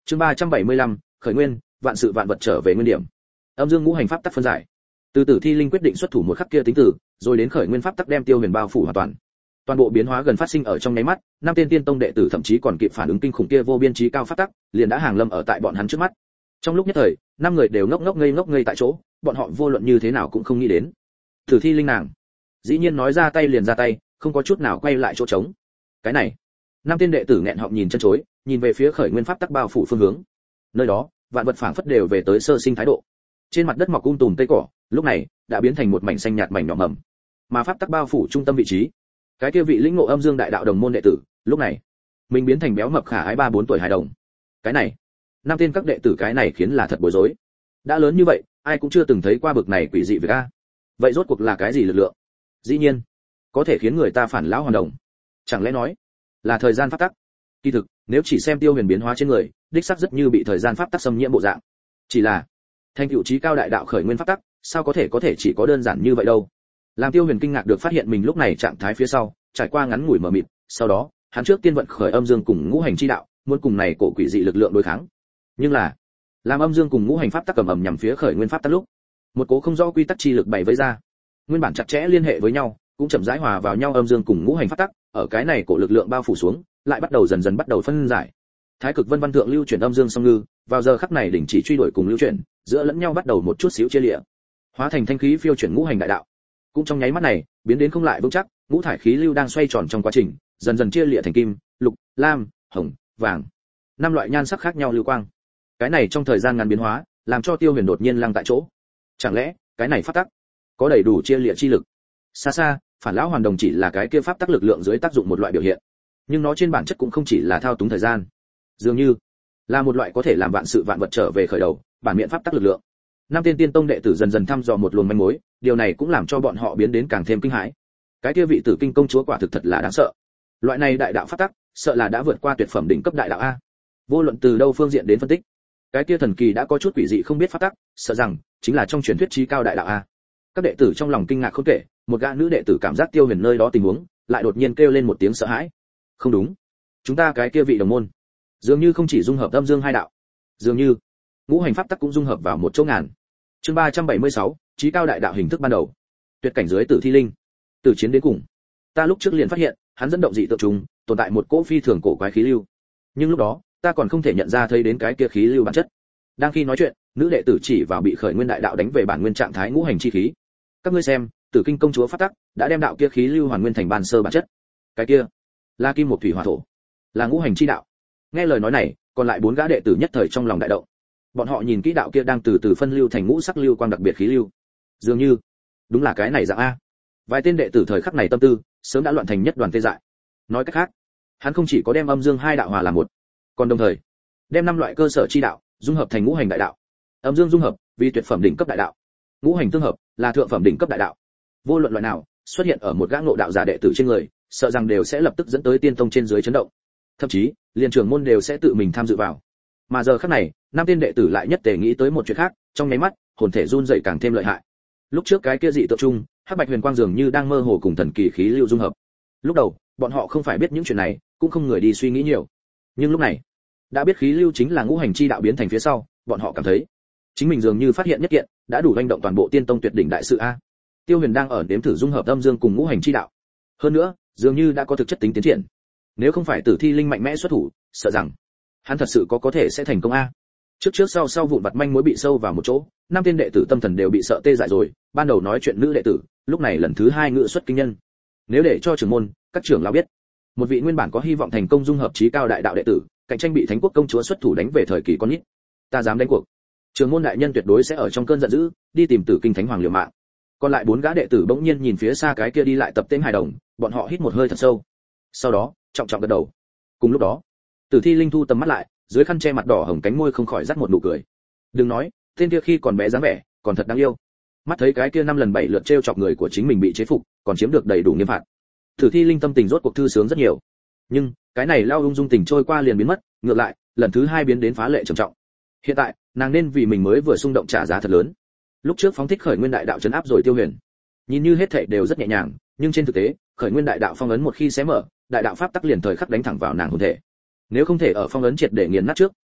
Chương 375, khởi nguyên, vạn sự vạn vật trở về nguyên điểm. Âm dương ngũ hành pháp tắc phân giải. Từ Tử Thi Linh quyết định xuất thủ một khắc kia tính từ, rồi đến khởi nguyên pháp tắc đem Tiêu Huyền bao phủ hoàn toàn. Toàn bộ biến hóa gần phát sinh ở trong nháy mắt, năm tên tiên tông đệ tử thậm chí còn kịp phản ứng kinh khủng kia vô biên trí cao pháp tắc, liền đã hàng lâm ở tại bọn hắn trước mắt. Trong lúc nhất thời, năm người đều ngốc ngây tại chỗ, bọn họ vô luận như thế nào cũng không nghĩ đến. Tử Thi Linh nàng, dĩ nhiên nói ra tay liền ra tay, không có chút nào quay lại chỗ trống. Cái này, năm tên đệ tử nghẹn họng nhìn chân chối, nhìn về phía khởi nguyên pháp tắc bao phủ phương hướng. Nơi đó, vạn vật phảng phất đều về tới sơ sinh thái độ. Trên mặt đất mọc tùm cây cỏ, lúc này đã biến thành một mảnh xanh nhạt mảnh nhỏ mầm. Mà pháp tắc bao phủ trung tâm vị trí, cái kia vị lĩnh ngộ âm dương đại đạo đồng môn đệ tử, lúc này mình biến thành béo mập khả ái 3-4 tuổi hài đồng. Cái này, năm tên các đệ tử cái này khiến là thật bối rối. Đã lớn như vậy, ai cũng chưa từng thấy qua bực này quỷ dị việc a. Vậy rốt cuộc là cái gì lực lượng? Dĩ nhiên, có thể khiến người ta phản lão hoàn đồng. Chẳng lẽ nói là thời gian pháp tắc? Kỳ thực, nếu chỉ xem Tiêu Huyền biến hóa trên người, đích xác rất như bị thời gian pháp tắc xâm nhiễm bộ dạng. Chỉ là, thành tựu chí cao đại đạo khởi nguyên pháp tắc, sao có thể chỉ có đơn giản như vậy đâu? Làm Tiêu Huyền kinh ngạc được phát hiện mình lúc này trạng thái phía sau, trải qua ngắn ngủi mờ mịt, sau đó, hắn trước tiên vận khởi âm dương cùng ngũ hành chi đạo, muốn cùng này cổ quỷ dị lực lượng đối kháng. Nhưng là, làm âm dương cùng ngũ hành pháp tắc cầm ầm nhằm phía khởi nguyên pháp tắc lúc, một cố không rõ quy tắc chi lực bày vây ra. Nguyên bản chặt chẽ liên hệ với nhau, cũng chậm rãi hòa vào nhau âm dương cùng ngũ hành pháp tắc, ở cái này cổ lực lượng bao phủ xuống, lại bắt đầu dần dần bắt đầu phân giải. Thái cực vân văn thượng lưu chuyển âm dương song ngư, vào giờ khắc này đình chỉ truy đuổi cùng lưu chuyển, giữa lẫn nhau bắt đầu một chút xíu chia liệt, hóa thành thanh khí phiêu chuyển ngũ hành đại đạo. Cũng trong nháy mắt này, biến đến không lại vững chắc, ngũ thải khí lưu đang xoay tròn trong quá trình, dần dần chia liệt thành kim, lục, lam, hồng, vàng, năm loại nhan sắc khác nhau lưu quang. Cái này trong thời gian ngắn biến hóa, làm cho Tiêu Huyền đột nhiên lăng tại chỗ. Chẳng lẽ, cái này pháp tắc có đầy đủ chia liệt chi lực? Xa xa, phản lão hoàn đồng chỉ là cái kia pháp tắc lực lượng dưới tác dụng một loại biểu hiện, nhưng nó trên bản chất cũng không chỉ là thao túng thời gian, dường như là một loại có thể làm vạn sự vạn vật trở về khởi đầu, bản miệng pháp tắc lực lượng. Năm tên tiên tông đệ tử dần dần thăm dò một luồng manh mối, điều này cũng làm cho bọn họ biến đến càng thêm kinh hãi. Cái kia vị Tử Kinh công chúa quả thực thật là đáng sợ. Loại này đại đạo pháp tắc, sợ là đã vượt qua tuyệt phẩm đỉnh cấp đại đạo a. Vô luận từ đâu phương diện đến phân tích, cái kia thần kỳ đã có chút quỷ dị không biết pháp tắc, sợ rằng chính là trong truyền thuyết chí cao đại đạo a. Các đệ tử trong lòng kinh ngạc không kể, một gã nữ đệ tử cảm giác Tiêu Huyền nơi đó tình huống, lại đột nhiên kêu lên một tiếng sợ hãi. Không đúng, chúng ta cái kia vị đồng môn, dường như không chỉ dung hợp âm dương hai đạo, dường như ngũ hành pháp tắc cũng dung hợp vào một chỗ ngàn. Chương 376, chí cao đại đạo hình thức ban đầu. Tuyệt cảnh dưới Tử Thi Linh, từ chiến đến cùng. Ta lúc trước liền phát hiện, hắn dẫn động dị tượng trùng, tồn tại một cỗ phi thường cổ quái khí lưu. Nhưng lúc đó, ta còn không thể nhận ra thấy đến cái kia khí lưu bản chất. Đang khi nói chuyện, nữ đệ tử chỉ vào bị khởi nguyên đại đạo đánh về bản nguyên trạng thái ngũ hành chi khí. Các ngươi xem, Tử Kinh công chúa pháp tắc đã đem đạo kia khí lưu hoàn nguyên thành ban sơ bản chất. Cái kia là kim một thủy hỏa thổ, là ngũ hành chi đạo. Nghe lời nói này, còn lại 4 gã đệ tử nhất thời trong lòng đại động. Bọn họ nhìn kỹ đạo kia đang từ từ phân lưu thành ngũ sắc lưu quang đặc biệt khí lưu. Dường như đúng là cái này dạng a. Vài tên đệ tử thời khắc này tâm tư sớm đã loạn thành nhất đoàn tê dại. Nói cách khác, hắn không chỉ có đem âm dương hai đạo hòa làm một, còn đồng thời đem 5 loại cơ sở chi đạo dung hợp thành ngũ hành đại đạo. Âm dương dung hợp vì tuyệt phẩm đỉnh cấp đại đạo, ngũ hành tương hợp là thượng phẩm đỉnh cấp đại đạo. Vô luận loại nào xuất hiện ở một gã ngộ đạo giả đệ tử trên người, sợ rằng đều sẽ lập tức dẫn tới tiên tông trên dưới chấn động, thậm chí liền trưởng môn đều sẽ tự mình tham dự vào. Mà giờ khắc này, 5 tên đệ tử lại nhất tề nghĩ tới một chuyện khác, trong nháy mắt hồn thể run rẩy càng thêm lợi hại. Lúc trước cái kia dị tượng chung, hắc bạch huyền quang dường như đang mơ hồ cùng thần kỳ khí lưu dung hợp. Lúc đầu bọn họ không phải biết những chuyện này, cũng không người đi suy nghĩ nhiều, nhưng lúc này đã biết khí lưu chính là ngũ hành chi đạo biến thành phía sau, bọn họ cảm thấy chính mình dường như phát hiện nhất kiện đã đủ hành động toàn bộ tiên tông tuyệt đỉnh đại sự a. Tiêu Huyền đang ở nếm thử dung hợp âm dương cùng ngũ hành chi đạo, hơn nữa dường như đã có thực chất tính tiến triển. Nếu không phải Tử Thi Linh mạnh mẽ xuất thủ, sợ rằng hắn thật sự có thể sẽ thành công a. Trước sau vụn vặt manh mối bị sâu vào một chỗ, 5 tên đệ tử tâm thần đều bị sợ tê dại rồi. Ban đầu nói chuyện nữ đệ tử, lúc này lần thứ 2 ngự xuất kinh nhân. Nếu để cho trưởng môn, các trưởng lão biết, một vị nguyên bản có hy vọng thành công dung hợp chí cao đại đạo đệ tử, cạnh tranh bị Thánh Quốc công chúa xuất thủ đánh về thời kỳ con nít, ta dám đánh cuộc, trưởng môn đại nhân tuyệt đối sẽ ở trong cơn giận dữ đi tìm Tử Kinh Thánh Hoàng liều mạng. Còn lại 4 gã đệ tử bỗng nhiên nhìn phía xa cái kia đi lại tập tên hài đồng, bọn họ hít một hơi thật sâu, sau đó trọng trọng gật đầu. Cùng lúc đó, Tử Thi Linh thu tầm mắt lại, dưới khăn che mặt đỏ hồng cánh môi không khỏi dắt một nụ cười. Đừng nói, tên kia khi còn bé dáng vẻ, còn thật đáng yêu. Mắt thấy cái kia 5 lần 7 lượt trêu chọc người của chính mình bị chế phục, còn chiếm được đầy đủ nghiêm phạt. Tử Thi Linh tâm tình rốt cuộc thư sướng rất nhiều. Nhưng, cái này lao ung dung tình trôi qua liền biến mất, ngược lại, lần thứ 2 biến đến phá lệ trầm trọng. Hiện tại, nàng nên vì mình mới vừa xung động trả giá thật lớn. Lúc trước phóng thích khởi nguyên đại đạo trấn áp rồi Tiêu Huyền, nhìn như hết thảy đều rất nhẹ nhàng, nhưng trên thực tế, khởi nguyên đại đạo phong ấn một khi xé mở, đại đạo pháp tắc liền thời khắc đánh thẳng vào nàng hồn thể. Nếu không thể ở phong ấn triệt để nghiền nát trước,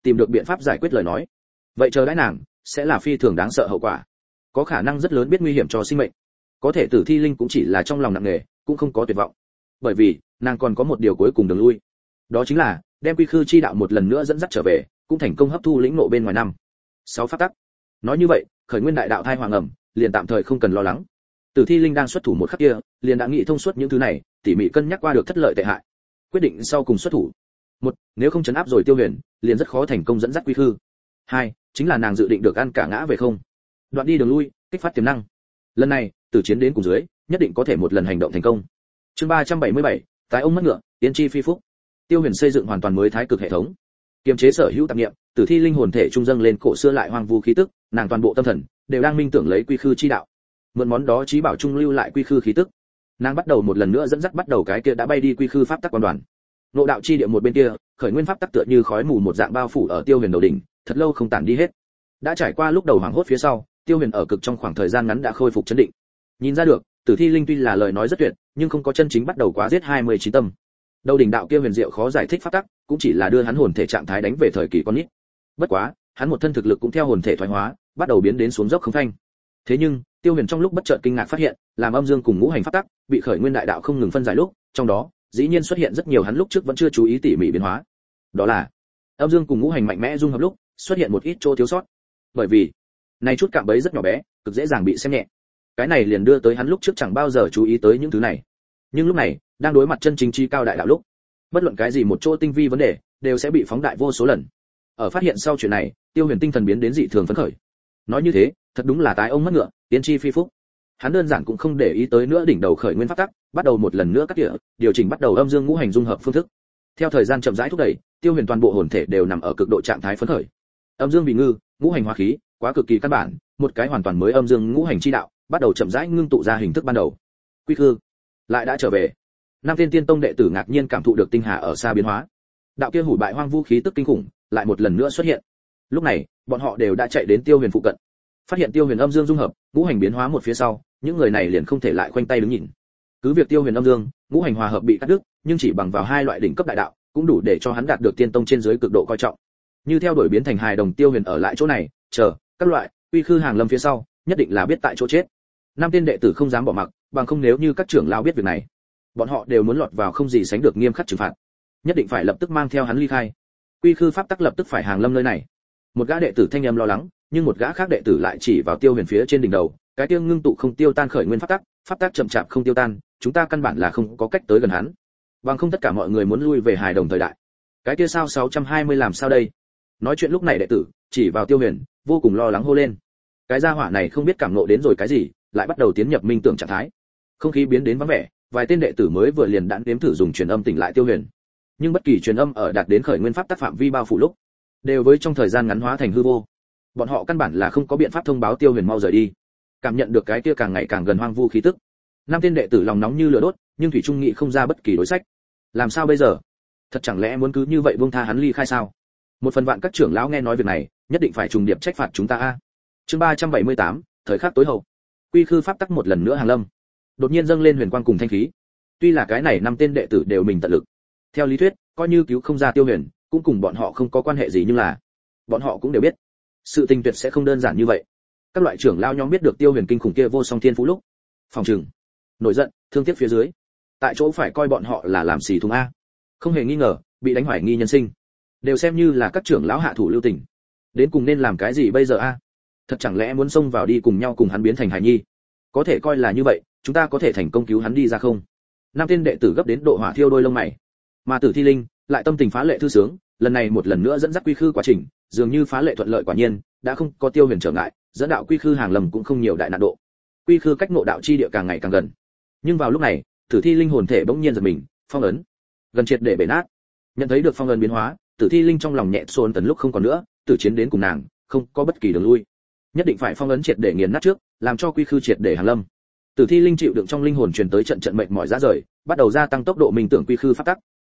tìm được biện pháp giải quyết lời nói, vậy chờ đãi nàng sẽ là phi thường đáng sợ hậu quả, có khả năng rất lớn biết nguy hiểm cho sinh mệnh. Có thể Tử Thi Linh cũng chỉ là trong lòng nặng nề, cũng không có tuyệt vọng, bởi vì nàng còn có một điều cuối cùng đường lui, đó chính là đem quy khư chi đạo một lần nữa dẫn dắt trở về, cũng thành công hấp thu lĩnh ngộ bên ngoài năm 6 pháp tắc. Nói như vậy, khởi nguyên đại đạo thai hoàng ẩm liền tạm thời không cần lo lắng. Tử Thi Linh đang xuất thủ một khắc kia, liền đã nghĩ thông suốt những thứ này, tỉ mỉ cân nhắc qua được thất lợi tệ hại, quyết định sau cùng xuất thủ. Một, nếu không chấn áp rồi Tiêu Huyền, liền rất khó thành công dẫn dắt quy khư. Hai, chính là nàng dự định được ăn cả ngã về không, đoạn đi đường lui, kích phát tiềm năng. Lần này, từ chiến đến cùng dưới, nhất định có thể một lần hành động thành công. Chương 377, tái ông mất ngựa, tiên tri phi phúc. Tiêu Huyền xây dựng hoàn toàn mới thái cực hệ thống, kiềm chế sở hữu tạp niệm, Tử Thi Linh hồn thể trung dâng lên cổ xưa lại hoang vu khí tức, nàng toàn bộ tâm thần đều đang minh tưởng lấy quy khư chi đạo, mượn món đó trí bảo trung lưu lại quy khư khí tức. Nàng bắt đầu một lần nữa dẫn dắt bắt đầu cái kia đã bay đi quy khư pháp tắc quan đoàn. Ngộ đạo chi địa một bên kia, khởi nguyên pháp tắc tựa như khói mù một dạng bao phủ ở Tiêu Huyền đầu đỉnh, thật lâu không tản đi hết. Đã trải qua lúc đầu hoảng hốt phía sau, Tiêu Huyền ở cực trong khoảng thời gian ngắn đã khôi phục chấn định. Nhìn ra được, Tử Thi Linh tuy là lời nói rất tuyệt, nhưng không có chân chính bắt đầu quá giết 29 tâm. Đầu đỉnh đạo kia huyền diệu khó giải thích pháp tắc, cũng chỉ là đưa hắn hồn thể trạng thái đánh về thời kỳ con nít. Bất quá, hắn một thân thực lực cũng theo hồn thể thoái hóa, bắt đầu biến đến xuống dốc không phanh. Thế nhưng, Tiêu Huyền trong lúc bất chợt kinh ngạc phát hiện, làm âm dương cùng ngũ hành pháp tắc bị khởi nguyên đại đạo không ngừng phân giải lúc, trong đó dĩ nhiên xuất hiện rất nhiều hắn lúc trước vẫn chưa chú ý tỉ mỉ biến hóa. Đó là âm dương cùng ngũ hành mạnh mẽ dung hợp lúc, xuất hiện một ít chỗ thiếu sót. Bởi vì, này chút cạm bẫy rất nhỏ bé, cực dễ dàng bị xem nhẹ. Cái này liền đưa tới hắn lúc trước chẳng bao giờ chú ý tới những thứ này. Nhưng lúc này, đang đối mặt chân chính chi cao đại đạo lúc, bất luận cái gì một chỗ tinh vi vấn đề, đều sẽ bị phóng đại vô số lần. Ở phát hiện sau chuyện này, Tiêu Huyền tinh thần biến đến dị thường phấn khởi. Nói như thế, thật đúng là tái ông mất ngựa, tiên tri phi phúc. Hắn đơn giản cũng không để ý tới nữa đỉnh đầu khởi nguyên pháp tắc, bắt đầu một lần nữa cắt tỉa, điều chỉnh bắt đầu âm dương ngũ hành dung hợp phương thức. Theo thời gian chậm rãi thúc đẩy, Tiêu Huyền toàn bộ hồn thể đều nằm ở cực độ trạng thái phấn khởi. Âm dương vì ngư, ngũ hành hóa khí, quá cực kỳ căn bản, một cái hoàn toàn mới âm dương ngũ hành chi đạo, bắt đầu chậm rãi ngưng tụ ra hình thức ban đầu. Quy khư lại đã trở về. Nam Tiên Tiên Tông đệ tử ngạc nhiên cảm thụ được tinh hà ở xa biến hóa. Đạo kia hủy bại hoang vu khí tức kinh khủng, lại một lần nữa xuất hiện. Lúc này, bọn họ đều đã chạy đến Tiêu Huyền phụ cận. Phát hiện Tiêu Huyền âm dương dung hợp, ngũ hành biến hóa một phía sau, những người này liền không thể lại khoanh tay đứng nhìn. Cứ việc Tiêu Huyền âm dương, ngũ hành hòa hợp bị cắt đứt, nhưng chỉ bằng vào hai loại đỉnh cấp đại đạo, cũng đủ để cho hắn đạt được Tiên Tông trên dưới cực độ coi trọng. Như theo đuổi biến thành hài đồng Tiêu Huyền ở lại chỗ này, chờ các loại quy khư hàng lâm phía sau, nhất định là biết tại chỗ chết. Nam tiên đệ tử không dám bỏ mặc, bằng không nếu như các trưởng lão biết việc này, bọn họ đều muốn lọt vào không gì sánh được nghiêm khắc trừng phạt, nhất định phải lập tức mang theo hắn ly khai. Quy khư pháp tắc lập tức phải hàng lâm nơi này. Một gã đệ tử thanh âm lo lắng, nhưng một gã khác đệ tử lại chỉ vào Tiêu Huyền phía trên đỉnh đầu, cái tiêu ngưng tụ không tiêu tan khởi nguyên pháp tắc chậm chạp không tiêu tan, chúng ta căn bản là không có cách tới gần hắn. Bằng không tất cả mọi người muốn lui về hài đồng thời đại. Cái kia sao 620 làm sao đây? Nói chuyện lúc này đệ tử chỉ vào Tiêu Huyền, vô cùng lo lắng hô lên. Cái gia hỏa này không biết cảm ngộ đến rồi cái gì, lại bắt đầu tiến nhập minh tưởng trạng thái. Không khí biến đến vắng vẻ, vài tên đệ tử mới vừa liền đãn đếm thử dùng truyền âm tỉnh lại Tiêu Huyền. Nhưng bất kỳ truyền âm ở đạt đến khởi nguyên pháp tắc phạm vi bao phủ lúc, đều với trong thời gian ngắn hóa thành hư vô. Bọn họ căn bản là không có biện pháp thông báo Tiêu Huyền mau rời đi. Cảm nhận được cái kia càng ngày càng gần hoang vu khí tức, năm tên đệ tử lòng nóng như lửa đốt, nhưng thủy trung nghĩ không ra bất kỳ đối sách. Làm sao bây giờ? Thật chẳng lẽ muốn cứ như vậy buông tha hắn ly khai sao? Một phần vạn các trưởng lão nghe nói việc này, nhất định phải trùng điệp trách phạt chúng ta a. Chương 378, thời khắc tối hậu. Quy khư pháp tắc một lần nữa hàng lâm. Đột nhiên dâng lên huyền quang cùng thanh khí. Tuy là cái này năm tên đệ tử đều mình tận lực. Theo lý thuyết, coi như cứu không ra Tiêu Huyền, cũng cùng bọn họ không có quan hệ gì, nhưng là bọn họ cũng đều biết, sự tình tuyệt sẽ không đơn giản như vậy. Các loại trưởng lão nhóm biết được Tiêu Huyền kinh khủng kia vô song thiên phú lúc, phòng trừng nổi giận, thương tiếc phía dưới, tại chỗ phải coi bọn họ là làm xì thùng a. Không hề nghi ngờ, bị đánh hoài nghi nhân sinh, đều xem như là các trưởng lão hạ thủ lưu tình. Đến cùng nên làm cái gì bây giờ a? Thật chẳng lẽ muốn xông vào đi cùng nhau cùng hắn biến thành hài nhi? Có thể coi là như vậy, chúng ta có thể thành công cứu hắn đi ra không? Năm tên đệ tử gấp đến độ hỏa thiêu đôi lông mày. Mà Tử Thi Linh lại tâm tình phá lệ thư sướng, lần này một lần nữa dẫn dắt quy khư quá trình, dường như phá lệ thuận lợi quả nhiên, đã không có Tiêu Huyền trở ngại, dẫn đạo quy khư hàng lầm cũng không nhiều đại nạn độ. Quy khư cách ngộ đạo chi địa càng ngày càng gần. Nhưng vào lúc này, Tử Thi Linh hồn thể bỗng nhiên giật mình, phong ấn gần triệt để bể nát. Nhận thấy được phong ấn biến hóa, Tử Thi Linh trong lòng nhẹ xôn tần lúc không còn nữa, tử chiến đến cùng nàng, không có bất kỳ đường lui. Nhất định phải phong ấn triệt để nghiền nát trước, làm cho quy khư triệt để hàng lâm. Tử Thi Linh chịu đựng trong linh hồn truyền tới trận trận mệt mỏi rã rời, bắt đầu gia tăng tốc độ minh tưởng quy khư pháp tắc.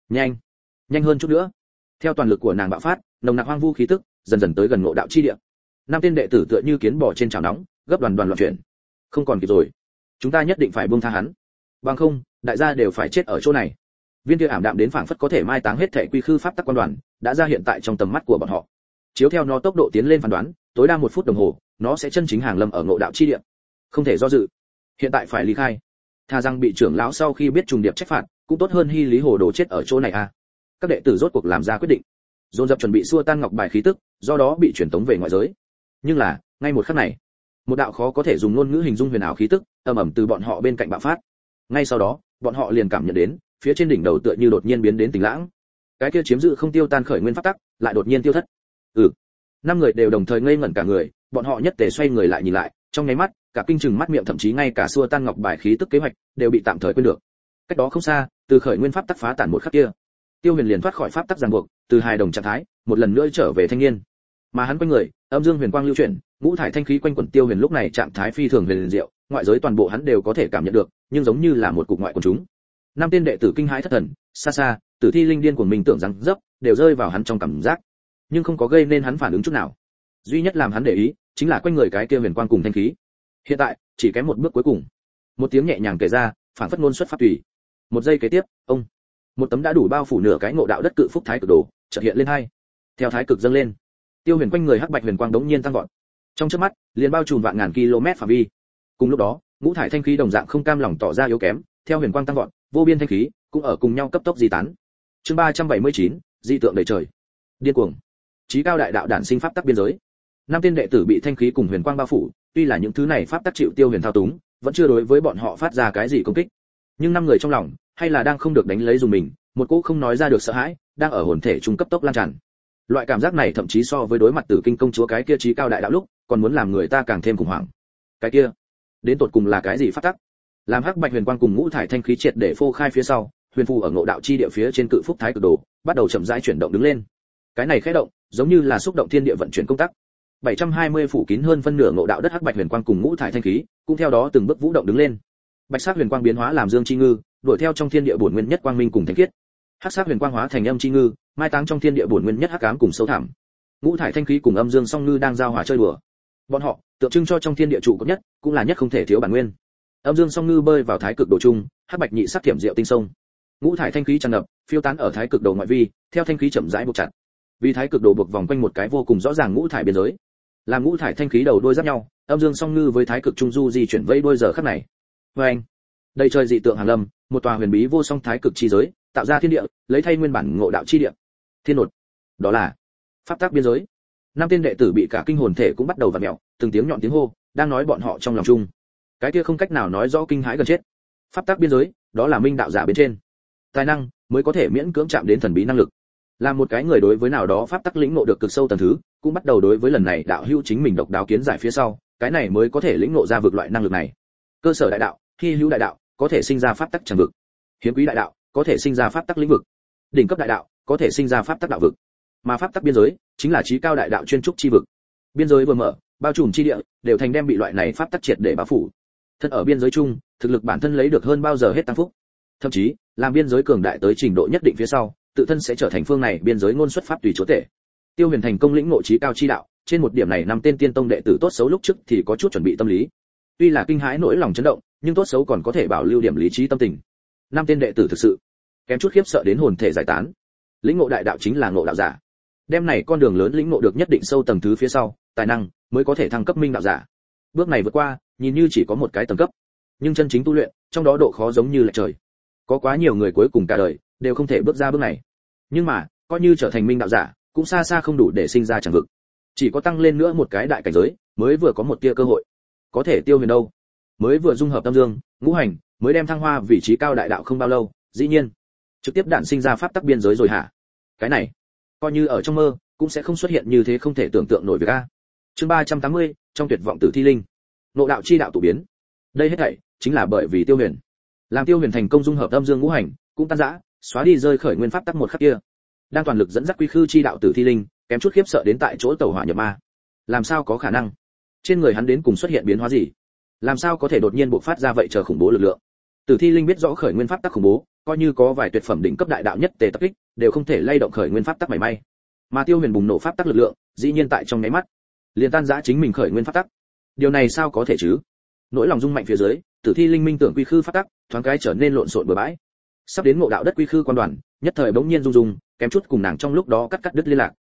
Nhanh hơn chút nữa. Theo toàn lực của nàng bạo phát, nồng nặc hoang vu khí tức dần dần tới gần ngộ đạo chi địa. Năm tên đệ tử tựa như kiến bò trên chảo nóng, gấp đoàn loạn chuyển. Không còn kịp rồi, chúng ta nhất định phải buông tha hắn, bằng không đại gia đều phải chết ở chỗ này. Viên kia ảm đạm đến phảng phất có thể mai táng hết thể quy khư pháp tắc quan đoàn đã ra hiện tại trong tầm mắt của bọn họ. Chiếu theo nó tốc độ tiến lên phán đoán, tối đa 1 phút đồng hồ, nó sẽ chân chính hàng lâm ở ngộ đạo chi địa. Không thể do dự. Hiện tại phải ly khai. Thà rằng bị trưởng lão sau khi biết trùng điệp trách phạt, cũng tốt hơn hy lý hồ đồ chết ở chỗ này a. Các đệ tử rốt cuộc làm ra quyết định, dồn dập chuẩn bị xua tan ngọc bài khí tức, do đó bị chuyển tống về ngoại giới. Nhưng là, ngay một khắc này, một đạo khó có thể dùng ngôn ngữ hình dung huyền ảo khí tức, ầm ầm từ bọn họ bên cạnh bạo phát. Ngay sau đó, bọn họ liền cảm nhận đến, phía trên đỉnh đầu tựa như đột nhiên biến đến tình lãng. Cái kia chiếm giữ không tiêu tan khởi nguyên pháp tắc, lại đột nhiên tiêu thất. 5 người đều đồng thời ngây ngẩn cả người, bọn họ nhất tề xoay người lại nhìn lại, trong nháy mắt, cả kinh chừng mắt miệng thậm chí ngay cả xua tan ngọc bài khí tức kế hoạch đều bị tạm thời quên được. Cách đó không xa, từ khởi nguyên pháp tắc phá tản một khắc kia, Tiêu Huyền liền thoát khỏi pháp tắc ràng buộc, từ hài đồng trạng thái, một lần nữa trở về thanh niên. Mà hắn quanh người, âm dương huyền quang lưu chuyển, ngũ thải thanh khí quanh quẩn Tiêu Huyền lúc này trạng thái phi thường huyền diệu, ngoại giới toàn bộ hắn đều có thể cảm nhận được, nhưng giống như là một cục ngoại quần chúng. 5 tên đệ tử kinh hãi thất thần, xa xa, Tử Thi Linh điên của mình tưởng rằng dấp, đều rơi vào hắn trong cảm giác, nhưng không có gây nên hắn phản ứng chút nào. Duy nhất làm hắn để ý, chính là quanh người cái kia huyền quang cùng thanh khí. Hiện tại, chỉ kém một bước cuối cùng. Một tiếng nhẹ nhàng kể ra, phản phất ngôn xuất pháp tùy. Một giây kế tiếp, ông, một tấm đã đủ bao phủ nửa cái ngộ đạo đất cự phúc thái cực đồ, chợt hiện lên hai. Theo thái cực dâng lên, Tiêu Huyền quanh người hắc bạch huyền quang đống nhiên tăng vọt. Trong chớp mắt, liền bao trùm vạn ngàn km phạm vi. Cùng lúc đó, ngũ thải thanh khí đồng dạng không cam lòng tỏ ra yếu kém, theo huyền quang tăng vọt, vô biên thanh khí cũng ở cùng nhau cấp tốc di tán. Chương 379, di tượng đầy trời. Điên cuồng. Chí cao đại đạo đản sinh pháp tắc biên giới. 5 tên đệ tử bị thanh khí cùng huyền quang bao phủ, tuy là những thứ này pháp tắc chịu Tiêu Huyền thao túng, vẫn chưa đối với bọn họ phát ra cái gì công kích. Nhưng 5 người trong lòng, hay là đang không được đánh lấy dùng mình, một cỗ không nói ra được sợ hãi, đang ở hồn thể trung cấp tốc lan tràn. Loại cảm giác này thậm chí so với đối mặt Tử Kinh công chúa cái kia chí cao đại đạo lúc, còn muốn làm người ta càng thêm khủng hoảng. Cái kia, đến tột cùng là cái gì pháp tắc? Làm hắc bạch huyền quang cùng ngũ thải thanh khí triệt để phô khai phía sau, huyền phù ở ngộ đạo chi địa phía trên cự phúc thái cực đồ, bắt đầu chậm rãi chuyển động đứng lên. Cái này khẽ động, giống như là xúc động thiên địa vận chuyển công tắc. 720 phủ kín hơn phân nửa ngộ đạo đất hắc bạch huyền quang cùng ngũ thải thanh khí, cũng theo đó từng bước vũ động đứng lên. Bạch sắc huyền quang biến hóa làm dương chi ngư, đuổi theo trong thiên địa bổn nguyên nhất quang minh cùng thanh khiết. Hắc sắc huyền quang hóa thành âm chi ngư, mai táng trong thiên địa bổn nguyên nhất hắc ám cùng sâu thẳm. Ngũ thải thanh khí cùng âm dương song ngư đang giao hòa chơi đùa. Bọn họ tượng trưng cho trong thiên địa trụ cấp nhất, cũng là nhất không thể thiếu bản nguyên. Âm dương song ngư bơi vào thái cực đồ chung, hắc bạch nhị sắc thiểm diệu tinh sông. Ngũ thải thanh khí tràn ngập, phiêu tán ở thái cực đồ ngoại vi, theo thanh khí chậm rãi buộc chặt. Vì thái cực đồ buộc vòng quanh một cái vô cùng rõ ràng ngũ thải biên giới. Làm ngũ thải thanh khí đầu đuôi giáp nhau, âm dương song ngư với thái cực trung du di chuyển vây đuôi giờ khắc này. Oeng! Đây trời dị tượng hàng lâm, một tòa huyền bí vô song thái cực chi giới, tạo ra thiên địa, lấy thay nguyên bản ngộ đạo chi địa. Thiên nột. Đó là pháp tắc biên giới. 5 tên đệ tử bị cả kinh hồn thể cũng bắt đầu vặn mèo, từng tiếng nhọn tiếng hô, đang nói bọn họ trong lòng chung. Cái kia không cách nào nói rõ kinh hãi gần chết. Pháp tắc biên giới, đó là minh đạo giả bên trên. Tài năng mới có thể miễn cưỡng chạm đến thần bí năng lực. Là một cái người đối với nào đó pháp tắc lĩnh ngộ được cực sâu tầng thứ, cũng bắt đầu đối với lần này đạo hữu chính mình độc đáo kiến giải phía sau, cái này mới có thể lĩnh ngộ ra vực loại năng lực này. Cơ sở đại đạo, hy hữu đại đạo, có thể sinh ra pháp tắc tràng vực. Hiếm quý đại đạo, có thể sinh ra pháp tắc lĩnh vực. Đỉnh cấp đại đạo, có thể sinh ra pháp tắc đạo vực. Mà pháp tắc biên giới, chính là chí cao đại đạo chuyên trúc chi vực. Biên giới vừa mở, bao trùm chi địa, đều thành đem bị loại này pháp tắc triệt để bao phủ. Thân ở biên giới chung, thực lực bản thân lấy được hơn bao giờ hết tăng phúc. Thậm chí, làm biên giới cường đại tới trình độ nhất định phía sau, tự thân sẽ trở thành phương này biên giới ngôn xuất pháp tùy chúa tể. Tiêu Huyền thành công lĩnh ngộ chí cao chi đạo, trên một điểm này 5 tên tiên tông đệ tử tốt xấu lúc trước thì có chút chuẩn bị tâm lý. Tuy là kinh hãi nỗi lòng chấn động, nhưng tốt xấu còn có thể bảo lưu điểm lý trí tâm tình. 5 tên đệ tử thực sự kém chút khiếp sợ đến hồn thể giải tán. Lĩnh ngộ đại đạo chính là ngộ đạo giả. Đem này con đường lớn lĩnh ngộ được nhất định sâu tầng thứ phía sau, tài năng mới có thể thăng cấp minh đạo giả. Bước này vượt qua, nhìn như chỉ có một cái tầng cấp, nhưng chân chính tu luyện, trong đó độ khó giống như là trời. Có quá nhiều người cuối cùng cả đời đều không thể bước ra bước này. Nhưng mà, coi như trở thành minh đạo giả, cũng xa xa không đủ để sinh ra chẳng vực. Chỉ có tăng lên nữa một cái đại cảnh giới, mới vừa có một tia cơ hội. Có thể Tiêu Huyền đâu? Mới vừa dung hợp tâm dương, ngũ hành, mới đem thăng hoa vị trí cao đại đạo không bao lâu, dĩ nhiên, trực tiếp đản sinh ra pháp tắc biên giới rồi hả? Cái này, coi như ở trong mơ, cũng sẽ không xuất hiện như thế không thể tưởng tượng nổi việc a. Chương 380, trong tuyệt vọng Tử Thi Linh. Ngộ đạo chi đạo tụ biến. Đây hết thảy chính là bởi vì Tiêu Huyền. Làm Tiêu Huyền thành công dung hợp âm dương ngũ hành, cũng tan rã, xóa đi rơi khởi nguyên pháp tắc một khắc kia. Đang toàn lực dẫn dắt quy khư chi đạo Tử Thi Linh, kém chút khiếp sợ đến tại chỗ tẩu hỏa nhập ma. Làm sao có khả năng? Trên người hắn đến cùng xuất hiện biến hóa gì? Làm sao có thể đột nhiên bộc phát ra vậy chờ khủng bố lực lượng? Tử Thi Linh biết rõ khởi nguyên pháp tắc khủng bố, coi như có vài tuyệt phẩm đỉnh cấp đại đạo nhất tề tập kích, đều không thể lay động khởi nguyên pháp tắc mảy may. Mà Tiêu Huyền bùng nổ pháp tắc lực lượng, dĩ nhiên tại trong nháy mắt, liền tan rã chính mình khởi nguyên pháp tắc. Điều này sao có thể chứ? Nỗi lòng rung mạnh phía dưới, Tử Thi Linh minh tưởng quy khư pháp tắc, thoáng cái trở nên lộn xộn bừa bãi. Sắp đến ngộ đạo đất quy khư quan đoàn, nhất thời bỗng nhiên rung rung, kém chút cùng nàng trong lúc đó cắt đứt liên lạc.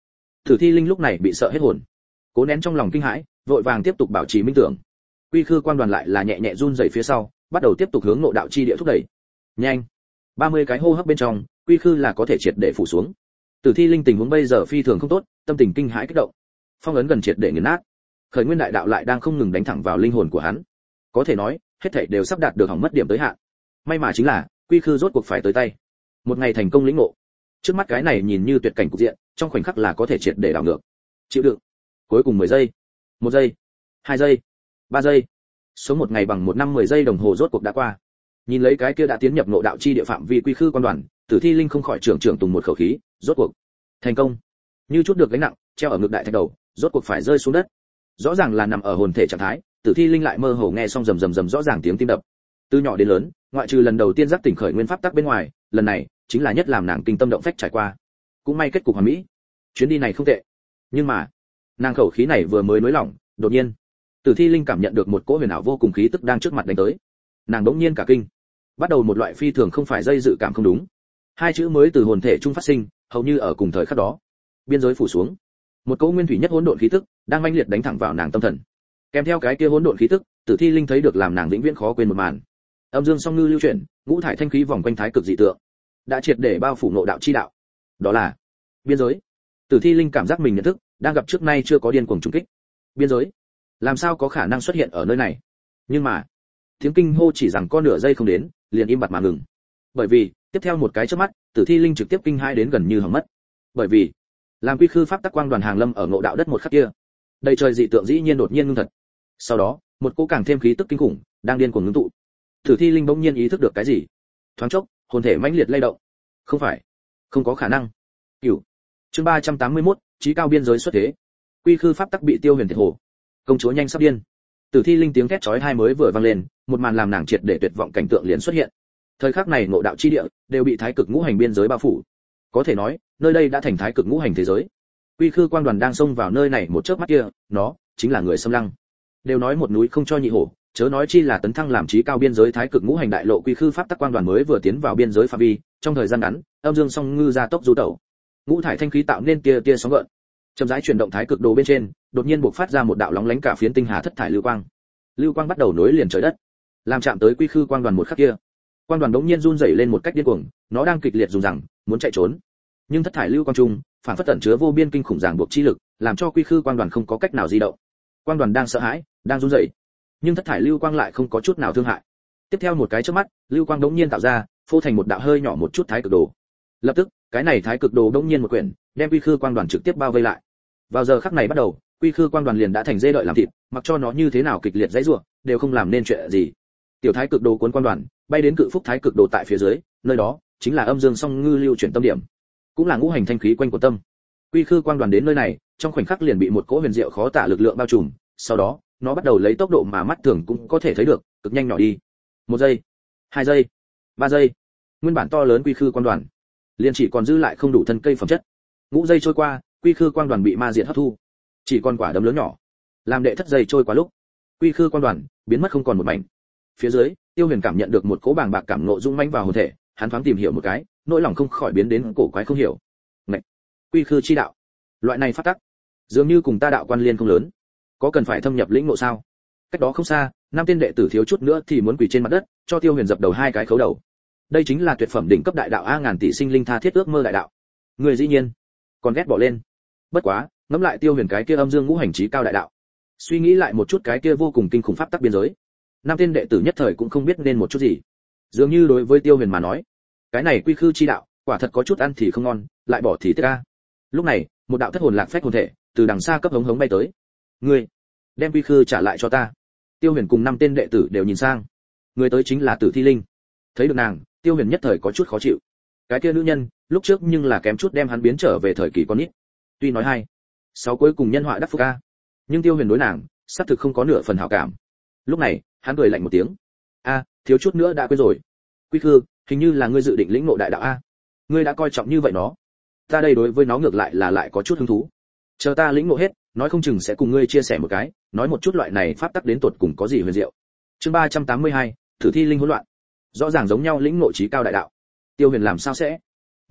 Tử Thi Linh lúc này bị sợ hết hồn, cố nén trong lòng kinh hãi, vội vàng tiếp tục bảo trì minh tưởng. Quy Khư Quang Đoàn lại là nhẹ nhẹ run rẩy phía sau, bắt đầu tiếp tục hướng Ngộ Đạo chi địa thúc đẩy. Nhanh, 30 cái hô hấp bên trong, Quy Khư là có thể triệt để phủ xuống. Tử Thi Linh tình huống bây giờ phi thường không tốt, tâm tình kinh hãi kích động. Phong ấn gần triệt để nghiền nát. Khởi Nguyên đại đạo lại đang không ngừng đánh thẳng vào linh hồn của hắn. Có thể nói, hết thảy đều sắp đạt được hỏng mất điểm tới hạn. May mà chính là, Quy Khư rốt cuộc phải tới tay. Một ngày thành công lĩnh ngộ. Trước mắt cái này nhìn như tuyệt cảnh cục diện, trong khoảnh khắc là có thể triệt để đảo ngược. Chịu đựng. Cuối cùng 10 giây. 1 giây. 2 giây. 3 giây. Số một ngày bằng 1 năm 10 giây đồng hồ rốt cuộc đã qua. Nhìn lấy cái kia đã tiến nhập Ngộ Đạo chi địa phạm vi Quy Khư Quang Đoàn, Tử Thi Linh không khỏi trưởng tùng một khẩu khí, rốt cuộc thành công. Như chút được gánh nặng, treo ở ngực đại thạch đầu, rốt cuộc phải rơi xuống đất. Rõ ràng là nằm ở hồn thể trạng thái, Tử Thi Linh lại mơ hồ nghe xong rầm rầm rõ ràng tiếng tim đập. Từ nhỏ đến lớn, ngoại trừ lần đầu tiên giác tỉnh khởi nguyên pháp tắc bên ngoài, lần này chính là nhất làm nàng kinh tâm động phách trải qua. Cũng may kết cục hoàn mỹ. Chuyến đi này không tệ. Nhưng mà, nàng khẩu khí này vừa mới nới lỏng, đột nhiên, Tử Thi Linh cảm nhận được một cỗ huyền ảo vô cùng khí tức đang trước mặt đánh tới. Nàng đống nhiên cả kinh, bắt đầu một loại phi thường không phải dây dự cảm không đúng. Hai chữ mới từ hồn thể trung phát sinh, hầu như ở cùng thời khắc đó, biên giới phủ xuống. Một cỗ nguyên thủy nhất hỗn độn khí tức đang mãnh liệt đánh thẳng vào nàng tâm thần. Kèm theo cái kia hỗn độn khí tức, Tử Thi Linh thấy được làm nàng vĩnh viễn khó quên một màn. Âm dương song ngư lưu chuyển, ngũ thải thanh khí vòng quanh thái cực dị tượng, đã triệt để bao phủ Ngộ Đạo chi đạo. Đó là biên giới. Tử Thi Linh cảm giác mình nhận thức đang gặp trước nay chưa có điên cuồng trùng kích. Biên giới, làm sao có khả năng xuất hiện ở nơi này? Nhưng mà, tiếng kinh hô chỉ rằng có nửa giây không đến, liền im bặt mà ngừng. Bởi vì, tiếp theo một cái chớp mắt, Tử Thi Linh trực tiếp kinh hãi đến gần như hỏng mất. Bởi vì, làm Quy Khư pháp tắc quang đoàn hàng lâm ở Ngộ Đạo đất một khắc kia, đầy trời dị tượng dĩ nhiên đột nhiên ngưng thật. Sau đó, một cỗ càng thêm khí tức kinh khủng đang điên cuồng ngưng tụ. Tử Thi Linh bỗng nhiên ý thức được cái gì, thoáng chốc, hồn thể mãnh liệt lay động. Không phải, không có khả năng. Cửu. Chương 381, chí cao biên giới xuất thế. Quy Khư pháp tắc bị tiêu huyền thiệt hồ. Công chúa nhanh sắp điên. Tử Thi Linh tiếng thét chói tai mới vừa vang lên, một màn làm nàng triệt để tuyệt vọng cảnh tượng liền xuất hiện. Thời khắc này Ngộ Đạo chi địa đều bị thái cực ngũ hành biên giới bao phủ. Có thể nói, nơi đây đã thành thái cực ngũ hành thế giới. Quy Khư Quang Đoàn đang xông vào nơi này một chớp mắt kia, nó chính là người xâm lăng. Đều nói một núi không cho nhị hổ, chớ nói chi là tấn thăng làm chí cao biên giới thái cực ngũ hành đại lộ. Quy Khư pháp tắc Quang Đoàn mới vừa tiến vào biên giới phạm vi, trong thời gian ngắn, âm dương song ngư ra tốc du tẩu. Ngũ thải thanh khí tạo nên tia tia sóng gợn. Chậm rãi chuyển động thái cực đồ bên trên, đột nhiên bộc phát ra một đạo lóng lánh cả phiến tinh hà thất thải lưu quang. Lưu quang bắt đầu nối liền trời đất, làm chạm tới Quy Khư Quang Đoàn một khắc kia, Quang Đoàn đống nhiên run rẩy lên một cách điên cuồng, nó đang kịch liệt dùng rằng muốn chạy trốn. Nhưng thất thải lưu quang trung, phản phất tẩn chứa vô biên kinh khủng ràng buộc chi lực, làm cho Quy Khư Quang Đoàn không có cách nào di động. Quang Đoàn đang sợ hãi, đang run rẩy, nhưng thất thải lưu quang lại không có chút nào thương hại. Tiếp theo một cái chớp mắt, lưu quang đống nhiên tạo ra, phô thành một đạo hơi nhỏ một chút thái cực đồ. Lập tức, cái này thái cực đồ đống nhiên một quyển, đem Quy Khư Quang Đoàn trực tiếp bao vây lại. Vào giờ khắc này bắt đầu, Quy Khư Quang Đoàn liền đã thành dê đợi làm thịt, mặc cho nó như thế nào kịch liệt giãy giụa, đều không làm nên chuyện gì. Tiểu thái cực đồ cuốn Quang Đoàn, bay đến cự phúc thái cực đồ tại phía dưới, nơi đó chính là âm dương song ngư lưu chuyển tâm điểm, cũng là ngũ hành thanh khí quanh của tâm. Quy Khư Quang Đoàn đến nơi này, trong khoảnh khắc liền bị một cỗ huyền diệu khó tả lực lượng bao trùm, sau đó, nó bắt đầu lấy tốc độ mà mắt thường cũng có thể thấy được, cực nhanh nhỏ đi. 1 giây, 2 giây, 3 giây. Nguyên bản to lớn Quy Khư Quang Đoàn, liền chỉ còn dư lại không đủ thân cây phẩm chất. Ngũ giây trôi qua, Quy Khư Quang Đoàn bị ma diệt hấp thu, chỉ còn quả đấm lớn nhỏ. Làm đệ thất giây trôi qua lúc, Quy Khư Quang Đoàn biến mất không còn một mảnh. Phía dưới, Tiêu Huyền cảm nhận được một cỗ bàng bạc cảm ngộ dũng mãnh vào hồn thể, hắn thoáng tìm hiểu một cái, nỗi lòng không khỏi biến đến cổ quái không hiểu. Ngạch, Quy Khư chi đạo, loại này phát tắc, dường như cùng ta đạo quan liên không lớn, có cần phải thâm nhập lĩnh ngộ sao? Cách đó không xa, năm tên đệ tử thiếu chút nữa thì muốn quỳ trên mặt đất, cho Tiêu Huyền dập đầu 2 cái khấu đầu. Đây chính là tuyệt phẩm đỉnh cấp đại đạo a, ngàn tỷ sinh linh tha thiết ước mơ đại đạo. Người dĩ nhiên còn ghét bỏ lên. Bất quá, ngẫm lại Tiêu Huyền cái kia âm dương ngũ hành chí cao đại đạo, suy nghĩ lại một chút cái kia vô cùng kinh khủng pháp tắc biên giới, năm tên đệ tử nhất thời cũng không biết nên một chút gì. Dường như đối với Tiêu Huyền mà nói, cái này Quy Khư chi đạo, quả thật có chút ăn thì không ngon, lại bỏ thì tiếc a. Lúc này, một đạo thất hồn lạc phách hồn thể từ đằng xa cấp hống hống bay tới. Ngươi, đem Quy Khư trả lại cho ta. Tiêu Huyền cùng năm tên đệ tử đều nhìn sang. Người tới chính là Tử Thi Linh. Thấy được nàng, Tiêu Huyền nhất thời có chút khó chịu. Cái kia nữ nhân, lúc trước nhưng là kém chút đem hắn biến trở về thời kỳ con nít. Tuy nói hay, 6 cuối cùng nhân họa đắc phúc a, nhưng Tiêu Huyền đối nàng, xác thực không có nửa phần hảo cảm. Lúc này, hắn cười lạnh một tiếng. A, thiếu chút nữa đã quên rồi. Quy Khư, hình như là ngươi dự định lĩnh ngộ đại đạo a. Ngươi đã coi trọng như vậy nó. Ta đây đối với nó ngược lại là lại có chút hứng thú. Chờ ta lĩnh ngộ hết, nói không chừng sẽ cùng ngươi chia sẻ một cái, nói một chút loại này pháp tắc đến tột cùng có gì huyền diệu. Chương 382, Tử Thi Linh hỗn loạn. Rõ ràng giống nhau lĩnh ngộ chí cao đại đạo. Tiêu Huyền làm sao sẽ?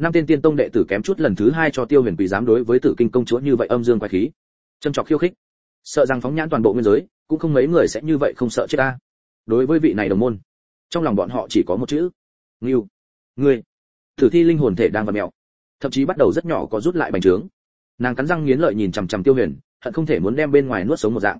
năm tên tiên tông đệ tử kém chút lần thứ 2 cho Tiêu Huyền Quỳ dám đối với Tử Kinh công chúa như vậy âm dương quái khí, châm chọc khiêu khích, sợ rằng phóng nhãn toàn bộ nguyên giới, cũng không mấy người sẽ như vậy không sợ chết ta. Đối với vị này đồng môn, trong lòng bọn họ chỉ có một chữ: Ngưu. Ngươi. Tử Thi linh hồn thể đang vặn mèo, thậm chí bắt đầu rất nhỏ có rút lại bành trướng. Nàng cắn răng nghiến lợi nhìn chằm chằm Tiêu Huyền, hận không thể muốn đem bên ngoài nuốt sống một dạng.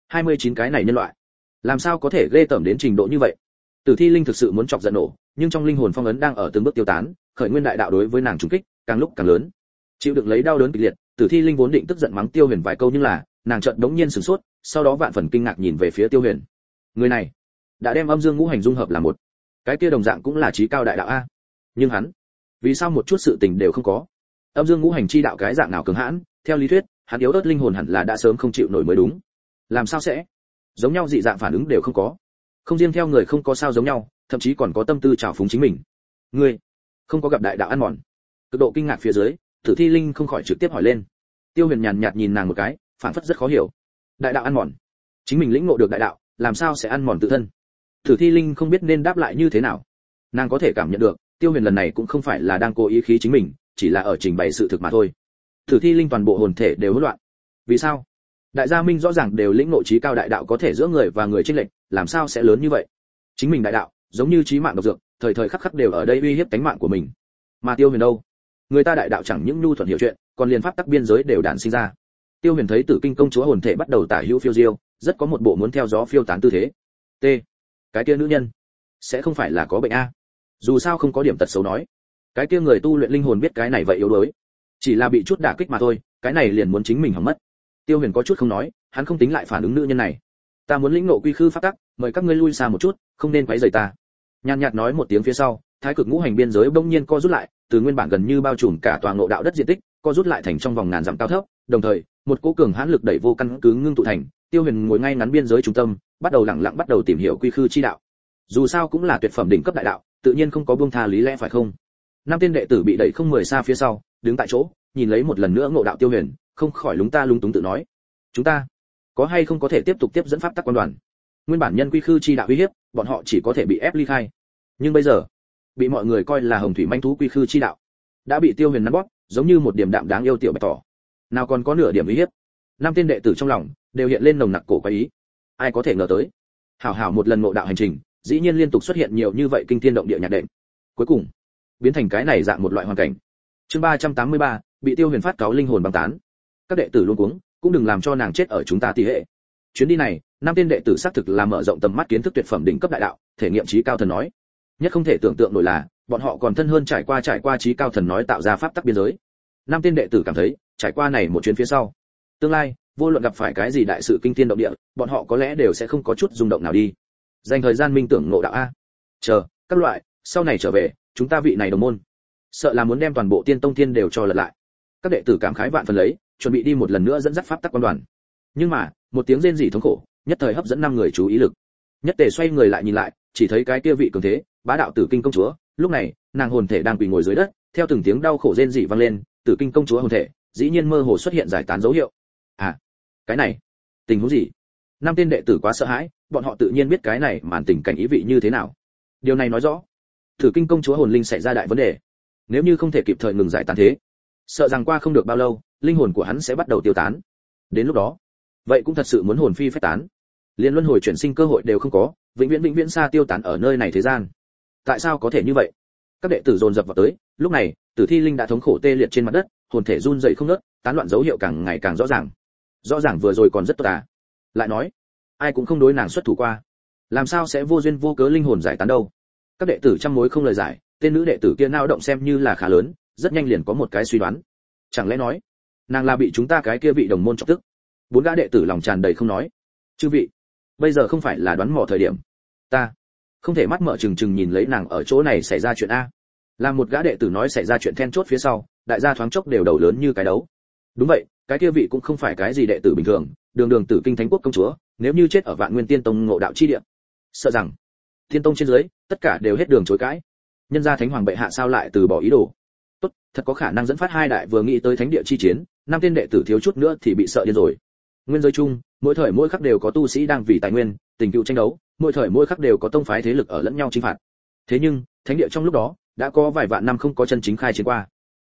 29 cái này nhân loại, làm sao có thể ghê tởm đến trình độ như vậy? Tử Thi linh thực sự muốn chọc giận nổ, nhưng trong linh hồn phong ấn đang ở từng bước tiêu tán, khởi nguyên đại đạo đối với nàng trùng kích càng lúc càng lớn. Chịu đựng lấy đau đớn kịch liệt, Tử Thi linh vốn định tức giận mắng Tiêu Huyền vài câu, nhưng là nàng chợt đống nhiên sửng sốt, sau đó vạn phần kinh ngạc nhìn về phía Tiêu Huyền. Người này đã đem âm dương ngũ hành dung hợp là một, cái kia đồng dạng cũng là chí cao đại đạo a. Nhưng hắn, vì sao một chút sự tình đều không có? Âm dương ngũ hành chi đạo cái dạng nào cường hãn, theo lý thuyết, hắn yếu ớt linh hồn hẳn là đã sớm không chịu nổi mới đúng. Làm sao sẽ? Giống nhau dị dạng phản ứng đều không có. Không riêng theo người không có sao giống nhau, thậm chí còn có tâm tư trào phúng chính mình. Ngươi không có gặp đại đạo ăn mòn? Cực độ kinh ngạc phía dưới, Tử Thi linh không khỏi trực tiếp hỏi lên. Tiêu Huyền nhàn nhạt nhìn nàng một cái, phản phất rất khó hiểu. Đại đạo ăn mòn? Chính mình lĩnh ngộ được đại đạo, làm sao sẽ ăn mòn tự thân? Tử Thi linh không biết nên đáp lại như thế nào. Nàng có thể cảm nhận được, Tiêu Huyền lần này cũng không phải là đang cố ý khí chính mình, chỉ là ở trình bày sự thực mà thôi. Tử Thi linh toàn bộ hồn thể đều hỗn loạn. Vì sao? Đại gia Minh rõ ràng đều lĩnh ngộ chí cao đại đạo có thể giữa người và người chênh lệch, làm sao sẽ lớn như vậy? Chính mình đại đạo, giống như chí mạng độc dược, thời thời khắc khắc đều ở đây uy hiếp tính mạng của mình. Mà Tiêu Huyền đâu? Người ta đại đạo chẳng những nhu thuận hiểu chuyện, còn liền pháp tắc biên giới đều đản sinh ra. Tiêu Huyền thấy Tử Kinh công chúa hồn thể bắt đầu tả hữu phiêu diêu, rất có một bộ muốn theo gió phiêu tán tư thế. T. Cái kia nữ nhân sẽ không phải là có bệnh a? Dù sao không có điểm tật xấu nói. Cái kia người tu luyện linh hồn biết cái này vậy yếu đuối, chỉ là bị chút đả kích mà thôi, cái này liền muốn chính mình hỏng mất. Tiêu Huyền có chút không nói, hắn không tính lại phản ứng nữ nhân này. Ta muốn lĩnh ngộ quy khư pháp tắc, mời các ngươi lui xa một chút, không nên quấy rầy ta. Nhàn nhạt nói một tiếng phía sau, thái cực ngũ hành biên giới bỗng nhiên co rút lại, từ nguyên bản gần như bao trùm cả tòa ngộ đạo đất diện tích, co rút lại thành trong vòng ngàn dặm cao thấp, đồng thời, một cỗ cường hãn lực đẩy vô căn cứ ngưng tụ thành, Tiêu Huyền ngồi ngay ngắn biên giới trung tâm, bắt đầu lặng lặng bắt đầu tìm hiểu quy khư chi đạo. Dù sao cũng là tuyệt phẩm đỉnh cấp đại đạo, tự nhiên không có buông tha lý lẽ phải không? Năm tên đệ tử bị đẩy không 10 xa phía sau, đứng tại chỗ, nhìn lấy một lần nữa ngộ đạo Tiêu Huyền, không khỏi lúng ta lung túng tự nói: chúng ta có hay không có thể tiếp tục tiếp dẫn pháp tắc quan đoàn? Nguyên bản nhân quy khư chi đạo uy hiếp, bọn họ chỉ có thể bị ép ly khai. Nhưng bây giờ, bị mọi người coi là hồng thủy manh thú quy khư chi đạo, đã bị Tiêu Huyền nắm bóp, giống như một điểm đạm đáng yêu tiểu bạch thỏ. Nào còn có nửa điểm uy hiếp. Năm tên đệ tử trong lòng đều hiện lên nồng nặc cổ quái ý. Ai có thể ngờ tới, hảo hảo một lần ngộ đạo hành trình, dĩ nhiên liên tục xuất hiện nhiều như vậy kinh thiên động địa nhạc đệm. Cuối cùng, biến thành cái này dạng một loại hoàn cảnh. Chương 383, bị Tiêu Huyền phát cáo linh hồn băng tán. Các đệ tử luống cuống, cũng đừng làm cho nàng chết ở chúng ta tỷ hệ. Chuyến đi này, năm tên đệ tử xác thực là mở rộng tầm mắt kiến thức tuyệt phẩm đỉnh cấp đại đạo, thể nghiệm chí cao thần nói. Nhất không thể tưởng tượng nổi là, bọn họ còn thân hơn trải qua chí cao thần nói tạo ra pháp tắc biên giới. Năm tên đệ tử cảm thấy, trải qua này một chuyến phía sau, tương lai, vô luận gặp phải cái gì đại sự kinh thiên động địa, bọn họ có lẽ đều sẽ không có chút rung động nào đi. Dành thời gian minh tưởng ngộ đạo a. Chờ, các loại, sau này trở về, chúng ta vị này đồng môn, sợ là muốn đem toàn bộ tiên tông tiên đều cho lật lại. Các đệ tử cảm khái vạn phần lấy, chuẩn bị đi một lần nữa dẫn dắt pháp tắc quan đoàn. Nhưng mà, một tiếng rên rỉ thống khổ, nhất thời hấp dẫn năm người chú ý lực. Nhất Tề xoay người lại nhìn lại, chỉ thấy cái kia vị cường thế, bá đạo Tử Kinh công chúa, lúc này, nàng hồn thể đang quỳ ngồi dưới đất, theo từng tiếng đau khổ rên rỉ vang lên, Tử Kinh công chúa hồn thể, dĩ nhiên mơ hồ xuất hiện giải tán dấu hiệu. À, cái này, tình huống gì? Năm tên đệ tử quá sợ hãi, bọn họ tự nhiên biết cái này màn tình cảnh ý vị như thế nào. Điều này nói rõ, Tử Kinh công chúa hồn linh xảy ra đại vấn đề. Nếu như không thể kịp thời ngừng giải tán thế, sợ rằng qua không được bao lâu, linh hồn của hắn sẽ bắt đầu tiêu tán. Đến lúc đó, vậy cũng thật sự muốn hồn phi phách tán, liên luân hồi chuyển sinh cơ hội đều không có, vĩnh viễn xa tiêu tán ở nơi này thế gian. Tại sao có thể như vậy? Các đệ tử dồn dập vào tới, lúc này, Tử Thi linh đã thống khổ tê liệt trên mặt đất, hồn thể run rẩy không ngớt, tán loạn dấu hiệu càng ngày càng rõ ràng. Rõ ràng vừa rồi còn rất tốt à? Lại nói, ai cũng không đối nàng xuất thủ qua, làm sao sẽ vô duyên vô cớ linh hồn giải tán đâu? Các đệ tử trăm mối không lời giải, tên nữ đệ tử kia nao động xem như là khá lớn, rất nhanh liền có một cái suy đoán. Chẳng lẽ nói, nàng là bị chúng ta cái kia vị đồng môn chọc tức? Bốn gã đệ tử lòng tràn đầy không nói. Chư vị, bây giờ không phải là đoán mò thời điểm. Ta không thể mắt mở trừng trừng nhìn lấy nàng ở chỗ này xảy ra chuyện a. Làm một gã đệ tử nói xảy ra chuyện then chốt phía sau, đại gia thoáng chốc đều đầu lớn như cái đấu. Đúng vậy, cái kia vị cũng không phải cái gì đệ tử bình thường, đường Tử Kinh Thánh Quốc công chúa, nếu như chết ở Vạn Nguyên Tiên Tông ngộ đạo chi địa, sợ rằng Tiên Tông trên dưới, tất cả đều hết đường chối cãi. Nhân gia Thánh Hoàng bệ hạ sao lại từ bỏ ý đồ? Tốt, thật có khả năng dẫn phát hai đại vừa nghĩ tới thánh địa chi chiến, năm tên đệ tử thiếu chút nữa thì bị sợ điên rồi. Nguyên giới chung, mỗi thời mỗi khắc đều có tu sĩ đang vì tài nguyên, tình cựu tranh đấu, mỗi thời mỗi khắc đều có tông phái thế lực ở lẫn nhau chinh phạt. Thế nhưng, thánh địa trong lúc đó đã có vài vạn năm không có chân chính khai chiến qua.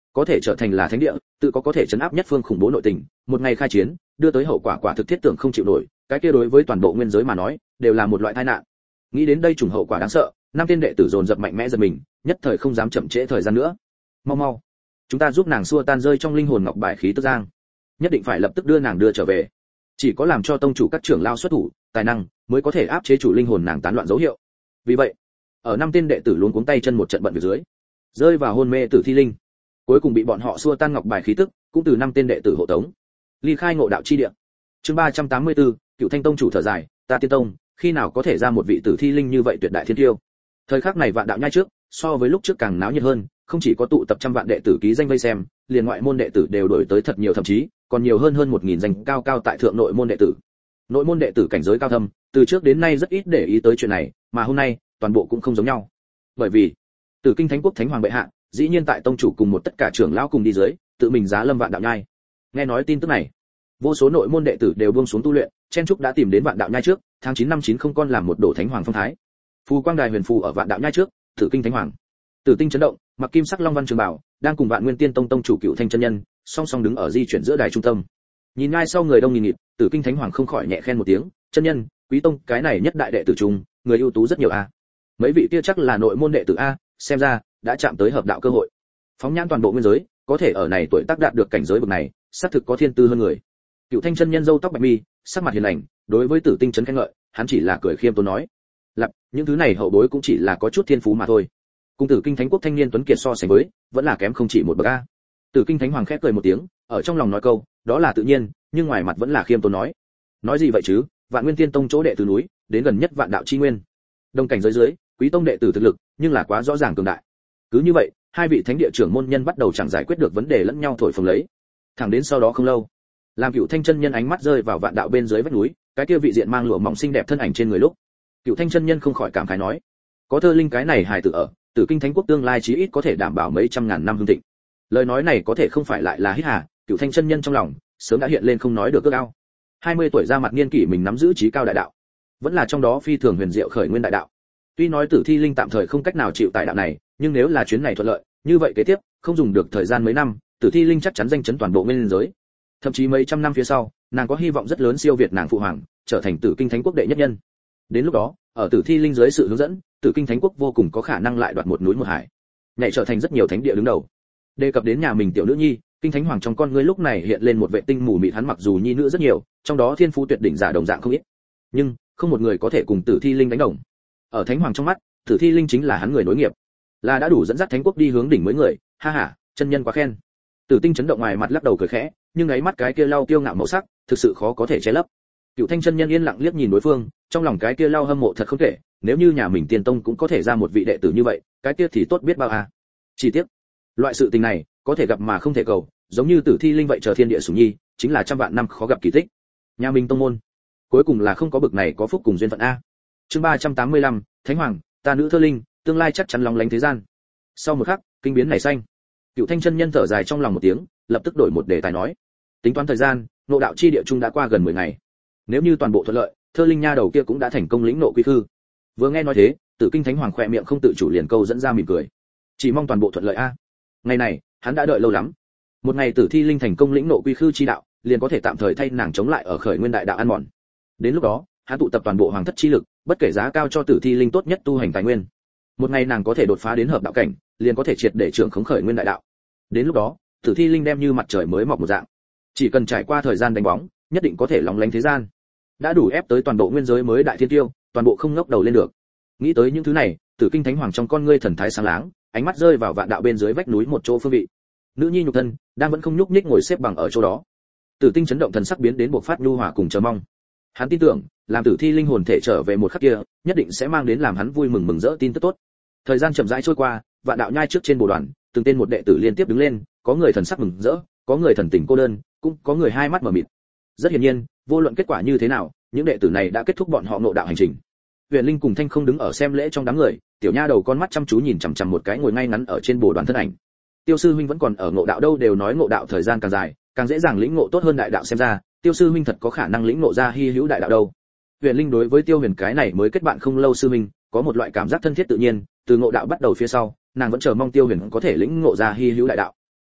có thể trở thành là thánh địa, tự có thể chấn áp nhất phương khủng bố nội tình, một ngày khai chiến, đưa tới hậu quả quả thực thiết tưởng không chịu nổi, cái kia đối với toàn bộ nguyên giới mà nói, đều là một loại tai nạn. Nghĩ đến đây trùng hậu quả đáng sợ, năm tên đệ tử dồn dập mạnh mẽ giật mình, nhất thời không dám chậm trễ thời gian nữa. Mau mau, chúng ta giúp nàng xua tan rơi trong linh hồn ngọc bài khí tức giang, nhất định phải lập tức đưa nàng đưa trở về. Chỉ có làm cho tông chủ các trưởng lao xuất thủ, tài năng mới có thể áp chế chủ linh hồn nàng tán loạn dấu hiệu. Vì vậy, ở năm tên đệ tử luống cuống tay chân một trận bận việc dưới, rơi vào hôn mê Tử Thi Linh, cuối cùng bị bọn họ xua tan ngọc bài khí tức, cũng từ năm tên đệ tử hộ tống, ly khai ngộ đạo chi địa. Chương 384, Cựu Thanh tông chủ thở dài, ta tiên tông, khi nào có thể ra một vị Tử Thi Linh như vậy tuyệt đại thiên tiêu. Thời khắc này Vạn Đạo Nhai trước, so với lúc trước càng náo nhiệt hơn, không chỉ có tụ tập trăm vạn đệ tử ký danh vây xem, liền ngoại môn đệ tử đều đổi tới thật nhiều, thậm chí còn nhiều hơn 1000 danh cao cao tại thượng nội môn đệ tử. Nội môn đệ tử cảnh giới cao thâm, từ trước đến nay rất ít để ý tới chuyện này, mà hôm nay, toàn bộ cũng không giống nhau. Bởi vì, Tử Kinh Thánh Quốc Thánh Hoàng bệ hạ, dĩ nhiên tại tông chủ cùng một tất cả trưởng lão cùng đi dưới, tự mình giá lâm Vạn Đạo Nhai. Nghe nói tin tức này, vô số nội môn đệ tử đều buông xuống tu luyện, chen chúc đã tìm đến Vạn Đạo Nhai trước, tháng 9 năm 9 không con làm một đổ Thánh Hoàng phong thái. Phù Quang Đài huyền phù ở Vạn Đạo Nhai trước, Tử Kinh Thánh Hoàng. Tử Tinh chấn động, mặc kim sắc long văn trường bảo, đang cùng Vạn Nguyên Tiên Tông tông chủ Cựu Thanh chân nhân, song song đứng ở di chuyển giữa đài trung tâm. Nhìn ngay sau người đông nghìn nghịt, Tử Kinh Thánh Hoàng không khỏi nhẹ khen một tiếng, chân nhân, quý tông cái này nhất đại đệ tử trung, người ưu tú rất nhiều a. Mấy vị kia chắc là nội môn đệ tử a, xem ra đã chạm tới hợp đạo cơ hội. Phóng nhãn toàn bộ nguyên giới, có thể ở này tuổi tác đạt được cảnh giới bậc này, xác thực có thiên tư hơn người. Cựu Thanh chân nhân râu tóc bạch mi, sắc mặt hiền lành, đối với Tử Tinh chấn khen ngợi, hắn chỉ là cười khiêm tốn nói, lập, những thứ này hậu bối cũng chỉ là có chút thiên phú mà thôi. Cùng Tử Kinh Thánh Quốc thanh niên tuấn kiệt so sánh với, vẫn là kém không chỉ một bậc a. Tử Kinh Thánh Hoàng khẽ cười một tiếng, ở trong lòng nói câu, đó là tự nhiên, nhưng ngoài mặt vẫn là khiêm tốn nói gì vậy chứ, Vạn Nguyên Tiên Tông chỗ đệ tử núi, đến gần nhất Vạn Đạo chi nguyên. Đồng cảnh giới dưới, quý tông đệ tử thực lực, nhưng là quá rõ ràng cường đại. Cứ như vậy, hai vị thánh địa trưởng môn nhân bắt đầu chẳng giải quyết được vấn đề lẫn nhau thổi phồng lấy. Thẳng đến sau đó không lâu, làm Cựu Thanh chân nhân ánh mắt rơi vào Vạn Đạo bên dưới vách núi, cái kia vị diện mang lụa mỏng xinh đẹp thân ảnh trên người lúc, Cựu Thanh chân nhân không khỏi cảm khái nói, có thơ linh cái này hài tử ở, Tử Kinh Thánh Quốc tương lai chí ít có thể đảm bảo mấy trăm ngàn năm hương thịnh. Lời nói này có thể không phải lại là hít hà, Cựu Thanh chân nhân trong lòng sớm đã hiện lên không nói được ước ao. 20 tuổi ra mặt niên kỷ mình nắm giữ trí cao đại đạo, vẫn là trong đó phi thường huyền diệu khởi nguyên đại đạo. Tuy nói Tử Thi Linh tạm thời không cách nào chịu tại đạo này, nhưng nếu là chuyến này thuận lợi, như vậy kế tiếp, không dùng được thời gian mấy năm, Tử Thi Linh chắc chắn danh chấn toàn bộ nguyên giới. Thậm chí mấy trăm năm phía sau, nàng có hy vọng rất lớn siêu việt nàng phụ hoàng, trở thành Tử Kinh Thánh Quốc đệ nhất nhân. Đến lúc đó, ở Tử Thi Linh dưới sự hướng dẫn, Tử Kinh Thánh Quốc vô cùng có khả năng lại đoạt một núi một hải, nhảy trở thành rất nhiều thánh địa đứng đầu. Đề cập đến nhà mình tiểu nữ nhi, Kinh Thánh Hoàng trong con ngươi lúc này hiện lên một vệ tinh mù mịt, hắn mặc dù nhi nữ rất nhiều, trong đó thiên phú tuyệt đỉnh giả đồng dạng không ít, nhưng không một người có thể cùng Tử Thi Linh đánh đồng. Ở Thánh Hoàng trong mắt, Tử Thi Linh chính là hắn người nối nghiệp, là đã đủ dẫn dắt Thánh Quốc đi hướng đỉnh mới người. Ha ha, chân nhân quá khen. Tử Tinh chấn động ngoài mặt lắc đầu cười khẽ, nhưng ấy mắt cái kia lau kiêu ngạo màu sắc, thực sự khó có thể che lấp. Cựu Thanh chân nhân yên lặng liếc nhìn đối phương, trong lòng cái kia lau hâm mộ thật không thể, nếu như nhà mình Tiên Tông cũng có thể ra một vị đệ tử như vậy, cái kia thì tốt biết bao à. Chỉ tiếc, loại sự tình này, có thể gặp mà không thể cầu, giống như Tử Thi Linh vậy chờ thiên địa sủng nhi, chính là trăm vạn năm khó gặp kỳ tích. Nhà mình tông môn, cuối cùng là không có bực này có phúc cùng duyên phận a. Chương 385, Thánh Hoàng, ta nữ thơ linh, tương lai chắc chắn long lánh thế gian. Sau một khắc, kinh biến nảy xanh. Cựu Thanh chân nhân thở dài trong lòng một tiếng, lập tức đổi một đề tài nói, tính toán thời gian, ngộ đạo chi địa trung đã qua gần 10 ngày. Nếu như toàn bộ thuận lợi, thơ linh nha đầu kia cũng đã thành công lĩnh ngộ quy khư. Vừa nghe nói thế, Tử Kinh Thánh Hoàng khỏe miệng không tự chủ liền câu dẫn ra mỉm cười. Chỉ mong toàn bộ thuận lợi a. Ngày này, hắn đã đợi lâu lắm. Một ngày Tử Thi Linh thành công lĩnh ngộ quy khư chi đạo, liền có thể tạm thời thay nàng chống lại ở khởi nguyên đại đạo ăn mòn. Đến lúc đó, hắn tụ tập toàn bộ hoàng thất chi lực, bất kể giá cao cho Tử Thi Linh tốt nhất tu hành tài nguyên. Một ngày nàng có thể đột phá đến hợp đạo cảnh, liền có thể triệt để trưởng khống khởi nguyên đại đạo. Đến lúc đó, Tử Thi Linh đem như mặt trời mới mọc một dạng, chỉ cần trải qua thời gian đánh bóng, nhất định có thể lóng lánh thế gian. Đã đủ ép tới toàn bộ nguyên giới mới đại thiên tiêu, toàn bộ không ngóc đầu lên được. Nghĩ tới những thứ này, Tử Kinh Thánh Hoàng trong con ngươi thần thái sáng láng, ánh mắt rơi vào Vạn Đạo bên dưới vách núi một chỗ phương vị. Nữ nhi nhục thân đang vẫn không nhúc nhích ngồi xếp bằng ở chỗ đó. Tử Tinh chấn động thần sắc biến đến bộc phát nhu hòa cùng chờ mong. Hắn tin tưởng, làm Tử Thi linh hồn thể trở về một khắc kia, nhất định sẽ mang đến làm hắn vui mừng mừng rỡ tin tức tốt. Thời gian chậm rãi trôi qua, Vạn Đạo nhai trước trên bồ đoàn, từng tên một đệ tử liên tiếp đứng lên, có người thần sắc mừng rỡ, có người thần tình cô đơn, cũng có người hai mắt mở mịt. Rất hiển nhiên, vô luận kết quả như thế nào, những đệ tử này đã kết thúc bọn họ ngộ đạo hành trình. Huyền Linh cùng Thanh không đứng ở xem lễ trong đám người, tiểu nha đầu con mắt chăm chú nhìn chằm chằm một cái ngồi ngay ngắn ở trên bồ đoàn thân ảnh. Tiêu sư huynh vẫn còn ở ngộ đạo đâu, đều nói ngộ đạo thời gian càng dài, càng dễ dàng lĩnh ngộ tốt hơn đại đạo, xem ra, Tiêu sư huynh thật có khả năng lĩnh ngộ ra hi hữu đại đạo đâu. Huyền Linh đối với Tiêu Huyền cái này mới kết bạn không lâu sư huynh, có một loại cảm giác thân thiết tự nhiên, từ ngộ đạo bắt đầu phía sau, nàng vẫn chờ mong Tiêu Huyền có thể lĩnh ngộ ra hi hữu đại đạo.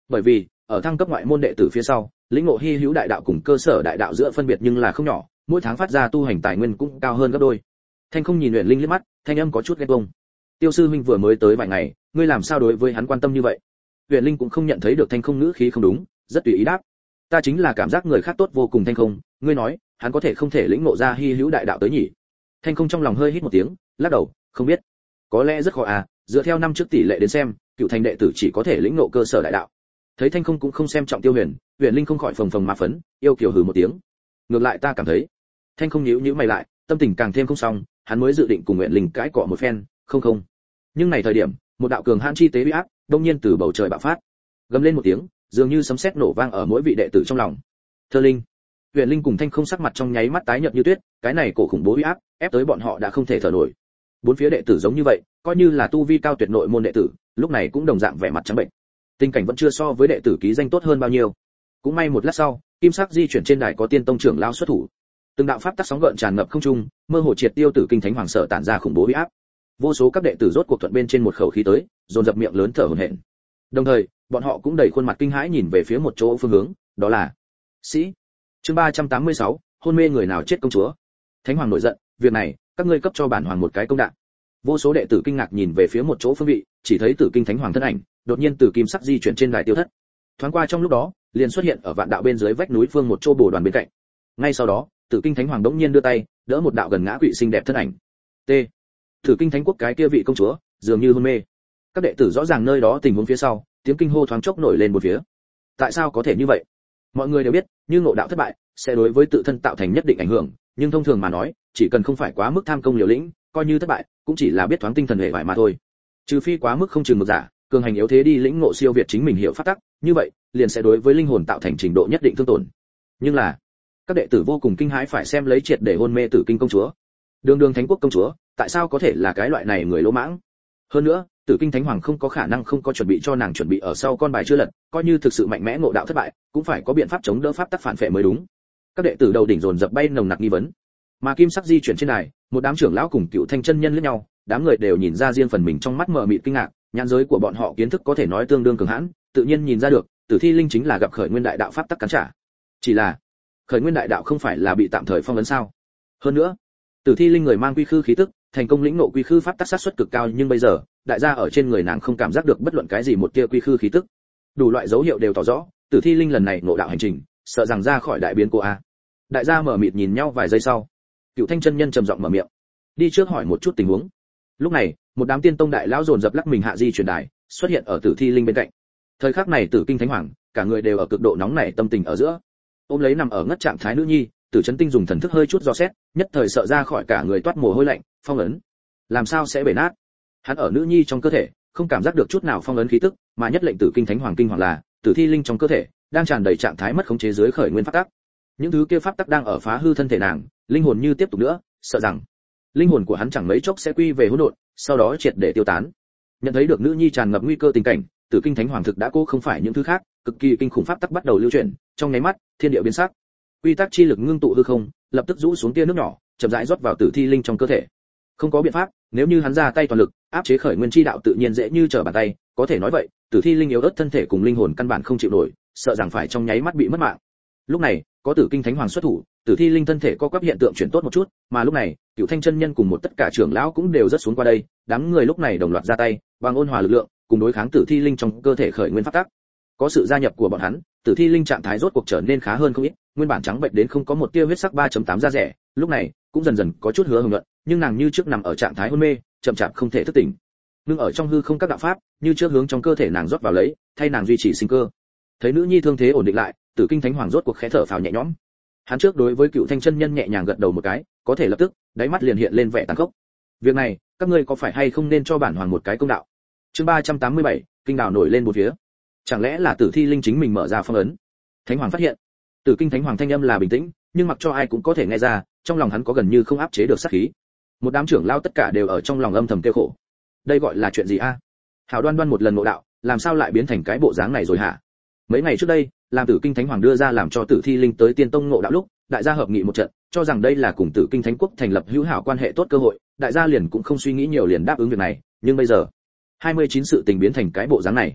Bởi vì ở thăng cấp ngoại môn đệ tử phía sau, lĩnh ngộ hy hữu đại đạo cùng cơ sở đại đạo giữa phân biệt nhưng là không nhỏ, mỗi tháng phát ra tu hành tài nguyên cũng cao hơn gấp đôi. Thanh Không nhìn Uyển Linh liếc mắt, thanh âm có chút ghét bông. Tiêu sư huynh vừa mới tới vài ngày, ngươi làm sao đối với hắn quan tâm như vậy? Uyển Linh cũng không nhận thấy được Thanh Không ngữ khí không đúng, rất tùy ý đáp. Ta chính là cảm giác người khác tốt vô cùng. Thanh Không, ngươi nói, hắn có thể không thể lĩnh ngộ ra hy hữu đại đạo tới nhỉ? Thanh Không trong lòng hơi hít một tiếng, lắc đầu, không biết. Có lẽ rất khó à, dựa theo năm trước tỷ lệ đến xem, cựu thành đệ tử chỉ có thể lĩnh ngộ cơ sở đại đạo. Thấy Thanh Không cũng không xem trọng Tiêu Huyền, Uyển Linh không khỏi phồng phồng mà phấn, yêu kiều hừ một tiếng. Ngược lại ta cảm thấy, Thanh Không nhíu mày lại, tâm tình càng thêm không xong, hắn mới dự định cùng Uyển Linh cãi cọ một phen, không. Nhưng này thời điểm, một đạo cường hãn chi tế uy áp, đột nhiên từ bầu trời bạo phát. Gầm lên một tiếng, dường như sấm sét nổ vang ở mỗi vị đệ tử trong lòng. Thơ Linh, Uyển Linh cùng Thanh Không sắc mặt trong nháy mắt tái nhợt như tuyết, cái này cổ khủng bố uy áp, ép tới bọn họ đã không thể thở nổi. Bốn phía đệ tử giống như vậy, coi như là tu vi cao tuyệt nội môn đệ tử, lúc này cũng đồng dạng vẻ mặt trắng bệnh. Tình cảnh vẫn chưa so với đệ tử ký danh tốt hơn bao nhiêu. Cũng may một lát sau, kim sắc di chuyển trên đài có tiên tông trưởng lão xuất thủ. Từng đạo pháp tắc sóng gợn tràn ngập không trung, mơ hồ triệt tiêu tử kinh thánh hoàng sợ tản ra khủng bố uy áp. Vô số các đệ tử rốt cuộc thuận bên trên một khẩu khí tới, dồn dập miệng lớn thở hổn hển. Đồng thời, bọn họ cũng đầy khuôn mặt kinh hãi nhìn về phía một chỗ phương hướng, đó là Sĩ. Chương 386, hôn mê người nào chết công chúa. Thánh hoàng nổi giận, việc này, các ngươi cấp cho bản hoàng một cái công đạo. Vô số đệ tử kinh ngạc nhìn về phía một chỗ phương vị, chỉ thấy tử kinh thánh hoàng thân ảnh, đột nhiên từ kim sắc di chuyển trên đài tiêu thất. Thoáng qua trong lúc đó, liền xuất hiện ở vạn đạo bên dưới vách núi phương một chỗ bồ đoàn bên cạnh. Ngay sau đó, tử kinh thánh hoàng đống nhiên đưa tay, đỡ một đạo gần ngã quỵ xinh đẹp thân ảnh. T. Tử kinh thánh quốc cái kia vị công chúa, dường như hôn mê. Các đệ tử rõ ràng nơi đó tình huống phía sau, tiếng kinh hô thoáng chốc nổi lên một phía. Tại sao có thể như vậy? Mọi người đều biết, như ngộ đạo thất bại, sẽ đối với tự thân tạo thành nhất định ảnh hưởng, nhưng thông thường mà nói, chỉ cần không phải quá mức tham công liều lĩnh, coi như thất bại, cũng chỉ là biết thoáng tinh thần hệ vải mà thôi. Trừ phi quá mức không chừng mực giả, cường hành yếu thế đi lĩnh ngộ siêu việt chính mình hiểu pháp tắc, như vậy, liền sẽ đối với linh hồn tạo thành trình độ nhất định thương tổn. Nhưng là, các đệ tử vô cùng kinh hãi phải xem lấy triệt để hôn mê tử kinh công chúa. Đường thánh quốc công chúa, tại sao có thể là cái loại này người lỗ mãng? Hơn nữa, tử kinh thánh hoàng không có khả năng không có chuẩn bị cho nàng chuẩn bị ở sau con bài chưa lật, coi như thực sự mạnh mẽ ngộ đạo thất bại, cũng phải có biện pháp chống đỡ pháp tắc phản phệ mới đúng. Các đệ tử đầu đỉnh dồn dập bay nồng nặc nghi vấn. Mà kim sắc di chuyển trên đài, một đám trưởng lão cùng cựu thanh chân nhân liếc nhau, đám người đều nhìn ra riêng phần mình trong mắt mờ mịt kinh ngạc, nhãn giới của bọn họ kiến thức có thể nói tương đương cường hãn, tự nhiên nhìn ra được, Tử Thi Linh chính là gặp khởi nguyên đại đạo pháp tắc cắn trả. Chỉ là, khởi nguyên đại đạo không phải là bị tạm thời phong ấn sao? Hơn nữa, Tử Thi Linh người mang quy khư khí tức, thành công lĩnh ngộ quy khư pháp tắc sát suất cực cao, nhưng bây giờ, đại gia ở trên người nàng không cảm giác được bất luận cái gì một tia quy khư khí tức. Đủ loại dấu hiệu đều tỏ rõ, Tử Thi Linh lần này ngộ đạo hành trình, sợ rằng ra khỏi đại biến cô a. Đại gia mở mịt nhìn nhau vài giây sau, Cựu Thanh chân nhân trầm giọng mở miệng, đi trước hỏi một chút tình huống. Lúc này, một đám tiên tông đại lão dồn dập lắc mình hạ di chuyển đài, xuất hiện ở Tử Thi Linh bên cạnh. Thời khắc này Tử Kinh Thánh Hoàng, cả người đều ở cực độ nóng nảy tâm tình ở giữa. Ôm lấy nằm ở ngất trạng thái nữ nhi, Tử Chấn Tinh dùng thần thức hơi chút dò xét, nhất thời sợ ra khỏi cả người toát mồ hôi lạnh, phong ấn, làm sao sẽ bể nát? Hắn ở nữ nhi trong cơ thể, không cảm giác được chút nào phong ấn khí tức, mà nhất lệnh Tử Kinh Thánh Hoàng kinh hoàng là, Tử Thi Linh trong cơ thể đang tràn đầy trạng thái mất khống chế dưới khởi nguyên pháp tắc. Những thứ kia pháp tắc đang ở phá hư thân thể nàng, linh hồn như tiếp tục nữa, sợ rằng linh hồn của hắn chẳng mấy chốc sẽ quy về hỗn độn, sau đó triệt để tiêu tán. Nhận thấy được nữ nhi tràn ngập nguy cơ tình cảnh, Tử Kinh Thánh Hoàng thực đã cố không phải những thứ khác, cực kỳ kinh khủng pháp tắc bắt đầu lưu chuyển, trong nháy mắt, thiên địa biến sắc. Quy tắc chi lực ngưng tụ hư không, lập tức rũ xuống tia nước nhỏ, chậm rãi rót vào Tử Thi Linh trong cơ thể. Không có biện pháp, nếu như hắn ra tay toàn lực, áp chế khởi nguyên chi đạo tự nhiên dễ như trở bàn tay, có thể nói vậy, Tử Thi Linh yếu ớt thân thể cùng linh hồn căn bản không chịu nổi, sợ rằng phải trong nháy mắt bị mất mạng. Lúc này, có Tử Kinh Thánh Hoàng xuất thủ, Tử Thi Linh thân thể co quắp hiện tượng chuyển tốt một chút, mà lúc này, Cựu Thanh chân nhân cùng một tất cả trưởng lão cũng đều rất xuống qua đây, đám người lúc này đồng loạt ra tay, bằng ôn hòa lực lượng, cùng đối kháng Tử Thi Linh trong cơ thể khởi nguyên pháp tắc. Có sự gia nhập của bọn hắn, Tử Thi Linh trạng thái rốt cuộc trở nên khá hơn không ít, nguyên bản trắng bệnh đến không có một tia huyết sắc 3.8 da rẻ, lúc này cũng dần dần có chút hứa hồng nhuận, nhưng nàng như trước nằm ở trạng thái hôn mê, chậm chạp không thể thức tỉnh. Nhưng ở trong hư không các đạo pháp, như trước hướng trong cơ thể nàng rót vào lấy, thay nàng duy trì sinh cơ. Thấy nữ nhi thương thế ổn định lại, Tử Kinh Thánh Hoàng rốt cuộc khẽ thở phào nhẹ nhõm. Hắn trước đối với Cựu Thanh chân nhân nhẹ nhàng gật đầu một cái, có thể lập tức, đáy mắt liền hiện lên vẻ tàn khốc. Việc này, các ngươi có phải hay không nên cho bản hoàng một cái công đạo? Chương 387, kinh đảo nổi lên một phía. Chẳng lẽ là Tử Thi Linh chính mình mở ra phong ấn? Thánh Hoàng phát hiện, Tử Kinh Thánh Hoàng thanh âm là bình tĩnh, nhưng mặc cho ai cũng có thể nghe ra, trong lòng hắn có gần như không áp chế được sát khí. Một đám trưởng lao tất cả đều ở trong lòng âm thầm kêu khổ. Đây gọi là chuyện gì a? Hảo Đoan Đoan một lần ngộ đạo, làm sao lại biến thành cái bộ dáng này rồi hả? Mấy ngày trước đây, làm Tử Kinh Thánh Hoàng đưa ra làm cho Tử Thi Linh tới Tiên Tông ngộ đạo lúc, đại gia hợp nghị một trận, cho rằng đây là cùng Tử Kinh Thánh Quốc thành lập hữu hảo quan hệ tốt cơ hội, đại gia liền cũng không suy nghĩ nhiều liền đáp ứng việc này, nhưng bây giờ, 29 sự tình biến thành cái bộ dáng này.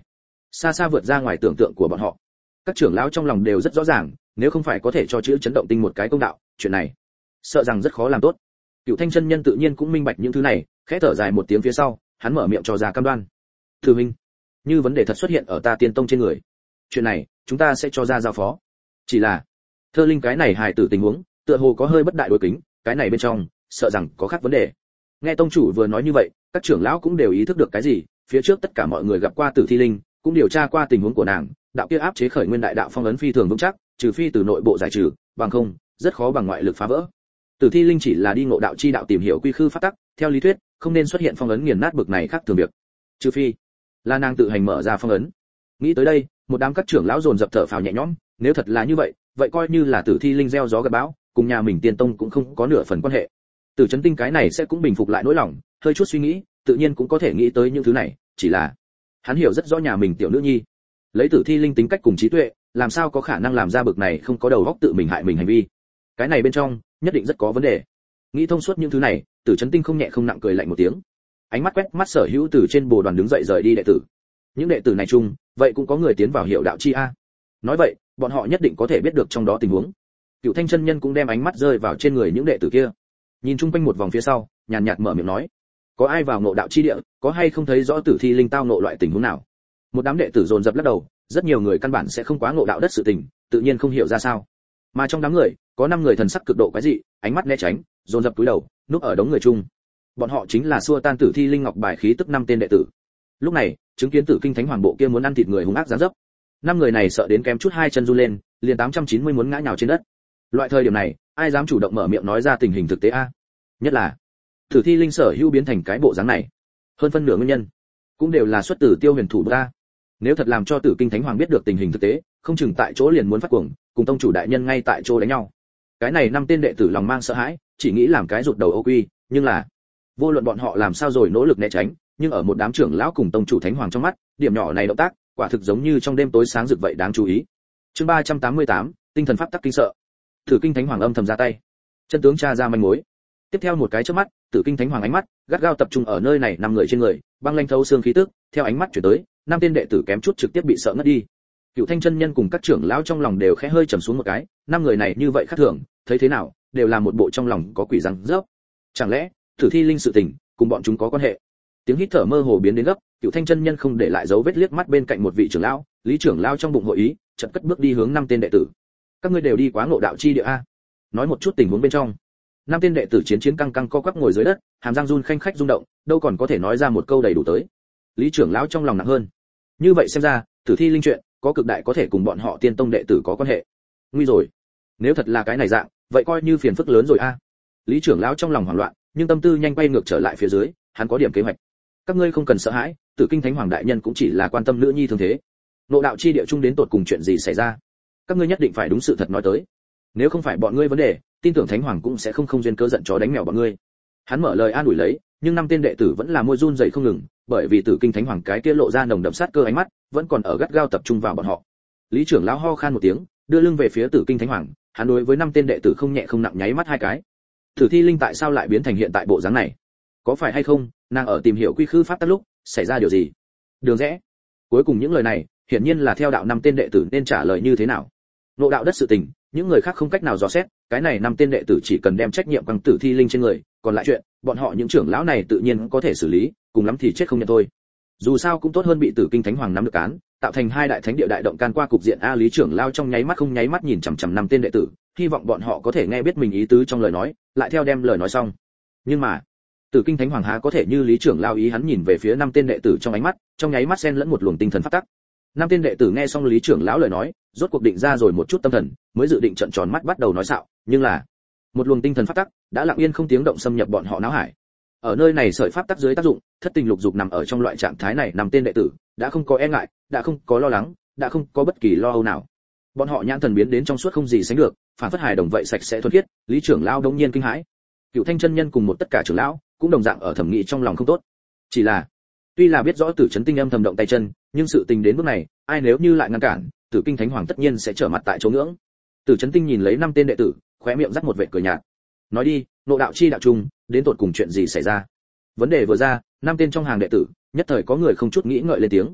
xa xa vượt ra ngoài tưởng tượng của bọn họ. Các trưởng lão trong lòng đều rất rõ ràng, nếu không phải có thể cho chữ chấn động tinh một cái công đạo, chuyện này sợ rằng rất khó làm tốt. Cửu Thanh chân nhân tự nhiên cũng minh bạch những thứ này, khẽ thở dài một tiếng phía sau, hắn mở miệng cho ra cam đoan. Thử minh, như vấn đề thật xuất hiện ở ta Tiên Tông trên người, chuyện này chúng ta sẽ cho ra giao phó. Chỉ là Thơ Linh cái này hài tử tình huống, tựa hồ có hơi bất đại đối kính, cái này bên trong sợ rằng có khác vấn đề. Nghe tông chủ vừa nói như vậy, các trưởng lão cũng đều ý thức được cái gì, phía trước tất cả mọi người gặp qua Tử Thi Linh, cũng điều tra qua tình huống của nàng, đạo kia áp chế khởi nguyên đại đạo phong ấn phi thường vững chắc, trừ phi từ nội bộ giải trừ, bằng không, rất khó bằng ngoại lực phá vỡ. Tử Thi Linh chỉ là đi ngộ đạo chi đạo tìm hiểu quy khư pháp tắc, theo lý thuyết, không nên xuất hiện phong ấn nghiền nát bực này khác thường việc. Trừ phi là nàng tự hành mở ra phong ấn. Nghĩ tới đây, một đám các trưởng lão dồn dập thở phào nhẹ nhõm, nếu thật là như vậy, vậy coi như là Tử Thi Linh gieo gió gặt bão, cùng nhà mình Tiên Tông cũng không có nửa phần quan hệ. Tử Chấn Tinh cái này sẽ cũng bình phục lại nỗi lòng, hơi chút suy nghĩ, tự nhiên cũng có thể nghĩ tới những thứ này, chỉ là hắn hiểu rất rõ nhà mình tiểu nữ nhi, lấy Tử Thi Linh tính cách cùng trí tuệ, làm sao có khả năng làm ra bực này không có đầu óc tự mình hại mình hành vi. Cái này bên trong nhất định rất có vấn đề. Nghĩ thông suốt những thứ này, Tử Chấn Tinh không nhẹ không nặng cười lạnh một tiếng, ánh mắt quét mắt sở hữu từ trên bồ đoàn đứng dậy rời đi đệ tử. Những đệ tử này chung, vậy cũng có người tiến vào hiệu đạo chi a. Nói vậy, bọn họ nhất định có thể biết được trong đó tình huống. Cựu Thanh chân nhân cũng đem ánh mắt rơi vào trên người những đệ tử kia, nhìn chung quanh một vòng phía sau, nhàn nhạt mở miệng nói: có ai vào ngộ đạo chi địa, có hay không thấy rõ Tử Thi Linh tao ngộ loại tình huống nào? Một đám đệ tử dồn dập lắc đầu, rất nhiều người căn bản sẽ không quá ngộ đạo đất sự tình, tự nhiên không hiểu ra sao. Mà trong đám người, có 5 người thần sắc cực độ quái dị, ánh mắt né tránh, dồn dập cúi đầu, núp ở đống người chung. Bọn họ chính là xua tan Tử Thi Linh ngọc bài khí tức 5 tên đệ tử. Lúc này, chứng kiến Tử Kinh Thánh Hoàng bộ kia muốn ăn thịt người hung ác giáng dấp, 5 người này sợ đến kém chút hai chân run lên, liền 890 muốn ngã nhào trên đất. Loại thời điểm này, ai dám chủ động mở miệng nói ra tình hình thực tế a? Nhất là Tử Thi Linh sở hữu biến thành cái bộ dáng này, hơn phân nửa nguyên nhân cũng đều là xuất từ Tiêu Huyền thủ ra. Nếu thật làm cho Tử Kinh Thánh Hoàng biết được tình hình thực tế, không chừng tại chỗ liền muốn phát cuồng, cùng tông chủ đại nhân ngay tại chỗ đánh nhau. Cái này 5 tên đệ tử lòng mang sợ hãi, chỉ nghĩ làm cái rụt đầu ô quy, nhưng là vô luận bọn họ làm sao rồi nỗ lực né tránh, nhưng ở một đám trưởng lão cùng tông chủ Thánh Hoàng trong mắt, điểm nhỏ này động tác, quả thực giống như trong đêm tối sáng rực vậy đáng chú ý. Chương 388, tinh thần pháp tắc kinh sợ. Tử Kinh Thánh Hoàng âm thầm ra tay, chân tướng tra ra manh mối. Tiếp theo một cái chớp mắt, Tử Kinh Thánh Hoàng ánh mắt gắt gao tập trung ở nơi này 5 người trên người, băng lanh thấu xương khí tức, theo ánh mắt chuyển tới, 5 tên đệ tử kém chút trực tiếp bị sợ ngất đi. Cựu Thanh chân nhân cùng các trưởng lão trong lòng đều khẽ hơi trầm xuống một cái, 5 người này như vậy khác thường, thấy thế nào, đều là một bộ trong lòng có quỷ răng rớp. Chẳng lẽ, Tử Thi Linh sự tình cùng bọn chúng có quan hệ? Tiếng hít thở mơ hồ biến đến gấp, Cựu Thanh chân nhân không để lại dấu vết liếc mắt bên cạnh một vị trưởng lão, Lý trưởng lão trong bụng hội ý, chợt cất bước đi hướng 5 tên đệ tử. Các ngươi đều đi quá ngộ đạo chi địa a? Nói một chút tình huống bên trong. 5 tên đệ tử chiến căng căng co quắp ngồi dưới đất, hàm răng run khanh khách rung động, đâu còn có thể nói ra một câu đầy đủ tới. Lý trưởng lão trong lòng nặng hơn. Như vậy xem ra, Tử Thi Linh chuyện có cực đại có thể cùng bọn họ Tiên Tông đệ tử có quan hệ. Nguy rồi, nếu thật là cái này dạng, vậy coi như phiền phức lớn rồi a. Lý trưởng lão trong lòng hoảng loạn, nhưng tâm tư nhanh quay ngược trở lại phía dưới, hắn có điểm kế hoạch. Các ngươi không cần sợ hãi, Tử Kinh Thánh Hoàng đại nhân cũng chỉ là quan tâm nữ nhi thương thế. Ngộ đạo chi địa chung đến tột cùng chuyện gì xảy ra, các ngươi nhất định phải đúng sự thật nói tới. Nếu không phải bọn ngươi vấn đề, tin tưởng Thánh Hoàng cũng sẽ không duyên cớ giận chó đánh mèo bọn ngươi. Hắn mở lời an ủi lấy, nhưng 5 tên đệ tử vẫn là môi run rẩy không ngừng, bởi vì Tử Kinh Thánh Hoàng cái kia lộ ra nồng đậm sát cơ ánh mắt, vẫn còn ở gắt gao tập trung vào bọn họ. Lý trưởng lão ho khan một tiếng, đưa lưng về phía Tử Kinh Thánh Hoàng, hắn đối với 5 tên đệ tử không nhẹ không nặng nháy mắt 2 cái. Tử Thi Linh tại sao lại biến thành hiện tại bộ dáng này? Có phải hay không, nàng ở tìm hiểu quy khư pháp tắc lúc, xảy ra điều gì? Đường rẽ. Cuối cùng những lời này, hiển nhiên là theo đạo 5 tên đệ tử nên trả lời như thế nào. Ngộ đạo đất sự tình, những người khác không cách nào dò xét, cái này 5 tên đệ tử chỉ cần đem trách nhiệm quăng Tử Thi Linh trên người, còn lại chuyện, bọn họ những trưởng lão này tự nhiên có thể xử lý, cùng lắm thì chết không nhận thôi. Dù sao cũng tốt hơn bị Tử Kinh Thánh Hoàng nắm được cán, tạo thành 2 đại thánh địa đại động can qua cục diện a. Lý trưởng lao trong nháy mắt không nháy mắt nhìn chằm chằm 5 tên đệ tử, hy vọng bọn họ có thể nghe biết mình ý tứ trong lời nói, lại theo đem lời nói xong. Nhưng mà, Tử Kinh Thánh Hoàng há có thể như Lý trưởng lao ý hắn nhìn về phía 5 tên đệ tử trong ánh mắt, trong nháy mắt xen lẫn một luồng tinh thần phát tắc. 5 tên đệ tử nghe xong Lý trưởng lão lời nói, rốt cuộc định ra rồi một chút tâm thần, mới dự định trợn tròn mắt bắt đầu nói xạo, nhưng là một luồng tinh thần phát tắc đã lặng yên không tiếng động xâm nhập bọn họ não hải. Ở nơi này sợi pháp tắc dưới tác dụng, thất tình lục dục nằm ở trong loại trạng thái này, 5 tên đệ tử đã không có e ngại, đã không có lo lắng, đã không có bất kỳ lo âu nào. Bọn họ nhãn thần biến đến trong suốt không gì sánh được, phản phất hài đồng vậy sạch sẽ thuần khiết. Lý trưởng lão đống nhiên kinh hãi, Cựu Thanh chân nhân cùng một tất cả trưởng lão cũng đồng dạng ở thẩm nghĩ trong lòng không tốt. Chỉ là tuy là biết rõ Tử Chấn Tinh âm thầm động tay chân, nhưng sự tình đến bước này, ai nếu như lại ngăn cản, Tử Kinh Thánh Hoàng tất nhiên sẽ trở mặt tại chỗ ngưỡng. Tử Chấn Tinh nhìn lấy 5 tên đệ tử, khóe miệng rắc một vệt cười nhạt. Nói đi, ngộ đạo chi đạo chung, đến tột cùng chuyện gì xảy ra? Vấn đề vừa ra, 5 tên trong hàng đệ tử, nhất thời có người không chút nghĩ ngợi lên tiếng.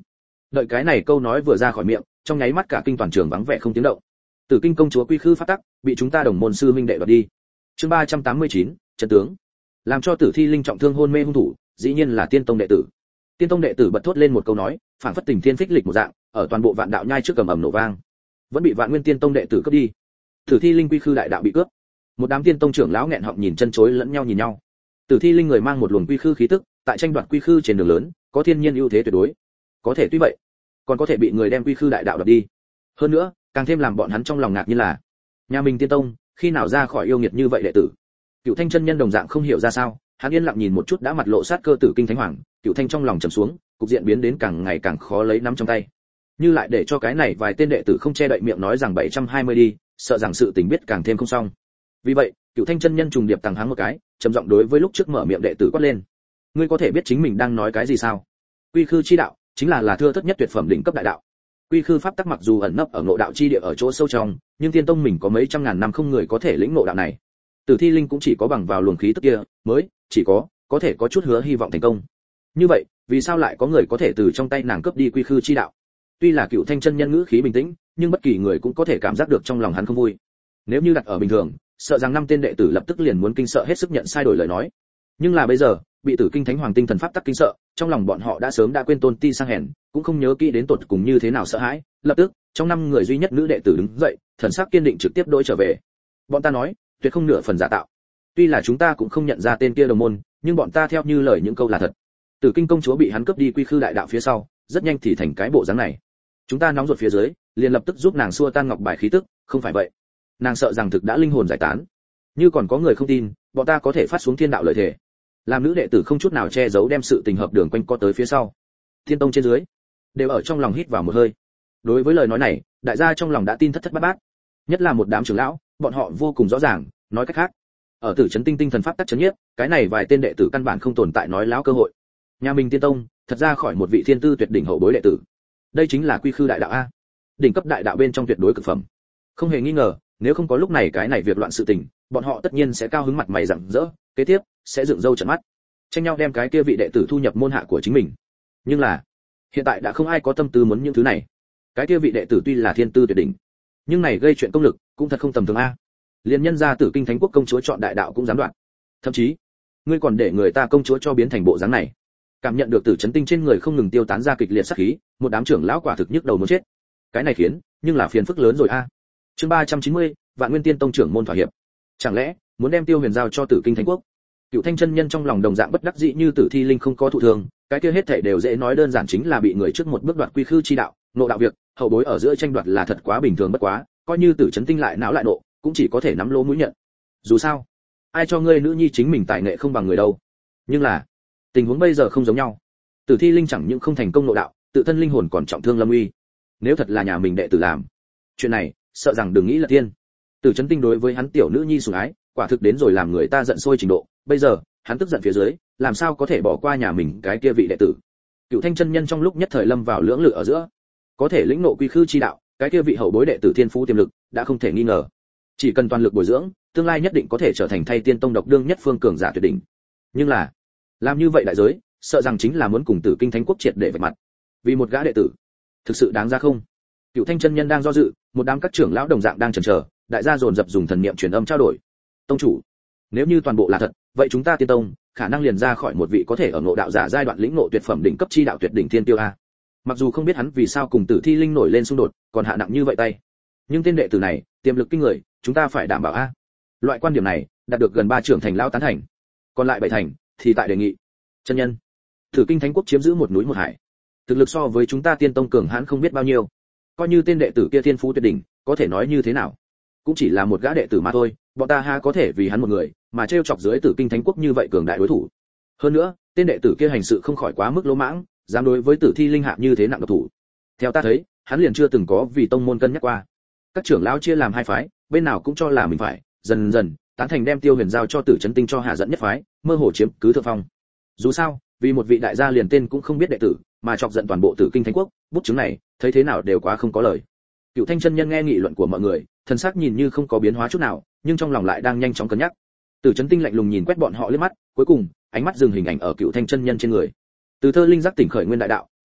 Đợi cái này câu nói vừa ra khỏi miệng, trong nháy mắt cả kinh toàn trường vắng vẻ không tiếng động. Tử Kinh công chúa quy khư pháp tắc, bị chúng ta đồng môn sư huynh đệ đoạt đi. Chương 389, trận tướng. Làm cho Tử Thi Linh trọng thương hôn mê hung thủ, dĩ nhiên là Tiên Tông đệ tử. Tiên Tông đệ tử bật thốt lên một câu nói, phảng phất tình thiên phích lịch một dạng, ở toàn bộ Vạn Đạo nhai trước cầm ầm nổ vang. Vẫn bị Vạn Nguyên Tiên Tông đệ tử cướp đi. Tử Thi Linh quy khư đại đạo bị cướp. Một đám Tiên Tông trưởng lão nghẹn họng nhìn chân chối lẫn nhau nhìn nhau. Tử Thi Linh người mang một luồng quy khư khí tức, tại tranh đoạt quy khư trên đường lớn, có thiên nhiên ưu thế tuyệt đối. Có thể tuy vậy, còn có thể bị người đem quy khư đại đạo đoạt đi. Hơn nữa, càng thêm làm bọn hắn trong lòng ngạc nhiên là, nhà mình Tiên Tông, khi nào ra khỏi yêu nghiệt như vậy đệ tử. Cựu Thanh chân nhân đồng dạng không hiểu ra sao, hắn yên lặng nhìn một chút đã mặt lộ sát cơ Tử Kinh Thánh Hoàng, Cựu Thanh trong lòng trầm xuống, cục diện biến đến càng ngày càng khó lấy nắm trong tay. Như lại để cho cái này vài tên đệ tử không che đậy miệng nói rằng 720 đi, sợ rằng sự tình biết càng thêm không xong. Vì vậy, Cựu Thanh chân nhân trùng điệp tăng háng một cái, trầm giọng đối với lúc trước mở miệng đệ tử quát lên: "Ngươi có thể biết chính mình đang nói cái gì sao? Quy khư chi đạo, chính là thưa thất nhất tuyệt phẩm đỉnh cấp đại đạo. Quy khư pháp tắc mặc dù ẩn nấp ở ngộ đạo chi địa ở chỗ sâu trong, nhưng Tiên Tông mình có mấy trăm ngàn năm không người có thể lĩnh ngộ đạo này. Tử Thi Linh cũng chỉ có bằng vào luồng khí tức kia, mới chỉ có thể có chút hứa hy vọng thành công. Như vậy, vì sao lại có người có thể từ trong tay nàng cướp đi quy khư chi đạo?" Tuy là Cựu Thanh chân nhân ngữ khí bình tĩnh, nhưng bất kỳ người cũng có thể cảm giác được trong lòng hắn không vui. Nếu như đặt ở bình thường, sợ rằng năm tên đệ tử lập tức liền muốn kinh sợ hết sức nhận sai đổi lời nói. Nhưng là bây giờ, bị Tử Kinh Thánh Hoàng tinh thần pháp tắc kinh sợ, trong lòng bọn họ đã sớm đã quên tôn ti sang hèn, cũng không nhớ kỹ đến tột cùng như thế nào sợ hãi. Lập tức, trong năm người duy nhất nữ đệ tử đứng dậy, thần sắc kiên định trực tiếp đối trở về. Bọn ta nói, tuyệt không nửa phần giả tạo. Tuy là chúng ta cũng không nhận ra tên kia đồng môn, nhưng bọn ta theo như lời những câu là thật. Tử Kinh công chúa bị hắn cướp đi quy khư đại đạo phía sau, rất nhanh thì thành cái bộ dáng này. Chúng ta nóng ruột phía dưới, liền lập tức giúp nàng xua tan ngọc bài khí tức, không phải vậy, nàng sợ rằng thực đã linh hồn giải tán. Như còn có người không tin, bọn ta có thể phát xuống thiên đạo lợi thể. Làm nữ đệ tử không chút nào che giấu đem sự tình hợp đường quanh co tới phía sau. Thiên Tông trên dưới đều ở trong lòng hít vào một hơi. Đối với lời nói này, đại gia trong lòng đã tin thất thất bát bát. Nhất là một đám trưởng lão, bọn họ vô cùng rõ ràng, nói cách khác, ở Tử Trấn Tinh tinh thần pháp tắc chấn nhiếp, cái này vài tên đệ tử căn bản không tồn tại nói láo cơ hội. Nhà mình Tiên Tông, thật ra khỏi một vị thiên tư tuyệt đỉnh hậu bối đệ tử. Đây chính là quy khư đại đạo a, đỉnh cấp đại đạo bên trong tuyệt đối cực phẩm. Không hề nghi ngờ, nếu không có lúc này cái này việc loạn sự tình, bọn họ tất nhiên sẽ cao hứng mặt mày rạng rỡ, kế tiếp sẽ dựng râu trợn mắt, tranh nhau đem cái kia vị đệ tử thu nhập môn hạ của chính mình. Nhưng là, hiện tại đã không ai có tâm tư muốn những thứ này. Cái kia vị đệ tử tuy là thiên tư tuyệt đỉnh, nhưng này gây chuyện công lực cũng thật không tầm thường a. Liên nhân gia Tử Kinh Thánh Quốc công chúa chọn đại đạo cũng dám đoạn. Thậm chí, ngươi còn để người ta công chúa cho biến thành bộ dáng này. Cảm nhận được Tử Chấn Tinh trên người không ngừng tiêu tán ra kịch liệt sát khí, một đám trưởng lão quả thực nhức đầu muốn chết. Cái này khiến, nhưng là phiền phức lớn rồi a. Chương 390, Vạn Nguyên Tiên Tông trưởng môn thỏa hiệp. Chẳng lẽ muốn đem Tiêu Huyền giao cho Tử Kinh Thánh Quốc? Cựu Thanh chân nhân trong lòng đồng dạng bất đắc dĩ, như Tử Thi Linh không có thụ thường, cái kia hết thảy đều dễ nói đơn giản, chính là bị người trước một bước đoạt quy khư chi đạo, nộ đạo việc, hậu bối ở giữa tranh đoạt là thật quá bình thường bất quá, coi như Tử Chấn Tinh lại não lại nộ, cũng chỉ có thể nắm lỗ mũi nhận. Dù sao, ai cho ngươi nữ nhi chính mình tài nghệ không bằng người đâu. Nhưng là, tình huống bây giờ không giống nhau. Tử Thi Linh chẳng những không thành công nộ đạo, tự thân linh hồn còn trọng thương lâm uy. Nếu thật là nhà mình đệ tử làm chuyện này, sợ rằng đừng nghĩ là tiên. Tử Chấn Tinh đối với hắn tiểu nữ nhi sủng ái, quả thực đến rồi làm người ta giận sôi trình độ. Bây giờ, hắn tức giận phía dưới, làm sao có thể bỏ qua nhà mình cái kia vị đệ tử. Cựu Thanh chân nhân trong lúc nhất thời lâm vào lưỡng lự ở giữa, có thể lĩnh ngộ quy khư chi đạo, cái kia vị hậu bối đệ tử thiên phú tiềm lực đã không thể nghi ngờ. Chỉ cần toàn lực bồi dưỡng, tương lai nhất định có thể trở thành thay Tiên Tông độc đương nhất phương cường giả tuyệt đỉnh. Nhưng là, làm như vậy đại giới, sợ rằng chính là muốn cùng Tử Kinh Thánh Quốc triệt để vạch mặt. Vì một gã đệ tử, thực sự đáng ra không? Cựu Thanh chân nhân đang do dự, một đám các trưởng lão đồng dạng đang chần chờ, đại gia dồn dập dùng thần niệm truyền âm trao đổi. Tông chủ, nếu như toàn bộ là thật, vậy chúng ta Tiên Tông khả năng liền ra khỏi một vị có thể ở ngộ đạo giả giai đoạn lĩnh ngộ tuyệt phẩm đỉnh cấp chi đạo tuyệt đỉnh thiên tiêu a. Mặc dù không biết hắn vì sao cùng Tử Thi Linh nổi lên xung đột, còn hạ nặng như vậy tay, nhưng tên đệ tử này tiềm lực kinh người, chúng ta phải đảm bảo a. Loại quan điểm này đạt được gần 3 trưởng thành lão tán thành, còn lại 7 thành thì tại đề nghị. Chân nhân, Tử Kinh Thánh Quốc chiếm giữ một núi một hải, thực lực so với chúng ta Tiên Tông cường hãn không biết bao nhiêu. Coi như tên đệ tử kia thiên phú tuyệt đỉnh, có thể nói như thế nào, cũng chỉ là một gã đệ tử mà thôi, bọn ta ha có thể vì hắn một người mà trêu chọc dưới Tử Kinh Thánh Quốc như vậy cường đại đối thủ. Hơn nữa, tên đệ tử kia hành sự không khỏi quá mức lỗ mãng, dám đối với Tử Thi Linh hạ như thế nặng độc thủ. Theo ta thấy, hắn liền chưa từng có vì tông môn cân nhắc qua. Các trưởng lão chia làm hai phái, bên nào cũng cho là mình phải, dần dần tán thành đem Tiêu Huyền giao cho Tử Chấn Tinh cho hạ dẫn nhất phái, mơ hồ chiếm cứ thượng phong. Dù sao, vì một vị đại gia liền tên cũng không biết đệ tử, mà chọc giận toàn bộ Tử Kinh Thánh Quốc, bút chứng này, thấy thế nào đều quá không có lời. Cựu Thanh chân nhân nghe nghị luận của mọi người, thần sắc nhìn như không có biến hóa chút nào, nhưng trong lòng lại đang nhanh chóng cân nhắc. Tử Chấn Tinh lạnh lùng nhìn quét bọn họ liếc mắt, cuối cùng, ánh mắt dừng hình ảnh ở Cựu Thanh chân nhân trên người. Từ thơ linh giác tỉnh khởi nguyên đại đạo,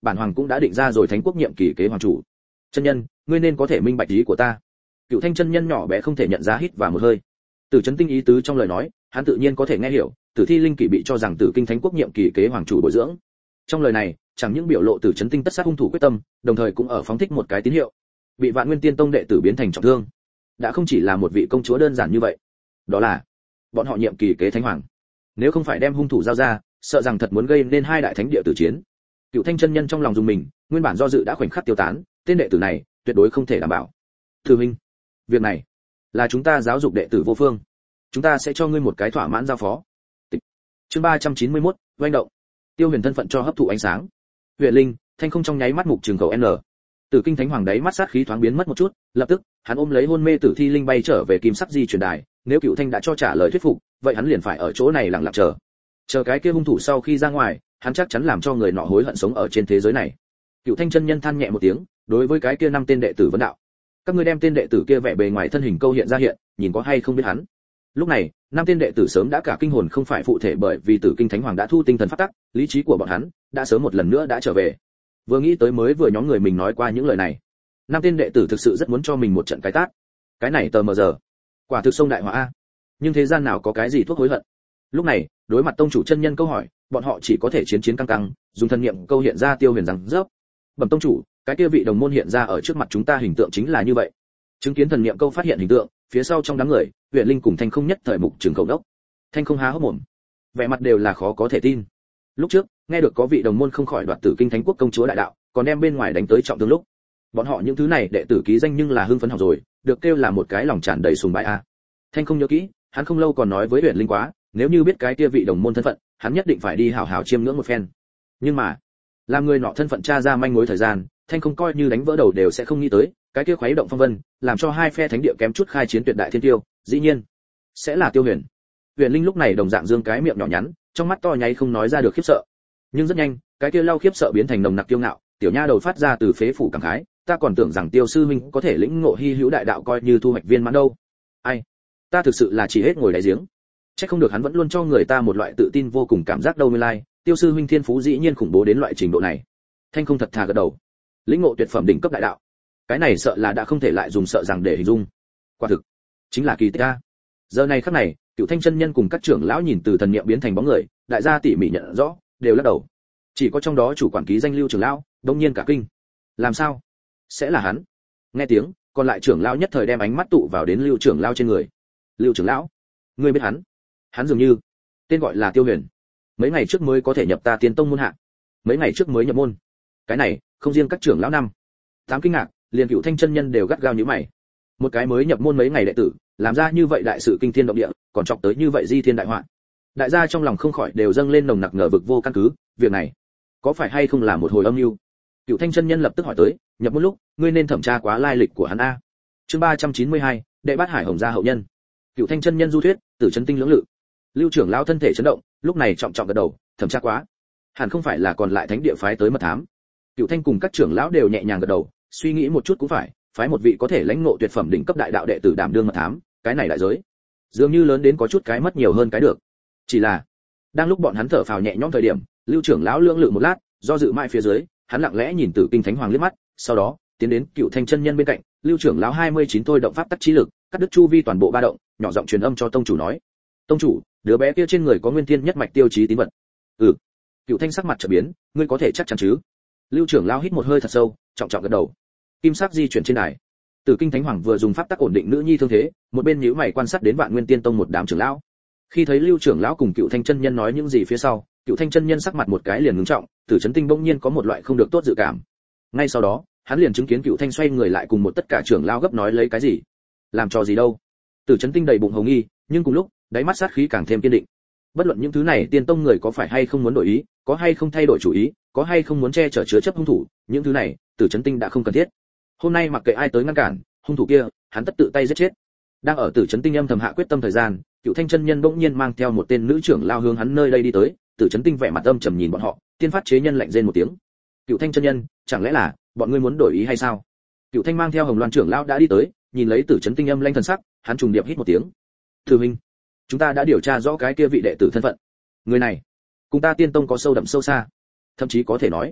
bản hoàng cũng đã định ra rồi thánh quốc nhiệm kỳ kế hoàng chủ. Chân nhân, ngươi nên có thể minh bạch ý của ta. Cựu Thanh chân nhân nhỏ bé không thể nhận ra, hít vào một hơi. Tử Chấn Tinh ý tứ trong lời nói, hắn tự nhiên có thể nghe hiểu, Tử Thi Linh Kỷ bị cho rằng Tử Kinh Thánh quốc nhiệm kỳ kế hoàng chủ bồi dưỡng. Trong lời này, chẳng những biểu lộ Tử Chấn Tinh tất sát hung thủ quyết tâm, đồng thời cũng ở phóng thích một cái tín hiệu. Bị Vạn Nguyên Tiên Tông đệ tử biến thành trọng thương, đã không chỉ là một vị công chúa đơn giản như vậy. Đó là bọn họ nhiệm kỳ kế thánh hoàng. Nếu không phải đem hung thủ giao ra, sợ rằng thật muốn gây nên hai đại thánh địa tử chiến. Cựu Thanh chân nhân trong lòng dùng mình, nguyên bản do dự đã khoảnh khắc tiêu tán, tên đệ tử này tuyệt đối không thể đảm bảo. Thư huynh, việc này là chúng ta giáo dục đệ tử vô phương, chúng ta sẽ cho ngươi một cái thỏa mãn giao phó. Chương 391, doanh động. Tiêu Huyền thân phận cho hấp thụ ánh sáng. Huyền Linh, Thanh Không trong nháy mắt mục trường cầu N. Tử Kinh Thánh Hoàng đấy mắt sát khí thoáng biến mất một chút, lập tức, hắn ôm lấy hôn mê Tử Thi Linh bay trở về kim sắc di truyền đài, nếu Cựu Thanh đã cho trả lời thuyết phục, vậy hắn liền phải ở chỗ này lặng lặng chờ. Chờ cái kia hung thủ sau khi ra ngoài, hắn chắc chắn làm cho người nọ hối hận sống ở trên thế giới này. Cựu Thanh chân nhân than nhẹ một tiếng, đối với cái kia 5 tên đệ tử vấn đạo: các ngươi đem tên đệ tử kia vẻ bề ngoài thân hình câu hiện ra hiện, nhìn có hay không biết hắn. Lúc này, 5 tên đệ tử sớm đã cả kinh hồn không phải phụ thể, bởi vì Tử Kinh Thánh Hoàng đã thu tinh thần pháp tắc, lý trí của bọn hắn đã sớm một lần nữa đã trở về. Vừa nghĩ tới mới vừa nhóm người mình nói qua những lời này, 5 tên đệ tử thực sự rất muốn cho mình một trận cái tát. Cái này tờ mờ giờ, quả thực sông đại họa a. Nhưng thế gian nào có cái gì thuốc hối hận. Lúc này, đối mặt tông chủ chân nhân câu hỏi, bọn họ chỉ có thể chiến chiến căng căng, dùng thân niệm câu hiện ra Tiêu Huyền rằng rớp. Bẩm tông chủ, cái kia vị đồng môn hiện ra ở trước mặt chúng ta hình tượng chính là như vậy. Chứng kiến thần niệm câu phát hiện hình tượng, phía sau trong đám người, Huyền Linh cùng Thanh Không nhất thời mục trường cầu đốc. Thanh Không há hốc mồm, vẻ mặt đều là khó có thể tin. Lúc trước, nghe được có vị đồng môn không khỏi đoạt Tử Kinh Thánh quốc công chúa đại đạo, còn đem bên ngoài đánh tới trọng thương lúc. Bọn họ những thứ này đệ tử ký danh nhưng là hưng phấn học rồi, được kêu là một cái lòng tràn đầy sùng bái a. Thanh Không nhớ kỹ, hắn không lâu còn nói với Huyền Linh quá, nếu như biết cái kia vị đồng môn thân phận, hắn nhất định phải đi hào hào chiêm ngưỡng một phen. Nhưng mà, làm người nọ thân phận tra ra manh mối thời gian, Thanh Không coi như đánh vỡ đầu đều sẽ không nghĩ tới, cái kia khuấy động phong vân, làm cho hai phe thánh địa kém chút khai chiến tuyệt đại thiên tiêu, dĩ nhiên sẽ là Tiêu Huyền. Huyền Linh lúc này đồng dạng dương cái miệng nhỏ nhắn, trong mắt to nháy không nói ra được khiếp sợ. Nhưng rất nhanh, cái kia lau khiếp sợ biến thành nồng nặc kiêu ngạo, tiểu nha đầu phát ra từ phế phủ cảm khái, ta còn tưởng rằng Tiêu sư huynh có thể lĩnh ngộ hy hữu đại đạo coi như thu hoạch viên mãn đâu. Ai, ta thực sự là chỉ hết ngồi đáy giếng. Chắc không được hắn vẫn luôn cho người ta một loại tự tin vô cùng cảm giác đâu nguyên lai, Tiêu sư huynh thiên phú dĩ nhiên khủng bố đến loại trình độ này. Thanh Không thật thà gật đầu. Lĩnh ngộ tuyệt phẩm đỉnh cấp đại đạo. Cái này sợ là đã không thể lại dùng sợ rằng để hình dung. Quả thực chính là kỳ tích a. Giờ này khắc này, Cựu Thanh chân nhân cùng các trưởng lão nhìn từ thần niệm biến thành bóng người, đại gia tỉ mỉ nhận rõ, đều lắc đầu. Chỉ có trong đó chủ quản ký danh Lưu trưởng lão, đột nhiên cả kinh. Làm sao? Sẽ là hắn? Nghe tiếng, còn lại trưởng lão nhất thời đem ánh mắt tụ vào đến Lưu trưởng lão trên người. Lưu trưởng lão, ngươi biết hắn? Hắn dường như tên gọi là Tiêu Huyền. Mấy ngày trước mới có thể nhập ta Tiên tông môn hạ. Mấy ngày trước mới nhập môn. Cái này, không riêng các trưởng lão năm, 8 kinh ngạc, liền Cựu Thanh chân nhân đều gắt gao nhíu mày. Một cái mới nhập môn mấy ngày đệ tử, làm ra như vậy đại sự kinh thiên động địa, còn chọc tới như vậy di thiên đại họa. Đại gia trong lòng không khỏi đều dâng lên nồng nặc ngờ vực vô căn cứ, việc này có phải hay không là một hồi âm mưu? Cựu Thanh chân nhân lập tức hỏi tới, nhập môn lúc, ngươi nên thẩm tra quá lai lịch của hắn a. Chương 392, đệ bát hải hồng gia hậu nhân. Cựu Thanh chân nhân du thuyết, Tử Chấn Tinh lưỡng lự. Lưu trưởng lão thân thể chấn động, lúc này trọng trọng gật đầu, thẩm tra quá. Hẳn không phải là còn lại thánh địa phái tới mật thám. Cựu Thanh cùng các trưởng lão đều nhẹ nhàng gật đầu, suy nghĩ một chút cũng phải, phái một vị có thể lãnh ngộ tuyệt phẩm đỉnh cấp đại đạo đệ tử đảm đương mật thám, cái này đại giới dường như lớn đến có chút cái mất nhiều hơn cái được. Chỉ là, đang lúc bọn hắn thở phào nhẹ nhõm thời điểm, Lưu trưởng lão lưỡng lự một lát, do dự mãi phía dưới, hắn lặng lẽ nhìn Tử Kinh Thánh Hoàng liếc mắt, sau đó tiến đến Cựu Thanh chân nhân bên cạnh, Lưu trưởng lão 29 thôi động pháp tắc trí lực, cắt đứt chu vi toàn bộ ba động, nhỏ giọng truyền âm cho tông chủ nói: "Tông chủ, đứa bé kia trên người có nguyên thiên nhất mạch tiêu chí tín vật." "Ừ." Cựu Thanh sắc mặt chợt biến, "Ngươi có thể chắc chắn chứ?" Lưu trưởng lão hít một hơi thật sâu, trọng trọng gật đầu. Kim sắc di chuyển trên đài. Tử Kinh Thánh Hoàng vừa dùng pháp tắc ổn định nữ nhi thương thế, một bên nhíu mày quan sát đến Vạn Nguyên Tiên Tông một đám trưởng lão. Khi thấy Lưu trưởng lão cùng Cựu Thanh chân nhân nói những gì phía sau, Cựu Thanh chân nhân sắc mặt một cái liền ngưng trọng, Tử Chấn Tinh bỗng nhiên có một loại không được tốt dự cảm. Ngay sau đó, hắn liền chứng kiến Cựu Thanh xoay người lại cùng một tất cả trưởng lão gấp nói lấy cái gì, làm trò gì đâu. Tử Chấn Tinh đầy bụng hồng nghi, nhưng cùng lúc, đáy mắt sát khí càng thêm kiên định. Bất luận những thứ này Tiên Tông người có phải hay không muốn đổi ý, có hay không thay đổi chủ ý, có hay không muốn che chở chứa chấp hung thủ, những thứ này, Tử Chấn Tinh đã không cần thiết. Hôm nay mặc kệ ai tới ngăn cản, hung thủ kia, hắn tất tự tay giết chết. Đang ở Tử Chấn Tinh âm thầm hạ quyết tâm thời gian, Cựu Thanh chân nhân bỗng nhiên mang theo một tên nữ trưởng lao hướng hắn nơi đây đi tới, Tử Chấn Tinh vẻ mặt âm trầm nhìn bọn họ, tiên phát chế nhân lạnh rên một tiếng. Cựu Thanh chân nhân, chẳng lẽ là bọn ngươi muốn đổi ý hay sao? Cựu Thanh mang theo Hồng Loan trưởng lao đã đi tới, nhìn lấy Tử Chấn Tinh âm lanh thần sắc, hắn trùng điệp hít một tiếng. Thư huynh, chúng ta đã điều tra rõ cái kia vị đệ tử thân phận. Người này, cùng ta Tiên Tông có sâu đậm sâu xa, thậm chí có thể nói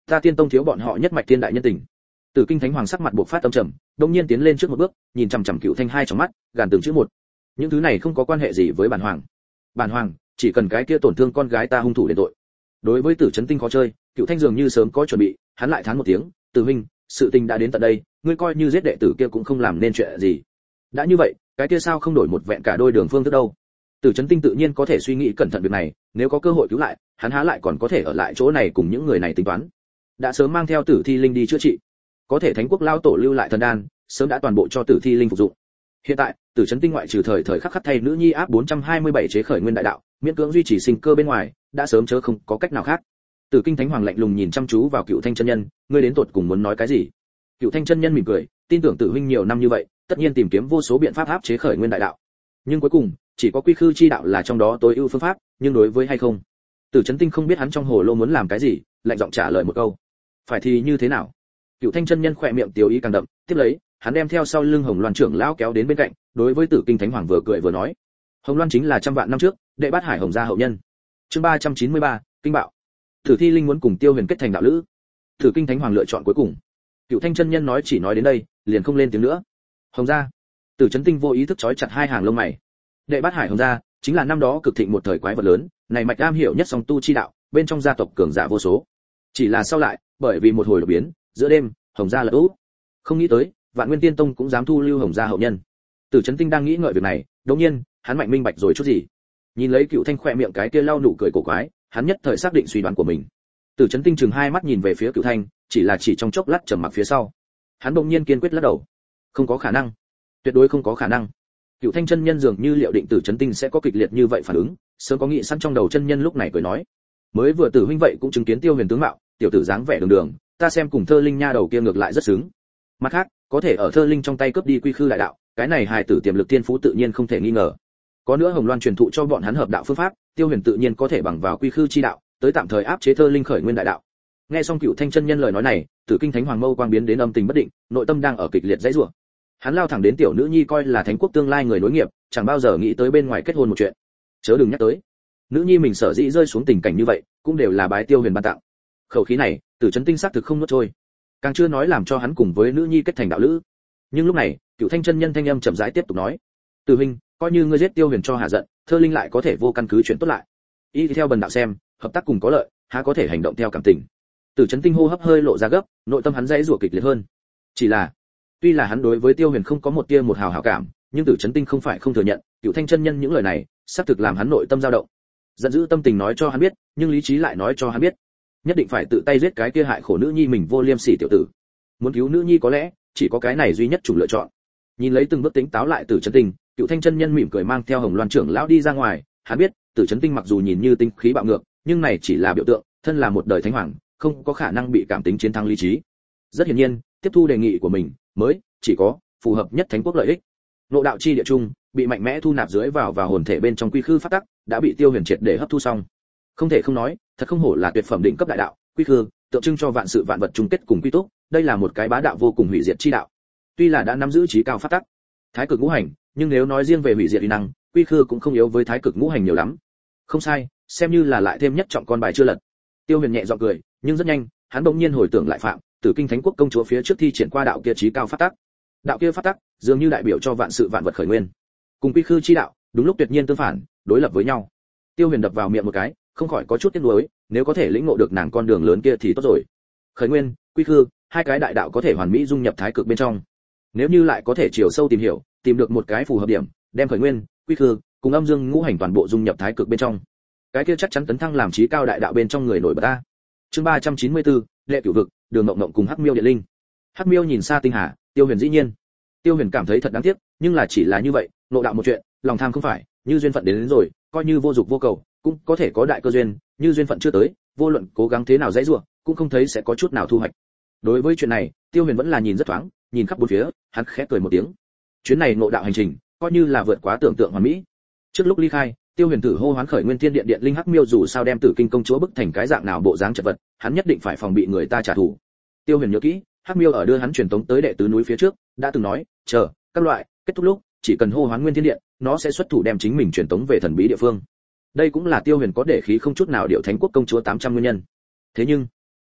Ta Tiên Tông thiếu bọn họ nhất mạch thiên đại nhân tình. Tử Kinh Thánh Hoàng sắc mặt bộc phát âm trầm, đột nhiên tiến lên trước một bước, nhìn chằm chằm Cựu Thanh hai trong mắt, gàn từng chữ một. Những thứ này không có quan hệ gì với bản hoàng. Bản hoàng chỉ cần cái kia tổn thương con gái ta hung thủ đền tội. Đối với Tử Chấn Tinh khó chơi, Cựu Thanh dường như sớm có chuẩn bị, hắn lại thán một tiếng, "Tử huynh, sự tình đã đến tận đây, ngươi coi như giết đệ tử kia cũng không làm nên chuyện gì. Đã như vậy, cái kia sao không đổi một vẹn cả đôi đường phương thức đâu?" Tử Chấn Tinh tự nhiên có thể suy nghĩ cẩn thận việc này, nếu có cơ hội cứu lại, hắn há lại còn có thể ở lại chỗ này cùng những người này tính toán. Đã sớm mang theo Tử Thi Linh đi chữa trị. Có thể Thánh Quốc lao tổ lưu lại thần đan, sớm đã toàn bộ cho Tử Thi Linh phục dụng. Hiện tại, Tử Chấn Tinh ngoại trừ thời khắc khắc thay nữ nhi áp 427 chế khởi nguyên đại đạo, miễn cưỡng duy trì sinh cơ bên ngoài, đã sớm chớ không có cách nào khác. Tử Kinh Thánh Hoàng lạnh lùng nhìn chăm chú vào Cựu Thanh chân nhân, ngươi đến tột cùng muốn nói cái gì? Cựu Thanh chân nhân mỉm cười, tin tưởng Tử huynh nhiều năm như vậy, tất nhiên tìm kiếm vô số biện pháp áp chế khởi nguyên đại đạo. Nhưng cuối cùng, chỉ có quy khư chi đạo là trong đó tối ưu phương pháp, nhưng đối với hay không? Tử Chấn Tinh không biết hắn trong hồ lô muốn làm cái gì, lạnh giọng trả lời một câu. Phải thì như thế nào? Cựu Thanh chân nhân khỏe miệng tiêu ý càng đậm, tiếp lấy, hắn đem theo sau lưng Hồng Loan trưởng lão kéo đến bên cạnh, đối với Tử Kinh Thánh Hoàng vừa cười vừa nói. Hồng Loan chính là trăm vạn năm trước, đệ bát hải Hồng gia hậu nhân. Chương 393, kinh bạo. Tử Thi Linh muốn cùng Tiêu Huyền kết thành đạo lữ. Tử Kinh Thánh Hoàng lựa chọn cuối cùng. Cựu Thanh chân nhân nói chỉ nói đến đây, liền không lên tiếng nữa. Hồng gia. Tử Chấn Tinh vô ý thức chói chặt hai hàng lông mày. Đệ bát hải Hồng gia chính là năm đó cực thịnh một thời quái vật lớn, này mạch am hiểu nhất song tu chi đạo, bên trong gia tộc cường giả vô số. Chỉ là sau lại, bởi vì một hồi đột biến, giữa đêm, Hồng gia lật úp. Không nghĩ tới, Vạn Nguyên Tiên Tông cũng dám thu lưu Hồng gia hậu nhân. Tử Chấn Tinh đang nghĩ ngợi việc này, đột nhiên, hắn mạnh minh bạch rồi chút gì. Nhìn lấy Cựu Thanh khỏe miệng cái kia lau nụ cười cổ quái, hắn nhất thời xác định suy đoán của mình. Tử Chấn Tinh chừng hai mắt nhìn về phía Cựu Thanh, chỉ trong chốc lát trầm mặc phía sau. Hắn bỗng nhiên kiên quyết lắc đầu. Không có khả năng, tuyệt đối không có khả năng. Cựu Thanh chân nhân dường như liệu định Tử Chấn Tinh sẽ có kịch liệt như vậy phản ứng, sớm có nghĩ sẵn trong đầu chân nhân lúc này cười nói. Mới vừa Tử huynh vậy cũng chứng kiến Tiêu Huyền tướng mạo, tiểu tử dáng vẻ đường đường, ta xem cùng Thơ Linh nha đầu kia ngược lại rất sướng. Mặt khác, có thể ở Thơ Linh trong tay cướp đi quy khư đại đạo, cái này hài tử tiềm lực tiên phú tự nhiên không thể nghi ngờ. Có nữa Hồng Loan truyền thụ cho bọn hắn hợp đạo phương pháp, Tiêu Huyền tự nhiên có thể bằng vào quy khư chi đạo, tới tạm thời áp chế Thơ Linh khởi nguyên đại đạo. Nghe xong Cựu Thanh chân nhân lời nói này, Tử Kinh Thánh Hoàng mâu quang biến đến âm tình bất định, nội tâm đang ở kịch liệt dãy rủa. Hắn lao thẳng đến tiểu nữ nhi coi là Thánh Quốc tương lai người nối nghiệp, chẳng bao giờ nghĩ tới bên ngoài kết hôn một chuyện. Chớ đừng nhắc tới, nữ nhi mình sở dĩ rơi xuống tình cảnh như vậy, cũng đều là bái Tiêu Huyền ban tặng. Khẩu khí này, Tử Chấn Tinh xác thực không nuốt trôi. Càng chưa nói làm cho hắn cùng với nữ nhi kết thành đạo lữ. Nhưng lúc này, Cựu Thanh chân nhân thanh âm chậm rãi tiếp tục nói: "Tử huynh, coi như ngươi giết Tiêu Huyền cho hạ giận, Thơ Linh lại có thể vô căn cứ chuyện tốt lại. Y theo bần đạo xem, hợp tác cùng có lợi, há có thể hành động theo cảm tình." Tử Chấn Tinh hô hấp hơi lộ ra gấp, nội tâm hắn dãy rủa kịch liệt hơn. Chỉ là, tuy là hắn đối với Tiêu Huyền không có một tia một hào hảo cảm, nhưng Tử Chấn Tinh không phải không thừa nhận, Cựu Thanh chân nhân những lời này, xác thực làm hắn nội tâm dao động. Giận dữ tâm tình nói cho hắn biết, nhưng lý trí lại nói cho hắn biết, nhất định phải tự tay giết cái kia hại khổ nữ nhi mình vô liêm sỉ tiểu tử. Muốn cứu nữ nhi có lẽ chỉ có cái này duy nhất chủ lựa chọn. Nhìn lấy từng bước tính táo lại Tử Chấn Tinh, Cựu Thanh chân nhân mỉm cười mang theo Hồng Loan trưởng lão đi ra ngoài, hắn biết, Tử Chấn Tinh mặc dù nhìn như tinh khí bạo ngược, nhưng này chỉ là biểu tượng, thân là một đời thánh hoàng, không có khả năng bị cảm tính chiến thắng lý trí. Rất hiển nhiên, tiếp thu đề nghị của mình, mới chỉ có phù hợp nhất Thánh Quốc lợi ích. Nội đạo chi địa trung, bị mạnh mẽ thu nạp dưới vào hồn thể bên trong quy khư pháp tắc, đã bị Tiêu Huyền triệt để hấp thu xong. Không thể không nói, thật không hổ là tuyệt phẩm đỉnh cấp đại đạo, quy khư, tượng trưng cho vạn sự vạn vật chung kết cùng quy túc, đây là một cái bá đạo vô cùng hủy diệt chi đạo. Tuy là đã nắm giữ trí cao pháp tắc, thái cực ngũ hành, nhưng nếu nói riêng về hủy diệt uy năng, quy khư cũng không yếu với thái cực ngũ hành nhiều lắm. Không sai, xem như là lại thêm nhất trọng con bài chưa lật. Tiêu Huyền nhẹ giọng cười, nhưng rất nhanh, hắn bỗng nhiên hồi tưởng lại Phạm Tử Kinh Thánh Quốc công chúa phía trước thi triển qua đạo kia trí cao pháp tắc. Đạo kia pháp tắc, dường như đại biểu cho vạn sự vạn vật khởi nguyên. Cùng quy khư chi đạo, đúng lúc tuyệt nhiên tương phản, đối lập với nhau. Tiêu Huyền đập vào miệng một cái, không khỏi có chút tiếc nuối, nếu có thể lĩnh ngộ được nàng con đường lớn kia thì tốt rồi. Khởi nguyên, quy khư, hai cái đại đạo có thể hoàn mỹ dung nhập thái cực bên trong. Nếu như lại có thể chiều sâu tìm hiểu, tìm được một cái phù hợp điểm, đem khởi nguyên, quy khư cùng âm dương ngũ hành toàn bộ dung nhập thái cực bên trong, cái kia chắc chắn tấn thăng làm trí cao đại đạo bên trong người nổi bật ta. Chương 394, Lệ Cửu Vực, Đường Mộng Mộng cùng Hắc Miêu Điện Linh. Hắc Miêu nhìn xa tinh hà, Tiêu Huyền dĩ nhiên. Tiêu Huyền cảm thấy thật đáng tiếc, nhưng là chỉ là như vậy, ngộ đạo một chuyện, lòng tham không phải, như duyên phận đến rồi, coi như vô dục vô cầu, cũng có thể có đại cơ duyên, như duyên phận chưa tới, vô luận cố gắng thế nào dãy rủa, cũng không thấy sẽ có chút nào thu hoạch. Đối với chuyện này, Tiêu Huyền vẫn là nhìn rất thoáng, nhìn khắp bốn phía, hắn khẽ cười một tiếng. Chuyến này ngộ đạo hành trình, coi như là vượt quá tưởng tượng hoàn mỹ. Trước lúc ly khai, Tiêu Huyền thử hô hoán khởi nguyên thiên điện điện linh Hắc Miêu, dù sao đem Tử Kinh công chúa bức thành cái dạng nào bộ dáng chật vật, hắn nhất định phải phòng bị người ta trả thù. Tiêu Huyền nhớ kỹ, Hắc Miêu ở đưa hắn truyền tống tới đệ tứ núi phía trước, đã từng nói, chờ các loại kết thúc lúc, chỉ cần hô hoán nguyên thiên điện, nó sẽ xuất thủ đem chính mình truyền tống về thần bí địa phương. Đây cũng là Tiêu Huyền có để khí không chút nào điệu Thánh Quốc công chúa 800 nguyên nhân. Thế nhưng,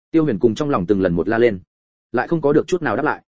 Tiêu Huyền cùng trong lòng từng lần một la lên, lại không có được chút nào đáp lại.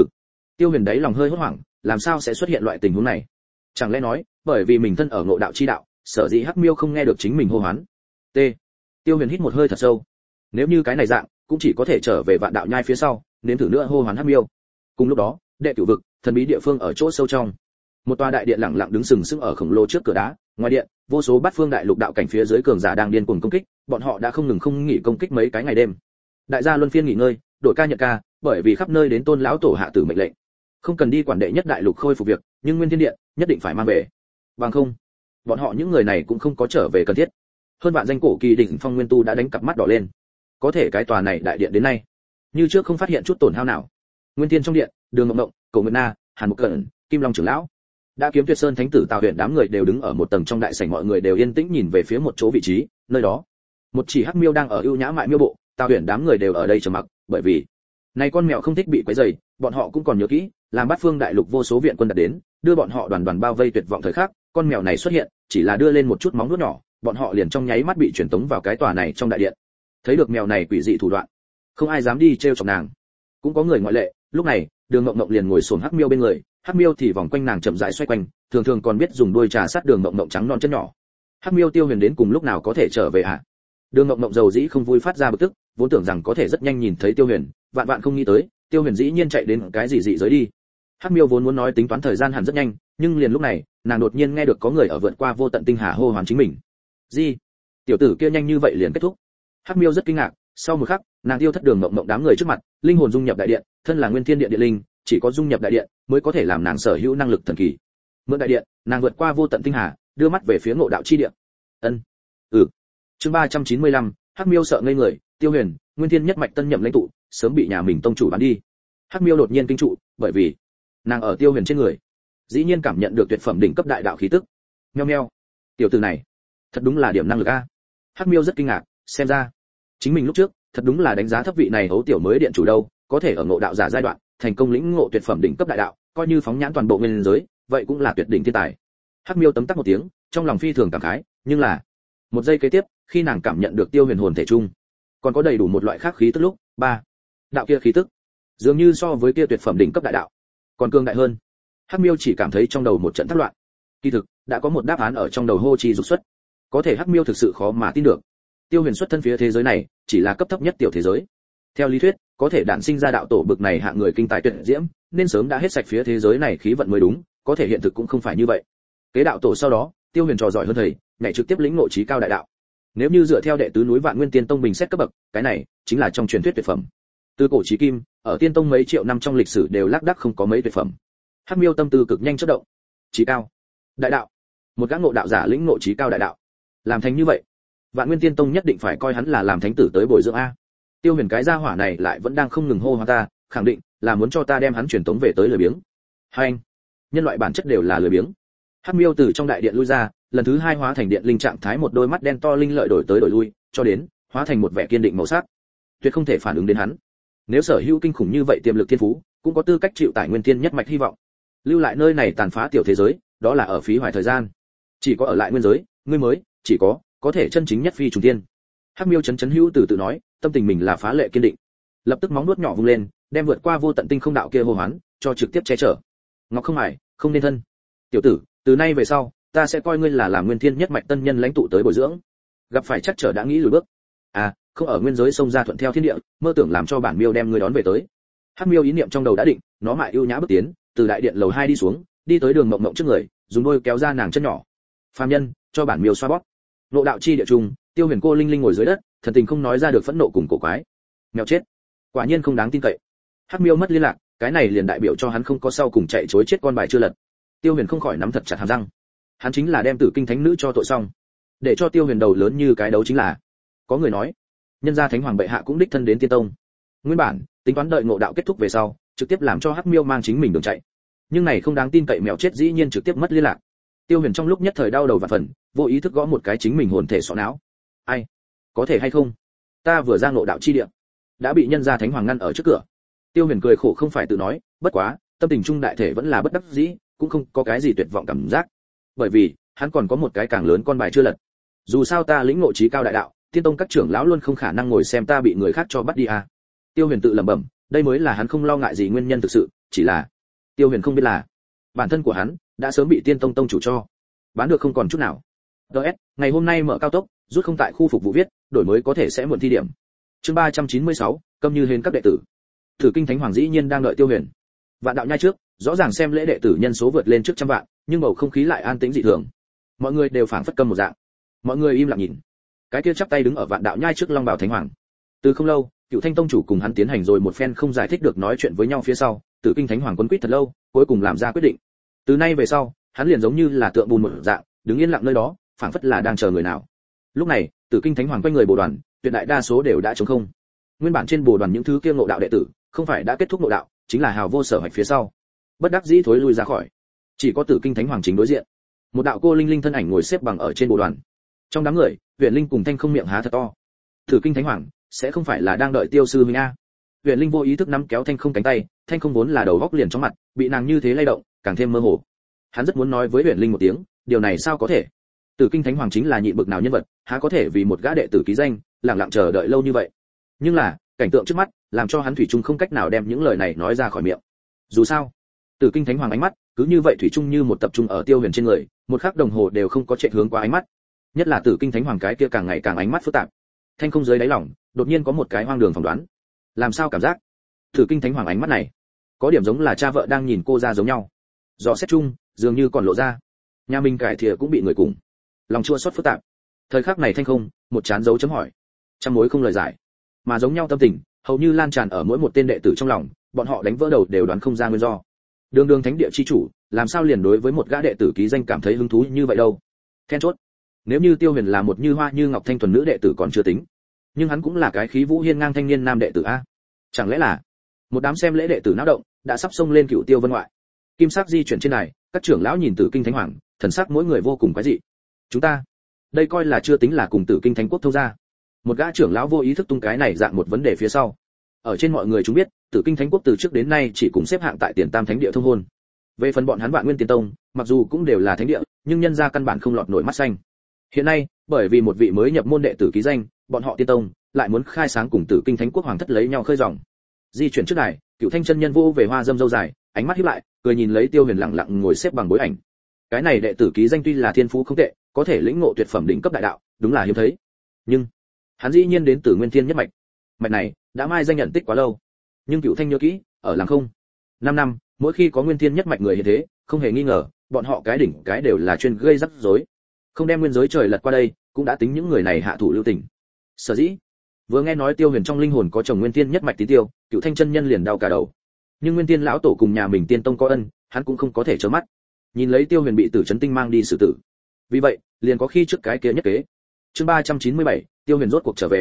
Tiêu Huyền đấy lòng hơi hốt hoảng, làm sao sẽ xuất hiện loại tình huống này? Chẳng lẽ nói, bởi vì mình thân ở ngộ đạo chi đạo, sở dĩ Hắc Miêu không nghe được chính mình hô hoán. T. Tiêu Huyền hít một hơi thật sâu. Nếu như cái này dạng, cũng chỉ có thể trở về Vạn Đạo Nhai phía sau, nếm thử nữa hô hoán Hắc Miêu. Cùng lúc đó, Đệ Cửu vực, thần bí địa phương ở chỗ sâu trong. Một tòa đại điện lặng lặng đứng sừng sững ở khổng lồ trước cửa đá, ngoài điện, vô số bát phương đại lục đạo cảnh phía dưới cường giả đang điên cuồng công kích, bọn họ đã không ngừng không nghỉ công kích mấy cái ngày đêm. Đại gia luân phiên nghỉ ngơi, đổi ca nhận ca, bởi vì khắp nơi đến Tôn lão tổ hạ tử mệnh lệnh, không cần đi quản đệ nhất đại lục khôi phục việc, nhưng Nguyên Thiên Điện nhất định phải mang về. Bằng không, bọn họ những người này cũng không có trở về cần thiết. Hơn vạn danh cổ kỳ đỉnh phong nguyên tu đã đánh cặp mắt đỏ lên. Có thể cái tòa này đại điện đến nay, như trước không phát hiện chút tổn hao nào. Nguyên Thiên trong điện, Đường Mộng Mộng, Cổ Nguyệt Na, Hàn Mục Cẩn, Kim Long trưởng lão, đã Kiếm Tuyệt Sơn thánh tử Tào Huyền đám người đều đứng ở một tầng trong đại sảnh, mọi người đều yên tĩnh nhìn về phía một chỗ vị trí, nơi đó, một chỉ hắc miêu đang ở ưu nhã mại miêu bộ, Tào Huyền đám người đều ở đây trầm mặc, bởi vì này con mèo không thích bị quấy rầy, bọn họ cũng còn nhớ kỹ, làm Bát Phương đại lục vô số viện quân đặt đến, đưa bọn họ đoàn đoàn bao vây tuyệt vọng thời khắc, con mèo này xuất hiện, chỉ là đưa lên một chút móng vuốt nhỏ, bọn họ liền trong nháy mắt bị truyền tống vào cái tòa này trong đại điện. Thấy được mèo này quỷ dị thủ đoạn, không ai dám đi trêu chọc nàng. Cũng có người ngoại lệ, lúc này, Đường Mộng Mộng liền ngồi xổm hắc miêu bên người, hắc miêu thì vòng quanh nàng chậm rãi xoay quanh, thường thường còn biết dùng đuôi trà sát Đường Mộng Mộng trắng non chân nhỏ. Hắc miêu Tiêu Huyền đến cùng lúc nào có thể trở về hả? Đường Mộng Mộng dầu dĩ không vui phát ra bực tức, vốn tưởng rằng có thể rất nhanh nhìn thấy Tiêu Huyền, vạn vạn không nghĩ tới, Tiêu Huyền dĩ nhiên chạy đến cái gì dị giới đi. Hắc miêu vốn muốn nói tính toán thời gian hẳn rất nhanh, nhưng liền lúc này, nàng đột nhiên nghe được có người ở vượt qua vô tận tinh hà hô hoán chính mình. Gì? Tiểu tử kia nhanh như vậy liền kết thúc? Hắc miêu rất kinh ngạc, sau một khắc, nàng tiêu thất Đường Mộng Mộng đám người trước mặt, linh hồn dung nhập đại điện, thân là Nguyên Thiên Điện điện linh, chỉ có dung nhập đại điện mới có thể làm nàng sở hữu năng lực thần kỳ. Mượn đại điện, nàng vượt qua vô tận tinh hà, đưa mắt về phía ngộ đạo chi điện. Ân. Chương 395, Hắc miêu sợ ngây người, Tiêu Huyền, Nguyên Thiên nhất mạch tân nhậm lãnh tụ, sớm bị nhà mình tông chủ bán đi. Hắc miêu đột nhiên kinh trụ, bởi vì nàng ở Tiêu Huyền trên người, dĩ nhiên cảm nhận được tuyệt phẩm đỉnh cấp đại đạo khí tức. Meo meo, tiểu tử này, thật đúng là điểm năng lực a. Hắc miêu rất kinh ngạc, xem ra chính mình lúc trước thật đúng là đánh giá thấp vị này hấu tiểu mới điện chủ đâu, có thể ở ngộ đạo giả giai đoạn thành công lĩnh ngộ tuyệt phẩm đỉnh cấp đại đạo, coi như phóng nhãn toàn bộ nguyên giới, vậy cũng là tuyệt đỉnh thiên tài. Hắc miêu tấm tắc một tiếng, trong lòng phi thường cảm khái, nhưng là một giây kế tiếp, khi nàng cảm nhận được Tiêu Huyền hồn thể chung, còn có đầy đủ một loại khác khí tức lúc, đạo kia khí tức, dường như so với kia tuyệt phẩm đỉnh cấp đại đạo, còn cường đại hơn. Hắc miêu chỉ cảm thấy trong đầu một trận thất loạn. Kỳ thực, đã có một đáp án ở trong đầu hô chi dục xuất. Có thể Hắc miêu thực sự khó mà tin được. Tiêu Huyền xuất thân phía thế giới này, chỉ là cấp thấp nhất tiểu thế giới. Theo lý thuyết, có thể đản sinh ra đạo tổ bực này hạng người kinh tài tuyệt diễm, nên sớm đã hết sạch phía thế giới này khí vận mới đúng, có thể hiện thực cũng không phải như vậy. Kế đạo tổ sau đó, Tiêu Huyền trò giỏi hơn thầy, nhảy trực tiếp lĩnh ngộ chí cao đại đạo. Nếu như dựa theo đệ tứ núi Vạn Nguyên Tiên Tông bình xét cấp bậc, cái này chính là trong truyền thuyết tuyệt phẩm. Từ cổ chí kim, ở Tiên Tông mấy triệu năm trong lịch sử đều lác đác không có mấy tuyệt phẩm. Hắc miêu tâm tư cực nhanh chớp động. Chí cao đại đạo, một gã ngộ đạo giả lĩnh ngộ chí cao đại đạo, làm thành như vậy, Vạn Nguyên Tiên Tông nhất định phải coi hắn là làm thánh tử tới bồi dưỡng a. Tiêu Huyền cái gia hỏa này lại vẫn đang không ngừng hô hoán ta, khẳng định là muốn cho ta đem hắn truyền tống về tới lười biếng. Hai anh, nhân loại bản chất đều là lười biếng. Hắc miêu từ trong đại điện lui ra, lần thứ hai hóa thành điện linh trạng thái, một đôi mắt đen to linh lợi đổi tới đổi lui, cho đến hóa thành một vẻ kiên định màu sắc, tuyệt không thể phản ứng đến hắn. Nếu sở hữu kinh khủng như vậy tiềm lực thiên phú, cũng có tư cách chịu tải Nguyên Thiên nhất mạch hy vọng. Lưu lại nơi này tàn phá tiểu thế giới, đó là ở phí hoài thời gian. Chỉ có ở lại nguyên giới, ngươi mới chỉ có thể chân chính nhất phi trùng thiên. Hắc miêu chấn hữu từ tự nói, tâm tình mình là phá lệ kiên định. Lập tức móng nuốt nhỏ vung lên, đem vượt qua vô tận tinh không đạo kia hô hoán, cho trực tiếp che chở. Ngọc không mài, không nên thân. Tiểu tử, từ nay về sau, ta sẽ coi ngươi là làm Nguyên Thiên nhất mạch tân nhân lãnh tụ tới bồi dưỡng. Gặp phải chắc trở đã nghĩ lùi bước. À, không ở nguyên giới xông ra thuận theo thiên địa, mơ tưởng làm cho bản miêu đem ngươi đón về tới. Hắc miêu ý niệm trong đầu đã định, nó mại ưu nhã bước tiến, từ đại điện lầu 2 đi xuống, đi tới Đường Mộng Mộng trước người, dùng đôi kéo ra nàng chân nhỏ. Phàm nhân, cho bản miêu xoa bóp. Nộ đạo chi địa trung, Tiêu Huyền cô linh linh ngồi dưới đất, thần tình không nói ra được phẫn nộ cùng cổ quái. Mèo chết, quả nhiên không đáng tin cậy. Hắc miêu mất liên lạc, cái này liền đại biểu cho hắn không có sau cùng chạy trối chết con bài chưa lật. Tiêu Huyền không khỏi nắm thật chặt hàm răng. Hắn chính là đem Tử Kinh Thánh nữ cho tội xong. Để cho Tiêu Huyền đầu lớn như cái đấu chính là. Có người nói, nhân gia Thánh Hoàng bệ hạ cũng đích thân đến Tiên Tông. Nguyên bản, tính toán đợi ngộ đạo kết thúc về sau, trực tiếp làm cho Hắc miêu mang chính mình đường chạy. Nhưng này không đáng tin cậy, mèo chết dĩ nhiên trực tiếp mất liên lạc. Tiêu Huyền trong lúc nhất thời đau đầu vạn phần, vô ý thức gõ một cái chính mình hồn thể sọ não. Ai, có thể hay không? Ta vừa ra ngộ đạo chi địa, đã bị nhân gia Thánh Hoàng ngăn ở trước cửa. Tiêu Huyền cười khổ không phải tự nói, bất quá, tâm tình trung đại thể vẫn là bất đắc dĩ, cũng không có cái gì tuyệt vọng cảm giác. Bởi vì, hắn còn có một cái càng lớn con bài chưa lật. Dù sao ta lĩnh ngộ chí cao đại đạo, tiên tông các trưởng lão luôn không khả năng ngồi xem ta bị người khác cho bắt đi à. Tiêu Huyền tự lẩm bẩm, đây mới là hắn không lo ngại gì nguyên nhân thực sự, chỉ là Tiêu Huyền không biết là bản thân của hắn đã sớm bị tiên tông tông chủ cho bán được không còn chút nào. DS, ngày hôm nay mở cao tốc, rút không tại khu phục vụ viết, đổi mới có thể sẽ muộn thi điểm. Chương 396, câm như hến các đệ tử. Thử Kinh Thánh Hoàng dĩ nhiên đang đợi Tiêu Huyền. Vạn đạo nhai trước, rõ ràng xem lễ đệ tử nhân số vượt lên trước trăm vạn, nhưng bầu không khí lại an tĩnh dị thường. Mọi người đều phảng phất câm một dạng. Mọi người im lặng nhìn. Cái kia chắp tay đứng ở Vạn đạo nhai trước Long Bảo Thánh Hoàng. Từ không lâu, Cựu Thanh tông chủ cùng hắn tiến hành rồi một phen không giải thích được nói chuyện với nhau phía sau, Tử Kinh Thánh Hoàng quấn quýt thật lâu, cuối cùng làm ra quyết định. Từ nay về sau, hắn liền giống như là tượng bùn một dạng, đứng yên lặng nơi đó, phảng phất là đang chờ người nào. Lúc này, Tử Kinh Thánh Hoàng quanh người bồ đoàn, tuyệt đại đa số đều đã trống không. Nguyên bản trên bồ đoàn những thứ kia ngộ đạo đệ tử, không phải đã kết thúc ngộ đạo, chính là hào vô sở hoạch phía sau. Bất đắc dĩ thối lui ra khỏi. Chỉ có Tử Kinh Thánh Hoàng chính đối diện. Một đạo cô linh linh thân ảnh ngồi xếp bằng ở trên bồ đoàn. Trong đám người, Huyền Linh cùng Thanh Không miệng há thật to. Tử Kinh Thánh Hoàng sẽ không phải là đang đợi Tiêu sư huynh a? Huyền Linh vô ý thức nắm kéo Thanh Không cánh tay, Thanh Không vốn là đầu góc liền trong mặt, bị nàng như thế lay động, càng thêm mơ hồ. Hắn rất muốn nói với Huyền Linh một tiếng, điều này sao có thể? Tử Kinh Thánh Hoàng chính là nhị bực nào nhân vật, há có thể vì một gã đệ tử ký danh, lặng lặng chờ đợi lâu như vậy. Nhưng là, cảnh tượng trước mắt, làm cho hắn thủy chung không cách nào đem những lời này nói ra khỏi miệng. Dù sao, Tử Kinh Thánh Hoàng ánh mắt, cứ như vậy thủy chung như một tập trung ở Tiêu Huyền trên người, một khắc đồng hồ đều không có chạy hướng qua ánh mắt. Nhất là Tử Kinh Thánh Hoàng cái kia càng ngày càng ánh mắt phức tạp. Thanh Không dưới đáy lòng, đột nhiên có một cái hoang đường phỏng đoán. Làm sao cảm giác? Tử Kinh Thánh Hoàng ánh mắt này, có điểm giống là cha vợ đang nhìn cô ra giống nhau. Do xét chung, dường như còn lộ ra. Nhà mình cải thìa cũng bị người cùng. Lòng chua xót phức tạp. Thời khắc này Thanh Không, một chán dấu chấm hỏi. Trăm mối không lời giải. Mà giống nhau tâm tình, hầu như lan tràn ở mỗi một tên đệ tử trong lòng, bọn họ đánh vỡ đầu đều đoán không ra nguyên do. Đường đường thánh địa chi chủ, làm sao liền đối với một gã đệ tử ký danh cảm thấy hứng thú như vậy đâu? Then chốt, nếu như Tiêu Huyền là một như hoa như ngọc thanh thuần nữ đệ tử còn chưa tính, nhưng hắn cũng là cái khí vũ hiên ngang thanh niên nam đệ tử a. Chẳng lẽ là một đám xem lễ đệ tử náo động, đã sắp xông lên Cựu Tiêu Vân ngoại. Kim sắc di chuyển trên này, các trưởng lão nhìn Tử Kinh Thánh Hoàng, thần sắc mỗi người vô cùng quái dị. Chúng ta, đây coi là chưa tính là cùng Tử Kinh Thánh Quốc thâu ra. Một gã trưởng lão vô ý thức tung cái này dạng một vấn đề phía sau. Ở trên mọi người chúng biết, Tử Kinh Thánh Quốc từ trước đến nay chỉ cùng xếp hạng tại tiền tam thánh địa thông hôn. Về phần bọn hắn Vạn Nguyên Tiên Tông, mặc dù cũng đều là thánh địa, nhưng nhân gia căn bản không lọt nổi mắt xanh. Hiện nay, bởi vì một vị mới nhập môn đệ tử ký danh, bọn họ Tiên Tông lại muốn khai sáng cùng Tử Kinh Thánh Quốc hoàng thất lấy nhau khơi ròng. Di chuyển trước này, Cựu Thanh chân nhân vô về hoa dâm dâu dài, ánh mắt híp lại, cười nhìn lấy Tiêu Huyền lặng lặng ngồi xếp bằng bối ảnh. Cái này đệ tử ký danh tuy là thiên phú không tệ, có thể lĩnh ngộ tuyệt phẩm đỉnh cấp đại đạo, đúng là hiếm thấy. Nhưng hắn dĩ nhiên đến từ Nguyên Thiên nhất mạch. Mạch này đã mai danh nhận tích quá lâu. Nhưng Cựu Thanh nhớ kỹ, ở làng không 5 năm, mỗi khi có Nguyên Thiên nhất mạch người như thế, không hề nghi ngờ, bọn họ cái đỉnh cái đều là chuyên gây rắc rối. Không đem nguyên giới trời lật qua đây, cũng đã tính những người này hạ thủ lưu tình. Sở dĩ, vừa nghe nói Tiêu Huyền trong linh hồn có chồng Nguyên Thiên nhất mạch tí tiêu, Cựu Thanh chân nhân liền đau cả đầu. Nhưng Nguyên Thiên lão tổ cùng nhà mình Tiên Tông có ân, hắn cũng không có thể trơ mắt. Nhìn lấy Tiêu Huyền bị Tử Chấn Tinh mang đi xử tử. Vì vậy, liền có khi trước cái kia nhất kế. Chương 397, Tiêu Huyền rốt cuộc trở về.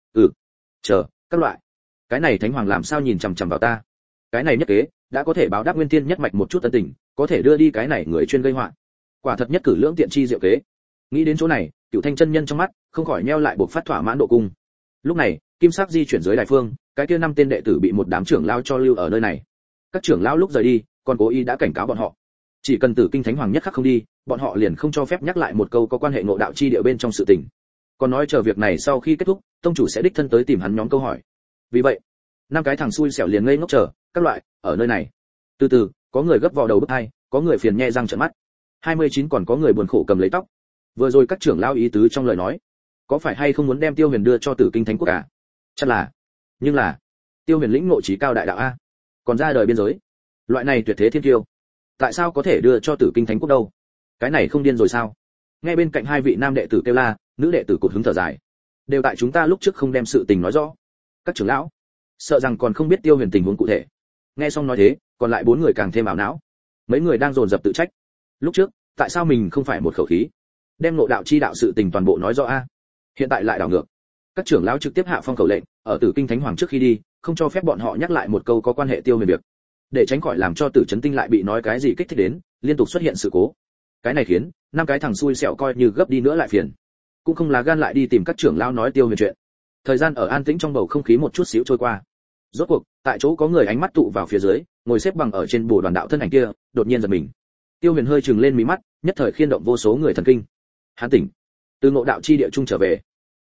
Chờ, các loại. Cái này Thánh Hoàng làm sao nhìn chằm chằm vào ta? Cái này nhất kế, đã có thể báo đáp Nguyên Thiên nhất mạch một chút ân tình, có thể đưa đi cái này người chuyên gây họa. Quả thật nhất cử lưỡng tiện chi diệu kế. Nghĩ đến chỗ này, Cựu Thanh chân nhân trong mắt không khỏi nheo lại buộc phát thỏa mãn độ cung. Lúc này, kim sắc di chuyển dưới đại phương, cái kia 5 tên đệ tử bị một đám trưởng lão cho lưu ở nơi này. Các trưởng lão lúc rời đi, còn cố ý đã cảnh cáo bọn họ, chỉ cần Tử Kinh Thánh Hoàng nhất khắc không đi, bọn họ liền không cho phép nhắc lại một câu có quan hệ ngộ đạo chi địa bên trong sự tình. Còn nói chờ việc này sau khi kết thúc, tông chủ sẽ đích thân tới tìm hắn nhóm câu hỏi. Vì vậy, 5 cái thằng xui xẻo liền ngây ngốc chờ, các loại, ở nơi này. Từ từ, có người gấp vào đầu bứt tai, có người phiền nhe răng trợn mắt. 29 còn có người buồn khổ cầm lấy tóc. Vừa rồi các trưởng lão ý tứ trong lời nói, có phải hay không muốn đem Tiêu Huyền đưa cho Tử Kinh Thánh Quốc à? Chắc là. Nhưng là, Tiêu Huyền lĩnh ngộ trí cao đại đạo a, còn ra đời biên giới. Loại này tuyệt thế thiên kiêu, tại sao có thể đưa cho Tử Kinh Thánh Quốc đâu? Cái này không điên rồi sao? Nghe bên cạnh 2 vị nam đệ tử kêu la, nữ đệ tử cụt hứng thở dài. Đều tại chúng ta lúc trước không đem sự tình nói rõ. Các trưởng lão sợ rằng còn không biết Tiêu Huyền tình huống cụ thể. Nghe xong nói thế, còn lại 4 người càng thêm ảo não. Mấy người đang dồn dập tự trách. Lúc trước, tại sao mình không phải một khẩu khí đem ngộ đạo chi đạo sự tình toàn bộ nói rõ a? Hiện tại lại đảo ngược. Các trưởng lão trực tiếp hạ phong khẩu lệnh, ở Tử Kinh Thánh Hoàng trước khi đi, không cho phép bọn họ nhắc lại một câu có quan hệ Tiêu Huyền việc, để tránh khỏi làm cho Tử Chấn Tinh lại bị nói cái gì kích thích đến, liên tục xuất hiện sự cố. Cái này khiến 5 cái thằng xui xẻo coi như gấp đi nữa lại phiền, cũng không là gan lại đi tìm các trưởng lão nói Tiêu Huyền chuyện. Thời gian ở an tĩnh trong bầu không khí một chút xíu trôi qua. Rốt cuộc, tại chỗ có người ánh mắt tụ vào phía dưới, ngồi xếp bằng ở trên bồ đoàn đạo thân ảnh kia, đột nhiên giật mình. Tiêu Huyền hơi trừng lên mí mắt, nhất thời khiên động vô số người thần kinh. Hắn tỉnh, từ ngộ đạo chi địa trung trở về.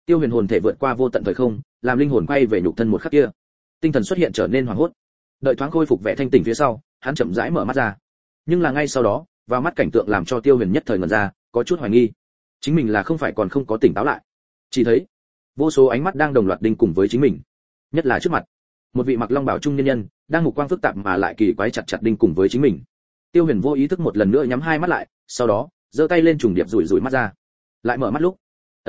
Tiêu Huyền hồn thể vượt qua vô tận thời không, làm linh hồn quay về nhục thân một khắc kia, tinh thần xuất hiện trở nên hoảng hốt. Đợi thoáng khôi phục vẻ thanh tỉnh phía sau, hắn chậm rãi mở mắt ra. Nhưng là ngay sau đó, vào mắt cảnh tượng làm cho Tiêu Huyền nhất thời ngẩn ra, có chút hoài nghi, chính mình là không phải còn không có tỉnh táo lại. Chỉ thấy vô số ánh mắt đang đồng loạt đinh cùng với chính mình, nhất là trước mặt, một vị mặc long bào trung nhân nhân, đang mục quang phức tạp mà lại kỳ quái chặt chặt đinh cùng với chính mình. Tiêu Huyền vô ý thức một lần nữa nhắm hai mắt lại, sau đó giơ tay lên trùng điệp rủi rủi mắt ra. Lại mở mắt lúc,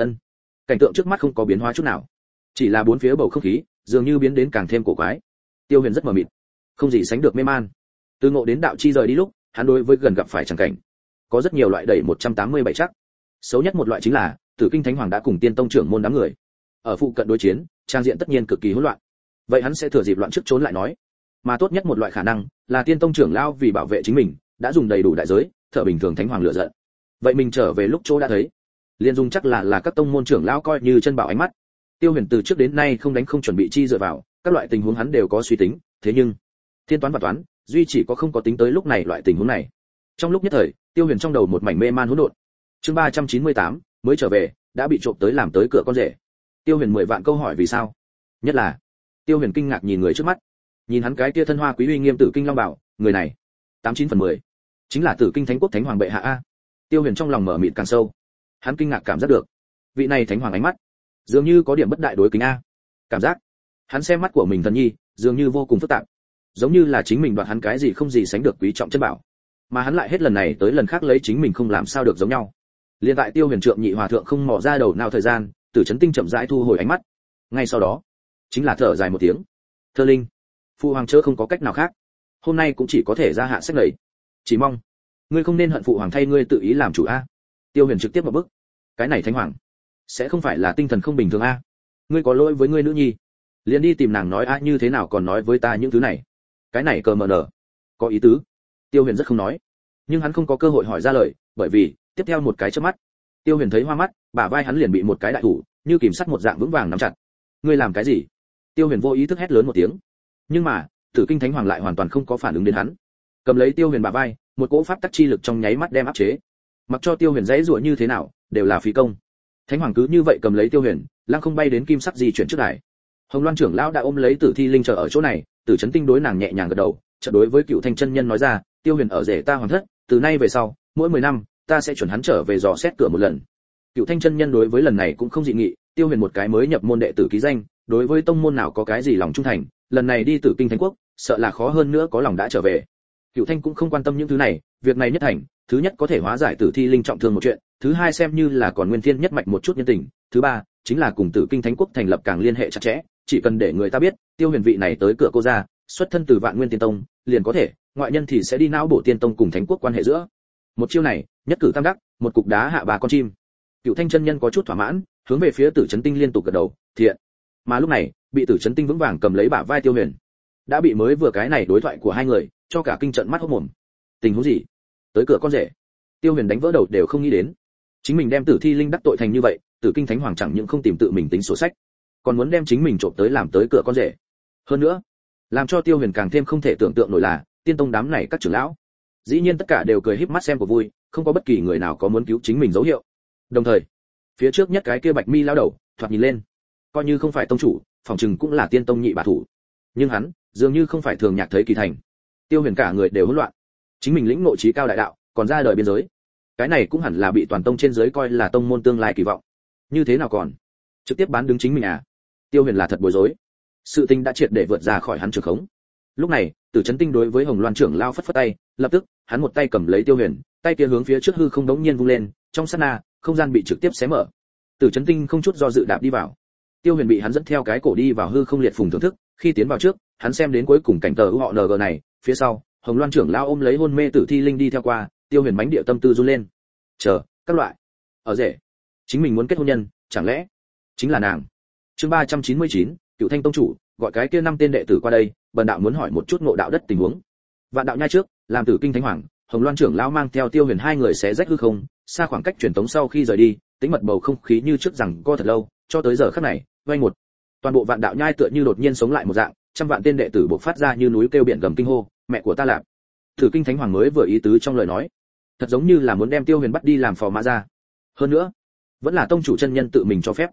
cảnh tượng trước mắt không có biến hóa chút nào, chỉ là bốn phía bầu không khí dường như biến đến càng thêm cổ quái. Tiêu Huyền rất mờ mịt, không gì sánh được mê man. Từ ngộ đến đạo chi rời đi lúc, hắn đối với gần gặp phải chẳng cảnh có rất nhiều loại đẩy 187 chắc. Xấu nhất một loại chính là Tử Kinh Thánh Hoàng đã cùng Tiên Tông trưởng môn đám người ở phụ cận đối chiến, trang diện tất nhiên cực kỳ hỗn loạn. Vậy hắn sẽ thừa dịp loạn trước trốn lại nói. Mà tốt nhất một loại khả năng là Tiên Tông trưởng lão vì bảo vệ chính mình, đã dùng đầy đủ đại giới, thợ bình thường Thánh Hoàng lựa giận. Vậy mình trở về lúc chỗ đã thấy, liên dung chắc là các tông môn trưởng lão coi như chân bảo ánh mắt. Tiêu Huyền từ trước đến nay không đánh không chuẩn bị chi dựa vào, các loại tình huống hắn đều có suy tính, thế nhưng thiên toán và toán, duy chỉ có không có tính tới lúc này loại tình huống này. Trong lúc nhất thời, Tiêu Huyền trong đầu một mảnh mê man hỗn độn. Chương 398, mới trở về, đã bị trộm tới làm tới cửa con rể. Tiêu Huyền 10 vạn câu hỏi vì sao? Nhất là, Tiêu Huyền kinh ngạc nhìn người trước mắt. Nhìn hắn cái kia thân hoa quý uy nghiêm Tử Kinh Long bảo, người này, 89 phần 10, chính là Tử Kinh Thánh Quốc Thánh Hoàng bệ hạ a. Tiêu Huyền trong lòng mở mịt càng sâu. Hắn kinh ngạc cảm giác được, vị này Thánh Hoàng ánh mắt, dường như có điểm bất đại đối kính a. Cảm giác, hắn xem mắt của mình thần nhi, dường như vô cùng phức tạp, giống như là chính mình đoạt hắn cái gì không gì sánh được quý trọng chân bảo, mà hắn lại hết lần này tới lần khác lấy chính mình không làm sao được giống nhau. Liên tại Tiêu Huyền trượng nhị hòa thượng không mò ra đầu nào thời gian, Tử Chấn Tinh chậm rãi thu hồi ánh mắt. Ngay sau đó, chính là thở dài một tiếng. Thơ Linh, phụ hoàng chớ không có cách nào khác, hôm nay cũng chỉ có thể ra hạ sách lầy. Chỉ mong ngươi không nên hận phụ hoàng thay ngươi tự ý làm chủ a. Tiêu Huyền trực tiếp một bước. Cái này Thánh Hoàng sẽ không phải là tinh thần không bình thường a? Ngươi có lỗi với ngươi nữ nhi, liền đi tìm nàng nói a, như thế nào còn nói với ta những thứ này? Cái này cờ mờ nở, có ý tứ. Tiêu Huyền rất không nói, nhưng hắn không có cơ hội hỏi ra lời, bởi vì tiếp theo một cái chớp mắt, Tiêu Huyền thấy hoa mắt, bả vai hắn liền bị một cái đại thủ như kìm sắt một dạng vững vàng nắm chặt. Ngươi làm cái gì? Tiêu Huyền vô ý thức hét lớn một tiếng, nhưng mà Tử Kinh Thánh Hoàng lại hoàn toàn không có phản ứng đến hắn. Cầm lấy Tiêu Huyền bả vai, một cỗ pháp tắc chi lực trong nháy mắt đem áp chế. Mặc cho Tiêu Huyền giãy giụa như thế nào, đều là phí công. Thánh Hoàng cứ như vậy cầm lấy Tiêu Huyền, lăng không bay đến kim sắc di chuyển trước đài. Hồng Loan trưởng lão đã ôm lấy Tử Thi Linh chờ ở chỗ này, Tử Chấn Tinh đối nàng nhẹ nhàng gật đầu, chợt đối với Cựu Thanh chân nhân nói ra, Tiêu Huyền ở rể ta hoàng thất, từ nay về sau, mỗi 10 năm, ta sẽ chuẩn hắn trở về dò xét cửa một lần. Cựu Thanh chân nhân đối với lần này cũng không dị nghị, Tiêu Huyền một cái mới nhập môn đệ tử ký danh, đối với tông môn nào có cái gì lòng trung thành, lần này đi Tử Kinh Thánh Quốc, sợ là khó hơn nữa có lòng đã trở về. Cựu Thanh cũng không quan tâm những thứ này, việc này nhất thành, thứ nhất có thể hóa giải Tử Thi Linh trọng thương một chuyện, thứ hai xem như là còn nguyên thiên nhất mạch một chút nhân tình, thứ ba chính là cùng Tử Kinh Thánh Quốc thành lập càng liên hệ chặt chẽ, chỉ cần để người ta biết, Tiêu Huyền vị này tới cửa cô gia, xuất thân từ Vạn Nguyên Tiên Tông, liền có thể, ngoại nhân thì sẽ đi não bổ Tiên Tông cùng Thánh Quốc quan hệ giữa. Một chiêu này, nhất cử tam đắc, một cục đá hạ ba con chim. Cựu Thanh chân nhân có chút thỏa mãn, hướng về phía Tử Chấn Tinh liên tục gật đầu, thiện. Mà lúc này, bị Tử Chấn Tinh vững vàng cầm lấy bả vai Tiêu Huyền, đã bị mới vừa cái này đối thoại của hai người cho cả kinh trận mắt hốt mồm. Tình huống gì? Tới cửa con rể? Tiêu Huyền đánh vỡ đầu đều không nghĩ đến, chính mình đem Tử Thi Linh đắc tội thành như vậy, Tử Kinh Thánh Hoàng chẳng những không tìm tự mình tính sổ sách, còn muốn đem chính mình trộm tới làm tới cửa con rể. Hơn nữa, làm cho Tiêu Huyền càng thêm không thể tưởng tượng nổi là, Tiên Tông đám này các trưởng lão, dĩ nhiên tất cả đều cười híp mắt xem của vui, không có bất kỳ người nào có muốn cứu chính mình dấu hiệu. Đồng thời, phía trước nhất cái kia bạch mi lão đầu, thoạt nhìn lên, coi như không phải tông chủ, phòng trừng cũng là Tiên Tông nhị bá thủ. Nhưng hắn, dường như không phải thường nhạc thấy kỳ thành. Tiêu Huyền cả người đều hỗn loạn. Chính mình lĩnh ngộ trí cao đại đạo, còn ra đời biên giới. Cái này cũng hẳn là bị toàn tông trên dưới coi là tông môn tương lai kỳ vọng. Như thế nào còn trực tiếp bán đứng chính mình à? Tiêu Huyền là thật bối rối. Sự tình đã triệt để vượt ra khỏi hắn trường khống. Lúc này, Tử Chấn Tinh đối với Hồng Loan trưởng lao phất phất tay, lập tức, hắn một tay cầm lấy Tiêu Huyền, tay kia hướng phía trước hư không đống nhiên vung lên, trong sát na, không gian bị trực tiếp xé mở. Tử Chấn Tinh không chút do dự đạp đi vào. Tiêu Huyền bị hắn dẫn theo cái cổ đi vào hư không liệt phùng thưởng thức, khi tiến vào trước, hắn xem đến cuối cùng cảnh tờ họ NG này, phía sau, Hồng Loan trưởng lao ôm lấy hôn mê Tử Thi Linh đi theo qua, Tiêu Huyền mánh địa tâm tư run lên. Chờ, các loại. Ở rể, chính mình muốn kết hôn nhân, chẳng lẽ chính là nàng? Chương 399, Cựu Thanh tông chủ, gọi cái kia 5 tên đệ tử qua đây, bần đạo muốn hỏi một chút ngộ đạo đất tình huống. Vạn đạo nhai trước, làm Tử Kinh Thánh Hoàng, Hồng Loan trưởng lão mang theo Tiêu Huyền hai người xé rách hư không, xa khoảng cách truyền tống sau khi rời đi, tĩnh mật bầu không khí như trước rằng co thật lâu, cho tới giờ khắc này, vang một, toàn bộ Vạn đạo nhai tựa như đột nhiên sống lại một dạng, trăm vạn tên đệ tử bộc phát ra như núi kêu biển gầm kinh hô, mẹ của ta lạp. Tử Kinh Thánh Hoàng mới vừa ý tứ trong lời nói, thật giống như là muốn đem Tiêu Huyền bắt đi làm phò mã ra. Hơn nữa, vẫn là tông chủ chân nhân tự mình cho phép.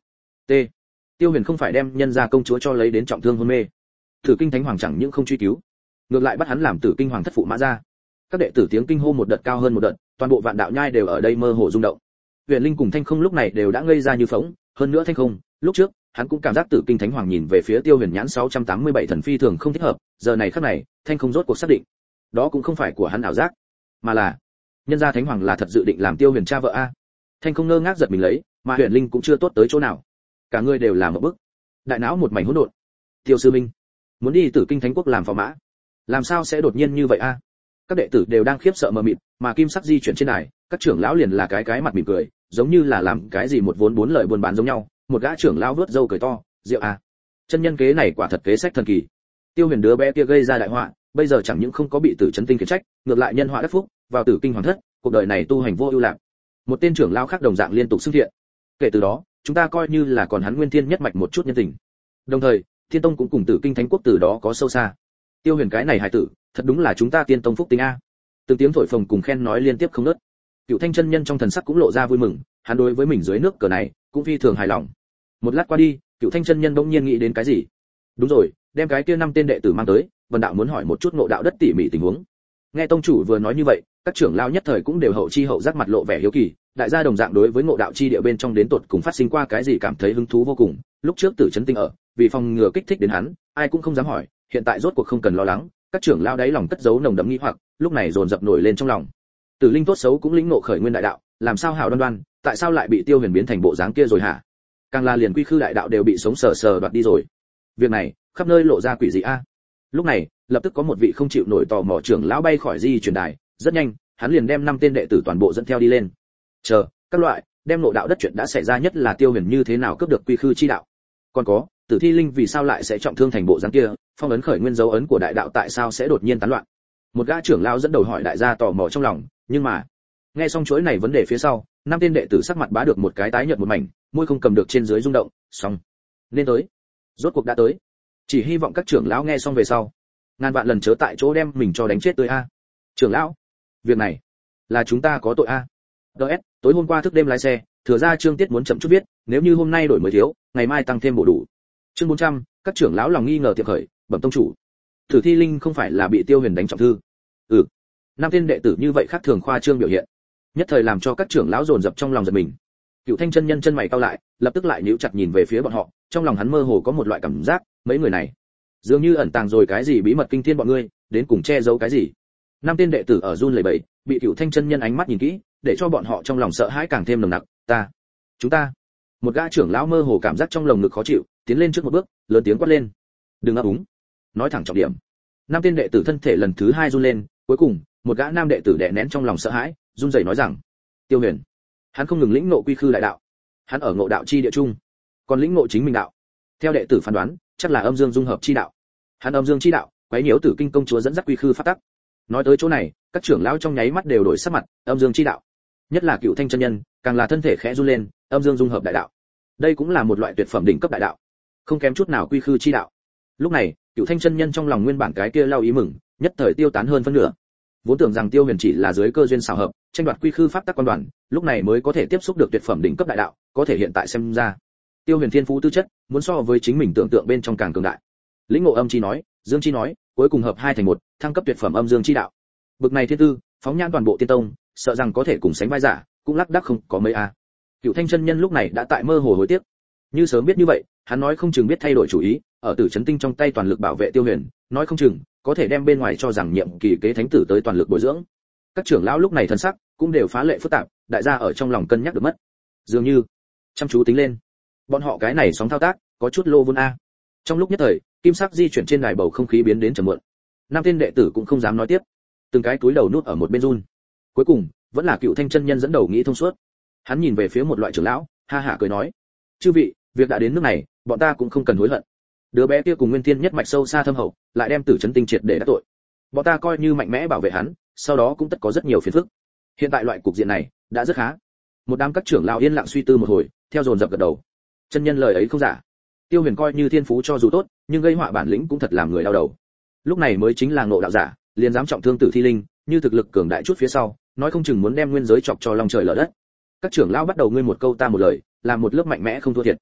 T. Tiêu Huyền không phải đem nhân gia công chúa cho lấy đến trọng thương hôn mê. Tử Kinh Thánh Hoàng chẳng những không truy cứu, ngược lại bắt hắn làm Tử Kinh Hoàng thất phụ mã ra. Các đệ tử tiếng kinh hô một đợt cao hơn một đợt, toàn bộ Vạn Đạo Nhai đều ở đây mơ hồ rung động. Huyền Linh cùng Thanh Không lúc này đều đã ngây ra như phỗng, hơn nữa Thanh Không, lúc trước, hắn cũng cảm giác Tử Kinh Thánh Hoàng nhìn về phía Tiêu Huyền nhãn 687 thần phi thường không thích hợp, giờ này khắc này, Thanh Không rốt cuộc xác định, đó cũng không phải của hắn ảo giác, mà là nhân gia Thánh Hoàng là thật dự định làm Tiêu Huyền cha vợ a. Thanh Không ngơ ngác giật mình lấy, mà Huyền Linh cũng chưa tốt tới chỗ nào, cả người đều là một bức, đại não một mảnh hỗn độn. Tiêu sư minh muốn đi Tử Kinh Thánh Quốc làm phò mã, làm sao sẽ đột nhiên như vậy a? Các đệ tử đều đang khiếp sợ mờ mịt, mà kim sắc di chuyển trên đài, các trưởng lão liền là cái mặt mỉm cười, giống như là làm cái gì một vốn bốn lời buôn bán giống nhau. Một gã trưởng lão vớt râu cười to, rượu a, chân nhân kế này quả thật kế sách thần kỳ. Tiêu Huyền đứa bé kia gây ra đại họa, bây giờ chẳng những không có bị Tử Chấn Tinh khiển trách, ngược lại nhân họa đắc phúc, vào Tử Kinh Hoàng thất, cuộc đời này tu hành vô ưu lạc. Một tên trưởng lão khác đồng dạng liên tục xưng thiện. Kể từ đó, chúng ta coi như là còn hắn nguyên thiên nhất mạch một chút nhân tình. Đồng thời, Thiên Tông cũng cùng Tử Kinh Thánh Quốc từ đó có sâu xa. Tiêu Huyền cái này hài tử, thật đúng là chúng ta Tiên Tông phúc tính a. Từng tiếng thổi phồng cùng khen nói liên tiếp không ngớt. Cựu Thanh chân nhân trong thần sắc cũng lộ ra vui mừng, hắn đối với mình dưới nước cờ này cũng phi thường hài lòng. Một lát qua đi, Cựu Thanh chân nhân bỗng nhiên nghĩ đến cái gì. Đúng rồi, đem cái kia 5 tên đệ tử mang tới, Vân đạo muốn hỏi một chút ngộ đạo đất tỉ mỉ tình huống. Nghe tông chủ vừa nói như vậy, các trưởng lão nhất thời cũng đều hậu chi hậu giác mặt lộ vẻ hiếu kỳ, đại gia đồng dạng đối với ngộ đạo chi địa bên trong đến tột cùng phát sinh qua cái gì cảm thấy hứng thú vô cùng. Lúc trước Tử Chấn Tinh ở, vì phòng ngừa kích thích đến hắn, ai cũng không dám hỏi, hiện tại rốt cuộc không cần lo lắng, các trưởng lão đáy lòng cất giấu nồng đậm nghi hoặc, lúc này dồn dập nổi lên trong lòng. Tử Linh tốt xấu cũng lĩnh ngộ khởi nguyên đại đạo, làm sao hảo đoan đoan, tại sao lại bị Tiêu Huyền biến thành bộ dáng kia rồi hả? Càng là liền quy khư đại đạo đều bị sống sờ sờ đoạt đi rồi. Việc này, khắp nơi lộ ra quỷ dị a. Lúc này, lập tức có một vị không chịu nổi tò mò trưởng lão bay khỏi di truyền đài, rất nhanh, hắn liền đem 5 tên đệ tử toàn bộ dẫn theo đi lên. Chờ, các loại, đem ngộ đạo đất chuyện đã xảy ra, nhất là Tiêu Huyền như thế nào cướp được quy khư chi đạo. Còn có, Tử Thi Linh vì sao lại sẽ trọng thương thành bộ dáng kia, phong ấn khởi nguyên dấu ấn của đại đạo tại sao sẽ đột nhiên tán loạn. Một gã trưởng lão dẫn đầu hỏi đại gia tò mò trong lòng, nhưng mà, nghe xong chuỗi này vấn đề phía sau, 5 tên đệ tử sắc mặt bá được một cái tái nhợt một mảnh, môi không cầm được trên dưới rung động, xong, nên tới. Rốt cuộc đã tới. Chỉ hy vọng các trưởng lão nghe xong về sau, ngàn vạn lần chớ tại chỗ đem mình cho đánh chết tươi a. Trưởng lão, việc này là chúng ta có tội a. DS, tối hôm qua thức đêm lái xe, thừa ra chương tiết muốn chậm chút viết, nếu như hôm nay đổi mới thiếu, ngày mai tăng thêm bổ đủ. Chương 400, các trưởng lão lòng nghi ngờ tiệp khởi, bẩm tông chủ. Tử Thi Linh không phải là bị Tiêu Huyền đánh trọng thương. 5 tên đệ tử như vậy khác thường khoa trương biểu hiện, nhất thời làm cho các trưởng lão dồn dập trong lòng giật mình. Cựu Thanh chân nhân chân mày cau lại, lập tức lại nhíu chặt nhìn về phía bọn họ, trong lòng hắn mơ hồ có một loại cảm giác, mấy người này dường như ẩn tàng rồi cái gì bí mật kinh thiên bọn ngươi, đến cùng che giấu cái gì. 5 tên đệ tử ở run lẩy bẩy, bị Cựu Thanh chân nhân ánh mắt nhìn kỹ, để cho bọn họ trong lòng sợ hãi càng thêm nồng nặc. Chúng ta. Một gã trưởng lão mơ hồ cảm giác trong lồng ngực khó chịu, tiến lên trước một bước, lớn tiếng quát lên. Đừng ấp úng, nói thẳng trọng điểm. 5 tên đệ tử thân thể lần thứ 2 run lên, cuối cùng, một gã nam đệ tử đè nén trong lòng sợ hãi, run rẩy nói rằng: Tiêu Huyền, hắn không ngừng lĩnh ngộ quy khư đại đạo, hắn ở ngộ đạo chi địa trung, còn lĩnh ngộ chính mình đạo. Theo đệ tử phán đoán, chắc là âm dương dung hợp chi đạo. Hắn âm dương chi đạo, quấy nhiễu Tử Kinh công chúa dẫn dắt quy khư pháp tắc. Nói tới chỗ này, các trưởng lão trong nháy mắt đều đổi sắc mặt, âm dương chi đạo, nhất là Cựu Thanh chân nhân, càng là thân thể khẽ run lên, âm dương dung hợp đại đạo. Đây cũng là một loại tuyệt phẩm đỉnh cấp đại đạo, không kém chút nào quy khư chi đạo. Lúc này, Cựu Thanh chân nhân trong lòng nguyên bản cái kia lao ý mừng, nhất thời tiêu tán hơn phân nửa. Vốn tưởng rằng Tiêu Huyền chỉ là dưới cơ duyên xảo hợp, tranh đoạt quy khư pháp tắc quan đoàn, lúc này mới có thể tiếp xúc được tuyệt phẩm đỉnh cấp đại đạo, có thể hiện tại xem ra, Tiêu Huyền thiên phú tư chất, muốn so với chính mình tưởng tượng bên trong càng cường đại. Lĩnh ngộ âm chi nói, dương chi nói, cuối cùng hợp hai thành một, thăng cấp tuyệt phẩm âm dương chi đạo. Bực này thiên tư, phóng nhãn toàn bộ Tiên Tông, sợ rằng có thể cùng sánh vai giả, cũng lác đác không có mấy a. Cựu Thanh chân nhân lúc này đã tại mơ hồ hối tiếc. Như sớm biết như vậy, hắn nói không chừng biết thay đổi chủ ý, ở Tử Chấn Tinh trong tay toàn lực bảo vệ Tiêu Huyền, nói không chừng có thể đem bên ngoài cho rằng nhiệm kỳ kế thánh tử tới toàn lực bồi dưỡng. Các trưởng lão lúc này thần sắc cũng đều phá lệ phức tạp, đại gia ở trong lòng cân nhắc được mất. Dường như chăm chú tính lên, bọn họ cái này sóng thao tác có chút lô vốn a. Trong lúc nhất thời, kim sắc di chuyển trên đài bầu không khí biến đến trầm muộn. 5 tên đệ tử cũng không dám nói tiếp, từng cái túi đầu nút ở một bên run. Cuối cùng, vẫn là Cựu Thanh chân nhân dẫn đầu nghĩ thông suốt. Hắn nhìn về phía một loại trưởng lão, ha hả cười nói: "Chư vị, việc đã đến nước này, bọn ta cũng không cần hối hận. Đứa bé kia cùng Nguyên Thiên nhất mạch sâu xa thâm hậu, lại đem Tử Chấn Tinh triệt để đắc tội. Bọn ta coi như mạnh mẽ bảo vệ hắn, sau đó cũng tất có rất nhiều phiền phức. Hiện tại loại cục diện này đã rất khá." Một đám các trưởng lão yên lặng suy tư một hồi, theo dồn dập gật đầu. Chân nhân lời ấy không giả. Tiêu Huyền coi như thiên phú cho dù tốt, nhưng gây họa bản lĩnh cũng thật làm người đau đầu. Lúc này mới chính là ngộ đạo giả, liền dám trọng thương Tử Thi Linh, như thực lực cường đại chút phía sau, nói không chừng muốn đem nguyên giới chọc cho long trời lở đất. Các trưởng lão bắt đầu ngươi một câu ta một lời, làm một lớp mạnh mẽ không thua thiệt.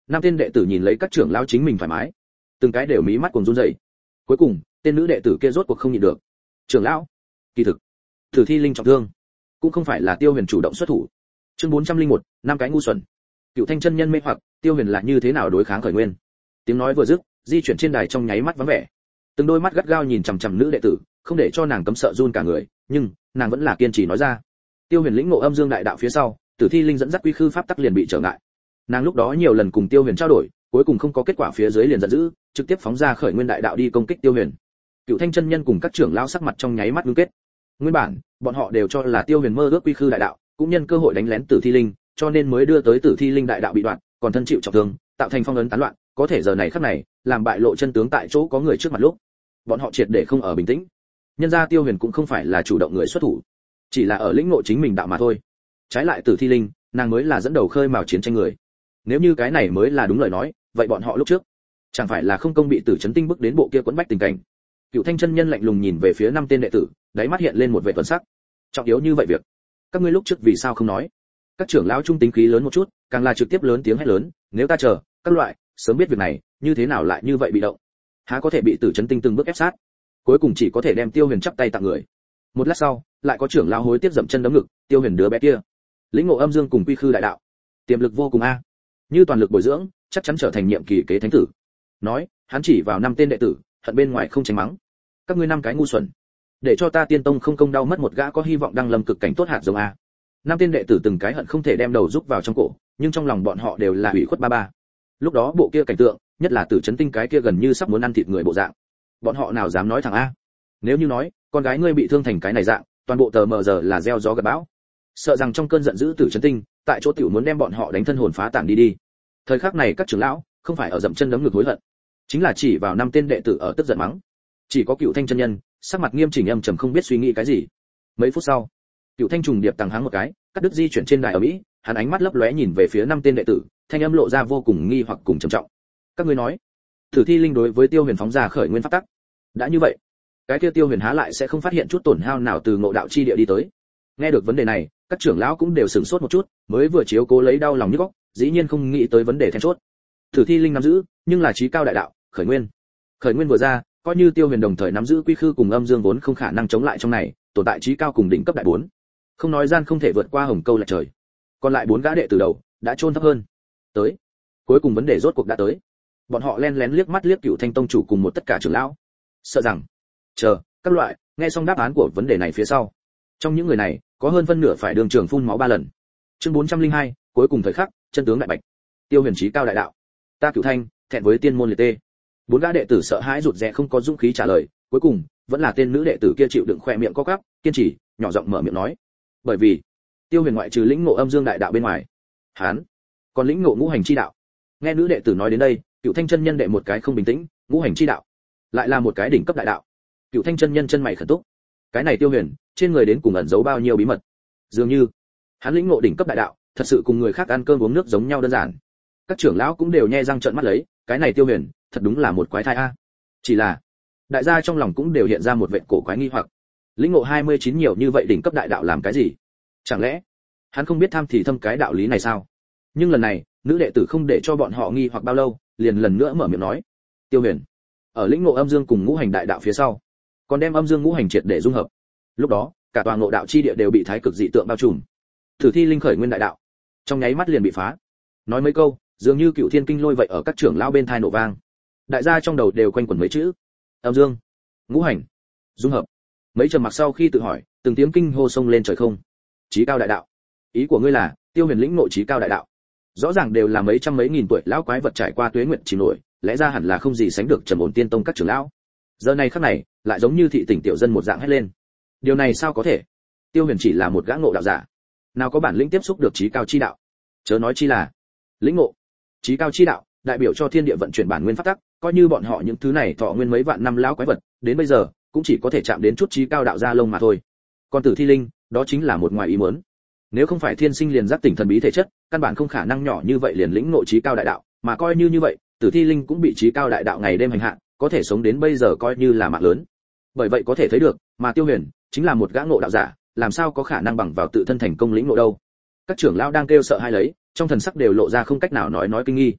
năm tên đệ tử nhìn lấy các trưởng lão chính mình thoải mái, từng cái đều mí mắt cuồng run rẩy. Cuối cùng tên nữ đệ tử kia rốt cuộc không nhịn được. Trưởng lão, kỳ thực Tử Thi Linh trọng thương, cũng không phải là Tiêu Huyền chủ động xuất thủ. Chương 401, năm cái ngu xuẩn. Cựu Thanh chân nhân mê hoặc, Tiêu Huyền là như thế nào đối kháng khởi nguyên. Tiếng nói vừa dứt, di chuyển trên đài trong nháy mắt vắng vẻ. Từng đôi mắt gắt gao nhìn chằm chằm nữ đệ tử, không để cho nàng cấm sợ run cả người, nhưng nàng vẫn là kiên trì nói ra. Tiêu Huyền lĩnh ngộ âm dương đại đạo phía sau, Tử Thi Linh dẫn dắt quy khư pháp tắc liền bị trở ngại. Nàng lúc đó nhiều lần cùng Tiêu Huyền trao đổi, cuối cùng không có kết quả, phía dưới liền giận dữ, trực tiếp phóng ra khởi nguyên đại đạo đi công kích Tiêu Huyền. Cựu Thanh chân nhân cùng các trưởng lão sắc mặt trong nháy mắt ngưng kết. Nguyên bản, bọn họ đều cho là Tiêu Huyền mơ ước quy khư đại đạo, cũng nhân cơ hội đánh lén Tử Thi Linh, cho nên mới đưa tới Tử Thi Linh đại đạo bị đoạn, còn thân chịu trọng thương, tạo thành phong ấn tán loạn, có thể giờ này khắc này, làm bại lộ chân tướng tại chỗ có người trước mặt lúc, bọn họ triệt để không ở bình tĩnh. Nhân ra Tiêu Huyền cũng không phải là chủ động người xuất thủ, chỉ là ở lĩnh ngộ chính mình đạo mà thôi. Trái lại Tử Thi Linh, nàng mới là dẫn đầu khơi mào chiến tranh người. Nếu như cái này mới là đúng lời nói, vậy bọn họ lúc trước chẳng phải là không công bị Tử Chấn Tinh bức đến bộ kia quẫn bách tình cảnh. Cựu Thanh chân nhân lạnh lùng nhìn về phía năm tên đệ tử, đáy mắt hiện lên một vẻ tuấn sắc. Trọng yếu như vậy việc, các ngươi lúc trước vì sao không nói? Các trưởng lão trung tính khí lớn một chút, càng là trực tiếp lớn tiếng hét lớn, nếu ta chờ, các loại, sớm biết việc này, như thế nào lại như vậy bị động? Há có thể bị Tử Chấn Tinh từng bước ép sát? Cuối cùng chỉ có thể đem Tiêu Huyền chắp tay tặng người. Một lát sau, lại có trưởng lão hối tiếc dậm chân đấm ngực, Tiêu Huyền đứa bé kia, lĩnh ngộ âm dương cùng quy khư đại đạo, tiềm lực vô cùng a. Như toàn lực bồi dưỡng, chắc chắn trở thành nhiệm kỳ kế thánh tử. Nói, hắn chỉ vào năm tên đệ tử, hận bên ngoài không tránh mắng. Các ngươi năm cái ngu xuẩn, để cho ta Tiên Tông không công đau mất một gã có hy vọng đăng lâm cực cảnh tốt hạt giống a. Năm tên đệ tử từng cái hận không thể đem đầu rúc vào trong cổ, nhưng trong lòng bọn họ đều là ủy khuất ba ba. Lúc đó bộ kia cảnh tượng, nhất là Tử Chấn Tinh cái kia gần như sắp muốn ăn thịt người bộ dạng, bọn họ nào dám nói thẳng a. Nếu như nói, con gái ngươi bị thương thành cái này dạng, toàn bộ tờ mờ giờ là gieo gió gặt bão. Sợ rằng trong cơn giận dữ Tử Chấn Tinh, tại chỗ tiểu muốn đem bọn họ đánh thân hồn phá tản đi đi. Thời khắc này các trưởng lão không phải ở dậm chân đấm ngực hối hận, chính là chỉ vào năm tên đệ tử ở tức giận mắng. Chỉ có Cựu Thanh chân nhân, sắc mặt nghiêm chỉnh âm trầm không biết suy nghĩ cái gì. Mấy phút sau, Cựu Thanh trùng điệp tăng háng một cái, cắt đứt di chuyển trên đài ở mỹ, hắn ánh mắt lấp lóe nhìn về phía năm tên đệ tử, thanh âm lộ ra vô cùng nghi hoặc cùng trầm trọng. Các ngươi nói, Tử Thi Linh đối với Tiêu Huyền phóng ra khởi nguyên pháp tắc. Đã như vậy, cái kia Tiêu Huyền há lại sẽ không phát hiện chút tổn hao nào từ ngộ đạo chi địa đi tới. Nghe được vấn đề này, các trưởng lão cũng đều sửng sốt một chút, mới vừa chiếu cố lấy đau lòng nhức óc, dĩ nhiên không nghĩ tới vấn đề then chốt. Tử Thi Linh nắm giữ, nhưng là chí cao đại đạo, khởi nguyên. Khởi nguyên vừa ra, coi như Tiêu Huyền đồng thời nắm giữ quy khư cùng âm dương vốn không khả năng chống lại trong này, tồn tại chí cao cùng đỉnh cấp đại bốn. Không nói gian không thể vượt qua hồng câu lệch trời. Còn lại bốn gã đệ từ đầu đã chôn thấp hơn. Tới, cuối cùng vấn đề rốt cuộc đã tới. Bọn họ lén lén liếc mắt liếc Cựu Thanh tông chủ cùng một tất cả trưởng lão, sợ rằng chờ các loại nghe xong đáp án của vấn đề này phía sau, trong những người này có hơn phân nửa phải đường trường phun máu 3 lần. Chương 402, cuối cùng thời khắc, chân tướng đại bạch. Tiêu Huyền chí cao đại đạo, ta Cựu Thanh thẹn với tiên môn liệt tê. Bốn gã đệ tử sợ hãi rụt rè không có dũng khí trả lời, cuối cùng vẫn là tên nữ đệ tử kia chịu đựng khoe miệng co quắp, kiên trì nhỏ giọng mở miệng nói, bởi vì Tiêu Huyền ngoại trừ lĩnh ngộ âm dương đại đạo bên ngoài, hắn còn lĩnh ngộ ngũ hành chi đạo. Nghe nữ đệ tử nói đến đây, Cựu Thanh chân nhân đệ một cái không bình tĩnh, ngũ hành chi đạo lại là một cái đỉnh cấp đại đạo. Cựu Thanh chân nhân chân mày khẩn túc, cái này Tiêu Huyền trên người đến cùng ẩn giấu bao nhiêu bí mật? Dường như hắn lĩnh ngộ đỉnh cấp đại đạo, thật sự cùng người khác ăn cơm uống nước giống nhau đơn giản. Các trưởng lão cũng đều nhe răng trợn mắt lấy, cái này Tiêu Huyền thật đúng là một quái thai a. Chỉ là đại gia trong lòng cũng đều hiện ra một vẻ cổ quái nghi hoặc, lĩnh ngộ 29 nhiều như vậy đỉnh cấp đại đạo làm cái gì? Chẳng lẽ hắn không biết tham thì thâm cái đạo lý này sao? Nhưng lần này nữ đệ tử không để cho bọn họ nghi hoặc bao lâu, liền lần nữa mở miệng nói, Tiêu Huyền ở lĩnh ngộ âm dương cùng ngũ hành đại đạo phía sau, còn đem âm dương ngũ hành triệt để dung hợp. Lúc đó cả tòa ngộ đạo chi địa đều bị thái cực dị tượng bao trùm. Tử Thi Linh khởi nguyên đại đạo trong nháy mắt liền bị phá. Nói mấy câu, dường như Cựu Thiên kinh lôi vậy ở các trưởng lão bên tai nổ vang. Đại gia trong đầu đều quanh quẩn mấy chữ: âm dương, ngũ hành, dung hợp. Mấy trầm mặc sau khi tự hỏi, từng tiếng kinh hô sông lên trời không. Chí cao đại đạo. Ý của ngươi là Tiêu Huyền lĩnh ngộ chí cao đại đạo? Rõ ràng đều là mấy trăm mấy nghìn tuổi lão quái vật trải qua tuế nguyện chìm nổi, lẽ ra hẳn là không gì sánh được trầm ổn tiên tông các trưởng lão. Giờ này khắc này, lại giống như thị tỉnh tiểu dân một dạng hét lên. Điều này sao có thể? Tiêu Huyền chỉ là một gã ngộ đạo giả, nào có bản lĩnh tiếp xúc được chí cao chi đạo? Chớ nói chi là lĩnh ngộ chí cao chi đạo, đại biểu cho thiên địa vận chuyển bản nguyên pháp tắc, coi như bọn họ những thứ này thọ nguyên mấy vạn năm lão quái vật, đến bây giờ cũng chỉ có thể chạm đến chút chí cao đạo gia lông mà thôi. Còn Tử Thi Linh, đó chính là một ngoài ý muốn. Nếu không phải thiên sinh liền giác tỉnh thần bí thể chất, căn bản không khả năng nhỏ như vậy liền lĩnh ngộ chí cao đại đạo, mà coi như vậy, Tử Thi Linh cũng bị chí cao đại đạo ngày đêm hành hạ, có thể sống đến bây giờ coi như là mạng lớn. Bởi vậy có thể thấy được, mà Tiêu Huyền chính là một gã ngộ đạo giả, làm sao có khả năng bằng vào tự thân thành công lĩnh ngộ đâu. Các trưởng lão đang kêu sợ hãi lấy, trong thần sắc đều lộ ra không cách nào nói kinh nghi.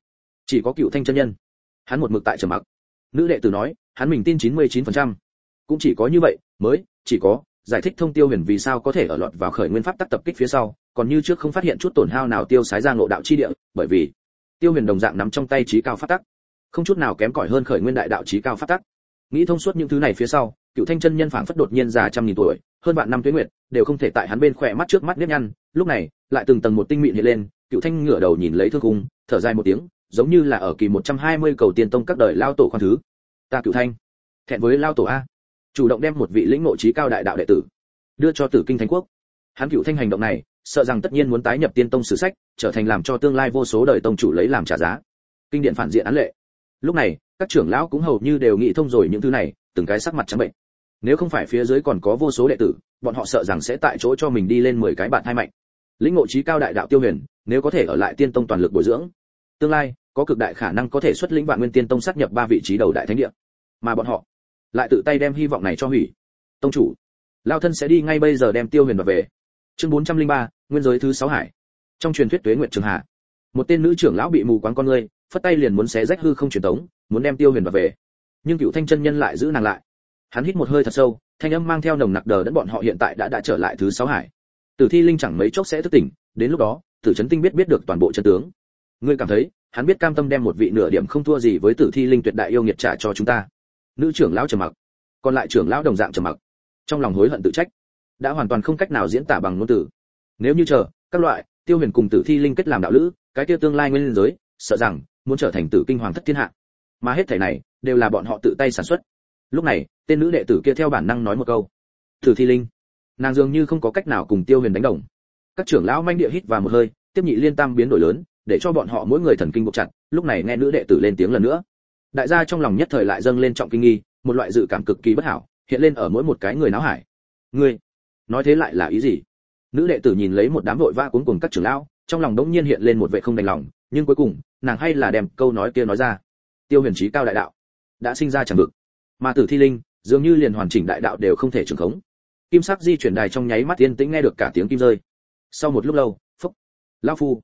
Chỉ có Cựu Thanh chân nhân, hắn một mực tại trầm mặc. Nữ đệ tử nói, hắn mình tin 99%. Cũng chỉ có như vậy, mới chỉ có giải thích thông Tiêu Huyền vì sao có thể ở lọt vào khởi nguyên pháp tắc tập kích phía sau, còn như trước không phát hiện chút tổn hao nào tiêu sái ra ngộ đạo chi địa, bởi vì Tiêu Huyền đồng dạng nắm trong tay chí cao pháp tắc, không chút nào kém cỏi hơn khởi nguyên đại đạo chí cao pháp tắc. Nghĩ thông suốt những thứ này phía sau, Cựu Thanh chân nhân phảng phất đột nhiên già trăm nghìn tuổi, hơn vạn năm tuế nguyệt đều không thể tại hắn bên khỏe mắt trước mắt nếp nhăn, lúc này, lại từng tầng một tinh mịn hiện lên, Cựu Thanh ngửa đầu nhìn lấy thương khung, thở dài một tiếng, giống như là ở kỳ 120 cầu tiên tông các đời lao tổ khoan thứ. Ta Cựu Thanh, thẹn với lao tổ a. Chủ động đem một vị lĩnh ngộ chí cao đại đạo đệ tử đưa cho Tử Kinh Thánh Quốc. Hắn Cựu Thanh hành động này, sợ rằng tất nhiên muốn tái nhập tiên tông sử sách, trở thành làm cho tương lai vô số đời tông chủ lấy làm trả giá. Kinh điển phản diện án lệ. Lúc này, các trưởng lão cũng hầu như đều nghĩ thông rồi những thứ này, từng cái sắc mặt trắng bệnh. Nếu không phải phía dưới còn có vô số đệ tử, bọn họ sợ rằng sẽ tại chỗ cho mình đi lên 10 cái bạn hai mạnh. Lĩnh ngộ chí cao đại đạo Tiêu Huyền, nếu có thể ở lại tiên tông toàn lực bồi dưỡng, tương lai có cực đại khả năng có thể xuất lĩnh Vạn Nguyên Tiên Tông sát nhập 3 vị trí đầu đại thánh địa. Mà bọn họ lại tự tay đem hy vọng này cho hủy. Tông chủ, lão thân sẽ đi ngay bây giờ đem Tiêu Huyền về. Chương 403, nguyên giới thứ 6 hải. Trong truyền thuyết Tuế Nguyệt Trường Hà, một tên nữ trưởng lão bị mù quáng con ngươi, phất tay liền muốn xé rách hư không truyền tống, muốn đem Tiêu Huyền về. Nhưng Cựu Thanh chân nhân lại giữ nàng lại. Hắn hít một hơi thật sâu, thanh âm mang theo nồng nặc đờ đẫn bọn họ hiện tại đã trở lại thứ 6 hải. Tử Thi Linh chẳng mấy chốc sẽ thức tỉnh, đến lúc đó, Tử Chấn Tinh biết được toàn bộ chân tướng. Ngươi cảm thấy, hắn biết cam tâm đem một vị nửa điểm không thua gì với Tử Thi Linh tuyệt đại yêu nghiệt trả cho chúng ta? Nữ trưởng lão trầm mặc, còn lại trưởng lão đồng dạng trầm mặc, trong lòng hối hận tự trách, đã hoàn toàn không cách nào diễn tả bằng ngôn từ. Nếu như chờ các loại Tiêu Huyền cùng Tử Thi Linh kết làm đạo lữ, cái kia tương lai nguyên giới, sợ rằng muốn trở thành Tử Kinh Hoàng thất thiên hạ. Mà hết thảy này đều là bọn họ tự tay sản xuất. Lúc này, tên nữ đệ tử kia theo bản năng nói một câu: "Tử Thi Linh." Nàng dường như không có cách nào cùng Tiêu Huyền đánh đồng. Các trưởng lão manh địa hít vào một hơi, tiếp nhị liên tam biến đổi lớn, để cho bọn họ mỗi người thần kinh buộc chặt. Lúc này nghe nữ đệ tử lên tiếng lần nữa, đại gia trong lòng nhất thời lại dâng lên trọng kinh nghi, một loại dự cảm cực kỳ bất hảo hiện lên ở mỗi một cái người náo hải. Ngươi nói thế lại là ý gì? Nữ đệ tử nhìn lấy một đám vội vã cuống cuồng các trưởng lão, trong lòng đống nhiên hiện lên một vẻ không đành lòng, nhưng cuối cùng nàng hay là đem câu nói kia nói ra. Tiêu Huyền chí cao đại đạo đã sinh ra chẳng vực, mà Tử Thi Linh dường như liền hoàn chỉnh đại đạo đều không thể trường khống. Kim sắc di chuyển đài trong nháy mắt yên tĩnh nghe được cả tiếng kim rơi. Sau một lúc lâu, phốc, lão phu,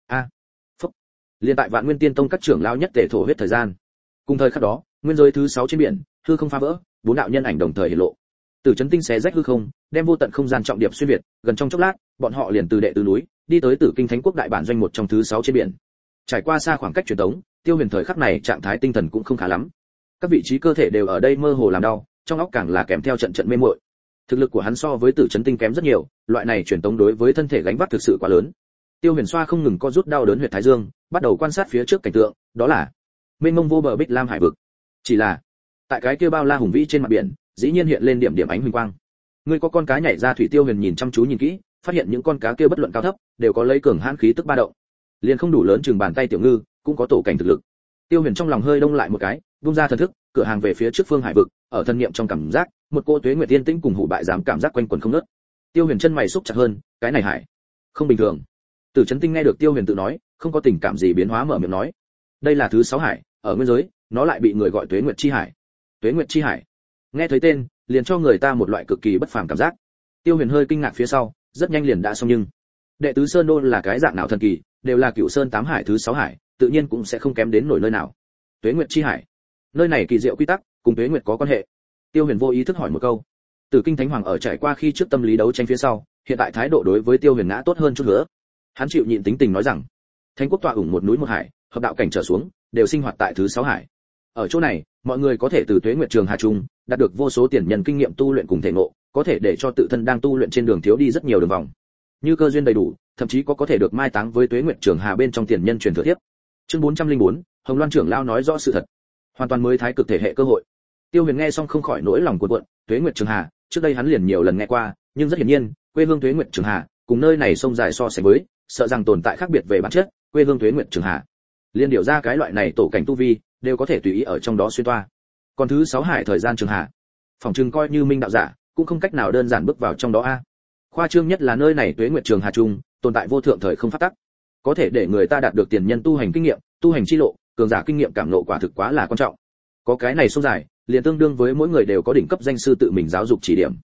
phốc, liền tại Vạn Nguyên Tiên Tông các trưởng lão nhất tề thổ huyết thời gian. Cùng thời khắc đó, nguyên giới thứ 6 trên biển, hư không phá vỡ, 4 đạo nhân ảnh đồng thời hiện lộ. Tử Chấn Tinh xé rách hư không, đem vô tận không gian trọng điệp xuyên việt, gần trong chốc lát, bọn họ liền từ đệ tứ núi, đi tới Tử Kinh Thánh Quốc đại bản doanh một trong thứ 6 trên biển. Trải qua xa khoảng cách truyền tống, Tiêu Huyền thời khắc này trạng thái tinh thần cũng không khá lắm. Các vị trí cơ thể đều ở đây mơ hồ làm đau, trong óc càng là kèm theo trận trận mê muội. Thực lực của hắn so với Tử Chấn Tinh kém rất nhiều, loại này truyền tống đối với thân thể gánh vác thực sự quá lớn. Tiêu Huyền xoa không ngừng co rút đau đớn huyệt thái dương, bắt đầu quan sát phía trước cảnh tượng, đó là mênh mông vô bờ Bích Lam hải vực. Chỉ là, tại cái kia bao la hùng vĩ trên mặt biển, dĩ nhiên hiện lên điểm điểm ánh huỳnh quang. Ngươi có con cá nhảy ra thủy. Tiêu Huyền nhìn chăm chú nhìn kỹ, phát hiện những con cá kia bất luận cao thấp, đều có lấy cường hãn khí tức ba động. Liền không đủ lớn chừng bàn tay tiểu ngư, cũng có tổ cảnh thực lực. Tiêu Huyền trong lòng hơi đông lại một cái, buông ra thần thức, cửa hàng về phía trước phương hải vực, ở thân niệm trong cảm giác, một cô tuế nguyệt tiên tĩnh cùng hủ bại dám cảm giác quanh quẩn không ngớt. Tiêu Huyền chân mày xúc chặt hơn, cái này hải không bình thường. Tử Chấn Tinh nghe được Tiêu Huyền tự nói, không có tình cảm gì biến hóa mở miệng nói, đây là thứ 6 hải, ở nguyên giới, nó lại bị người gọi Tuế Nguyệt chi hải. Tuế Nguyệt chi hải. Nghe thấy tên, liền cho người ta một loại cực kỳ bất phàm cảm giác. Tiêu Huyền hơi kinh ngạc phía sau, rất nhanh liền đã xong nhưng đệ tứ sơn đô là cái dạng nào thần kỳ, đều là Cửu Sơn 8 hải thứ 6 hải, tự nhiên cũng sẽ không kém đến nổi nơi nào. Tuế Nguyệt chi hải, nơi này kỳ diệu quy tắc, cùng Tuế Nguyệt có quan hệ. Tiêu Huyền vô ý thức hỏi một câu. Tử Kinh Thánh Hoàng ở trải qua khi trước tâm lý đấu tranh phía sau, hiện tại thái độ đối với Tiêu Huyền ngã tốt hơn chút nữa. Hắn chịu nhịn tính tình nói rằng, Thánh Quốc tọa ủng một núi một hải, hợp đạo cảnh trở xuống, đều sinh hoạt tại thứ 6 hải. Ở chỗ này, mọi người có thể từ Tuế Nguyệt Trường Hà trung đạt được vô số tiền nhân kinh nghiệm tu luyện cùng thể ngộ, có thể để cho tự thân đang tu luyện trên đường thiếu đi rất nhiều đường vòng. Như cơ duyên đầy đủ, thậm chí có thể được mai táng với Tuế Nguyệt Trường Hà bên trong tiền nhân truyền thừa tiếp. Chương 404, Hồng Loan trưởng lão nói rõ sự thật. Hoàn toàn mới thái cực thể hệ cơ hội. Tiêu Huyền nghe xong không khỏi nỗi lòng cuộn cuộn, Tuế Nguyệt Trường Hà, trước đây hắn liền nhiều lần nghe qua, nhưng rất hiển nhiên, quê hương Tuế Nguyệt Trường Hà, cùng nơi này sông dài so sánh với, sợ rằng tồn tại khác biệt về bản chất, quê hương Tuế Nguyệt Trường Hà. Liên điều ra cái loại này tổ cảnh tu vi, đều có thể tùy ý ở trong đó xuyên toa. Còn thứ 6 hải thời gian Trường Hà, phòng trừng coi như minh đạo giả, cũng không cách nào đơn giản bước vào trong đó a. Khoa trương nhất là nơi này Tuế Nguyệt Trường Hà trung, tồn tại vô thượng thời không pháp tắc, có thể để người ta đạt được tiền nhân tu hành kinh nghiệm, tu hành chi lộ, cường giả kinh nghiệm cảm ngộ quả thực quá là quan trọng. Có cái này sông dài, liền tương đương với mỗi người đều có đỉnh cấp danh sư tự mình giáo dục chỉ điểm.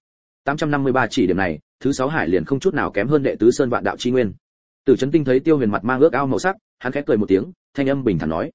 853 chỉ điểm này, thứ 6 hải liền không chút nào kém hơn đệ tứ sơn vạn đạo chi nguyên. Tử Chấn Tinh thấy Tiêu Huyền mặt mang ước ao màu sắc, hắn khẽ cười một tiếng, thanh âm bình thản nói,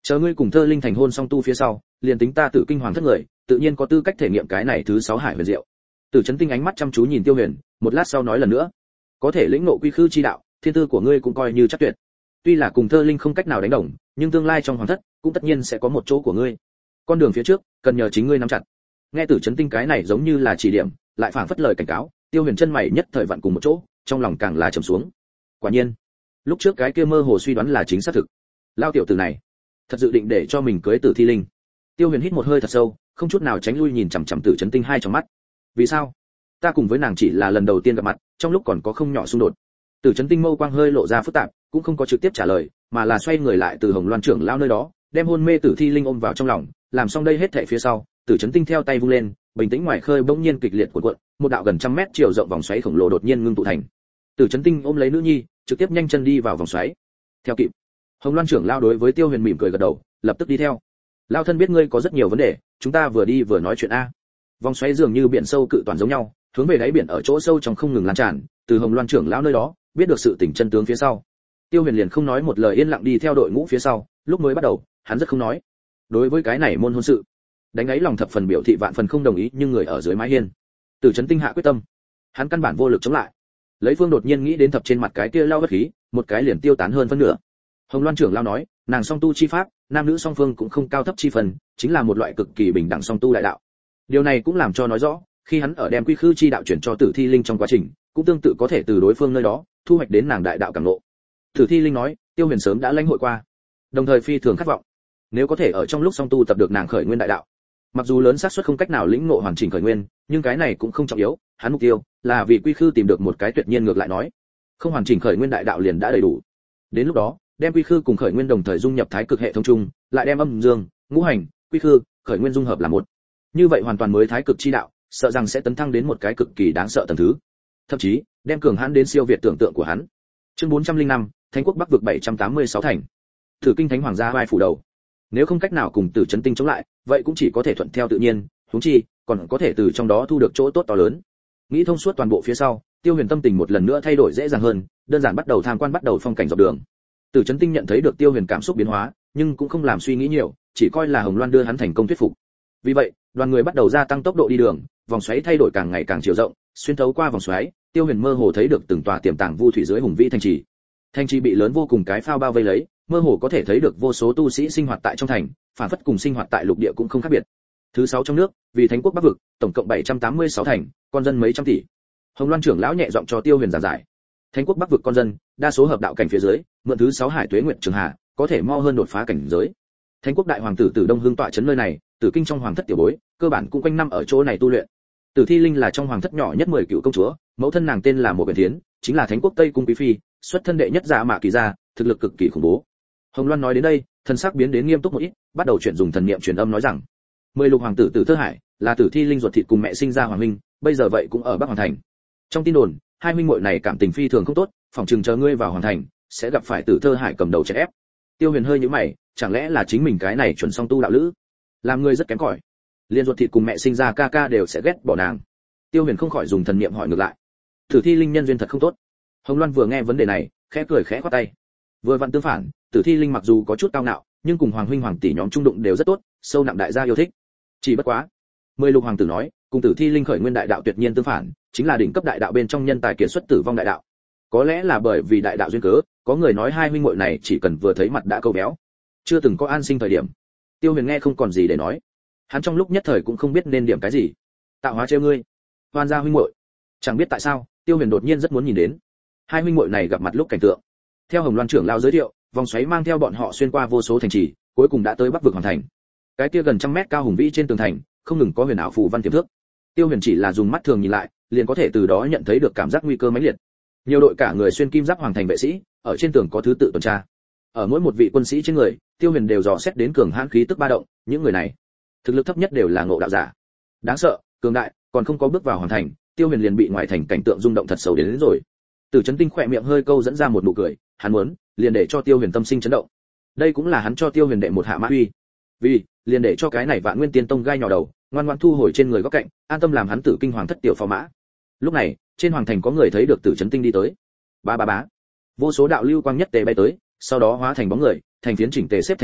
Chờ ngươi cùng Thơ Linh thành hôn song tu phía sau, liền tính ta tự kinh hoàng thất người, tự nhiên có tư cách thể nghiệm cái này thứ 6 hải huyền diệu. Tử Chấn Tinh ánh mắt chăm chú nhìn Tiêu Huyền, một lát sau nói lần nữa, có thể lĩnh ngộ quy khư chi đạo, thiên tư của ngươi cũng coi như chắc tuyệt. Tuy là cùng Thơ Linh không cách nào đánh đồng, nhưng tương lai trong hoàng thất cũng tất nhiên sẽ có một chỗ của ngươi. Con đường phía trước, cần nhờ chính ngươi nắm chặt. Nghe Tử Chấn Tinh cái này giống như là chỉ điểm, lại phảng phất lời cảnh cáo, Tiêu Huyền chân mày nhất thời vặn cùng một chỗ, trong lòng càng là trầm xuống. Quả nhiên, lúc trước cái kia mơ hồ suy đoán là chính xác thực. Lao tiểu tử này, thật dự định để cho mình cưới Tử Thi Linh. Tiêu Huyền hít một hơi thật sâu, không chút nào tránh lui nhìn chằm chằm Tử Chấn Tinh hai trong mắt. Vì sao? Ta cùng với nàng chỉ là lần đầu tiên gặp mặt, trong lúc còn có không nhỏ xung đột. Tử Chấn Tinh mâu quang hơi lộ ra phức tạp, cũng không có trực tiếp trả lời, mà là xoay người lại từ Hồng Loan trưởng lão nơi đó, đem hôn mê Tử Thi Linh ôm vào trong lòng, làm xong đây hết thảy phía sau, Tử Chấn Tinh theo tay vung lên, bình tĩnh ngoài khơi bỗng nhiên kịch liệt cuộn cuộn, một đạo gần trăm mét chiều rộng vòng xoáy khổng lồ đột nhiên ngưng tụ thành. Tử Chấn Tinh ôm lấy nữ nhi, trực tiếp nhanh chân đi vào vòng xoáy. Theo kịp, Hồng Loan trưởng lão đối với Tiêu Huyền mỉm cười gật đầu, lập tức đi theo. Lão thân biết ngươi có rất nhiều vấn đề, chúng ta vừa đi vừa nói chuyện a. Vòng xoáy dường như biển sâu cự toàn giống nhau, hướng về đáy biển ở chỗ sâu trong không ngừng lan tràn, từ Hồng Loan trưởng lão nơi đó, biết được sự tình chân tướng phía sau. Tiêu Huyền liền không nói một lời yên lặng đi theo đội ngũ phía sau, lúc mới bắt đầu, hắn rất không nói. Đối với cái này môn hôn sự, đánh ấy lòng thập phần biểu thị vạn phần không đồng ý, nhưng người ở dưới mái hiên, Tử Chấn Tinh hạ quyết tâm, hắn căn bản vô lực chống lại. Lấy Phương đột nhiên nghĩ đến thập trên mặt cái kia lao bất khí, một cái liền tiêu tán hơn phân nửa. Hồng Loan trưởng lão nói, nàng song tu chi pháp, nam nữ song phương cũng không cao thấp chi phần, chính là một loại cực kỳ bình đẳng song tu đại đạo. Điều này cũng làm cho nói rõ, khi hắn ở đem quy khư chi đạo chuyển cho Tử Thi Linh trong quá trình, cũng tương tự có thể từ đối phương nơi đó thu hoạch đến nàng đại đạo cảm ngộ. Tử Thi Linh nói, Tiêu Huyền sớm đã lãnh hội qua, đồng thời phi thường khát vọng, nếu có thể ở trong lúc song tu tập được nàng khởi nguyên đại đạo. Mặc dù lớn xác suất không cách nào lĩnh ngộ hoàn chỉnh khởi nguyên, nhưng cái này cũng không trọng yếu, hắn mục tiêu là vì quy khư tìm được một cái tuyệt nhiên ngược lại nói, không hoàn chỉnh khởi nguyên đại đạo liền đã đầy đủ. Đến lúc đó, đem quy khư cùng khởi nguyên đồng thời dung nhập thái cực hệ thống chung, lại đem âm dương, ngũ hành, quy khư, khởi nguyên dung hợp là một. Như vậy hoàn toàn mới thái cực chi đạo, sợ rằng sẽ tấn thăng đến một cái cực kỳ đáng sợ tầng thứ. Thậm chí, đem cường hãn đến siêu việt tưởng tượng của hắn. Chương 405, Thánh quốc Bắc vực 786 thành. Thử Kinh Thánh Hoàng gia vai phủ đầu. Nếu không cách nào cùng Tử Chấn Tinh chống lại, vậy cũng chỉ có thể thuận theo tự nhiên, huống chi còn có thể từ trong đó thu được chỗ tốt to lớn. Nghĩ thông suốt toàn bộ phía sau, Tiêu Huyền tâm tình một lần nữa thay đổi dễ dàng hơn, đơn giản bắt đầu tham quan, bắt đầu phong cảnh dọc đường. Tử Chấn Tinh nhận thấy được Tiêu Huyền cảm xúc biến hóa, nhưng cũng không làm suy nghĩ nhiều, chỉ coi là Hồng Loan đưa hắn thành công thuyết phục. Vì vậy, đoàn người bắt đầu gia tăng tốc độ đi đường, vòng xoáy thay đổi càng ngày càng chiều rộng, xuyên thấu qua vòng xoáy, Tiêu Huyền mơ hồ thấy được từng tòa tiềm tàng vu thủy dưới hùng vĩ thành trì. Thành trì bị lớn vô cùng cái phao bao vây lấy, mơ hồ có thể thấy được vô số tu sĩ sinh hoạt tại trong thành, phản phất cùng sinh hoạt tại lục địa cũng không khác biệt. Thứ 6 trong nước, vì Thánh quốc Bắc vực, tổng cộng 786 thành, con dân mấy trăm tỷ. Hồng Loan trưởng lão nhẹ giọng cho Tiêu Huyền giảng giải. Thánh quốc Bắc vực con dân, đa số hợp đạo cảnh phía dưới, mượn thứ 6 hải tuế nguyệt trường hạ, có thể mo hơn đột phá cảnh giới. Thánh quốc đại hoàng tử Tử Đông Hưng tọa trấn nơi này, Tử Kinh trong hoàng thất tiểu bối, cơ bản cũng quanh năm ở chỗ này tu luyện. Tử Thi Linh là trong hoàng thất nhỏ nhất 10 cựu công chúa, mẫu thân nàng tên là Mộ Biển Thiến, chính là Thánh quốc Tây cung quý phi, xuất thân đệ nhất Dạ Mạ Kỳ gia, thực lực cực kỳ khủng bố. Hồng Loan nói đến đây, thần sắc biến đến nghiêm túc một ít, bắt đầu chuyển dùng thần niệm truyền âm nói rằng, 10 lục hoàng tử Tử Thơ Hải, là Tử Thi Linh ruột thịt cùng mẹ sinh ra hoàng huynh, bây giờ vậy cũng ở Bắc Hoàng thành. Trong tin đồn, hai huynh muội này cảm tình phi thường không tốt, phỏng chừng chờ ngươi vào hoàng thành, sẽ gặp phải Tử Thơ Hải cầm đầu chèn ép. Tiêu Huyền hơi nhíu mày, chẳng lẽ là chính mình cái này chuẩn song tu đạo lữ, làm người rất kém cỏi, liên ruột thịt cùng mẹ sinh ra ca ca đều sẽ ghét bỏ nàng. Tiêu Huyền không khỏi dùng thần niệm hỏi ngược lại, Tử Thi Linh nhân duyên thật không tốt. Hồng Loan vừa nghe vấn đề này, khẽ cười khẽ khoát tay. Vừa vặn tương phản, Tử Thi Linh mặc dù có chút cao ngạo, nhưng cùng hoàng huynh hoàng tỷ nhóm trung đụng đều rất tốt, sâu nặng đại gia yêu thích. Chỉ bất quá, 10 lục hoàng tử nói, cùng Tử Thi Linh khởi nguyên đại đạo tuyệt nhiên tương phản, chính là đỉnh cấp đại đạo bên trong nhân tài kiệt xuất tử vong đại đạo. Có lẽ là bởi vì đại đạo duyên cớ, có người nói hai huynh muội này chỉ cần vừa thấy mặt đã câu béo, chưa từng có an sinh thời điểm. Tiêu Huyền nghe không còn gì để nói, hắn trong lúc nhất thời cũng không biết nên điểm cái gì. Tạo hóa trêu ngươi, Hoan gia huynh muội. Chẳng biết tại sao, Tiêu Huyền đột nhiên rất muốn nhìn đến hai huynh muội này gặp mặt lúc cảnh tượng. Theo Hồng Loan trưởng lão giới thiệu, vòng xoáy mang theo bọn họ xuyên qua vô số thành trì, cuối cùng đã tới Bắc vực Hoàng thành. Cái kia gần trăm mét cao hùng vĩ trên tường thành, không ngừng có huyền ảo phù văn tiềm thước. Tiêu Huyền chỉ là dùng mắt thường nhìn lại, liền có thể từ đó nhận thấy được cảm giác nguy cơ mãnh liệt. Nhiều đội cả người xuyên kim giáp hoàng thành vệ sĩ, ở trên tường có thứ tự tuần tra. Ở mỗi một vị quân sĩ trên người, Tiêu Huyền đều dò xét đến cường hãn khí tức ba động, những người này, thực lực thấp nhất đều là ngộ đạo giả. Đáng sợ, cường đại, còn không có bước vào hoàng thành, Tiêu Huyền liền bị ngoại thành cảnh tượng rung động thật sâu đến rồi. Tử Chấn Tinh khỏe miệng hơi câu dẫn ra một nụ cười, hắn muốn, liền để cho Tiêu Huyền tâm sinh chấn động. Đây cũng là hắn cho Tiêu Huyền đệ một hạ mã uy. Vì, liền để cho cái này Vạn Nguyên Tiên Tông gai nhỏ đầu, ngoan ngoãn thu hồi trên người góc cạnh, an tâm làm hắn Tử Kinh Hoàng thất tiểu phò mã. Lúc này, trên hoàng thành có người thấy được Tử Chấn Tinh đi tới. Ba ba bá. Vô số đạo lưu quang nhất tề bay tới, sau đó hóa thành bóng người, thành phiến chỉnh tề xếp thành hàng,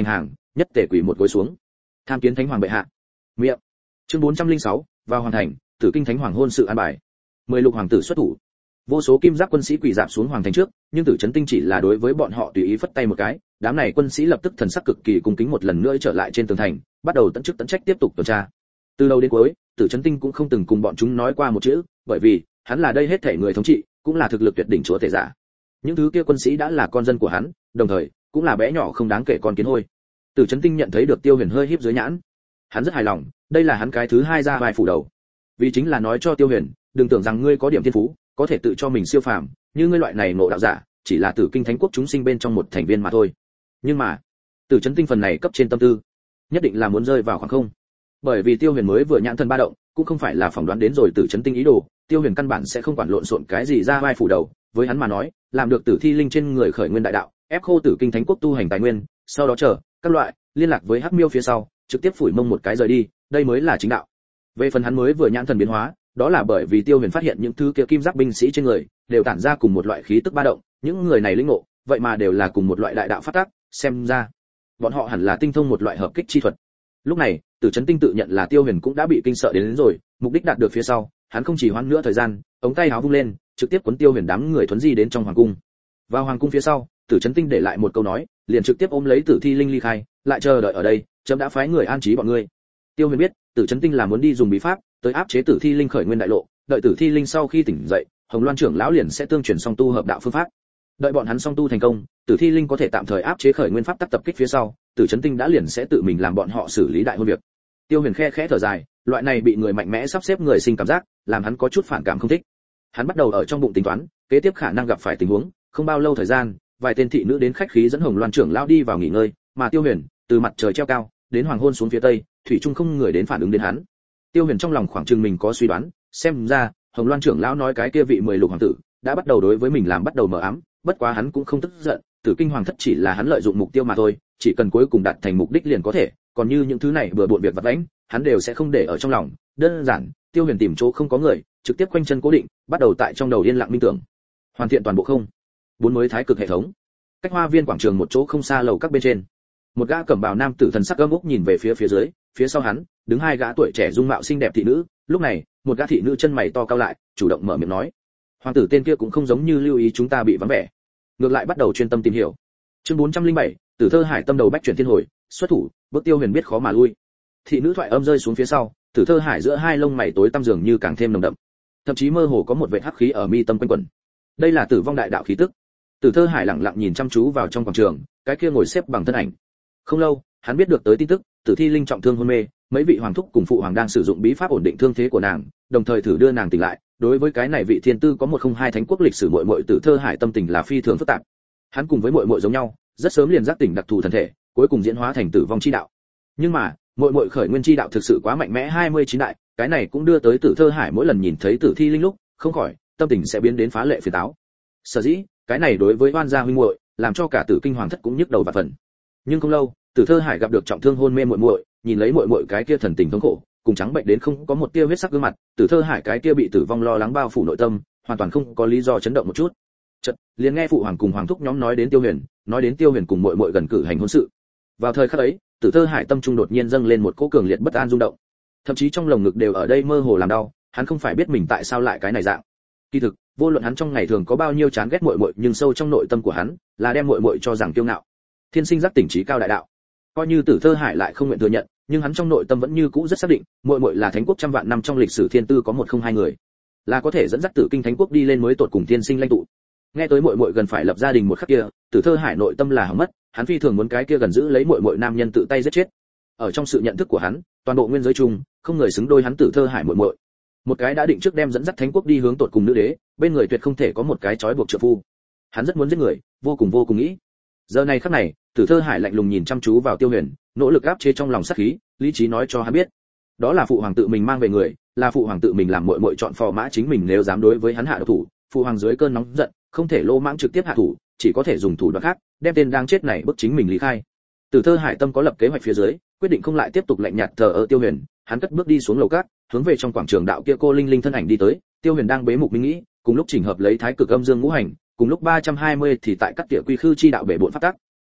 nhất tề quỳ một gối xuống. Tham kiến thánh hoàng bệ hạ. Miệng. Chương 406, vào hoàn thành, Tử Kinh thánh hoàng hôn sự an bài. 10 lục hoàng tử xuất thủ. Vô số kim giáp quân sĩ quỳ rạp xuống hoàng thành trước, nhưng Tử Chấn Tinh chỉ là đối với bọn họ tùy ý phất tay một cái, đám này quân sĩ lập tức thần sắc cực kỳ cung kính một lần nữa trở lại trên tường thành, bắt đầu tận chức tận trách tiếp tục tuần tra. Từ đầu đến cuối, Tử Chấn Tinh cũng không từng cùng bọn chúng nói qua một chữ, bởi vì hắn là đây hết thảy người thống trị, cũng là thực lực tuyệt đỉnh chúa tể giả. Những thứ kia quân sĩ đã là con dân của hắn, đồng thời cũng là bé nhỏ không đáng kể con kiến hôi. Tử Chấn Tinh nhận thấy được Tiêu Huyền hơi híp dưới nhãn, hắn rất hài lòng, đây là hắn cái thứ hai ra vai phủ đầu. Vì chính là nói cho Tiêu Huyền, đừng tưởng rằng ngươi có điểm thiên phú, có thể tự cho mình siêu phàm, như ngươi loại này ngộ đạo giả, chỉ là Tử Kinh thánh quốc chúng sinh bên trong một thành viên mà thôi. Nhưng mà, Tử Chấn Tinh phần này cấp trên tâm tư, nhất định là muốn rơi vào khoảng không. Bởi vì Tiêu Huyền mới vừa nhãn thần ba động, cũng không phải là phỏng đoán đến rồi Tử Chấn Tinh ý đồ, Tiêu Huyền căn bản sẽ không quản lộn xộn cái gì ra vai phủ đầu, với hắn mà nói, làm được Tử Thi Linh trên người khởi nguyên đại đạo, ép khô Tử Kinh thánh quốc tu hành tài nguyên, sau đó chờ các loại liên lạc với Hắc Miêu phía sau, trực tiếp phủi mông một cái rời đi, đây mới là chính đạo. Về phần hắn mới vừa nhãn thần biến hóa, đó là bởi vì Tiêu Huyền phát hiện những thứ kia kim giáp binh sĩ trên người đều tản ra cùng một loại khí tức ba động, những người này lĩnh ngộ, vậy mà đều là cùng một loại đại đạo phát tác, xem ra bọn họ hẳn là tinh thông một loại hợp kích chi thuật. Lúc này, Tử Chấn Tinh tự nhận là Tiêu Huyền cũng đã bị kinh sợ đến rồi, mục đích đạt được phía sau, hắn không chỉ hoãn nữa thời gian, ống tay áo vung lên, trực tiếp cuốn Tiêu Huyền đám người thuấn di đến trong hoàng cung. Vào hoàng cung phía sau, Tử Chấn Tinh để lại một câu nói, liền trực tiếp ôm lấy Tử Thi Linh ly khai, lại chờ đợi ở đây, chấm đã phái người an trí bọn ngươi. Tiêu Huyền biết, Tử Chấn Tinh là muốn đi dùng bí pháp tới áp chế Tử Thi Linh khởi nguyên đại lộ, đợi Tử Thi Linh sau khi tỉnh dậy, Hồng Loan trưởng lão liền sẽ tương truyền song tu hợp đạo phương pháp. Đợi bọn hắn song tu thành công, Tử Thi Linh có thể tạm thời áp chế khởi nguyên pháp tắc tập kích phía sau, Tử Chấn Tinh đã liền sẽ tự mình làm bọn họ xử lý đại hôn việc. Tiêu Huyền khẽ thở dài, loại này bị người mạnh mẽ sắp xếp người sinh cảm giác, làm hắn có chút phản cảm không thích. Hắn bắt đầu ở trong bụng tính toán, kế tiếp khả năng gặp phải tình huống, không bao lâu thời gian, vài tên thị nữ đến khách khí dẫn Hồng Loan trưởng lão đi vào nghỉ ngơi, mà Tiêu Huyền, từ mặt trời treo cao đến hoàng hôn xuống phía tây, thủy chung không người đến phản ứng đến hắn. Tiêu Huyền trong lòng khoảng chừng mình có suy đoán, xem ra Hồng Loan trưởng lão nói cái kia vị 10 lục hoàng tử đã bắt đầu đối với mình làm bắt đầu mờ ám, bất quá hắn cũng không tức giận, Tử Kinh hoàng thất chỉ là hắn lợi dụng mục tiêu mà thôi, chỉ cần cuối cùng đạt thành mục đích liền có thể, còn như những thứ này vừa bộn việc vặt vãnh, hắn đều sẽ không để ở trong lòng. Đơn giản, Tiêu Huyền tìm chỗ không có người, trực tiếp quanh chân cố định, bắt đầu tại trong đầu yên lặng minh tưởng, hoàn thiện toàn bộ không bốn mới thái cực hệ thống. Cách hoa viên quảng trường một chỗ không xa lầu các bên trên, một gã cẩm bào nam tử thần sắc gâm úc nhìn về phía dưới, phía sau hắn đứng hai gã tuổi trẻ dung mạo xinh đẹp thị nữ. Lúc này, một gã thị nữ chân mày to cao lại, chủ động mở miệng nói, hoàng tử tên kia cũng không giống như lưu ý chúng ta bị vắng vẻ, ngược lại bắt đầu chuyên tâm tìm hiểu. Chương 407, Tử Thơ Hải tâm đầu bách chuyển thiên hồi, xuất thủ, bước Tiêu Huyền biết khó mà lui. Thị nữ thoại âm rơi xuống phía sau, Tử Thơ Hải giữa hai lông mày tối tăm dường như càng thêm nồng đậm, thậm chí mơ hồ có một vệt hắc khí ở mi tâm quanh quẩn. Đây là tử vong đại đạo khí tức. Tử Thơ Hải lặng lặng nhìn chăm chú vào trong quảng trường, cái kia ngồi xếp bằng thân ảnh. Không lâu, hắn biết được tới tin tức, Tử Thi Linh trọng thương hôn mê, mấy vị hoàng thúc cùng phụ hoàng đang sử dụng bí pháp ổn định thương thế của nàng, đồng thời thử đưa nàng tỉnh lại. Đối với cái này vị thiên tư có 102 thánh quốc lịch sử muội muội Tử Thơ Hải tâm tình là phi thường phức tạp. Hắn cùng với muội muội giống nhau, rất sớm liền giác tỉnh đặc thù thần thể, cuối cùng diễn hóa thành tử vong chi đạo. Nhưng mà, muội muội khởi nguyên chi đạo thực sự quá mạnh mẽ 29 đại, cái này cũng đưa tới Tử Thơ Hải mỗi lần nhìn thấy Tử Thi Linh lúc, không khỏi tâm tình sẽ biến đến phá lệ phiền táo. Sở dĩ, cái này đối với oan gia huynh muội, làm cho cả Tử Kinh hoàng thất cũng nhức đầu và phần. Nhưng không lâu, Tử Thơ Hải gặp được trọng thương hôn mê muội muội, nhìn lấy muội muội cái kia thần tình thống khổ, cùng trắng bệnh đến không có một tia huyết sắc gương mặt, Tử Thơ Hải cái kia bị tử vong lo lắng bao phủ nội tâm, hoàn toàn không có lý do chấn động một chút. Chợt, liền nghe phụ hoàng cùng hoàng thúc nhóm nói đến Tiêu Huyền cùng muội muội gần cử hành hôn sự. Vào thời khắc ấy, Tử Thơ Hải tâm trung đột nhiên dâng lên một cỗ cường liệt bất an rung động, thậm chí trong lồng ngực đều ở đây mơ hồ làm đau, hắn không phải biết mình tại sao lại cái này dạng. Kỳ thực, vô luận hắn trong ngày thường có bao nhiêu chán ghét muội muội, nhưng sâu trong nội tâm của hắn là đem muội muội cho rằng kiêu ngạo, thiên sinh giác tỉnh trí cao đại đạo. Coi như Tử Thơ Hải lại không nguyện thừa nhận, nhưng hắn trong nội tâm vẫn như cũ rất xác định, muội muội là thánh quốc trăm vạn năm trong lịch sử thiên tư có 102 người, là có thể dẫn dắt Tử Kinh thánh quốc đi lên mới tột cùng thiên sinh lãnh tụ. Nghe tới muội muội gần phải lập gia đình một khắc kia, Tử Thơ Hải nội tâm là hỏng mất, hắn phi thường muốn cái kia gần giữ lấy muội muội nam nhân tự tay giết chết. Ở trong sự nhận thức của hắn, toàn bộ nguyên giới chung, không người xứng đôi hắn Tử Thơ Hải muội muội. Một cái đã định trước đem dẫn dắt thánh quốc đi hướng tột cùng nữ đế, bên người tuyệt không thể có một cái trói buộc trợ phu. Hắn rất muốn giết người, vô cùng nghĩ. Giờ này khắc này, Tử Thơ Hải lạnh lùng nhìn chăm chú vào Tiêu Huyền, nỗ lực áp chế trong lòng sát khí, lý trí nói cho hắn biết, đó là phụ hoàng tự mình mang về người, là phụ hoàng tự mình làm muội muội chọn phò mã chính mình, nếu dám đối với hắn hạ độc thủ, phụ hoàng dưới cơn nóng giận, không thể lô mãng trực tiếp hạ thủ, chỉ có thể dùng thủ đoạn khác, đem tên đang chết này bức chính mình lý khai. Tử Thơ Hải tâm có lập kế hoạch phía dưới, quyết định không lại tiếp tục lạnh nhạt thờ ơ Tiêu Huyền, hắn cất bước đi xuống lầu các, hướng về trong quảng trường đạo kia cô linh linh thân ảnh đi tới. Tiêu Huyền đang bế mục minh nghĩ, cùng lúc chỉnh hợp lấy thái cực âm dương ngũ hành, cùng lúc 320 thì tại các địa quy khư chi đạo bể bộn pháp tắc.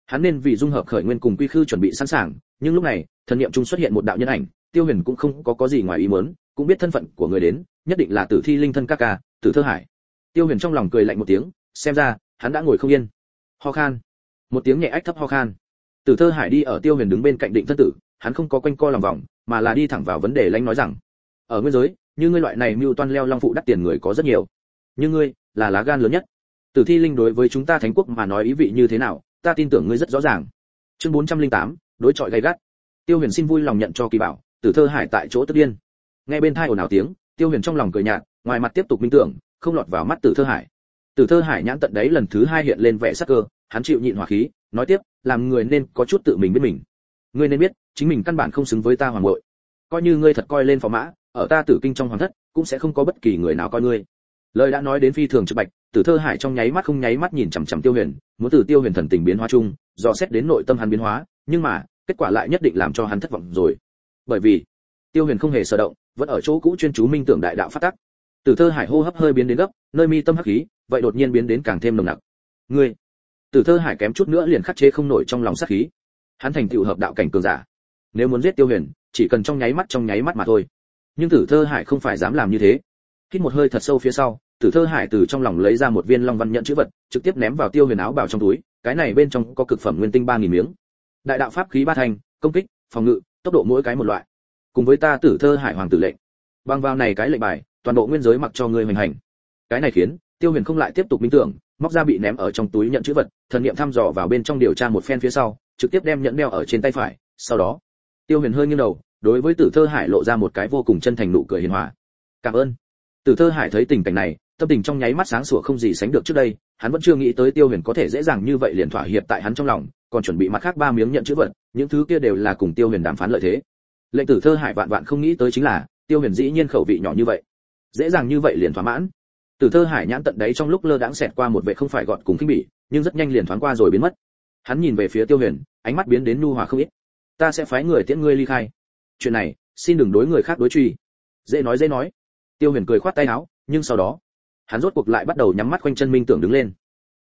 Hắn nên vì dung hợp khởi nguyên cùng quy khư chuẩn bị sẵn sàng, nhưng lúc này, thần niệm trung xuất hiện một đạo nhân ảnh, Tiêu Huyền cũng không có gì ngoài ý muốn, cũng biết thân phận của người đến, nhất định là Tử Thi Linh thân ca ca, Tử Thơ Hải. Tiêu Huyền trong lòng cười lạnh một tiếng, xem ra, hắn đã ngồi không yên. Ho khan. Một tiếng nhẹ ách thấp ho khan. Tử Thơ Hải đi ở Tiêu Huyền đứng bên cạnh định thân tử, hắn không có quanh co lòng vòng, mà là đi thẳng vào vấn đề lãnh nói rằng: ở nguyên giới, như ngươi loại này mưu toan leo long phụ đắt tiền người có rất nhiều, nhưng ngươi là lá gan lớn nhất. Tử Thi Linh đối với chúng ta Thánh quốc mà nói ý vị như thế nào, ta tin tưởng ngươi rất rõ ràng. Chương 408, đối chọi gay gắt. Tiêu Huyền xin vui lòng nhận cho kỳ bảo, Tử Thơ Hải tại chỗ tức điên. Nghe bên tai ồn ào tiếng, Tiêu Huyền trong lòng cười nhạt, ngoài mặt tiếp tục minh tưởng, không lọt vào mắt Tử Thơ Hải. Tử Thơ Hải nhãn tận đấy lần thứ hai hiện lên vẻ sắc cơ, hắn chịu nhịn hỏa khí, nói tiếp, làm người nên có chút tự mình biết mình. Ngươi nên biết, chính mình căn bản không xứng với ta hoàng muội. Coi như ngươi thật coi lên phò mã, ở ta Tử Kinh trong hoàng thất, cũng sẽ không có bất kỳ người nào coi ngươi. Lời đã nói đến phi thường trực bạch, Tử Thơ Hải trong nháy mắt không nháy mắt nhìn chằm chằm Tiêu Huyền, muốn từ Tiêu Huyền thần tình biến hóa chung, dò xét đến nội tâm hắn biến hóa, nhưng mà, kết quả lại nhất định làm cho hắn thất vọng rồi. Bởi vì, Tiêu Huyền không hề sở động, vẫn ở chỗ cũ chuyên chú minh tưởng đại đạo phát tác. Tử Thơ Hải hô hấp hơi biến đến gấp, nơi mi tâm hắc khí, vậy đột nhiên biến đến càng thêm nồng nặc. Ngươi, Tử Thơ Hải kém chút nữa liền khắc chế không nổi trong lòng sát khí. Hắn thành tựu hợp đạo cảnh cường giả, nếu muốn giết Tiêu Huyền, chỉ cần trong nháy mắt mà thôi. Nhưng Tử Thơ Hải không phải dám làm như thế. Hít một hơi thật sâu phía sau, Tử Thơ Hải từ trong lòng lấy ra một viên long văn nhận chữ vật, trực tiếp ném vào Tiêu Huyền áo bào trong túi, cái này bên trong có cực phẩm nguyên tinh 3000 miếng. Đại đạo pháp khí ba thành, công kích, phòng ngự, tốc độ mỗi cái một loại. Cùng với ta Tử Thơ Hải hoàng tử lệnh. Bằng vào này cái lệnh bài, toàn bộ nguyên giới mặc cho ngươi hoành hành. Cái này khiến Tiêu Huyền không lại tiếp tục minh tưởng, móc ra bị ném ở trong túi nhận chữ vật, thần niệm thăm dò vào bên trong điều tra một phen phía sau, trực tiếp đem nhẫn đeo ở trên tay phải, sau đó, Tiêu Huyền hơi nghiêng đầu, đối với Tử Thơ Hải lộ ra một cái vô cùng chân thành nụ cười hiền hòa. Cảm ơn. Tử Thơ Hải thấy tình cảnh này, tâm tình trong nháy mắt sáng sủa không gì sánh được trước đây, hắn vẫn chưa nghĩ tới Tiêu Huyền có thể dễ dàng như vậy liền thỏa hiệp tại hắn trong lòng, còn chuẩn bị mặt khác 3 miếng nhận chữ vật, những thứ kia đều là cùng Tiêu Huyền đàm phán lợi thế. Lệnh Tử Thơ Hải vạn vạn không nghĩ tới chính là, Tiêu Huyền dĩ nhiên khẩu vị nhỏ như vậy, dễ dàng như vậy liền thỏa mãn. Tử Thơ Hải nhãn tận đấy trong lúc lơ đãng xẹt qua một vẻ không phải gọt cùng khinh bỉ, nhưng rất nhanh liền thoáng qua rồi biến mất. Hắn nhìn về phía Tiêu Huyền, ánh mắt biến đến nhu hòa không ít. Ta sẽ phái người tiễn ngươi ly khai. Chuyện này, xin đừng đối người khác đối truy. Dễ nói. Tiêu Huyền cười khoát tay áo, nhưng sau đó, hắn rốt cuộc lại bắt đầu nhắm mắt khoanh chân minh tưởng đứng lên.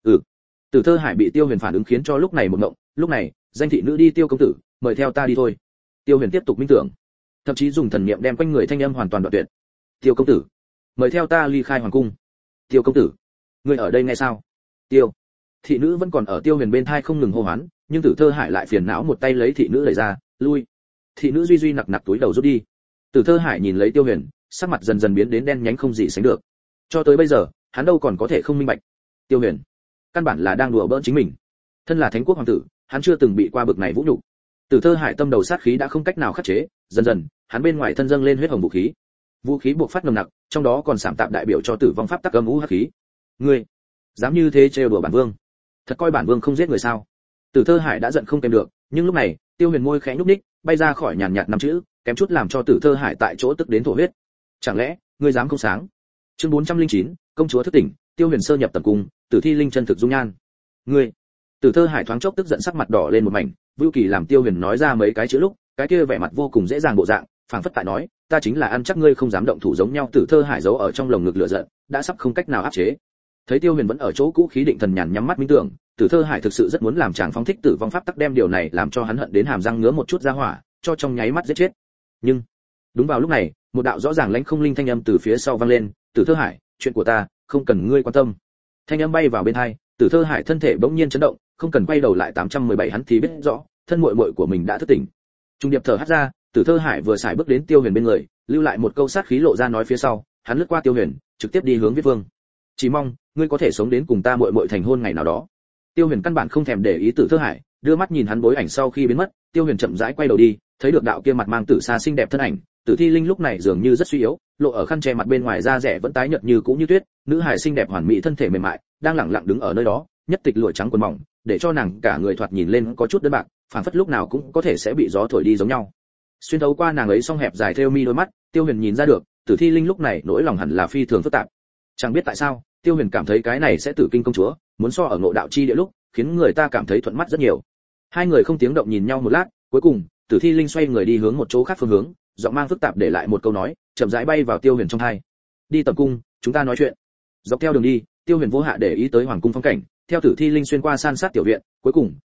Tử Thơ Hải bị Tiêu Huyền phản ứng khiến cho lúc này một ngộng, lúc này, danh thị nữ đi Tiêu công tử, mời theo ta đi thôi. Tiêu Huyền tiếp tục minh tưởng, thậm chí dùng thần niệm đem quanh người thanh âm hoàn toàn đoạn tuyệt. Tiêu công tử, mời theo ta ly khai hoàng cung. Tiêu công tử, ngươi ở đây nghe sao? Tiêu. Thị nữ vẫn còn ở Tiêu Huyền bên thai không ngừng hô hoán, nhưng Tử Thơ Hải lại phiền não một tay lấy thị nữ đẩy ra, lui. Thị nữ duy nặc túi đầu rút đi. Tử Thơ Hải nhìn lấy Tiêu Huyền, sắc mặt dần dần biến đến đen nhánh không gì sánh được. Cho tới bây giờ, hắn đâu còn có thể không minh bạch. Tiêu Huyền, căn bản là đang đùa bỡn chính mình. Thân là Thánh quốc hoàng tử, hắn chưa từng bị qua bực này vũ nhục. Tử Thơ Hải tâm đầu sát khí đã không cách nào khắc chế, dần dần, hắn bên ngoài thân dâng lên huyết hồng vũ khí. Vũ khí buộc phát nồng nặc, trong đó còn sảm tạm đại biểu cho tử vong pháp tắc âm u hắc khí. Ngươi, dám như thế trêu đùa bản vương? Thật coi bản vương không giết người sao? Tử Thơ Hải đã giận không kèm được, nhưng lúc này, Tiêu Huyền môi khẽ nhúc nhích, bay ra khỏi nhàn nhạt năm chữ, kém chút làm cho Tử Thơ Hải tại chỗ tức đến thổ huyết. Chẳng lẽ, ngươi dám không sáng? Chương 409, công chúa thức tỉnh, Tiêu Huyền sơ nhập tầm cung, Tử Thi Linh chân thực dung nhan. Ngươi, Tử Thơ Hải thoáng chốc tức giận sắc mặt đỏ lên một mảnh, Vưu Kỳ làm Tiêu Huyền nói ra mấy cái chữ lúc, cái kia vẻ mặt vô cùng dễ dàng bộ dạng, phảng phất tại nói, ta chính là ăn chắc ngươi không dám động thủ giống nhau. Tử Thơ Hải giấu ở trong lồng ngực lửa giận, đã sắp không cách nào áp chế. Thấy Tiêu Huyền vẫn ở chỗ cũ khí định thần nhàn nhắm mắt minh tưởng, Tử Thơ Hải thực sự rất muốn làm chàng phóng thích tử vong pháp tắc đem điều này làm cho hắn hận đến hàm răng ngứa một chút ra hỏa, cho trong nháy mắt giết chết. Nhưng, đúng vào lúc này, một đạo rõ ràng lãnh không linh thanh âm từ phía sau vang lên, Tử Thơ Hải, chuyện của ta, không cần ngươi quan tâm. Thanh âm bay vào bên tai, Tử Thơ Hải thân thể bỗng nhiên chấn động, không cần quay đầu lại 817 hắn thì biết rõ, thân muội muội của mình đã thức tỉnh. Trung điệp thở hắt ra, Tử Thơ Hải vừa xài bước đến Tiêu Huyền bên người, lưu lại một câu sát khí lộ ra nói phía sau, hắn lướt qua Tiêu Huyền, trực tiếp đi hướng Viết Vương. Chỉ mong ngươi có thể sống đến cùng ta muội muội thành hôn ngày nào đó. Tiêu Huyền căn bản không thèm để ý Tử Thơ Hải, đưa mắt nhìn hắn bối ảnh sau khi biến mất, Tiêu Huyền chậm rãi quay đầu đi, thấy được đạo kia mặt mang tử xa xinh đẹp thân ảnh, Tử Thi Linh lúc này dường như rất suy yếu, lộ ở khăn che mặt bên ngoài da rẻ vẫn tái nhợt như cũ như tuyết, nữ hài xinh đẹp hoàn mỹ thân thể mềm mại, đang lặng lặng đứng ở nơi đó, nhất tịch lụa trắng quần mỏng, để cho nàng cả người thoạt nhìn lên có chút đơn bạc, phảng phất lúc nào cũng có thể sẽ bị gió thổi đi giống nhau. Xuyên thấu qua nàng ấy song hẹp dài thêu mi đôi mắt, Tiêu Huyền nhìn ra được, Tử Thi Linh lúc này nỗi lòng hẳn là phi thường phức tạp. Chẳng biết tại sao, Tiêu Huyền cảm thấy cái này sẽ Tử Kinh công chúa, muốn so ở Ngộ Đạo chi địa lúc, khiến người ta cảm thấy thuận mắt rất nhiều. Hai người không tiếng động nhìn nhau một lát, cuối cùng, Tử Thi Linh xoay người đi hướng một chỗ khác phương hướng, giọng mang phức tạp để lại một câu nói, chậm rãi bay vào Tiêu Huyền trong tai. Đi tầm cung, chúng ta nói chuyện. Dọc theo đường đi, Tiêu Huyền vô hạ để ý tới hoàng cung phong cảnh, theo Tử Thi Linh xuyên qua san sát tiểu viện, cuối cùng,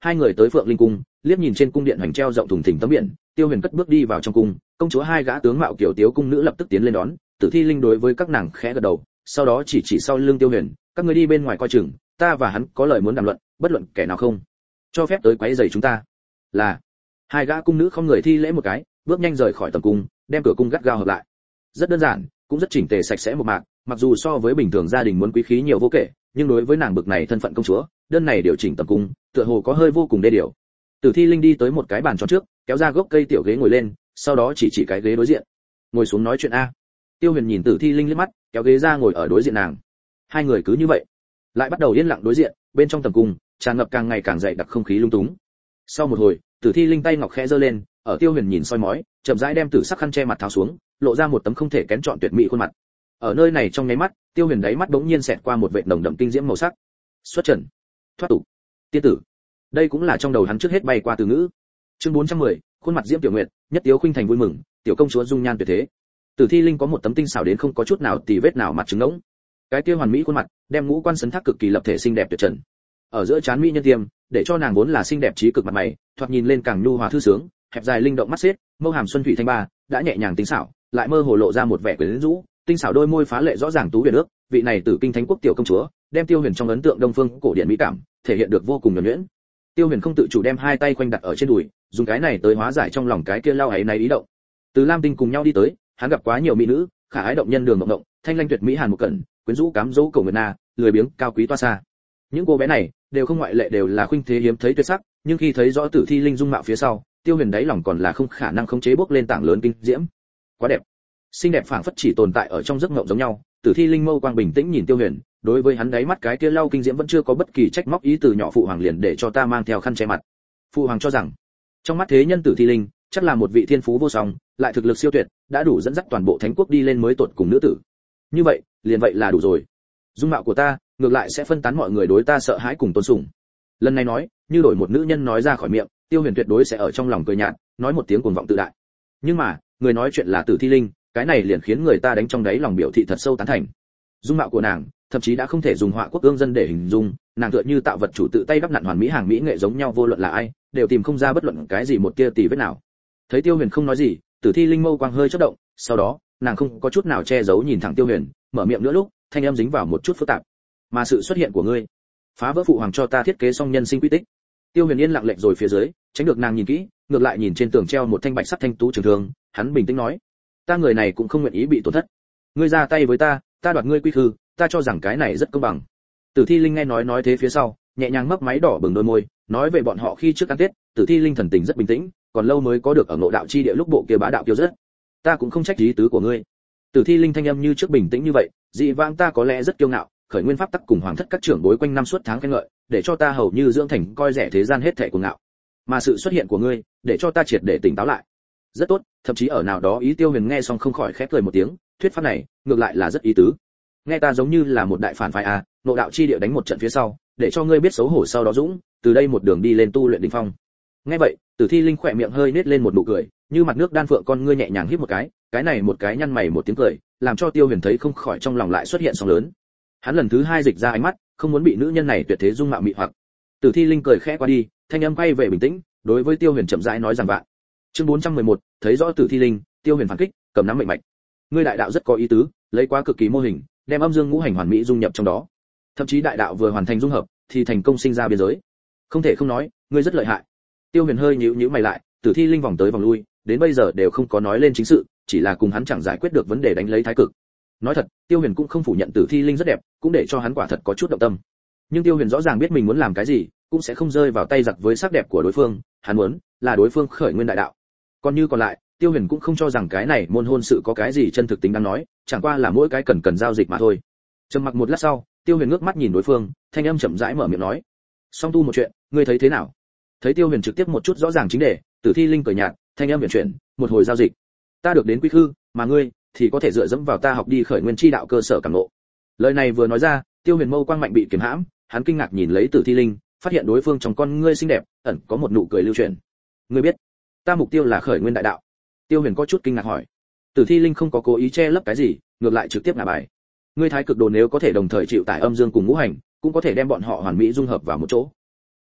hai người tới Phượng Linh cung, liếc nhìn trên cung điện hoành treo rộng thùng thình tấm biển, Tiêu Huyền cất bước đi vào trong cung, công chúa hai gã tướng mạo kiểu tiếu cung nữ lập tức tiến lên đón, Tử Thi Linh đối với các nàng khẽ gật đầu, sau đó chỉ sau lưng Tiêu Huyền, các ngươi đi bên ngoài coi chừng, ta và hắn có lời muốn đàm luận, bất luận kẻ nào không cho phép tới quấy rầy chúng ta. Là. Hai gã cung nữ không người thi lễ một cái, bước nhanh rời khỏi tầm cung, đem cửa cung gắt gao hợp lại. Rất đơn giản, cũng rất chỉnh tề sạch sẽ một mạc, mặc dù so với bình thường gia đình muốn quý khí nhiều vô kể, nhưng đối với nàng bực này thân phận công chúa, đơn này điều chỉnh tầm cung, tựa hồ có hơi vô cùng đê điều. Tử Thi Linh đi tới một cái bàn tròn trước, kéo ra gốc cây tiểu ghế ngồi lên, sau đó chỉ cái ghế đối diện. Ngồi xuống nói chuyện a. Tiêu Huyền nhìn Tử Thi Linh liếc mắt, kéo ghế ra ngồi ở đối diện nàng. Hai người cứ như vậy, lại bắt đầu yên lặng đối diện, bên trong tầm cung tràn ngập càng ngày càng dậy đặc không khí lung túng. Sau một hồi, Tử Thi Linh tay ngọc khẽ giơ lên, ở Tiêu Huyền nhìn soi mói, chậm rãi đem tử sắc khăn che mặt tháo xuống, lộ ra một tấm không thể kén chọn tuyệt mỹ khuôn mặt. Ở nơi này trong nháy mắt, Tiêu Huyền đáy mắt bỗng nhiên xẹt qua một vệt nồng đậm kinh diễm màu sắc. Xuất trần, thoát tục, tiên tử. Đây cũng là trong đầu hắn trước hết bay qua từ ngữ. Chương 410, khuôn mặt diễm tiểu nguyệt, nhất tiếu khuynh thành vui mừng, tiểu công chúa dung nhan tuyệt thế. Tử Thi Linh có một tấm tinh xảo đến không có chút nào tì vết nào mặt trứng ngỗng. Cái kia hoàn mỹ khuôn mặt, đem ngũ quan sấn thác cực kỳ lập thể xinh đẹp tuyệt trần. Ở giữa trán mỹ nhân tiêm, để cho nàng vốn là xinh đẹp trí cực mặt mày, thoạt nhìn lên càng nhu hòa thư sướng, hẹp dài linh động mắt xếp, mâu hàm xuân thủy thanh ba, đã nhẹ nhàng tinh xảo, lại mơ hồ lộ ra một vẻ quyến rũ, tinh xảo đôi môi phá lệ rõ ràng tú huyền ước, vị này Tử Kinh Thánh Quốc tiểu công chúa, đem Tiêu Huyền trong ấn tượng đông phương cổ điển mỹ cảm, thể hiện được vô cùng nhuần nhuyễn. Tiêu Huyền không tự chủ đem hai tay quanh đặt ở trên đùi, dùng cái này tới hóa giải trong lòng cái kia lao ấy này ý động. Từ Lam Tinh cùng nhau đi tới, hắn gặp quá nhiều mỹ nữ, khả ái động nhân đường ngọc động, thanh lanh tuyệt mỹ hàn một cẩn, quyến rũ cám dỗ cầu nguyệt na, lười biếng cao quý toa xa. Những cô bé này đều không ngoại lệ đều là khuynh thế hiếm thấy tuyệt sắc, nhưng khi thấy rõ Tử Thi Linh dung mạo phía sau, Tiêu Huyền đáy lòng còn là không khả năng khống chế bốc lên tảng lớn kinh diễm. Quá đẹp, xinh đẹp phảng phất chỉ tồn tại ở trong giấc mộng giống nhau. Tử Thi Linh mâu quang bình tĩnh nhìn Tiêu Huyền, đối với hắn đáy mắt cái kia lau kinh diễm vẫn chưa có bất kỳ trách móc ý từ nhỏ phụ hoàng liền để cho ta mang theo khăn che mặt. Phụ hoàng cho rằng, trong mắt thế nhân Tử Thi Linh chắc là một vị thiên phú vô song, lại thực lực siêu tuyệt, đã đủ dẫn dắt toàn bộ Thánh Quốc đi lên mới tột cùng nữ tử. Như vậy, liền vậy là đủ rồi. Dung mạo của ta, ngược lại sẽ phân tán mọi người đối ta sợ hãi cùng tôn sùng. Lần này nói, như đổi một nữ nhân nói ra khỏi miệng, Tiêu Huyền tuyệt đối sẽ ở trong lòng cười nhạt, nói một tiếng cuồng vọng tự đại. Nhưng mà, người nói chuyện là Tử Thi Linh, cái này liền khiến người ta đánh trong đáy lòng biểu thị thật sâu tán thành. Dung mạo của nàng, thậm chí đã không thể dùng họa quốc ương dân để hình dung, nàng tựa như tạo vật chủ tự tay đắp nặn hoàn mỹ hàng mỹ nghệ giống nhau, vô luận là ai, đều tìm không ra bất luận cái gì một tia tì vết nào. Thấy Tiêu Huyền không nói gì, Tử Thi Linh mâu quang hơi chớp động, sau đó, nàng không có chút nào che giấu nhìn thẳng Tiêu Huyền, mở miệng nữa lúc, thanh âm dính vào một chút phức tạp. Mà sự xuất hiện của ngươi, phá vỡ phụ hoàng cho ta thiết kế xong nhân sinh quy tích. Tiêu Huyền yên lặng lệnh rồi phía dưới, tránh được nàng nhìn kỹ, ngược lại nhìn trên tường treo một thanh bạch sắc thanh tú trường thương, hắn bình tĩnh nói: ta người này cũng không nguyện ý bị tổn thất. Ngươi ra tay với ta, ta đoạt ngươi quy khư, ta cho rằng cái này rất công bằng. Tử Thi Linh nghe nói thế phía sau, nhẹ nhàng mấp máy đỏ bừng đôi môi, nói về bọn họ khi trước ăn Tết, Tử Thi Linh thần tình rất bình tĩnh, còn lâu mới có được ở ngộ đạo chi địa lúc bộ kia bá đạo kiêu rất. Ta cũng không trách ý tứ của ngươi. Tử Thi Linh thanh âm như trước bình tĩnh như vậy, dị vãng ta có lẽ rất kiêu ngạo, khởi nguyên pháp tắc cùng hoàng thất các trưởng bối quanh năm suốt tháng khen ngợi, để cho ta hầu như dưỡng thành coi rẻ thế gian hết thảy của ngạo. Mà sự xuất hiện của ngươi, để cho ta triệt để tỉnh táo lại. Rất tốt, thậm chí ở nào đó ý Tiêu Huyền nghe xong không khỏi khẽ cười một tiếng, thuyết pháp này, ngược lại là rất ý tứ. Nghe ta giống như là một đại phản phái à, ngộ đạo chi địa đánh một trận phía sau, để cho ngươi biết xấu hổ sau đó dũng, từ đây một đường đi lên tu luyện đỉnh phong. Nghe vậy, Tử Thi Linh khỏe miệng hơi nết lên một nụ cười, như mặt nước đan phượng con ngươi nhẹ nhàng híp một cái này một cái nhăn mày một tiếng cười, làm cho Tiêu Huyền thấy không khỏi trong lòng lại xuất hiện sóng lớn. Hắn lần thứ hai dịch ra ánh mắt, không muốn bị nữ nhân này tuyệt thế dung mạo mị hoặc. Tử Thi Linh cười khẽ qua đi, thanh âm quay về bình tĩnh, đối với Tiêu Huyền chậm rãi nói rằng vạn. Chương 411, thấy rõ Tử Thi Linh, Tiêu Huyền phản kích, cầm nắm mệnh mạch. Ngươi đại đạo rất có ý tứ, lấy quá cực kỳ mô hình, đem âm dương ngũ hành hoàn mỹ dung nhập trong đó. Thậm chí đại đạo vừa hoàn thành dung hợp, thì thành công sinh ra biên giới. Không thể không nói, ngươi rất lợi hại. Tiêu Huyền hơi nhíu mày lại, Tử Thi Linh vòng tới vòng lui, đến bây giờ đều không có nói lên chính sự, chỉ là cùng hắn chẳng giải quyết được vấn đề đánh lấy thái cực. Nói thật, Tiêu Huyền cũng không phủ nhận Tử Thi Linh rất đẹp, cũng để cho hắn quả thật có chút động tâm. Nhưng Tiêu Huyền rõ ràng biết mình muốn làm cái gì, cũng sẽ không rơi vào tay giặc với sắc đẹp của đối phương, hắn muốn là đối phương khởi nguyên đại đạo. Còn như còn lại, Tiêu Huyền cũng không cho rằng cái này môn hôn sự có cái gì chân thực tính đáng nói, chẳng qua là mỗi cái cần giao dịch mà thôi. Trầm mặc một lát sau, Tiêu Huyền ngước mắt nhìn đối phương, thanh âm chậm rãi mở miệng nói: "Song tu một chuyện, ngươi thấy thế nào?" Thấy Tiêu Huyền trực tiếp một chút rõ ràng chính đề, Tử Thi Linh cười nhạt, thanh âm huyền chuyển, "Một hồi giao dịch, ta được đến quy khư, mà ngươi thì có thể dựa dẫm vào ta học đi khởi nguyên chi đạo cơ sở cảm ngộ." Lời này vừa nói ra, Tiêu Huyền mâu quang mạnh bị kiềm hãm, hắn kinh ngạc nhìn lấy Tử Thi Linh, phát hiện đối phương trong con ngươi xinh đẹp, ẩn có một nụ cười lưu truyền. "Ngươi biết, ta mục tiêu là khởi nguyên đại đạo." Tiêu Huyền có chút kinh ngạc hỏi. Tử Thi Linh không có cố ý che lấp cái gì, ngược lại trực tiếp ngả bài. "Ngươi thái cực đồ nếu có thể đồng thời chịu tải âm dương cùng ngũ hành, cũng có thể đem bọn họ hoàn mỹ dung hợp vào một chỗ.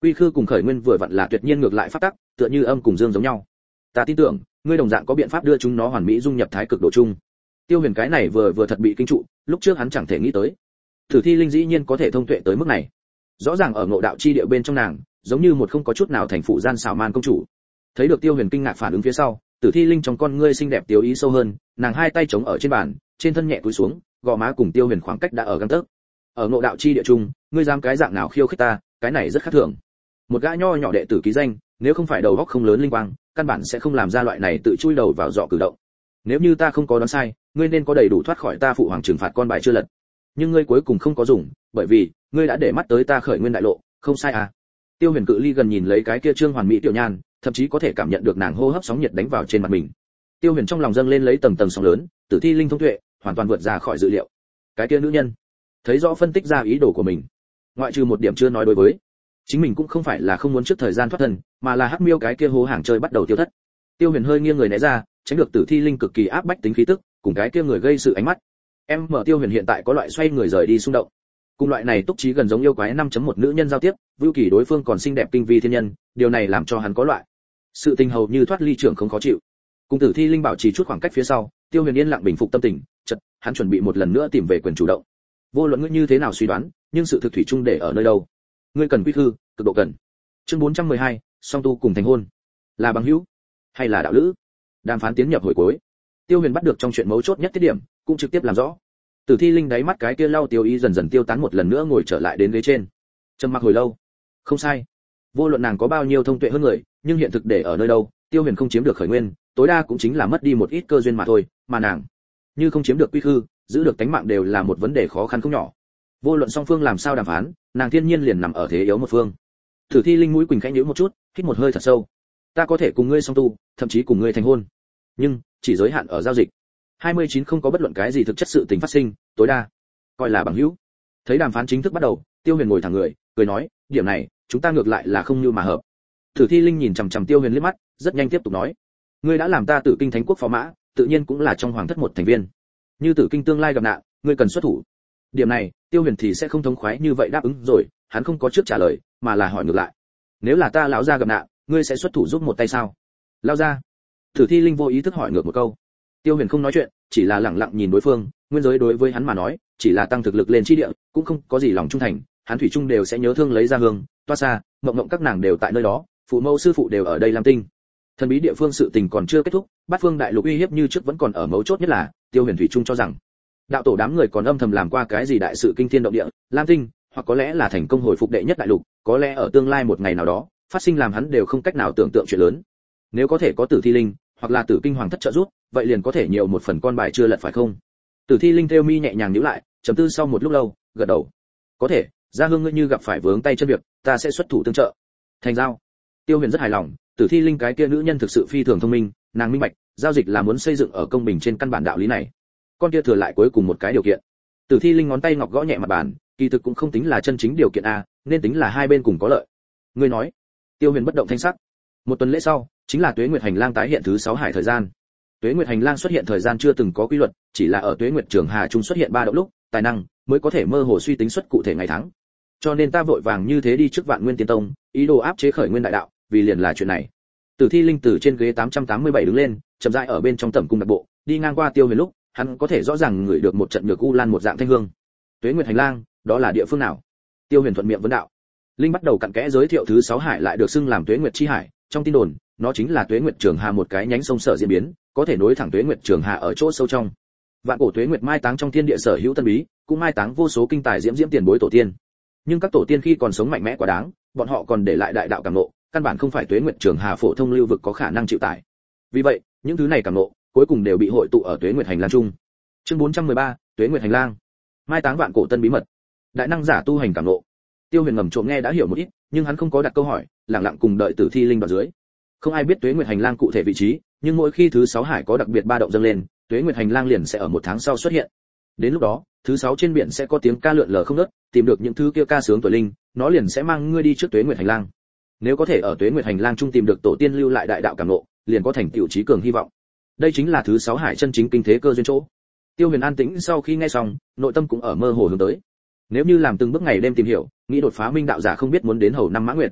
Quy khư cùng khởi nguyên vừa vặn là tuyệt nhiên ngược lại pháp tắc, tựa như âm cùng dương giống nhau. Ta tin tưởng, ngươi đồng dạng có biện pháp đưa chúng nó hoàn mỹ dung nhập thái cực độ chung. Tiêu Huyền cái này vừa thật bị kinh trụ, lúc trước hắn chẳng thể nghĩ tới. Tử Thi Linh dĩ nhiên có thể thông tuệ tới mức này. Rõ ràng ở ngộ đạo chi địa bên trong nàng, giống như một không có chút nào thành phụ gian xảo man công chủ. Thấy được Tiêu Huyền kinh ngạc phản ứng phía sau, Tử Thi Linh trong con ngươi xinh đẹp tiêu ý sâu hơn, nàng hai tay chống ở trên bàn, trên thân nhẹ cúi xuống, gò má cùng Tiêu Huyền khoảng cách đã ở gang tấc. Ở ngộ đạo chi địa chung, ngươi dám cái dạng nào khiêu khích ta, cái này rất khác thường. Một gã nho nhỏ đệ tử ký danh, nếu không phải đầu óc không lớn linh quang, căn bản sẽ không làm ra loại này tự chui đầu vào dọ cử động. Nếu như ta không có đoán sai, ngươi nên có đầy đủ thoát khỏi ta phụ hoàng trừng phạt con bài chưa lật. Nhưng ngươi cuối cùng không có dùng, bởi vì ngươi đã để mắt tới ta khởi nguyên đại lộ, không sai à? Tiêu Huyền cự ly gần nhìn lấy cái kia trương hoàn mỹ tiểu nhan, thậm chí có thể cảm nhận được nàng hô hấp sóng nhiệt đánh vào trên mặt mình. Tiêu Huyền trong lòng dâng lên lấy tầng tầng sóng lớn, Tử Thi Linh thông tuệ, hoàn toàn vượt ra khỏi dự liệu. Cái kia nữ nhân, thấy rõ phân tích ra ý đồ của mình, ngoại trừ một điểm chưa nói đối với chính mình cũng không phải là không muốn trước thời gian thoát thân, mà là hắc miêu cái kia hố hàng chơi bắt đầu tiêu thất. Tiêu Huyền hơi nghiêng người né ra, tránh được Tử Thi Linh cực kỳ áp bách tính khí tức, cùng cái kia người gây sự ánh mắt. Em mở Tiêu Huyền hiện tại có loại xoay người rời đi xung động. Cùng loại này túc trí gần giống yêu quái 5.1 nữ nhân giao tiếp, vưu kỳ đối phương còn xinh đẹp kinh vi thiên nhân, điều này làm cho hắn có loại sự tình hầu như thoát ly trưởng không khó chịu. Cùng Tử Thi Linh bảo trì chút khoảng cách phía sau, Tiêu Huyền yên lặng bình phục tâm tình, chợt hắn chuẩn bị một lần nữa tìm về quyền chủ động. Vô luận ngươi như thế nào suy đoán, nhưng sự thực thủy chung để ở nơi đâu? Ngươi cần quy khư, cực độ cần. Chương 412, song tu cùng thành hôn. Là bằng hữu hay là đạo lữ? Đàm phán tiến nhập hồi cuối. Tiêu Huyền bắt được trong chuyện mấu chốt nhất tiết điểm, cũng trực tiếp làm rõ. Tử Thi Linh đáy mắt cái kia lau tiêu ý dần dần tiêu tán một lần nữa ngồi trở lại đến ghế trên. Trầm mặc hồi lâu. Không sai. Vô luận nàng có bao nhiêu thông tuệ hơn người, nhưng hiện thực để ở nơi đâu, Tiêu Huyền không chiếm được khởi nguyên, tối đa cũng chính là mất đi một ít cơ duyên mà thôi, mà nàng, như không chiếm được quy khư, giữ được tánh mạng đều là một vấn đề khó khăn không nhỏ. Vô luận song phương làm sao đàm phán, nàng thiên nhiên liền nằm ở thế yếu một phương. Tử Thi Linh mũi quỳnh khẽ nhíu một chút, hít một hơi thật sâu. Ta có thể cùng ngươi song tu, thậm chí cùng ngươi thành hôn, nhưng chỉ giới hạn ở giao dịch. 29 không có bất luận cái gì thực chất sự tình phát sinh, tối đa coi là bằng hữu. Thấy đàm phán chính thức bắt đầu, Tiêu Huyền ngồi thẳng người, cười nói, điểm này, chúng ta ngược lại là không như mà hợp. Tử Thi Linh nhìn chằm chằm Tiêu Huyền liếc mắt, rất nhanh tiếp tục nói, ngươi đã làm ta Tử Kinh Thánh Quốc phó mã, tự nhiên cũng là trong hoàng thất một thành viên. Như Tử Kinh tương lai gặp nạn, ngươi cần xuất thủ. Điểm này, Tiêu Huyền thì sẽ không thống khoái như vậy đáp ứng rồi, hắn không có trước trả lời, mà là hỏi ngược lại, nếu là ta lão gia gặp nạn, ngươi sẽ xuất thủ giúp một tay sao? Lão gia? Tử Thi Linh vô ý thức hỏi ngược một câu. Tiêu Huyền không nói chuyện, chỉ là lặng lặng nhìn đối phương, nguyên giới đối với hắn mà nói, chỉ là tăng thực lực lên chi địa, cũng không có gì lòng trung thành, hắn thủy chung đều sẽ nhớ thương lấy ra hương, toa xa, mộng mộng các nàng đều tại nơi đó, phụ mẫu sư phụ đều ở đây Lam Tinh. Thần bí địa phương sự tình còn chưa kết thúc, Bát Phương Đại Lục uy hiếp như trước vẫn còn ở mấu chốt nhất là, Tiêu Huyền thủy chung cho rằng, đạo tổ đám người còn âm thầm làm qua cái gì đại sự kinh thiên động địa, Lam Tinh, hoặc có lẽ là thành công hồi phục đệ nhất đại lục, có lẽ ở tương lai một ngày nào đó, phát sinh làm hắn đều không cách nào tưởng tượng chuyện lớn. Nếu có thể có Tử Thi Linh, hoặc là Tử Kinh Hoàng thất trợ giúp, vậy liền có thể nhiều một phần con bài chưa lật phải không? Tử Thi Linh theo mi nhẹ nhàng nhíu lại, trầm tư sau một lúc lâu, gật đầu. Có thể, Gia Hương ngươi như gặp phải vướng tay chân việc, ta sẽ xuất thủ tương trợ. Thành giao. Tiêu Huyền rất hài lòng, Tử Thi Linh cái kia nữ nhân thực sự phi thường thông minh, nàng minh bạch, giao dịch là muốn xây dựng ở công bình trên căn bản đạo lý này. Con kia thừa lại cuối cùng một cái điều kiện. Tử Thi Linh ngón tay ngọc gõ nhẹ mặt bàn, kỳ thực cũng không tính là chân chính điều kiện a, nên tính là hai bên cùng có lợi. Ngươi nói. Tiêu Huyền bất động thanh sắc. Một tuần lễ sau, chính là Tuế Nguyệt Hành Lang tái hiện thứ 6 hải thời gian. Tuế Nguyệt Hành Lang xuất hiện thời gian chưa từng có quy luật, chỉ là ở Tuế Nguyệt Trường Hà trung xuất hiện 3 động lúc, tài năng mới có thể mơ hồ suy tính xuất cụ thể ngày tháng. Cho nên ta vội vàng như thế đi trước Vạn Nguyên Tiên Tông, ý đồ áp chế khởi nguyên đại đạo, vì liền là chuyện này. Tử Thi Linh từ trên ghế 887 đứng lên, chậm rãi ở bên trong tẩm cung đặc bộ, đi ngang qua Tiêu Huyền lúc, hắn có thể rõ ràng ngửi được một trận nhược u lan một dạng thanh hương. Tuế Nguyệt Hành Lang, đó là địa phương nào? Tiêu Huyền thuận miệng vấn đạo. Linh bắt đầu cặn kẽ giới thiệu thứ 6 hải lại được xưng làm Tuế Nguyệt chi hải, trong tin đồn, nó chính là Tuế Nguyệt Trường Hà một cái nhánh sông sở diễn biến, có thể nối thẳng Tuế Nguyệt Trường Hà ở chỗ sâu trong. Vạn cổ Tuế Nguyệt mai táng trong thiên địa sở hữu tân bí, cũng mai táng vô số kinh tài diễm diễm tiền bối tổ tiên. Nhưng các tổ tiên khi còn sống mạnh mẽ quá đáng, bọn họ còn để lại đại đạo cảm ngộ, căn bản không phải Tuế Nguyệt Trường Hà phổ thông lưu vực có khả năng chịu tải. Vì vậy, những thứ này cảm ngộ, cuối cùng đều bị hội tụ ở Tuế Nguyệt Hành Lang chung. Chương 413, Tuế Nguyệt Hành Lang. Mai táng vạn cổ tân bí mật. Đại năng giả tu hành cảm ngộ. Tiêu Huyền ngầm trộm nghe đã hiểu một ít, nhưng hắn không có đặt câu hỏi, lặng lặng cùng đợi Tử Thi Linh đoạn dưới. Không ai biết Tuế Nguyệt Hành Lang cụ thể vị trí, nhưng mỗi khi thứ 6 hải có đặc biệt ba động dâng lên, Tuế Nguyệt Hành Lang liền sẽ ở một tháng sau xuất hiện. Đến lúc đó, thứ 6 trên biển sẽ có tiếng ca lượn lờ không ngớt, tìm được những thứ kia ca sướng tuổi linh, nó liền sẽ mang ngươi đi trước Tuế Nguyệt Hành Lang. Nếu có thể ở Tuế Nguyệt Hành Lang trung tìm được tổ tiên lưu lại đại đạo cảm ngộ, liền có thành tựu trí cường hy vọng. Đây chính là thứ 6 hải chân chính kinh thế cơ duyên chỗ. Tiêu Huyền an tĩnh sau khi nghe xong, nội tâm cũng ở mơ hồ hướng tới. Nếu như làm từng bước ngày đêm tìm hiểu, nghĩ đột phá minh đạo giả không biết muốn đến hầu năm mã nguyệt.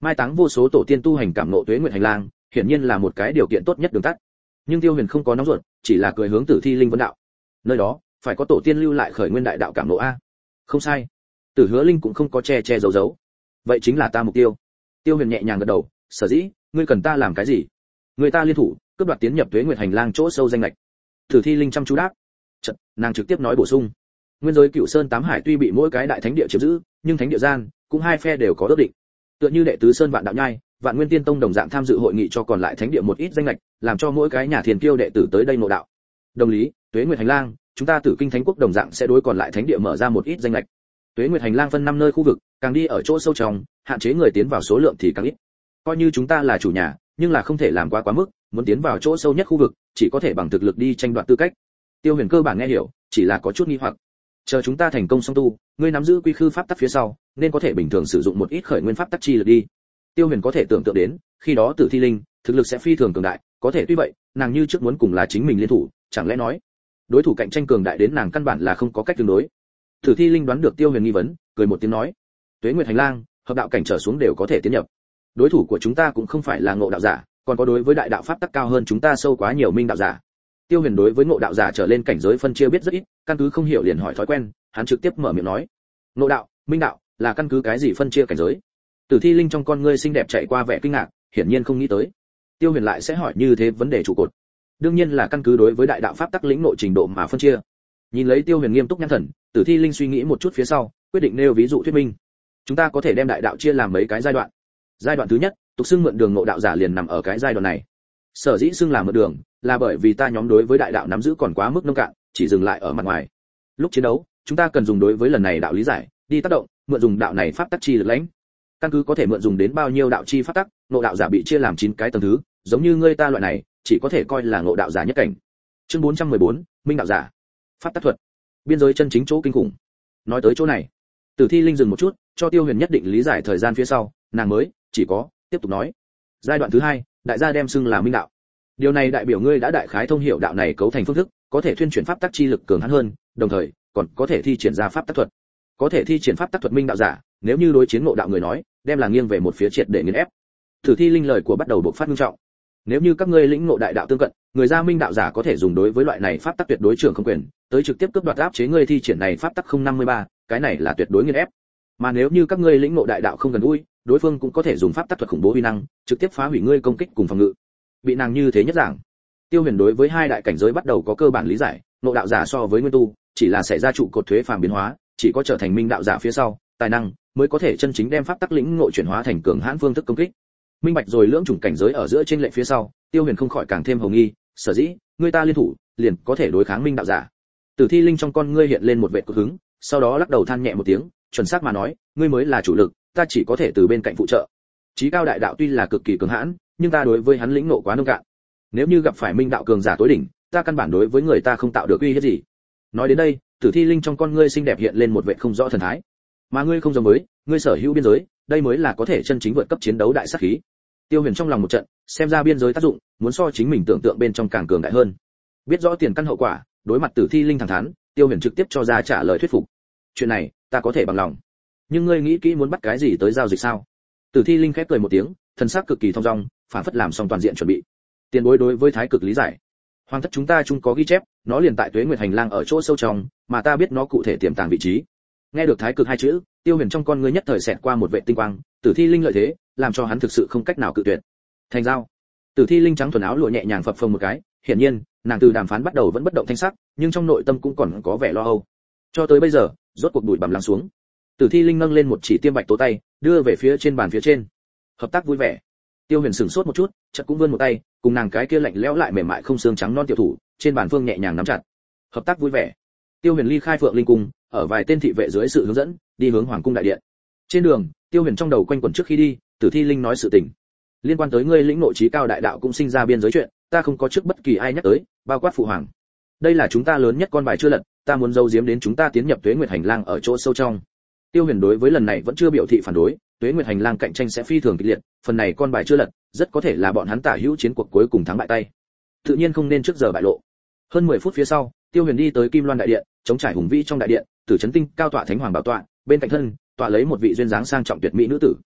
mai táng vô số tổ tiên tu hành cảm ngộ tuế nguyệt hành lang, hiển nhiên là một cái điều kiện tốt nhất đường tắt. Nhưng Tiêu Huyền không có nóng ruột, chỉ là cười hướng Tử Thi Linh vấn đạo. Nơi đó phải có tổ tiên lưu lại khởi nguyên đại đạo cảm ngộ a. Không sai. Tử Hứa Linh cũng không có che che giấu giấu. Vậy chính là ta mục tiêu. Tiêu Huyền nhẹ nhàng gật đầu, sở dĩ, ngươi cần ta làm cái gì? Người ta liên thủ, cướp đoạt tiến nhập tuế nguyệt hành lang chỗ sâu danh lệch. Tử Thi Linh chăm chú đáp. Chợt, nàng trực tiếp nói bổ sung. Nguyên giới Cửu Sơn Tám Hải tuy bị mỗi cái đại thánh địa chiếm giữ, nhưng thánh địa gian cũng hai phe đều có ước định. Tựa như đệ tứ Sơn Vạn Đạo Nhai, Vạn Nguyên Tiên Tông đồng dạng tham dự hội nghị cho còn lại thánh địa một ít danh lệch, làm cho mỗi cái nhà thiền kiêu đệ tử tới đây ngộ đạo. Đồng lý, tuế nguyệt hành lang, chúng ta Tử Kinh Thánh Quốc đồng dạng sẽ đối còn lại thánh địa mở ra một ít danh lệch. Tuế nguyệt hành lang phân 5 nơi khu vực, càng đi ở chỗ sâu trong, hạn chế người tiến vào số lượng thì càng ít. Coi như chúng ta là chủ nhà, nhưng là không thể làm quá mức, muốn tiến vào chỗ sâu nhất khu vực, chỉ có thể bằng thực lực đi tranh đoạt tư cách. Tiêu Huyền cơ bản nghe hiểu, chỉ là có chút nghi hoặc. Chờ chúng ta thành công song tu, ngươi nắm giữ quy khư pháp tắc phía sau, nên có thể bình thường sử dụng một ít khởi nguyên pháp tắc chi lực đi. Tiêu Huyền có thể tưởng tượng đến, khi đó Tử Thi Linh, thực lực sẽ phi thường cường đại, có thể tuy vậy, nàng như trước muốn cùng là chính mình liên thủ, chẳng lẽ nói, đối thủ cạnh tranh cường đại đến nàng căn bản là không có cách tương đối. Tử Thi Linh đoán được Tiêu Huyền nghi vấn, cười một tiếng nói, tuế nguyệt hành lang, hợp đạo cảnh trở xuống đều có thể tiến nhập. Đối thủ của chúng ta cũng không phải là ngộ đạo giả, còn có đối với đại đạo pháp tắc cao hơn chúng ta sâu quá nhiều minh đạo giả. Tiêu Huyền đối với ngộ đạo giả trở lên cảnh giới phân chia biết rất ít, căn cứ không hiểu liền hỏi thói quen, hắn trực tiếp mở miệng nói, ngộ đạo, minh đạo là căn cứ cái gì phân chia cảnh giới? Tử Thi Linh trong con ngươi xinh đẹp chạy qua vẻ kinh ngạc, hiển nhiên không nghĩ tới Tiêu Huyền lại sẽ hỏi như thế vấn đề trụ cột. Đương nhiên là căn cứ đối với đại đạo pháp tắc lĩnh nội trình độ mà phân chia. Nhìn lấy Tiêu Huyền nghiêm túc nhãn thần, Tử Thi Linh suy nghĩ một chút phía sau, quyết định nêu ví dụ thuyết minh. Chúng ta có thể đem đại đạo chia làm mấy cái giai đoạn. Giai đoạn thứ nhất, tục xưng mượn đường ngộ đạo giả liền nằm ở cái giai đoạn này. Sở dĩ xưng là mượn đường, là bởi vì ta nhóm đối với đại đạo nắm giữ còn quá mức nông cạn, chỉ dừng lại ở mặt ngoài. Lúc chiến đấu, chúng ta cần dùng đối với lần này đạo lý giải, đi tác động, mượn dùng đạo này pháp tắc chi lực lãnh. Căn cứ có thể mượn dùng đến bao nhiêu đạo chi pháp tắc, ngộ đạo giả bị chia làm 9 cái tầng thứ, giống như ngươi ta loại này, chỉ có thể coi là ngộ đạo giả nhất cảnh. Chương 414, Minh đạo giả. Pháp tắc thuật. Biên giới chân chính chỗ kinh khủng. Nói tới chỗ này, Tử Thi Linh dừng một chút, cho Tiêu Huyền nhất định lý giải thời gian phía sau, nàng mới chỉ có tiếp tục nói. Giai đoạn thứ 2, đại gia đem xưng là minh đạo. Điều này đại biểu ngươi đã đại khái thông hiểu đạo này cấu thành phương thức, có thể thuyên chuyển pháp tắc chi lực cường hãn hơn, đồng thời còn có thể thi triển ra pháp tắc thuật. Có thể thi triển pháp tắc thuật minh đạo giả, nếu như đối chiến ngộ đạo người nói, đem là nghiêng về một phía triệt để nghiền ép. Tử Thi Linh lời của bắt đầu bộc phát nghiêm trọng. Nếu như các ngươi lĩnh ngộ đại đạo tương cận, người gia minh đạo giả có thể dùng đối với loại này pháp tắc tuyệt đối trưởng không quyền, tới trực tiếp cướp đoạt áp chế ngươi thi triển này pháp tắc 053, cái này là tuyệt đối nghiền ép. Mà nếu như các ngươi lĩnh ngộ đại đạo không gần gũi, đối phương cũng có thể dùng pháp tắc thuật khủng bố uy năng, trực tiếp phá hủy ngươi công kích cùng phòng ngự. Bị nàng như thế nhất giảng, Tiêu Huyền đối với hai đại cảnh giới bắt đầu có cơ bản lý giải, ngộ đạo giả so với nguyên tu, chỉ là xảy ra trụ cột thuế phàm biến hóa, chỉ có trở thành minh đạo giả phía sau, tài năng mới có thể chân chính đem pháp tắc lĩnh ngộ chuyển hóa thành cường hãn phương thức công kích. Minh bạch rồi lưỡng chủng cảnh giới ở giữa trên lệ phía sau, Tiêu Huyền không khỏi càng thêm hồ nghi, sở dĩ, người ta liên thủ, liền có thể đối kháng minh đạo giả. Tử Thi Linh trong con ngươi hiện lên một vệt cực hứng, sau đó lắc đầu than nhẹ một tiếng, chuẩn xác mà nói, ngươi mới là chủ lực, ta chỉ có thể từ bên cạnh phụ trợ. Chí cao đại đạo tuy là cực kỳ cường hãn, nhưng ta đối với hắn lĩnh ngộ quá nông cạn. Nếu như gặp phải minh đạo cường giả tối đỉnh, ta căn bản đối với người ta không tạo được uy hiếp gì. Nói đến đây, Tử Thi Linh trong con ngươi xinh đẹp hiện lên một vẻ không rõ thần thái. Mà ngươi không giống với, ngươi sở hữu biên giới, đây mới là có thể chân chính vượt cấp chiến đấu đại sát khí. Tiêu Huyền trong lòng một trận, xem ra biên giới tác dụng, muốn so chính mình tưởng tượng bên trong càng cường đại hơn. Biết rõ tiền căn hậu quả, đối mặt Tử Thi Linh thẳng thắn, Tiêu Huyền trực tiếp cho ra trả lời thuyết phục. Chuyện này, ta có thể bằng lòng. Nhưng ngươi nghĩ kỹ muốn bắt cái gì tới giao dịch sao? Tử Thi Linh khép cười một tiếng, thần sắc cực kỳ thong dong, phản phất làm xong toàn diện chuẩn bị. Tiền bối đối với thái cực lý giải, hoàng thất chúng ta chung có ghi chép, nó liền tại Tuế Nguyệt hành lang ở chỗ sâu trong, mà ta biết nó cụ thể tiềm tàng vị trí. Nghe được thái cực hai chữ, Tiêu Huyền trong con ngươi nhất thời xẹt qua một vệ tinh quang, Tử Thi Linh lợi thế, làm cho hắn thực sự không cách nào cự tuyệt. Thành giao. Tử Thi Linh trắng thuần áo lụa nhẹ nhàng phập phồng một cái, hiển nhiên, nàng từ đàm phán bắt đầu vẫn bất động thanh sắc, nhưng trong nội tâm cũng còn có vẻ lo âu. Cho tới bây giờ, rốt cuộc đùi bằm lắng xuống. Tử Thi Linh nâng lên một chỉ tiêm bạch tố tay, đưa về phía trên bàn phía trên. Hợp tác vui vẻ. Tiêu Huyền sửng sốt một chút, chợt cũng vươn một tay, cùng nàng cái kia lạnh lẽo lại mềm mại không xương trắng non tiểu thủ, trên bàn phương nhẹ nhàng nắm chặt. Hợp tác vui vẻ. Tiêu Huyền ly khai Phượng Linh cung, ở vài tên thị vệ dưới sự hướng dẫn, đi hướng Hoàng cung đại điện. Trên đường, Tiêu Huyền trong đầu quanh quẩn trước khi đi, Tử Thi Linh nói sự tình. Liên quan tới ngươi lĩnh nội trí cao đại đạo cũng sinh ra biên giới chuyện, ta không có trước bất kỳ ai nhắc tới, bao quát phụ hoàng. Đây là chúng ta lớn nhất con bài chưa lật, ta muốn giấu giếm đến chúng ta tiến nhập Tuế Nguyệt hành lang ở chỗ sâu trong. Tiêu Huyền đối với lần này vẫn chưa biểu thị phản đối, Tuế Nguyệt hành lang cạnh tranh sẽ phi thường kịch liệt, phần này con bài chưa lật, rất có thể là bọn hắn tả hữu chiến cuộc cuối cùng thắng bại tay. Tự nhiên không nên trước giờ bại lộ. Hơn 10 phút phía sau, Tiêu Huyền đi tới Kim Loan đại điện, chống trải hùng vĩ trong đại điện, Tử Chấn Tinh cao tọa thánh hoàng bảo tọa, bên cạnh thân, tọa lấy một vị duyên dáng sang trọng tuyệt mỹ nữ tử.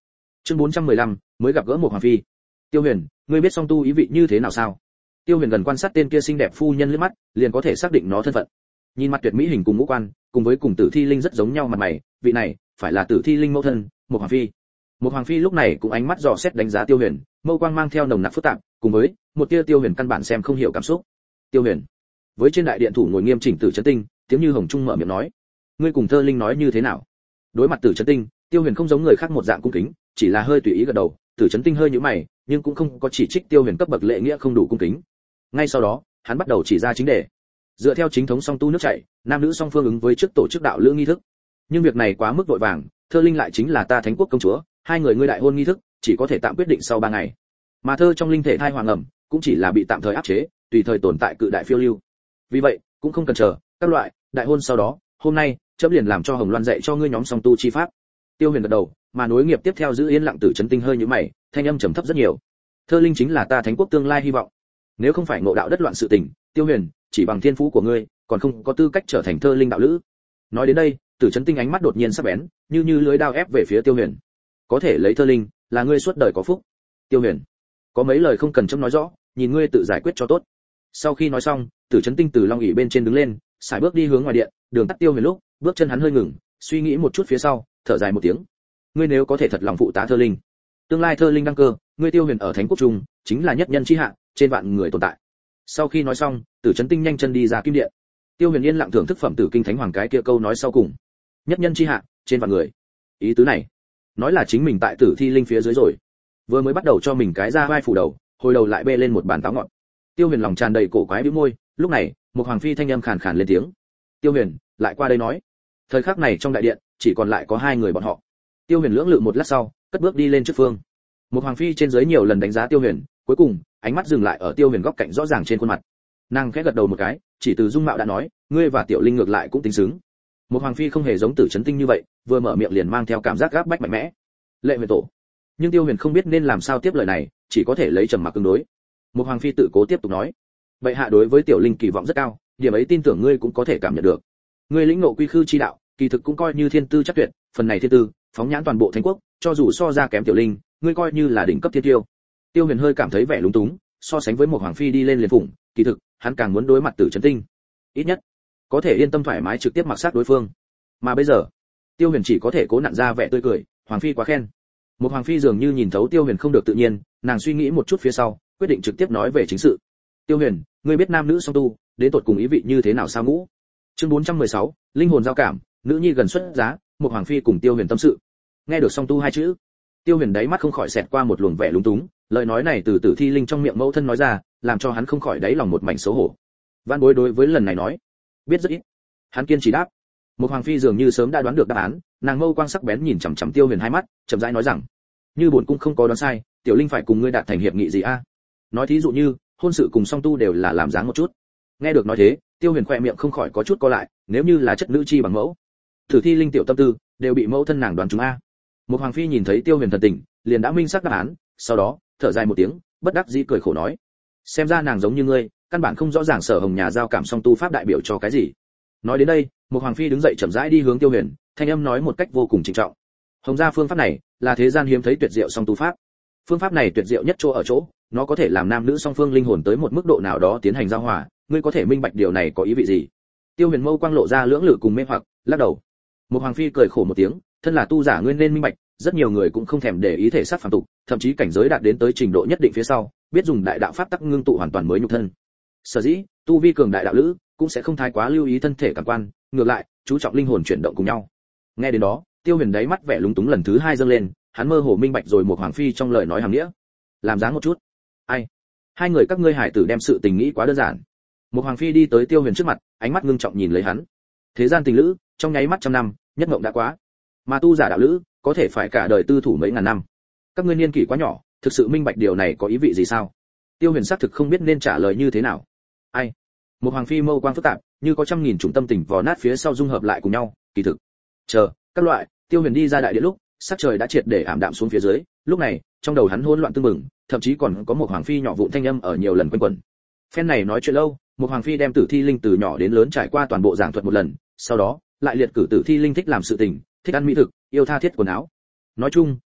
Chương 415, mới gặp gỡ một hoàng phi. Tiêu Huyền, ngươi biết song tu ý vị như thế nào sao? Tiêu Huyền gần quan sát tên kia xinh đẹp phu nhân liếc mắt, liền có thể xác định nó thân phận. Nhìn mặt tuyệt mỹ hình cùng ngũ quan, cùng với cùng Tử Thi Linh rất giống nhau mặt mày, vị này phải là Tử Thi Linh mẫu thân, một hoàng phi. Một hoàng phi lúc này cũng ánh mắt dò xét đánh giá Tiêu Huyền, mâu quang mang theo nồng nặc phức tạp, cùng với một tia Tiêu Huyền căn bản xem không hiểu cảm xúc. Tiêu Huyền, với trên đại điện thủ ngồi nghiêm chỉnh Tử Chấn Tinh, tiếng như hồng trung mở miệng nói, ngươi cùng Thơ Linh nói như thế nào? Đối mặt Tử Chấn Tinh, Tiêu Huyền không giống người khác một dạng cung kính, chỉ là hơi tùy ý gật đầu. Tử Chấn Tinh hơi nhíu mày, nhưng cũng không có chỉ trích Tiêu Huyền cấp bậc lễ nghĩa không đủ cung kính. Ngay sau đó, hắn bắt đầu chỉ ra chính đề. Dựa theo chính thống song tu nước chảy, nam nữ song phương ứng với trước tổ chức đạo lữ nghi thức. Nhưng việc này quá mức vội vàng, Thơ Linh lại chính là ta Thánh Quốc công chúa, hai người ngươi đại hôn nghi thức chỉ có thể tạm quyết định sau 3 ngày. Mà Thơ trong linh thể thai hoàng ẩm, cũng chỉ là bị tạm thời áp chế, tùy thời tồn tại cự đại phiêu lưu. Vì vậy, cũng không cần chờ, các loại đại hôn sau đó, hôm nay, chấm liền làm cho Hồng Loan dạy cho ngươi nhóm song tu chi pháp. Tiêu Huyền gật đầu, mà nối nghiệp tiếp theo giữ yên lặng Tử Chấn Tinh hơi nhíu mày, thanh âm trầm thấp rất nhiều. Thơ Linh chính là ta Thánh Quốc tương lai hy vọng. Nếu không phải ngộ đạo đất loạn sự tình, Tiêu Huyền, chỉ bằng thiên phú của ngươi, còn không có tư cách trở thành Thơ Linh đạo lữ. Nói đến đây, Tử Chấn Tinh ánh mắt đột nhiên sắc bén, như lưới đao ép về phía Tiêu Huyền. Có thể lấy Thơ Linh, là ngươi suốt đời có phúc. Tiêu Huyền, có mấy lời không cần chấm nói rõ, nhìn ngươi tự giải quyết cho tốt. Sau khi nói xong, Tử Chấn Tinh từ long ỷ bên trên đứng lên, sải bước đi hướng ngoài điện, đường tắt Tiêu Huyền lúc, bước chân hắn hơi ngừng, suy nghĩ một chút phía sau, thở dài một tiếng. Ngươi nếu có thể thật lòng phụ tá Thơ Linh, tương lai Thơ Linh đăng cơ, ngươi Tiêu Huyền ở Thánh Quốc trung, chính là nhất nhân chi hạ, trên vạn người tồn tại. Sau khi nói xong, Tử Chấn Tinh nhanh chân đi ra kim điện. Tiêu Huyền yên lặng thưởng thức phẩm tử kinh thánh hoàng cái kia câu nói sau cùng. Nhất nhân chi hạ, trên vạn người. Ý tứ này, nói là chính mình tại Tử Thi Linh phía dưới rồi. Vừa mới bắt đầu cho mình cái ra vai phủ đầu, hồi đầu lại bê lên một bàn táo ngọt. Tiêu Huyền lòng tràn đầy cổ quái bĩu môi, lúc này, một hoàng phi thanh âm khàn khàn lên tiếng. Tiêu Huyền, lại qua đây nói. Thời khắc này trong đại điện, chỉ còn lại có hai người bọn họ. Tiêu Huyền lưỡng lự một lát sau, cất bước đi lên trước phương. Một hoàng phi trên dưới nhiều lần đánh giá Tiêu Huyền, cuối cùng, ánh mắt dừng lại ở Tiêu Huyền góc cạnh rõ ràng trên khuôn mặt. Nàng khẽ gật đầu một cái, chỉ từ dung mạo đã nói, ngươi và Tiểu Linh ngược lại cũng tính xứng. Một hoàng phi không hề giống Tử Chấn Tinh như vậy, vừa mở miệng liền mang theo cảm giác gáp bách mạnh mẽ. Lệ Huyền tổ. Nhưng Tiêu Huyền không biết nên làm sao tiếp lời này, chỉ có thể lấy trầm mặc tương đối. Một hoàng phi tự cố tiếp tục nói, vậy hạ đối với Tiểu Linh kỳ vọng rất cao, điểm ấy tin tưởng ngươi cũng có thể cảm nhận được. Ngươi lĩnh ngộ quy khư chi đạo, kỳ thực cũng coi như thiên tư chắc tuyệt, phần này thiên tư, phóng nhãn toàn bộ Thánh Quốc, cho dù so ra kém Tiểu Linh, ngươi coi như là đỉnh cấp thiên tiêu. Tiêu Huyền hơi cảm thấy vẻ lúng túng, so sánh với một hoàng phi đi lên liền phụng, kỳ thực, hắn càng muốn đối mặt Tử Chấn Tinh. Ít nhất, có thể yên tâm thoải mái trực tiếp mặc sát đối phương. Mà bây giờ, Tiêu Huyền chỉ có thể cố nặn ra vẻ tươi cười, hoàng phi quá khen. Một hoàng phi dường như nhìn thấu Tiêu Huyền không được tự nhiên, nàng suy nghĩ một chút phía sau, quyết định trực tiếp nói về chính sự. Tiêu Huyền, ngươi biết nam nữ song tu, đến tột cùng ý vị như thế nào sao ngũ? Chương 416, linh hồn giao cảm, nữ nhi gần xuất giá, một hoàng phi cùng Tiêu Huyền tâm sự. Nghe được song tu hai chữ, Tiêu Huyền đáy mắt không khỏi xẹt qua một luồng vẻ lúng túng, lời nói này từ Tử Thi Linh trong miệng mẫu thân nói ra, làm cho hắn không khỏi đáy lòng một mảnh xấu hổ. Vãn Bối đối với lần này nói, biết rất ít. Hắn kiên trì đáp. Một hoàng phi dường như sớm đã đoán được đáp án, nàng mâu quang sắc bén nhìn chằm chằm Tiêu Huyền hai mắt, chậm rãi nói rằng, như bổn cung không có đoán sai, Tiểu Linh phải cùng ngươi đạt thành hiệp nghị gì a? Nói thí dụ như, hôn sự cùng song tu đều là làm dáng một chút. Nghe được nói thế, Tiêu Huyền khỏe miệng không khỏi có chút co lại, nếu như là chất nữ chi bằng mẫu, Tử Thi Linh tiểu tâm tư đều bị mẫu thân nàng đoán trúng a. Một hoàng phi nhìn thấy Tiêu Huyền thần tình, liền đã minh xác đáp án, sau đó thở dài một tiếng, bất đắc dĩ cười khổ nói, xem ra nàng giống như ngươi, căn bản không rõ ràng Sở Hồng nhà giao cảm song tu pháp đại biểu cho cái gì. Nói đến đây, một hoàng phi đứng dậy chậm rãi đi hướng Tiêu Huyền, thanh âm nói một cách vô cùng trịnh trọng, Hồng gia phương pháp này là thế gian hiếm thấy tuyệt diệu song tu pháp. Phương pháp này tuyệt diệu nhất chỗ ở chỗ, nó có thể làm nam nữ song phương linh hồn tới một mức độ nào đó tiến hành giao hòa, ngươi có thể minh bạch điều này có ý vị gì? Tiêu Huyền mâu quang lộ ra lưỡng lự cùng mê hoặc, lắc đầu. Một hoàng phi cười khổ một tiếng, thân là tu giả ngươi nên minh bạch, rất nhiều người cũng không thèm để ý thể xác phàm tục, thậm chí cảnh giới đạt đến tới trình độ nhất định phía sau, biết dùng đại đạo pháp tắc ngưng tụ hoàn toàn mới nhục thân. Sở dĩ, tu vi cường đại đạo lữ cũng sẽ không thái quá lưu ý thân thể cảm quan, ngược lại, chú trọng linh hồn chuyển động cùng nhau. Nghe đến đó, Tiêu Huyền đáy mắt vẻ lúng túng lần thứ hai dâng lên, hắn mơ hồ minh bạch rồi một hoàng phi trong lời nói hàm nghĩa. Làm dáng một chút. Ai? Hai người các ngươi hải tử đem sự tình nghĩ quá đơn giản. Một hoàng phi đi tới Tiêu Huyền trước mặt, ánh mắt ngưng trọng nhìn lấy hắn. Thế gian tình lữ, trong nháy mắt trăm năm, nhất mộng đã quá. Mà tu giả đạo lữ, có thể phải cả đời tư thủ mấy ngàn năm. Các ngươi niên kỷ quá nhỏ, thực sự minh bạch điều này có ý vị gì sao? Tiêu Huyền xác thực không biết nên trả lời như thế nào. Ai? Một hoàng phi mâu quang phức tạp, như có trăm nghìn chủng tâm tình vò nát phía sau dung hợp lại cùng nhau, kỳ thực. Chờ, các loại, Tiêu Huyền đi ra đại điện lúc, sắc trời đã triệt để ảm đạm xuống phía dưới, lúc này, trong đầu hắn hỗn loạn tương mừng, thậm chí còn có một hoàng phi nhỏ vụn thanh âm ở nhiều lần quanh quẩn. Phen này nói chuyện lâu, một hoàng phi đem Tử Thi Linh từ nhỏ đến lớn trải qua toàn bộ giảng thuật một lần, sau đó lại liệt cử Tử Thi Linh thích làm sự tình, thích ăn mỹ thực, yêu tha thiết quần áo. Nói chung,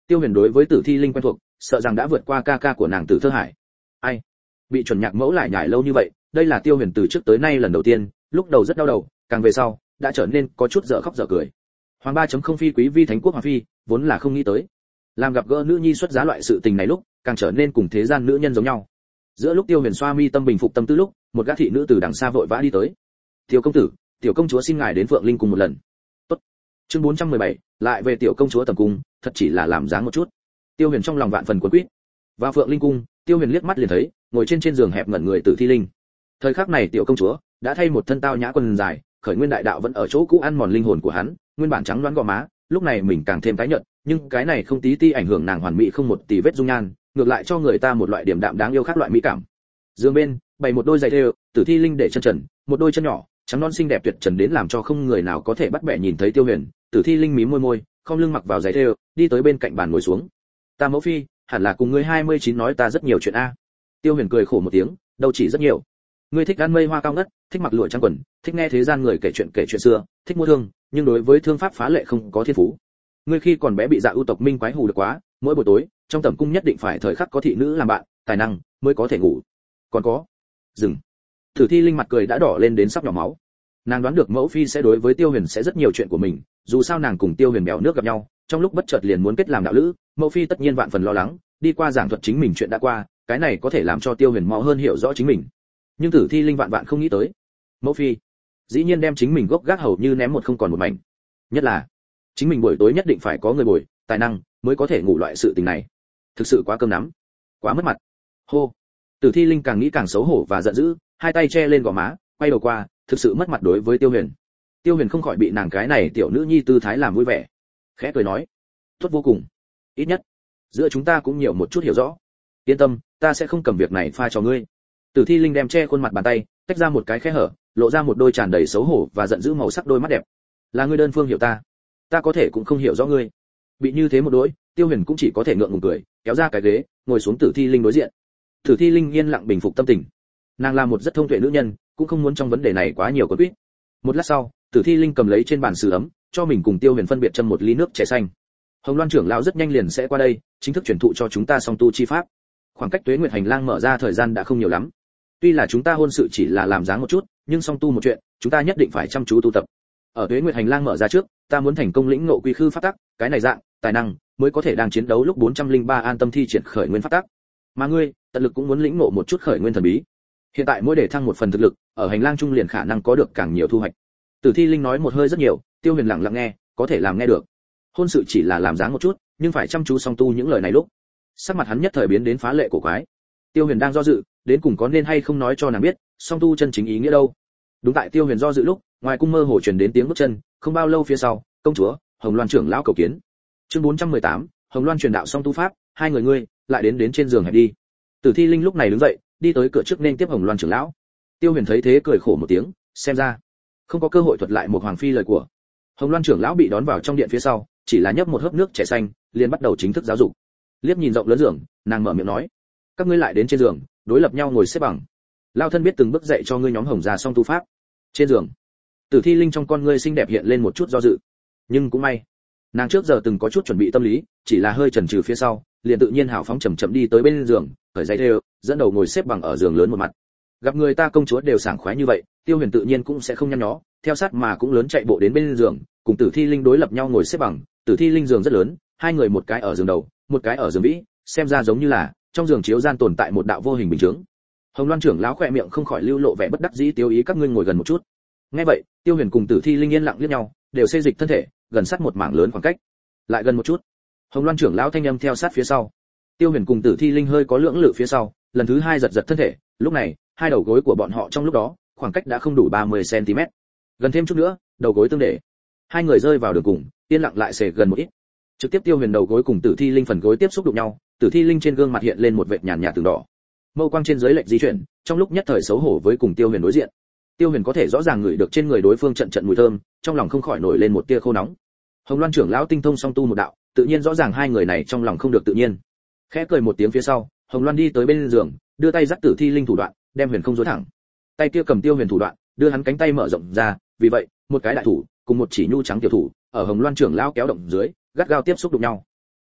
Tiêu Huyền đối với Tử Thi Linh quen thuộc, sợ rằng đã vượt qua ca ca của nàng Tử Thơ Hải. Ai? Bị chuẩn nhạc mẫu lại nhải lâu như vậy, đây là Tiêu Huyền từ trước tới nay lần đầu tiên, lúc đầu rất đau đầu, càng về sau, đã trở nên có chút dở khóc dở cười. Hoàng 3.0 phi quý vi thánh quốc hoàng phi, vốn là không nghĩ tới. Làm gặp gỡ nữ nhi xuất giá loại sự tình này lúc, càng trở nên cùng thế gian nữ nhân giống nhau. Giữa lúc Tiêu Huyền xoa mi tâm bình phục tâm tư lúc, một gã thị nữ từ đằng xa vội vã đi tới. "Tiểu công tử, tiểu công chúa xin ngài đến Phượng Linh cung một lần." "Tốt." Chương 417, lại về tiểu công chúa tầm cung, thật chỉ là làm dáng một chút. Tiêu Huyền trong lòng vạn phần cuốn quýt. Vào Phượng Linh cung, Tiêu Huyền liếc mắt liền thấy, ngồi trên giường hẹp ngẩn người Tử Thi Linh. Thời khắc này tiểu công chúa đã thay một thân tao nhã quần dài, khởi nguyên đại đạo vẫn ở chỗ cũ ăn mòn linh hồn của hắn, nguyên bản trắng loáng gò má, lúc này mình càng thêm tái nhợt, nhưng cái này không tí ti ảnh hưởng nàng hoàn mỹ không một tì vết dung nhan, ngược lại cho người ta một loại điểm đạm đáng yêu khác loại mỹ cảm. Giường bên, bày một đôi giày thêu, Tử Thi Linh để chân trần, một đôi chân nhỏ, trắng non xinh đẹp tuyệt trần đến làm cho không người nào có thể bắt bẻ nhìn thấy Tiêu Huyền. Tử Thi Linh mím môi môi, không lưng mặc vào giày thêu, đi tới bên cạnh bàn ngồi xuống. "Ta mẫu phi, hẳn là cùng ngươi 29 nói ta rất nhiều chuyện a." Tiêu Huyền cười khổ một tiếng, đâu chỉ rất nhiều. Ngươi thích ăn mây hoa cao ngất, thích mặc lụa trắng quần, thích nghe thế gian người kể chuyện xưa, thích mua thương, nhưng đối với thương pháp phá lệ không có thiên phú. Ngươi khi còn bé bị Dạ ưu tộc minh quái hù được quá, mỗi buổi tối, trong tẩm cung nhất định phải thời khắc có thị nữ làm bạn, tài năng mới có thể ngủ. Còn có. Dừng. Tử Thi Linh mặt cười đã đỏ lên đến sắp nhỏ máu. Nàng đoán được mẫu phi sẽ đối với Tiêu Huyền sẽ rất nhiều chuyện của mình, dù sao nàng cùng Tiêu Huyền bèo nước gặp nhau, trong lúc bất chợt liền muốn kết làm đạo lữ, mẫu phi tất nhiên vạn phần lo lắng, đi qua giảng thuật chính mình chuyện đã qua, cái này có thể làm cho Tiêu Huyền mau hơn hiểu rõ chính mình. Nhưng Tử Thi Linh vạn vạn không nghĩ tới, mẫu phi dĩ nhiên đem chính mình gốc gác hầu như ném một không còn một mảnh. Nhất là chính mình buổi tối nhất định phải có người bồi, tài năng mới có thể ngủ loại sự tình này. Thực sự quá cơm nắm, quá mất mặt. Hô. Tử Thi Linh càng nghĩ càng xấu hổ và giận dữ, hai tay che lên gò má, quay đầu qua, thực sự mất mặt đối với Tiêu Huyền. Tiêu Huyền không khỏi bị nàng cái này tiểu nữ nhi tư thái làm vui vẻ, khẽ cười nói: "Tốt vô cùng, ít nhất giữa chúng ta cũng nhiều một chút hiểu rõ. Yên tâm, ta sẽ không cầm việc này pha cho ngươi." Tử Thi Linh đem che khuôn mặt bàn tay, tách ra một cái khe hở, lộ ra một đôi tràn đầy xấu hổ và giận dữ màu sắc đôi mắt đẹp. "Là ngươi đơn phương hiểu ta, ta có thể cũng không hiểu rõ ngươi." Bị như thế một đối, Tiêu Huyền cũng chỉ có thể ngượng ngùng cười, kéo ra cái ghế, ngồi xuống Tử Thi Linh đối diện. Tử Thi Linh yên lặng bình phục tâm tình. Nàng là một rất thông tuệ nữ nhân, cũng không muốn trong vấn đề này quá nhiều có quýt. Một lát sau, Tử Thi Linh cầm lấy trên bàn sứ ấm, cho mình cùng Tiêu Huyền phân biệt châm một ly nước chè xanh. Hồng Loan trưởng lão rất nhanh liền sẽ qua đây, chính thức truyền thụ cho chúng ta song tu chi pháp. Khoảng cách Tuế Nguyệt hành lang mở ra thời gian đã không nhiều lắm. Tuy là chúng ta hôn sự chỉ là làm dáng một chút, nhưng song tu một chuyện, chúng ta nhất định phải chăm chú tu tập. Ở Tuế Nguyệt hành lang mở ra trước, ta muốn thành công lĩnh ngộ quy khư pháp tắc, cái này dạng, tài năng mới có thể đang chiến đấu lúc 403 an tâm thi triển khởi nguyên pháp tắc. Mà ngươi, tận lực cũng muốn lĩnh ngộ một chút khởi nguyên thần bí. Hiện tại mỗi để thăng một phần thực lực, ở hành lang trung liền khả năng có được càng nhiều thu hoạch. Tử Thi Linh nói một hơi rất nhiều, Tiêu Huyền lặng lặng nghe, có thể làm nghe được. Hôn sự chỉ là làm dáng một chút, nhưng phải chăm chú song tu những lời này lúc. Sắc mặt hắn nhất thời biến đến phá lệ cổ quái. Tiêu Huyền đang do dự, đến cùng có nên hay không nói cho nàng biết, song tu chân chính ý nghĩa đâu. Đúng tại Tiêu Huyền do dự lúc, ngoài cung mơ hồ truyền đến tiếng bước chân, không bao lâu phía sau, công chúa, Hồng Loan trưởng lão cầu kiến. Chương 418, Hồng Loan truyền đạo song tu pháp, hai người ngươi lại đến trên giường hẹp đi. Tử Thi Linh lúc này đứng dậy, đi tới cửa trước nên tiếp Hồng Loan trưởng lão. Tiêu Huyền thấy thế cười khổ một tiếng, xem ra không có cơ hội thuật lại một hoàng phi lời của. Hồng Loan trưởng lão bị đón vào trong điện phía sau, chỉ là nhấp một hớp nước chè xanh, liền bắt đầu chính thức giáo dục. Liếc nhìn rộng lớn giường, nàng mở miệng nói: "Các ngươi lại đến trên giường, đối lập nhau ngồi xếp bằng. Lao thân biết từng bước dạy cho ngươi nhóm Hồng gia song tu pháp." Trên giường, Tử Thi Linh trong con ngươi xinh đẹp hiện lên một chút do dự, nhưng cũng may, nàng trước giờ từng có chút chuẩn bị tâm lý, chỉ là hơi chần chừ phía sau, liền tự nhiên hào phóng chậm chậm đi tới bên giường, cởi giày thêu, dẫn đầu ngồi xếp bằng ở giường lớn một mặt. Gặp người ta công chúa đều sảng khoái như vậy, Tiêu Huyền tự nhiên cũng sẽ không nhăn nhó, theo sát mà cũng lớn chạy bộ đến bên giường, cùng Tử Thi Linh đối lập nhau ngồi xếp bằng. Tử Thi Linh giường rất lớn, hai người một cái ở giường đầu, một cái ở giường vĩ, xem ra giống như là trong giường chiếu gian tồn tại một đạo vô hình bình chứng. Hồng Loan trưởng lão khẽ miệng không khỏi lưu lộ vẻ bất đắc dĩ, tiêu ý các ngươi ngồi gần một chút. Nghe vậy, Tiêu Huyền cùng Tử Thi Linh yên lặng liếc nhau, đều xê dịch thân thể, gần sát một mảng lớn khoảng cách. Lại gần một chút. Hồng Loan trưởng lão thanh âm theo sát phía sau. Tiêu Huyền cùng Tử Thi Linh hơi có lưỡng lự phía sau, lần thứ hai giật giật thân thể, lúc này, hai đầu gối của bọn họ trong lúc đó, khoảng cách đã không đủ 30 cm. Gần thêm chút nữa, đầu gối tương để. Hai người rơi vào đường cùng, yên lặng lại xề gần một ít. Trực tiếp Tiêu Huyền đầu gối cùng Tử Thi Linh phần gối tiếp xúc đụng nhau, Tử Thi Linh trên gương mặt hiện lên một vệt nhàn nhạt từng đỏ. Mâu quang trên dưới lệch di chuyển, trong lúc nhất thời xấu hổ với cùng Tiêu Huyền đối diện. Tiêu Huyền có thể rõ ràng ngửi được trên người đối phương trận trận mùi thơm, trong lòng không khỏi nổi lên một tia khô nóng. Hồng Loan trưởng lão tinh thông song tu một đạo, tự nhiên rõ ràng hai người này trong lòng không được tự nhiên. Khẽ cười một tiếng phía sau, Hồng Loan đi tới bên giường, đưa tay dắt Tử Thi Linh thủ đoạn, đem Huyền không duỗi thẳng. Tay kia cầm Tiêu Huyền thủ đoạn, đưa hắn cánh tay mở rộng ra, vì vậy, một cái đại thủ cùng một chỉ nhu trắng tiểu thủ, ở Hồng Loan trưởng lão kéo động dưới, gắt gao tiếp xúc đụng nhau.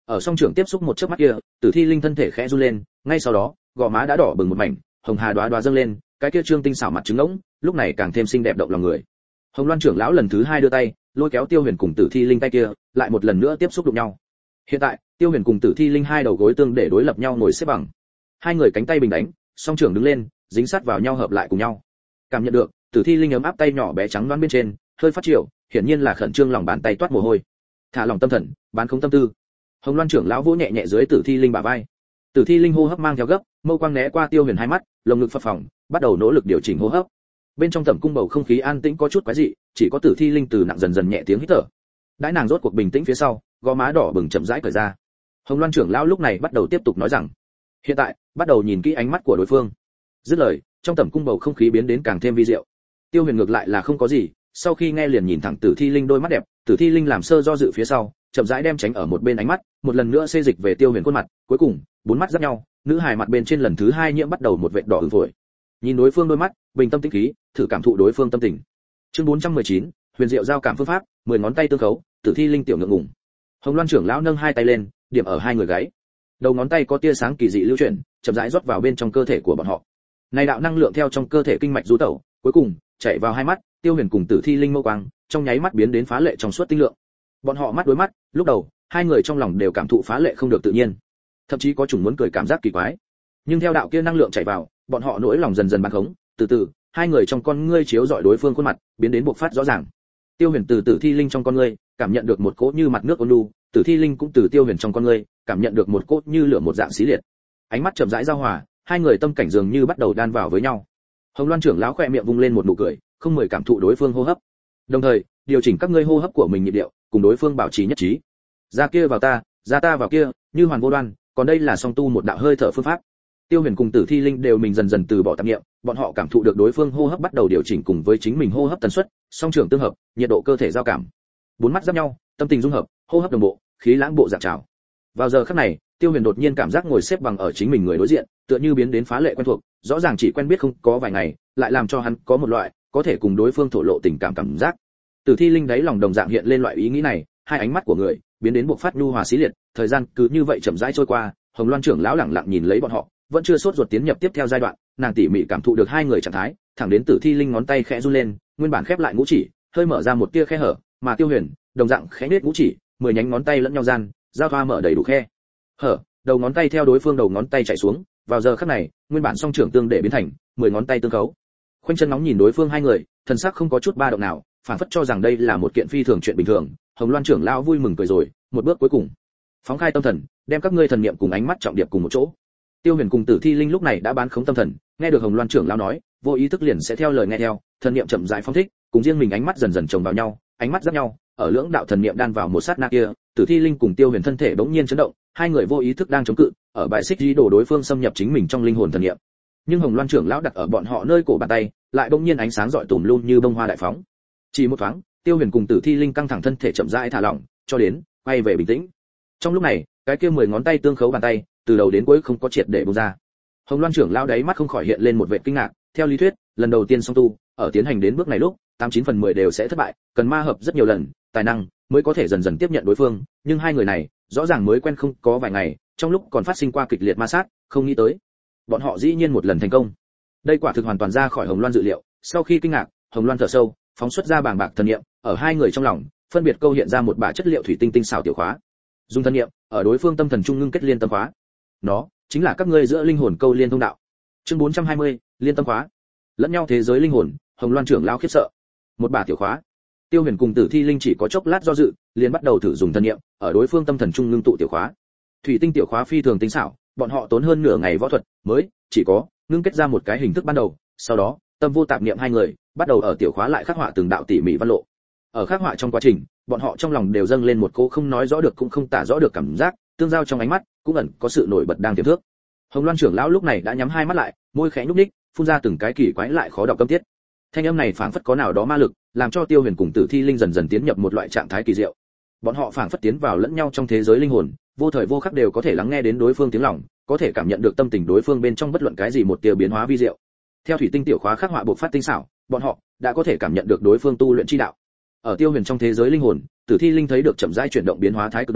Ở song trưởng tiếp xúc một chớp mắt kia, Tử Thi Linh thân thể khẽ run lên, ngay sau đó, gò má đã đỏ bừng một mảnh, hồng hà đóa đóa dâng lên, cái kia trương tinh xảo mặt trứng ngỗng, lúc này càng thêm xinh đẹp động lòng người. Hồng Loan trưởng lão lần thứ hai đưa tay, lôi kéo Tiêu Huyền cùng Tử Thi Linh tay kia, lại một lần nữa tiếp xúc đụng nhau. Hiện tại, Tiêu Huyền cùng Tử Thi Linh hai đầu gối tương để đối lập nhau ngồi xếp bằng. Hai người cánh tay bình đánh, song trưởng đứng lên, dính sát vào nhau hợp lại cùng nhau. Cảm nhận được, Tử Thi Linh ấm áp tay nhỏ bé trắng nõn bên trên, hơi phát triển, hiển nhiên là khẩn trương lòng bàn tay toát mồ hôi. Thả lòng tâm thần, bán không tâm tư. Hồng Loan trưởng lão vỗ nhẹ nhẹ dưới Tử Thi Linh bả vai. Tử Thi Linh hô hấp mang theo gấp, mâu quang né qua Tiêu Huyền hai mắt, lồng ngực phập phồng, bắt đầu nỗ lực điều chỉnh hô hấp. Bên trong tẩm cung bầu không khí an tĩnh có chút quái dị, chỉ có Tử Thi Linh từ nặng dần dần nhẹ tiếng hít thở. Đãi nàng rốt cuộc bình tĩnh phía sau, gò má đỏ bừng chậm rãi cởi ra. Hồng Loan trưởng lão lúc này bắt đầu tiếp tục nói rằng, hiện tại, bắt đầu nhìn kỹ ánh mắt của đối phương. Dứt lời, trong tẩm cung bầu không khí biến đến càng thêm vi diệu. Tiêu Huyền ngược lại là không có gì, sau khi nghe liền nhìn thẳng Tử Thi Linh đôi mắt đẹp, Tử Thi Linh làm sơ do dự phía sau, chậm rãi đem tránh ở một bên ánh mắt, một lần nữa xê dịch về Tiêu Huyền khuôn mặt, cuối cùng, bốn mắt giáp nhau, nữ hài mặt bên trên lần thứ hai nhiễm bắt đầu một vệt đỏ ửng phổi. Nhìn đối phương đôi mắt, bình tâm tĩnh khí, thử cảm thụ đối phương tâm tình. Chương 419, huyền diệu giao cảm phương pháp, 10 ngón tay tương khấu, Tử Thi Linh tiểu ngượng ngùng. Hồng Loan trưởng lão nâng hai tay lên, điểm ở hai người gáy. Đầu ngón tay có tia sáng kỳ dị lưu chuyển, chậm rãi rót vào bên trong cơ thể của bọn họ. Này đạo năng lượng theo trong cơ thể kinh mạch du tẩu, cuối cùng chảy vào hai mắt, Tiêu Huyền cùng Tử Thi Linh mâu quang, trong nháy mắt biến đến phá lệ trong suốt tinh lượng. Bọn họ mắt đối mắt, lúc đầu, hai người trong lòng đều cảm thụ phá lệ không được tự nhiên, thậm chí có chủng muốn cười cảm giác kỳ quái. Nhưng theo đạo kia năng lượng chảy vào, bọn họ nỗi lòng dần dần bắn khống, từ từ, hai người trong con ngươi chiếu rọi đối phương khuôn mặt, biến đến bộc phát rõ ràng. Tiêu Huyền từ Tử Thi Linh trong con ngươi, cảm nhận được một cỗ như mặt nước ôn nhu, Tử Thi Linh cũng từ Tiêu Huyền trong con ngươi, cảm nhận được một cỗ như lửa một dạng xí liệt. Ánh mắt chậm rãi giao hòa, hai người tâm cảnh dường như bắt đầu đan vào với nhau. Hồng Loan trưởng lão khẽ miệng vung lên một nụ cười, không mời cảm thụ đối phương hô hấp. Đồng thời, điều chỉnh các ngươi hô hấp của mình nhịp điệu, cùng đối phương bảo trì nhất trí. Ra kia vào ta, ra ta vào kia, như hoàn vô đoan, còn đây là song tu một đạo hơi thở phương pháp. Tiêu Huyền cùng Tử Thi Linh đều mình dần dần từ bỏ tạp niệm, bọn họ cảm thụ được đối phương hô hấp bắt đầu điều chỉnh cùng với chính mình hô hấp tần suất, song trưởng tương hợp, nhiệt độ cơ thể giao cảm. Bốn mắt giáp nhau, tâm tình dung hợp, hô hấp đồng bộ, khí lãng bộ dạng trào. Vào giờ khắc này, Tiêu Huyền đột nhiên cảm giác ngồi xếp bằng ở chính mình người đối diện, tựa như biến đến phá lệ quen thuộc, rõ ràng chỉ quen biết không có vài ngày, lại làm cho hắn có một loại có thể cùng đối phương thổ lộ tình cảm cảm giác. Tử Thi Linh đáy lòng đồng dạng hiện lên loại ý nghĩ này, hai ánh mắt của người biến đến bộc phát nhu hòa xí liệt, thời gian cứ như vậy chậm rãi trôi qua, Hồng Loan trưởng lão lặng lặng nhìn lấy bọn họ, vẫn chưa sốt ruột tiến nhập tiếp theo giai đoạn, nàng tỉ mỉ cảm thụ được hai người trạng thái, thẳng đến Tử Thi Linh ngón tay khẽ run lên, nguyên bản khép lại ngũ chỉ, hơi mở ra một tia khe hở, mà Tiêu Huyền, đồng dạng khẽ nhếch ngũ chỉ, 10 nhánh ngón tay lẫn nhau gian, giao thoa mở đầy đủ khe hở, đầu ngón tay theo đối phương đầu ngón tay chạy xuống, vào giờ khắc này, nguyên bản song trưởng tương để biến thành 10 ngón tay tương khấu. Khoanh chân nóng nhìn đối phương hai người, thần sắc không có chút ba động nào, phản phất cho rằng đây là một kiện phi thường chuyện bình thường. Hồng Loan trưởng lão vui mừng cười rồi, một bước cuối cùng, phóng khai tâm thần, đem các ngươi thần niệm cùng ánh mắt trọng điệp cùng một chỗ. Tiêu Huyền cùng Tử Thi Linh lúc này đã bán khống tâm thần, nghe được Hồng Loan trưởng lão nói, vô ý thức liền sẽ theo lời nghe theo, thần niệm chậm rãi phóng thích, cùng riêng mình ánh mắt dần dần chồng vào nhau, ánh mắt giáp nhau, ở lưỡng đạo thần niệm đan vào một sát na kia, Tử Thi Linh cùng Tiêu Huyền thân thể bỗng nhiên chấn động, hai người vô ý thức đang chống cự, ở bài xích ý đồ đối phương xâm nhập chính mình trong linh hồn thần niệm. Nhưng Hồng Loan trưởng lão đặt ở bọn họ nơi cổ bàn tay, lại bỗng nhiên ánh sáng rọi tùm lum như bông hoa đại phóng. Chỉ một thoáng, Tiêu Huyền cùng Tử Thi Linh căng thẳng thân thể chậm rãi thả lỏng, cho đến quay về bình tĩnh. Trong lúc này, cái kia 10 ngón tay tương khấu bàn tay, từ đầu đến cuối không có triệt để buông ra. Hồng Loan trưởng lão đáy mắt không khỏi hiện lên một vẻ kinh ngạc, theo lý thuyết, lần đầu tiên song tu, ở tiến hành đến bước này lúc, 89 phần 10 đều sẽ thất bại, cần ma hợp rất nhiều lần, tài năng mới có thể dần dần tiếp nhận đối phương, nhưng hai người này, rõ ràng mới quen không có vài ngày, trong lúc còn phát sinh qua kịch liệt ma sát, không nghĩ tới, bọn họ dĩ nhiên một lần thành công. Đây quả thực hoàn toàn ra khỏi Hồng Loan dự liệu. Sau khi kinh ngạc, Hồng Loan thở sâu, phóng xuất ra bàng bạc thần niệm, ở hai người trong lòng, phân biệt câu hiện ra một bả chất liệu thủy tinh tinh xảo tiểu khóa. Dùng thần niệm, ở đối phương tâm thần trung ngưng kết liên tâm khóa. Nó chính là các ngươi giữa linh hồn câu liên thông đạo. Chương 420, liên tâm khóa. Lẫn nhau thế giới linh hồn, Hồng Loan trưởng lão khiếp sợ. Một bả tiểu khóa. Tiêu Huyền cùng Tử Thi Linh chỉ có chốc lát do dự, liền bắt đầu thử dùng thần niệm, ở đối phương tâm thần trung ngưng tụ tiểu khóa. Thủy tinh tiểu khóa phi thường tinh xảo, bọn họ tốn hơn nửa ngày võ thuật, mới chỉ có ngưng kết ra một cái hình thức ban đầu, sau đó, tâm vô tạp niệm hai người, bắt đầu ở tiểu khóa lại khắc họa từng đạo tỉ mỉ văn lộ. Ở khắc họa trong quá trình, bọn họ trong lòng đều dâng lên một cỗ không nói rõ được cũng không tả rõ được cảm giác, tương giao trong ánh mắt, cũng ẩn có sự nổi bật đang tiềm thức. Hồng Loan trưởng lão lúc này đã nhắm hai mắt lại, môi khẽ nhúc nhích, phun ra từng cái kỳ quái lại khó đọc câm tiết. Thanh âm này phảng phất có nào đó ma lực, làm cho Tiêu Huyền cùng Tử Thi Linh dần dần tiến nhập một loại trạng thái kỳ diệu. Bọn họ phảng phất tiến vào lẫn nhau trong thế giới linh hồn, vô thời vô khắc đều có thể lắng nghe đến đối phương tiếng lòng, có thể cảm nhận được tâm tình đối phương bên trong bất luận cái gì một tia biến hóa vi diệu. Theo thủy tinh tiểu khóa khắc họa bộc phát tinh xảo, bọn họ đã có thể cảm nhận được đối phương tu luyện chi đạo. Ở Tiêu Huyền trong thế giới linh hồn, Tử Thi Linh thấy được chậm rãi chuyển động biến hóa thái cực đồ,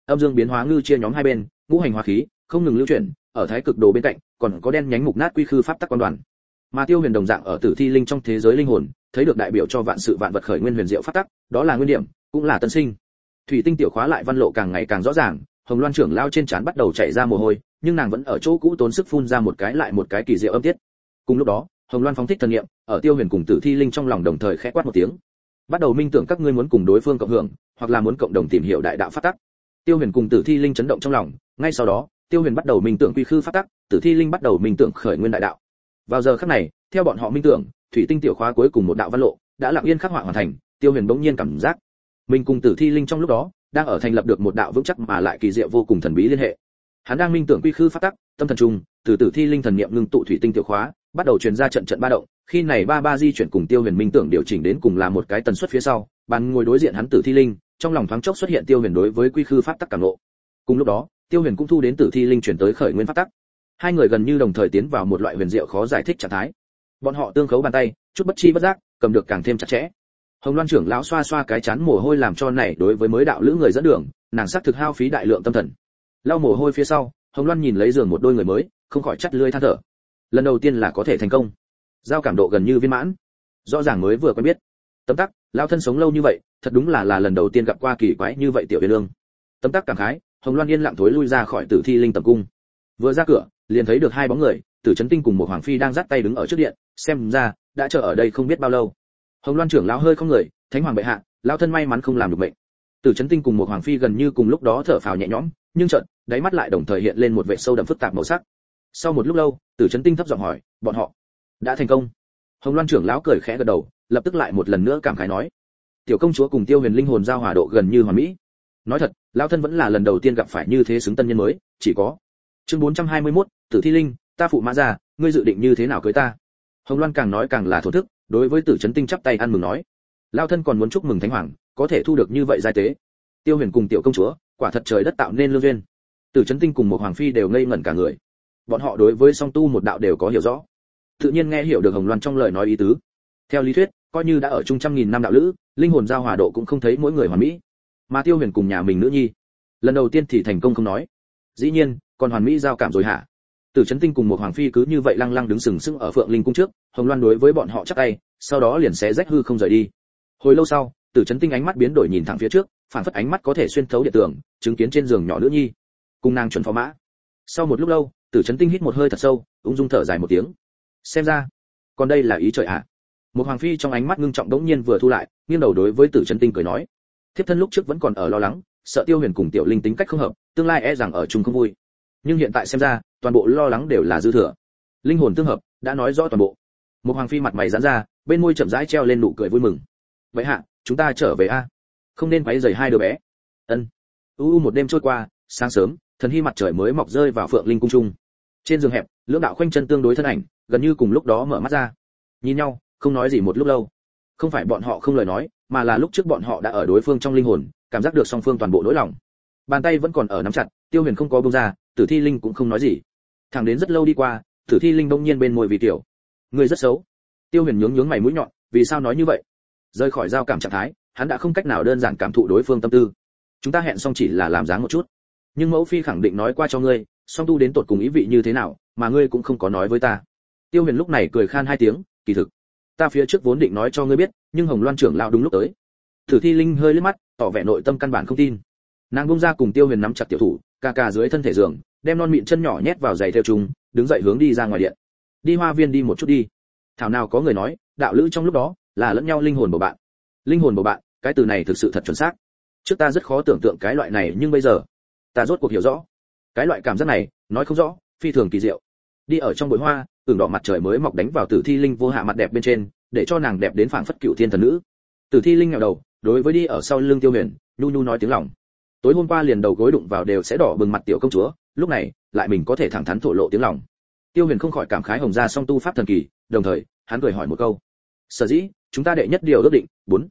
âm dương biến hóa ngư chia nhóm hai bên, ngũ hành hóa khí không ngừng lưu chuyển, ở thái cực đồ bên cạnh còn có đen nhánh mục nát quy khư pháp tắc quan đoàn. Mà Tiêu Huyền đồng dạng ở tử thi linh trong thế giới linh hồn, thấy được đại biểu cho vạn sự vạn vật khởi nguyên huyền diệu pháp tắc, đó là nguyên điểm, cũng là tân sinh. Thủy tinh tiểu khóa lại văn lộ càng ngày càng rõ ràng, Hồng Loan trưởng lao trên trán bắt đầu chảy ra mồ hôi, nhưng nàng vẫn ở chỗ cũ tốn sức phun ra một cái lại một cái kỳ diệu âm tiết. Cùng lúc đó, Hồng Loan phóng thích thần niệm, ở Tiêu Huyền cùng tử thi linh trong lòng đồng thời khẽ quát một tiếng. Bắt đầu minh tưởng các ngươi muốn cùng đối phương cộng hưởng, hoặc là muốn cộng đồng tìm hiểu đại đạo pháp tắc. Tiêu Huyền cùng tử thi linh chấn động trong lòng, ngay sau đó, Tiêu Huyền bắt đầu minh tưởng quy khư pháp tắc, tử thi linh bắt đầu minh tưởng khởi nguyên đại đạo. Vào giờ khắc này, theo bọn họ minh tưởng, thủy tinh tiểu khóa cuối cùng một đạo văn lộ đã lặng yên khắc họa hoàn thành. Tiêu Huyền bỗng nhiên cảm giác, mình cùng tử thi linh trong lúc đó đang ở thành lập được một đạo vững chắc mà lại kỳ diệu vô cùng thần bí liên hệ. Hắn đang minh tưởng quy khư pháp tắc, tâm thần trung, từ tử thi linh thần niệm ngưng tụ thủy tinh tiểu khóa, bắt đầu truyền ra trận trận ba động. Khi này ba di chuyển cùng Tiêu Huyền minh tưởng điều chỉnh đến cùng là một cái tần suất phía sau, bàn ngồi đối diện hắn tử thi linh, trong lòng thoáng chốc xuất hiện Tiêu Huyền đối với quy khư pháp tắc cảm ngộ. Cùng lúc đó, Tiêu Huyền cũng thu đến tử thi linh chuyển tới khởi nguyên pháp tắc. Hai người gần như đồng thời tiến vào một loại huyền diệu khó giải thích trạng thái. Bọn họ tương khấu bàn tay, chút bất chi bất giác, cầm được càng thêm chặt chẽ. Hồng Loan trưởng lão xoa xoa cái chán mồ hôi làm cho này đối với mới đạo lữ người dẫn đường, nàng xác thực hao phí đại lượng tâm thần. Lau mồ hôi phía sau, Hồng Loan nhìn lấy giường một đôi người mới, không khỏi chắt lưỡi than thở. Lần đầu tiên là có thể thành công, giao cảm độ gần như viên mãn. Rõ ràng mới vừa quen biết. Tấm tắc, lão thân sống lâu như vậy, thật đúng là lần đầu tiên gặp qua kỳ quái như vậy tiểu Uyên Ương. Tấm tắc cảm khái, Hồng Loan yên lặng thối lui ra khỏi tử thi linh tầm cung. Vừa ra cửa, liền thấy được hai bóng người, Tử Chấn Tinh cùng một Hoàng Phi đang dắt tay đứng ở trước điện, xem ra đã chờ ở đây không biết bao lâu. Hồng Loan trưởng lão hơi không người, Thánh Hoàng bệ hạ, lão thân may mắn không làm được mệnh. Tử Chấn Tinh cùng một Hoàng Phi gần như cùng lúc đó thở phào nhẹ nhõm, nhưng chợt, đáy mắt lại đồng thời hiện lên một vẻ sâu đậm phức tạp màu sắc. Sau một lúc lâu, Tử Chấn Tinh thấp giọng hỏi, bọn họ đã thành công? Hồng Loan trưởng lão cười khẽ gật đầu, lập tức lại một lần nữa cảm khái nói, tiểu công chúa cùng Tiêu Huyền linh hồn giao hòa độ gần như hoàn mỹ. Nói thật, lão thân vẫn là lần đầu tiên gặp phải như thế xứng tân nhân mới, chỉ có. Chương 421, Tử Thi Linh, ta phụ mã ra, ngươi dự định như thế nào cưới ta? Hồng Loan càng nói càng là thổ thức, đối với Tử Chấn Tinh chắp tay ăn mừng nói, lão thân còn muốn chúc mừng Thánh Hoàng, có thể thu được như vậy giai tế. Tiêu Huyền cùng tiểu công chúa, quả thật trời đất tạo nên lương duyên. Tử Chấn Tinh cùng một Hoàng Phi đều ngây ngẩn cả người. Bọn họ đối với song tu một đạo đều có hiểu rõ, tự nhiên nghe hiểu được Hồng Loan trong lời nói ý tứ. Theo lý thuyết, coi như đã ở chung trăm nghìn năm đạo lữ, linh hồn giao hòa độ cũng không thấy mỗi người hoàn mỹ. Mà Tiêu Huyền cùng nhà mình nữ nhi, lần đầu tiên thì thành công không nói, dĩ nhiên còn hoàn mỹ giao cảm rồi hả? Tử Chấn Tinh cùng một Hoàng Phi cứ như vậy lăng lăng đứng sừng sững ở Phượng Linh cung trước, Hồng Loan đối với bọn họ chắp tay, sau đó liền xé rách hư không rời đi. Hồi lâu sau, Tử Chấn Tinh ánh mắt biến đổi nhìn thẳng phía trước, phản phất ánh mắt có thể xuyên thấu địa tường, chứng kiến trên giường nhỏ nữ nhi, cùng nàng chuẩn phó mã. Sau một lúc lâu, Tử Chấn Tinh hít một hơi thật sâu, ung dung thở dài một tiếng. Xem ra, còn đây là ý trời ạ. Một Hoàng Phi trong ánh mắt ngưng trọng đống nhiên vừa thu lại, nghiêng đầu đối với Tử Chấn Tinh cười nói, thiếp thân lúc trước vẫn còn ở lo lắng, sợ Tiêu Huyền cùng Tiểu Linh tính cách không hợp, tương lai e rằng ở chung không vui. Nhưng hiện tại xem ra, toàn bộ lo lắng đều là dư thừa. Linh hồn tương hợp, đã nói rõ toàn bộ. Một Hoàng Phi mặt mày giãn ra, bên môi chậm rãi treo lên nụ cười vui mừng. Vậy hạ, chúng ta trở về a, không nên quấy rầy hai đứa bé. Ân. Một đêm trôi qua, sáng sớm, thần hy mặt trời mới mọc rơi vào Phượng Linh cung trung. Trên giường hẹp, lưỡng đạo khoanh chân tương đối thân ảnh, gần như cùng lúc đó mở mắt ra, nhìn nhau, không nói gì một lúc lâu. Không phải bọn họ không lời nói, mà là lúc trước bọn họ đã ở đối phương trong linh hồn, cảm giác được song phương toàn bộ nỗi lòng. Bàn tay vẫn còn ở nắm chặt, Tiêu Huyền không có buông ra, Tử Thi Linh cũng không nói gì. Thẳng đến rất lâu đi qua, Tử Thi Linh bỗng nhiên bên môi vì tiểu, người rất xấu. Tiêu Huyền nhướng mày mũi nhọn, vì sao nói như vậy? Rời khỏi giao cảm trạng thái, hắn đã không cách nào đơn giản cảm thụ đối phương tâm tư. Chúng ta hẹn xong chỉ là làm dáng một chút, nhưng mẫu phi khẳng định nói qua cho ngươi, song tu đến tột cùng ý vị như thế nào, mà ngươi cũng không có nói với ta. Tiêu Huyền lúc này cười khan hai tiếng, kỳ thực, ta phía trước vốn định nói cho ngươi biết, nhưng Hồng Loan trưởng lão đúng lúc tới. Tử Thi Linh hơi liếc mắt, tỏ vẻ nội tâm căn bản không tin. Nàng buông ra cùng Tiêu Huyền nắm chặt tiểu thủ, cà dưới thân thể giường, đem non mịn chân nhỏ nhét vào giày theo chúng, đứng dậy hướng đi ra ngoài điện. Đi hoa viên đi một chút đi. Thảo nào có người nói, đạo lữ trong lúc đó là lẫn nhau linh hồn bầu bạn. Linh hồn bầu bạn, cái từ này thực sự thật chuẩn xác. Trước ta rất khó tưởng tượng cái loại này, nhưng bây giờ, ta rốt cuộc hiểu rõ. Cái loại cảm giác này, nói không rõ, phi thường kỳ diệu. Đi ở trong bụi hoa, ửng đỏ mặt trời mới mọc đánh vào Tử Thi Linh vô hạ mặt đẹp bên trên, để cho nàng đẹp đến phảng phất cựu thiên thần nữ. Tử Thi Linh ngẩng đầu, đối với đi ở sau lưng Tiêu Huyền, nhu nhu nói tiếng lòng. Tối hôm qua liền đầu gối đụng vào đều sẽ đỏ bừng mặt tiểu công chúa, lúc này lại mình có thể thẳng thắn thổ lộ tiếng lòng. Tiêu Huyền không khỏi cảm khái Hồng gia song tu pháp thần kỳ, đồng thời hắn cười hỏi một câu, sở dĩ chúng ta đệ nhất điều ước định,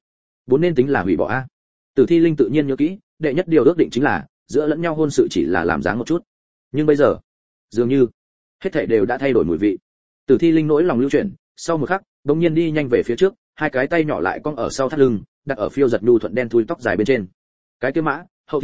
bốn nên tính là hủy bỏ a? Tử Thi Linh tự nhiên nhớ kỹ, đệ nhất điều ước định chính là giữa lẫn nhau hôn sự chỉ là làm dáng một chút, nhưng bây giờ dường như hết thảy đều đã thay đổi mùi vị. Tử Thi Linh nỗi lòng lưu chuyển, sau một khắc, bỗng nhiên đi nhanh về phía trước, hai cái tay nhỏ lại cong ở sau thắt lưng, đặt ở phiêu giật nhu thuận đen thui tóc dài bên trên. Cái kia mã, hậu thiên,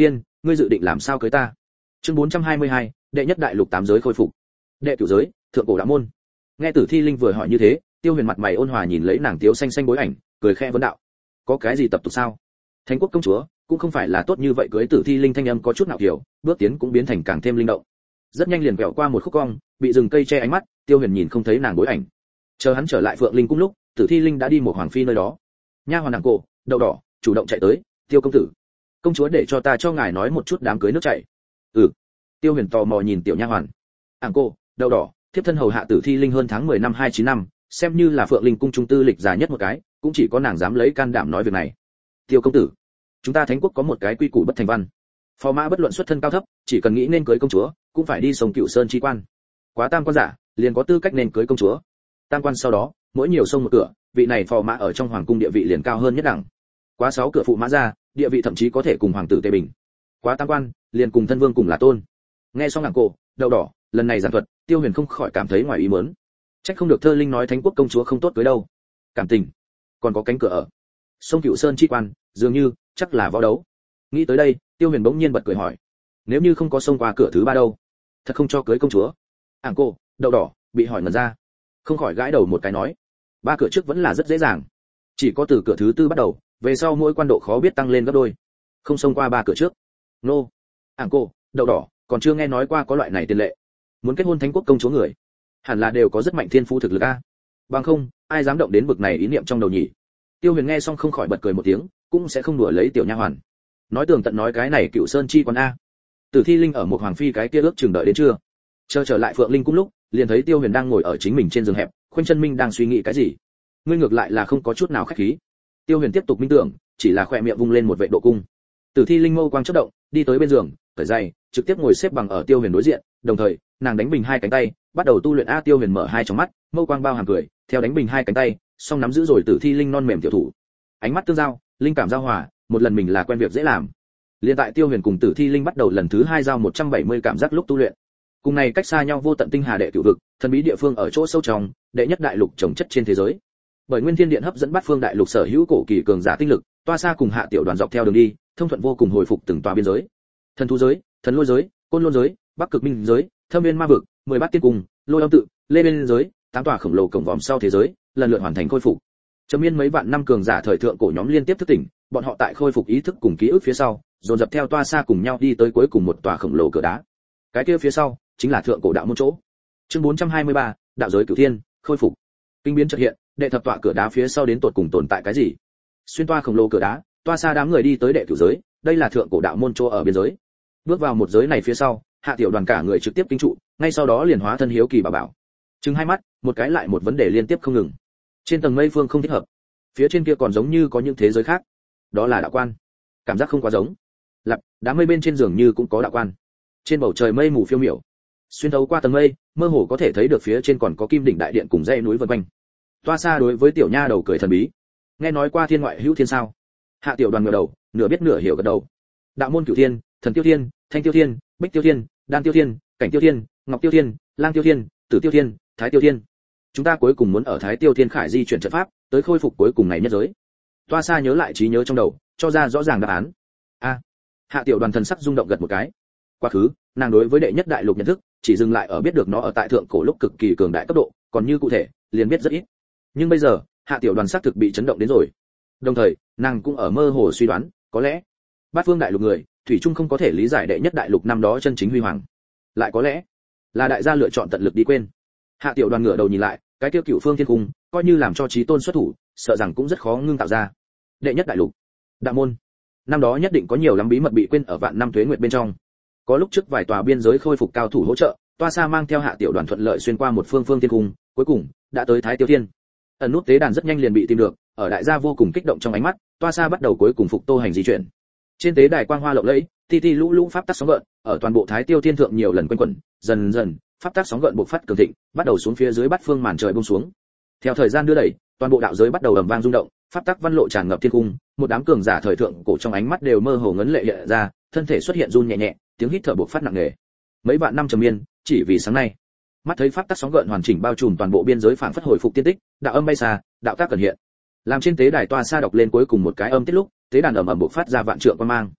ngươi dự định làm sao cưới ta? Chương 422, đệ nhất đại lục tám giới khôi phục. Đệ cửu giới, thượng cổ đạo môn. Nghe Tử Thi Linh vừa hỏi như thế, Tiêu Huyền mặt mày ôn hòa nhìn lấy nàng tiếu xanh xanh bối ảnh, cười khẽ vấn đạo: "Có cái gì tập tục sao? Thánh quốc công chúa cũng không phải là tốt như vậy." Cưới Tử Thi Linh thanh âm có chút nào kiểu, bước tiến cũng biến thành càng thêm linh động. Rất nhanh liền quẹo qua một khúc cong, bị rừng cây che ánh mắt, Tiêu Huyền nhìn không thấy nàng bối ảnh. Chờ hắn trở lại Phượng Linh cung lúc, Tử Thi Linh đã đi một hoàng phi nơi đó. Nha hoàn nàng cổ, đậu đỏ, chủ động chạy tới: "Tiêu công tử, công chúa để cho ta cho ngài nói một chút đám cưới nước chảy." "Ừ." Tiêu Huyền tò mò nhìn tiểu nha hoàn. "Ảng cô, đậu đỏ, thiếp thân hầu hạ Tử Thi Linh hơn tháng 10 năm 29 năm, xem như là Phượng Linh cung trung tư lịch già nhất một cái, cũng chỉ có nàng dám lấy can đảm nói việc này." "Tiêu công tử, chúng ta Thánh quốc có một cái quy củ bất thành văn. Phò mã bất luận xuất thân cao thấp, chỉ cần nghĩ nên cưới công chúa, cũng phải đi sông Cửu Sơn chi quan. Quá tam quan giả, liền có tư cách nên cưới công chúa. Tam quan sau đó, mỗi nhiều sông một cửa, vị này phò mã ở trong hoàng cung địa vị liền cao hơn nhất đẳng. Quá 6 cửa phụ mã ra, địa vị thậm chí có thể cùng hoàng tử tề bình. Quá tam quan, liền cùng thân vương cùng là tôn." Nghe xong nàng cổ, đậu đỏ, lần này giảng thuật, Tiêu Huyền không khỏi cảm thấy ngoài ý muốn. Trách không được Thơ Linh nói Thánh quốc công chúa không tốt cưới đâu. Cảm tình, còn có cánh cửa ở. Sông Cửu Sơn chi quan, dường như chắc là võ đấu. Nghĩ tới đây, Tiêu Huyền bỗng nhiên bật cười hỏi: "Nếu như không có sông qua cửa thứ ba đâu? Thật không cho cưới công chúa?" Ảng cô, đậu đỏ, bị hỏi ngẩn ra, không khỏi gãi đầu một cái nói: "Ba cửa trước vẫn là rất dễ dàng, chỉ có từ cửa thứ tư bắt đầu, về sau mỗi quan độ khó biết tăng lên gấp đôi. Không xông qua ba cửa trước." Nô. Ảng cô, đậu đỏ, còn chưa nghe nói qua có loại này tiền lệ. Muốn kết hôn Thánh quốc công chúa người, hẳn là đều có rất mạnh thiên phú thực lực a. Bằng không, ai dám động đến bực này ý niệm trong đầu nhỉ? Tiêu Huyền nghe xong không khỏi bật cười một tiếng, cũng sẽ không đùa lấy tiểu nha hoàn. Nói tường tận nói cái này Cửu Sơn chi quan a. Tử Thi Linh ở một hoàng phi cái kia ước chừng đợi đến trưa. Chờ trở lại Phượng Linh cung lúc, liền thấy Tiêu Huyền đang ngồi ở chính mình trên giường hẹp, Khuynh Chân Minh đang suy nghĩ cái gì. Ngươi ngược lại là không có chút nào khách khí. Tiêu Huyền tiếp tục minh tưởng, chỉ là khỏe miệng vung lên một vệ độ cung. Tử Thi Linh mâu quang chớp động, đi tới bên giường, cởi giày, trực tiếp ngồi xếp bằng ở Tiêu Huyền đối diện, đồng thời, nàng đánh bình hai cánh tay, bắt đầu tu luyện. A Tiêu Huyền mở hai tròng mắt, mâu quang bao hàm cười, theo đánh bình hai cánh tay, song nắm giữ rồi Tử Thi Linh non mềm tiểu thủ. Ánh mắt tương giao, linh cảm giao hòa, một lần mình là quen việc dễ làm. Liên tại Tiêu Huyền cùng Tử Thi Linh bắt đầu lần thứ hai giao 170 cảm giác lúc tu luyện. Cùng này cách xa nhau vô tận tinh hà đệ cửu vực, thần bí địa phương ở chỗ sâu trong, đệ nhất đại lục trồng chất trên thế giới. Bởi Nguyên Thiên Điện hấp dẫn bát phương đại lục sở hữu cổ kỳ cường giả tinh lực, toa xa cùng hạ tiểu đoàn dọc theo đường đi, thông thuận vô cùng hồi phục từng tòa biên giới. Thần thú giới, thần lôi giới, côn lôn giới, bắc cực minh giới, thâm viên ma vực, 10 bát tiên cung, lôi âm tự, lê bên giới, 8 tòa khổng lồ cổng vòm sau thế giới, lần lượt hoàn thành khôi phục. Chấm miên mấy vạn năm cường giả thời thượng cổ nhóm liên tiếp thức tỉnh, bọn họ tại khôi phục ý thức cùng ký ức phía sau, dồn dập theo toa xa cùng nhau đi tới cuối cùng một tòa khổng lồ cửa đá. Cái kia phía sau chính là thượng cổ đạo môn chỗ. Chương 423, đạo giới cửu thiên, khôi phục. Kinh biến chợt hiện, đệ thập tọa cửa đá phía sau đến tột cùng tồn tại cái gì? Xuyên toa khổng lồ cửa đá, toa xa đám người đi tới đệ cửu giới, đây là thượng cổ đạo môn chỗ ở biên giới. Bước vào một giới này phía sau, hạ tiểu đoàn cả người trực tiếp kinh trụ, ngay sau đó liền hóa thân hiếu kỳ bảo. Trừng hai mắt, một cái lại một vấn đề liên tiếp không ngừng. Trên tầng mây phương không thích hợp, phía trên kia còn giống như có những thế giới khác. Đó là đạo quan. Cảm giác không quá giống. Lặp, đám mây bên trên giường như cũng có đạo quan. Trên bầu trời mây mù phiêu miểu, xuyên thấu qua tầng mây, mơ hồ có thể thấy được phía trên còn có kim đỉnh đại điện cùng dãy núi vần quanh. Toa xa đối với tiểu nha đầu cười thần bí. Nghe nói qua thiên ngoại hữu thiên sao? Hạ tiểu đoàn ngửa đầu, nửa biết nửa hiểu gật đầu. Đạo môn cửu thiên, thần tiêu thiên, thanh tiêu thiên, bích tiêu thiên, đan tiêu thiên, cảnh tiêu thiên, ngọc tiêu thiên, lang tiêu thiên, tử tiêu thiên, thái tiêu thiên. Chúng ta cuối cùng muốn ở thái tiêu thiên khải di chuyển trận pháp, tới khôi phục cuối cùng này nhất giới. Toa xa nhớ lại trí nhớ trong đầu, cho ra rõ ràng đáp án. A. Hạ tiểu đoàn thần sắc rung động gật một cái. Quá khứ, nàng đối với đệ nhất đại lục nhận thức, chỉ dừng lại ở biết được nó ở tại thượng cổ lúc cực kỳ cường đại cấp độ, còn như cụ thể, liền biết rất ít. Nhưng bây giờ, hạ tiểu đoàn xác thực bị chấn động đến rồi. Đồng thời, nàng cũng ở mơ hồ suy đoán, có lẽ bát phương đại lục người, thủy chung không có thể lý giải đệ nhất đại lục năm đó chân chính huy hoàng. Lại có lẽ, là đại gia lựa chọn tận lực đi quên. Hạ tiểu đoàn ngửa đầu nhìn lại, cái tiêu cửu phương thiên cung, coi như làm cho chí tôn xuất thủ, sợ rằng cũng rất khó ngưng tạo ra. Đệ nhất đại lục, đạo môn, năm đó nhất định có nhiều lắm bí mật bị quên ở vạn năm tuế nguyệt bên trong. Có lúc trước vài tòa biên giới khôi phục cao thủ hỗ trợ, toa xa mang theo hạ tiểu đoàn thuận lợi xuyên qua một phương thiên cung, cuối cùng đã tới thái tiêu thiên. Ẩn nút tế đàn rất nhanh liền bị tìm được, ở đại gia vô cùng kích động trong ánh mắt, toa xa bắt đầu cuối cùng phục tô hành di chuyển. Trên tế đài quang hoa lộng lẫy, ti ti lũ lũ pháp tắc sóng gợn, ở toàn bộ thái tiêu thiên thượng nhiều lần quanh quẩn, dần dần, pháp tắc sóng gợn bộc phát cường thịnh, bắt đầu xuống phía dưới bát phương màn trời buông xuống. Theo thời gian đưa đẩy, toàn bộ đạo giới bắt đầu ầm vang rung động, pháp tắc văn lộ tràn ngập thiên cung, một đám cường giả thời thượng cổ trong ánh mắt đều mơ hồ ngấn lệ hiện ra, thân thể xuất hiện run nhẹ nhẹ, tiếng hít thở bộc phát nặng nề. Mấy vạn năm trầm miên, chỉ vì sáng nay, mắt thấy pháp tắc sóng gợn hoàn chỉnh bao trùm toàn bộ biên giới phản phất hồi phục tiên tích, đạo âm bay xa, đạo tác cẩn hiện. Làm trên tế đài toa xa đọc lên cuối cùng một cái âm tiết lúc, tế đàn ầm ầm bộc phát ra vạn trượng quang mang.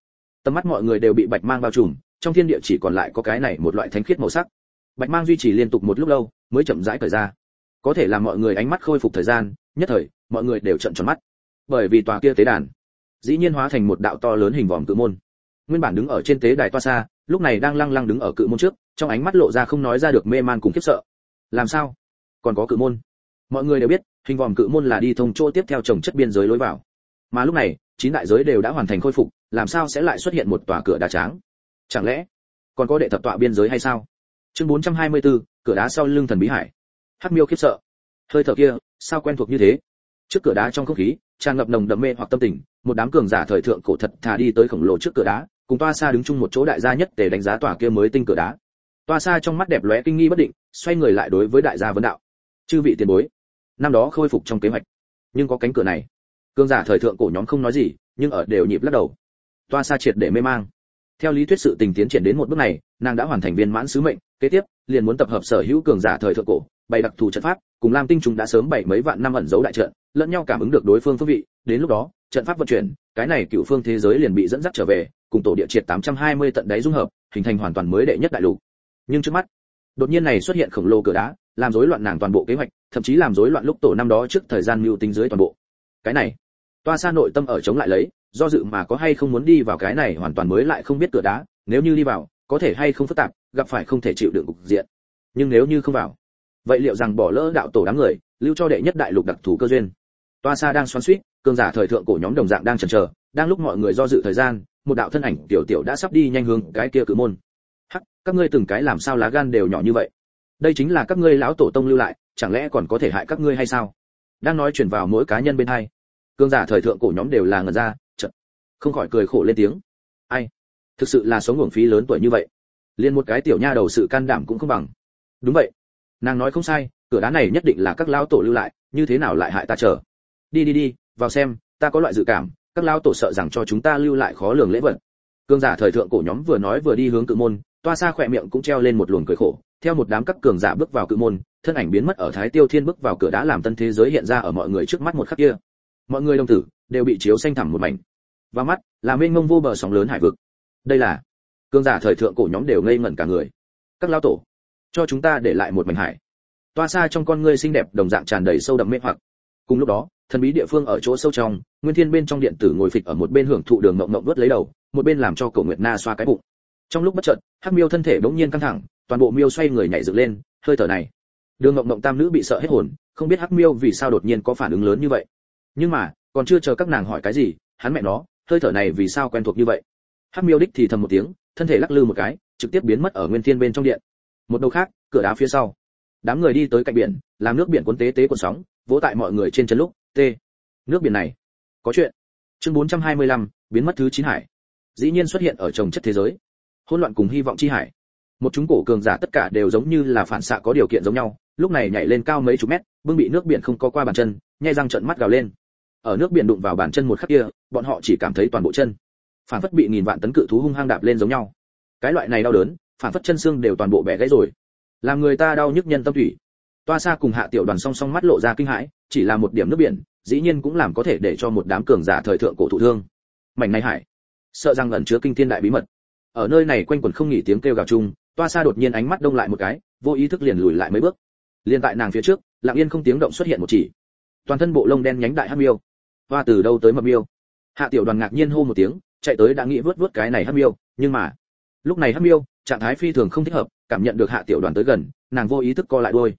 Tầm mắt mọi người đều bị bạch mang bao trùm, trong thiên địa chỉ còn lại có cái này một loại thánh khiết màu sắc. Bạch mang duy trì liên tục một lúc lâu, mới chậm rãi cởi ra. Có thể làm mọi người ánh mắt khôi phục thời gian, nhất thời, mọi người đều trợn tròn mắt. Bởi vì tòa kia tế đàn, dĩ nhiên hóa thành một đạo to lớn hình vòm cự môn. Nguyên bản đứng ở trên tế đài toa xa, lúc này đang lăng lăng đứng ở cự môn trước, trong ánh mắt lộ ra không nói ra được mê man cùng khiếp sợ. Làm sao? Còn có cự môn? Mọi người đều biết, hình vòm cự môn là đi thông chỗ tiếp theo trồng chất biên giới lối vào. Mà lúc này, 9 đại giới đều đã hoàn thành khôi phục, làm sao sẽ lại xuất hiện một tòa cửa đá tráng? Chẳng lẽ còn có đệ thập tọa biên giới hay sao? Chương 424, cửa đá sau lưng thần bí hải. Hắc Miêu khiếp sợ. Hơi thở kia, sao quen thuộc như thế? Trước cửa đá trong không khí, tràn ngập nồng đậm mê hoặc tâm tình, một đám cường giả thời thượng cổ thật thà đi tới khổng lồ trước cửa đá, cùng Toa Sa đứng chung một chỗ đại gia nhất để đánh giá tòa kia mới tinh cửa đá. Toa Sa trong mắt đẹp lóe kinh nghi bất định, xoay người lại đối với đại gia vấn đạo: "Chư vị tiền bối, năm đó khôi phục trong kế hoạch, nhưng có cánh cửa này." Cường giả thời thượng cổ nhóm không nói gì, nhưng ở đều nhịp lắc đầu. Toa Sa triệt để mê mang. Theo lý thuyết sự tình tiến triển đến một bước này, nàng đã hoàn thành viên mãn sứ mệnh, kế tiếp liền muốn tập hợp sở hữu cường giả thời thượng cổ, bày đặc thù trận pháp, cùng Lam Tinh chúng đã sớm bày mấy vạn năm ẩn giấu đại trận, lẫn nhau cảm ứng được đối phương phương vị, đến lúc đó, trận pháp vận chuyển, cái này cựu phương thế giới liền bị dẫn dắt trở về, cùng tổ địa triệt 820 tận đáy dung hợp, hình thành hoàn toàn mới đệ nhất đại lục. Nhưng trước mắt, đột nhiên này xuất hiện khổng lồ cửa đá, làm rối loạn nàng toàn bộ kế hoạch, thậm chí làm rối loạn lúc tổ năm đó trước thời gian mưu tính dưới toàn bộ. Cái này, Toa Sa nội tâm ở chống lại lấy, do dự mà có hay không muốn đi vào cái này hoàn toàn mới lại không biết cửa đá, nếu như đi vào, có thể hay không phức tạp, gặp phải không thể chịu đựng cục diện. Nhưng nếu như không vào, vậy liệu rằng bỏ lỡ đạo tổ đám người, lưu cho đệ nhất đại lục đặc thù cơ duyên. Toa Sa đang xoắn xuýt, cường giả thời thượng cổ nhóm đồng dạng đang chần chờ, đang lúc mọi người do dự thời gian, một đạo thân ảnh tiểu tiểu đã sắp đi nhanh hướng cái kia cự môn. Hắc, các ngươi từng cái làm sao lá gan đều nhỏ như vậy? Đây chính là các ngươi lão tổ tông lưu lại, chẳng lẽ còn có thể hại các ngươi hay sao? Đang nói truyền vào mỗi cá nhân bên hai. Cường giả thời thượng cổ nhóm đều là ngẩn ra, chợt không khỏi cười khổ lên tiếng. Ai, thực sự là sống uổng phí lớn tuổi như vậy, liền một cái tiểu nha đầu sự can đảm cũng không bằng. Đúng vậy, nàng nói không sai, cửa đá này nhất định là các lão tổ lưu lại, như thế nào lại hại ta chờ. Đi, vào xem, ta có loại dự cảm, các lão tổ sợ rằng cho chúng ta lưu lại khó lường lễ vật. Cường giả thời thượng cổ nhóm vừa nói vừa đi hướng cự môn, Toa Sa khỏe miệng cũng treo lên một luồng cười khổ, theo một đám các cường giả bước vào cự môn, thân ảnh biến mất ở Thái Tiêu Thiên bước vào cửa đá làm tân thế giới hiện ra ở mọi người trước mắt một khắc kia. Mọi người đồng tử đều bị chiếu xanh thẳm một mảnh. Và mắt là mênh mông vô bờ sóng lớn hải vực. Đây là cường giả thời thượng cổ nhóm đều ngây ngẩn cả người. Các lão tổ, cho chúng ta để lại một mảnh hải. Toa Sa trong con ngươi xinh đẹp đồng dạng tràn đầy sâu đậm mê hoặc. Cùng lúc đó, thần bí địa phương ở chỗ sâu trong, Nguyên Thiên bên trong điện tử ngồi phịch ở một bên hưởng thụ đường ngậm ngậm vớt lấy đầu, một bên làm cho Cổ Nguyệt Na xoa cái bụng. Trong lúc bất chợt, Hắc Miêu thân thể bỗng nhiên căng thẳng, toàn bộ miêu xoay người nhảy dựng lên, hơi thở này, đường ngậm ngậm tam nữ bị sợ hết hồn, không biết Hắc Miêu vì sao đột nhiên có phản ứng lớn như vậy. Nhưng mà, còn chưa chờ các nàng hỏi cái gì, hắn mẹ nó, hơi thở này vì sao quen thuộc như vậy. Hắc Miêu đích thì thầm một tiếng, thân thể lắc lư một cái, trực tiếp biến mất ở Nguyên Thiên bên trong điện. Một đầu khác, cửa đá phía sau, đám người đi tới cạnh biển, làm nước biển cuốn tế tế cuộn sóng, vỗ tại mọi người trên chân lúc, nước biển này có chuyện. Chương 425, biến mất thứ 9 hải. Dĩ nhiên xuất hiện ở trồng chất thế giới. Hỗn loạn cùng hy vọng chi hải. Một chúng cổ cường giả tất cả đều giống như là phản xạ có điều kiện giống nhau, lúc này nhảy lên cao mấy chục mét, bưng bị nước biển không có qua bàn chân, nhai răng trợn mắt gào lên. Ở nước biển đụng vào bàn chân một khắc kia, bọn họ chỉ cảm thấy toàn bộ chân phản phất bị nghìn vạn tấn cự thú hung hăng đạp lên giống nhau. Cái loại này đau đớn, phản phất chân xương đều toàn bộ bẻ gãy rồi, làm người ta đau nhức nhân tâm thủy. Toa Sa cùng Hạ Tiểu Đoàn song song mắt lộ ra kinh hãi, chỉ là một điểm nước biển, dĩ nhiên cũng làm có thể để cho một đám cường giả thời thượng cổ thụ thương. Mảnh này hải, sợ rằng ẩn chứa kinh thiên đại bí mật. Ở nơi này quanh quẩn không nghỉ tiếng kêu gào chung, Toa Sa đột nhiên ánh mắt đông lại một cái, vô ý thức liền lùi lại mấy bước. Liên tại nàng phía trước, lặng yên không tiếng động xuất hiện một chỉ, toàn thân bộ lông đen nhánh đại hắc miêu. Hoa từ đâu tới mập miêu? Hạ Tiểu Đoàn ngạc nhiên hô một tiếng, chạy tới đã nghĩ vớt cái này hắc miêu, nhưng mà lúc này hắc miêu trạng thái phi thường không thích hợp, cảm nhận được Hạ Tiểu Đoàn tới gần, nàng vô ý thức co lại đuôi.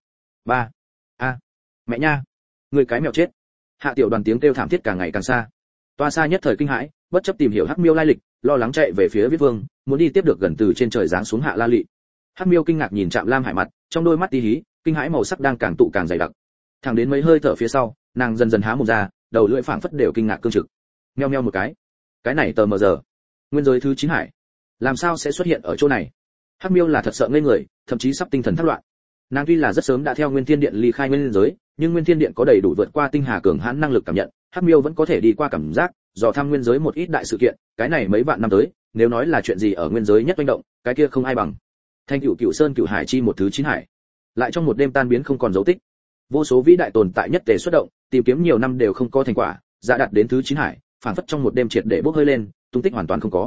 Mẹ nha, người cái mèo chết. Hạ Tiểu Đoàn tiếng kêu thảm thiết càng ngày càng xa. Toa Sa nhất thời kinh hãi, bất chấp tìm hiểu hắc miêu lai lịch, lo lắng chạy về phía Viết Vương, muốn đi tiếp được gần từ trên trời giáng xuống Hạ La Lị. Hắc miêu kinh ngạc nhìn Trạm Lam Hải mặt, trong đôi mắt tí hí, kinh hãi màu sắc đang càng tụ càng dày đặc. Thẳng đến mấy hơi thở phía sau, nàng dần dần há mồm ra, đầu lưỡi phảng phất đều kinh ngạc cương trực. Meo meo một cái này tờ mờ giờ, nguyên giới thứ 9 hải, làm sao sẽ xuất hiện ở chỗ này? Hắc miêu là thật sợ ngây người, thậm chí sắp tinh thần thất loạn. Nàng tuy là rất sớm đã theo Nguyên Thiên Điện ly khai nguyên giới, nhưng Nguyên Thiên Điện có đầy đủ vượt qua tinh hà cường hãn năng lực cảm nhận, Hắc miêu vẫn có thể đi qua cảm giác, dò thăm nguyên giới một ít đại sự kiện, cái này mấy vạn năm tới, nếu nói là chuyện gì ở nguyên giới nhất manh động, cái kia không ai bằng. Thanh Cửu Sơn Cửu Hải chi một thứ 9 hải, lại trong một đêm tan biến không còn dấu tích. Vô số vĩ đại tồn tại nhất tề xuất động, tìm kiếm nhiều năm đều không có thành quả, dạ đạt đến thứ 9 hải, phản phất trong một đêm triệt để bốc hơi lên, tung tích hoàn toàn không có.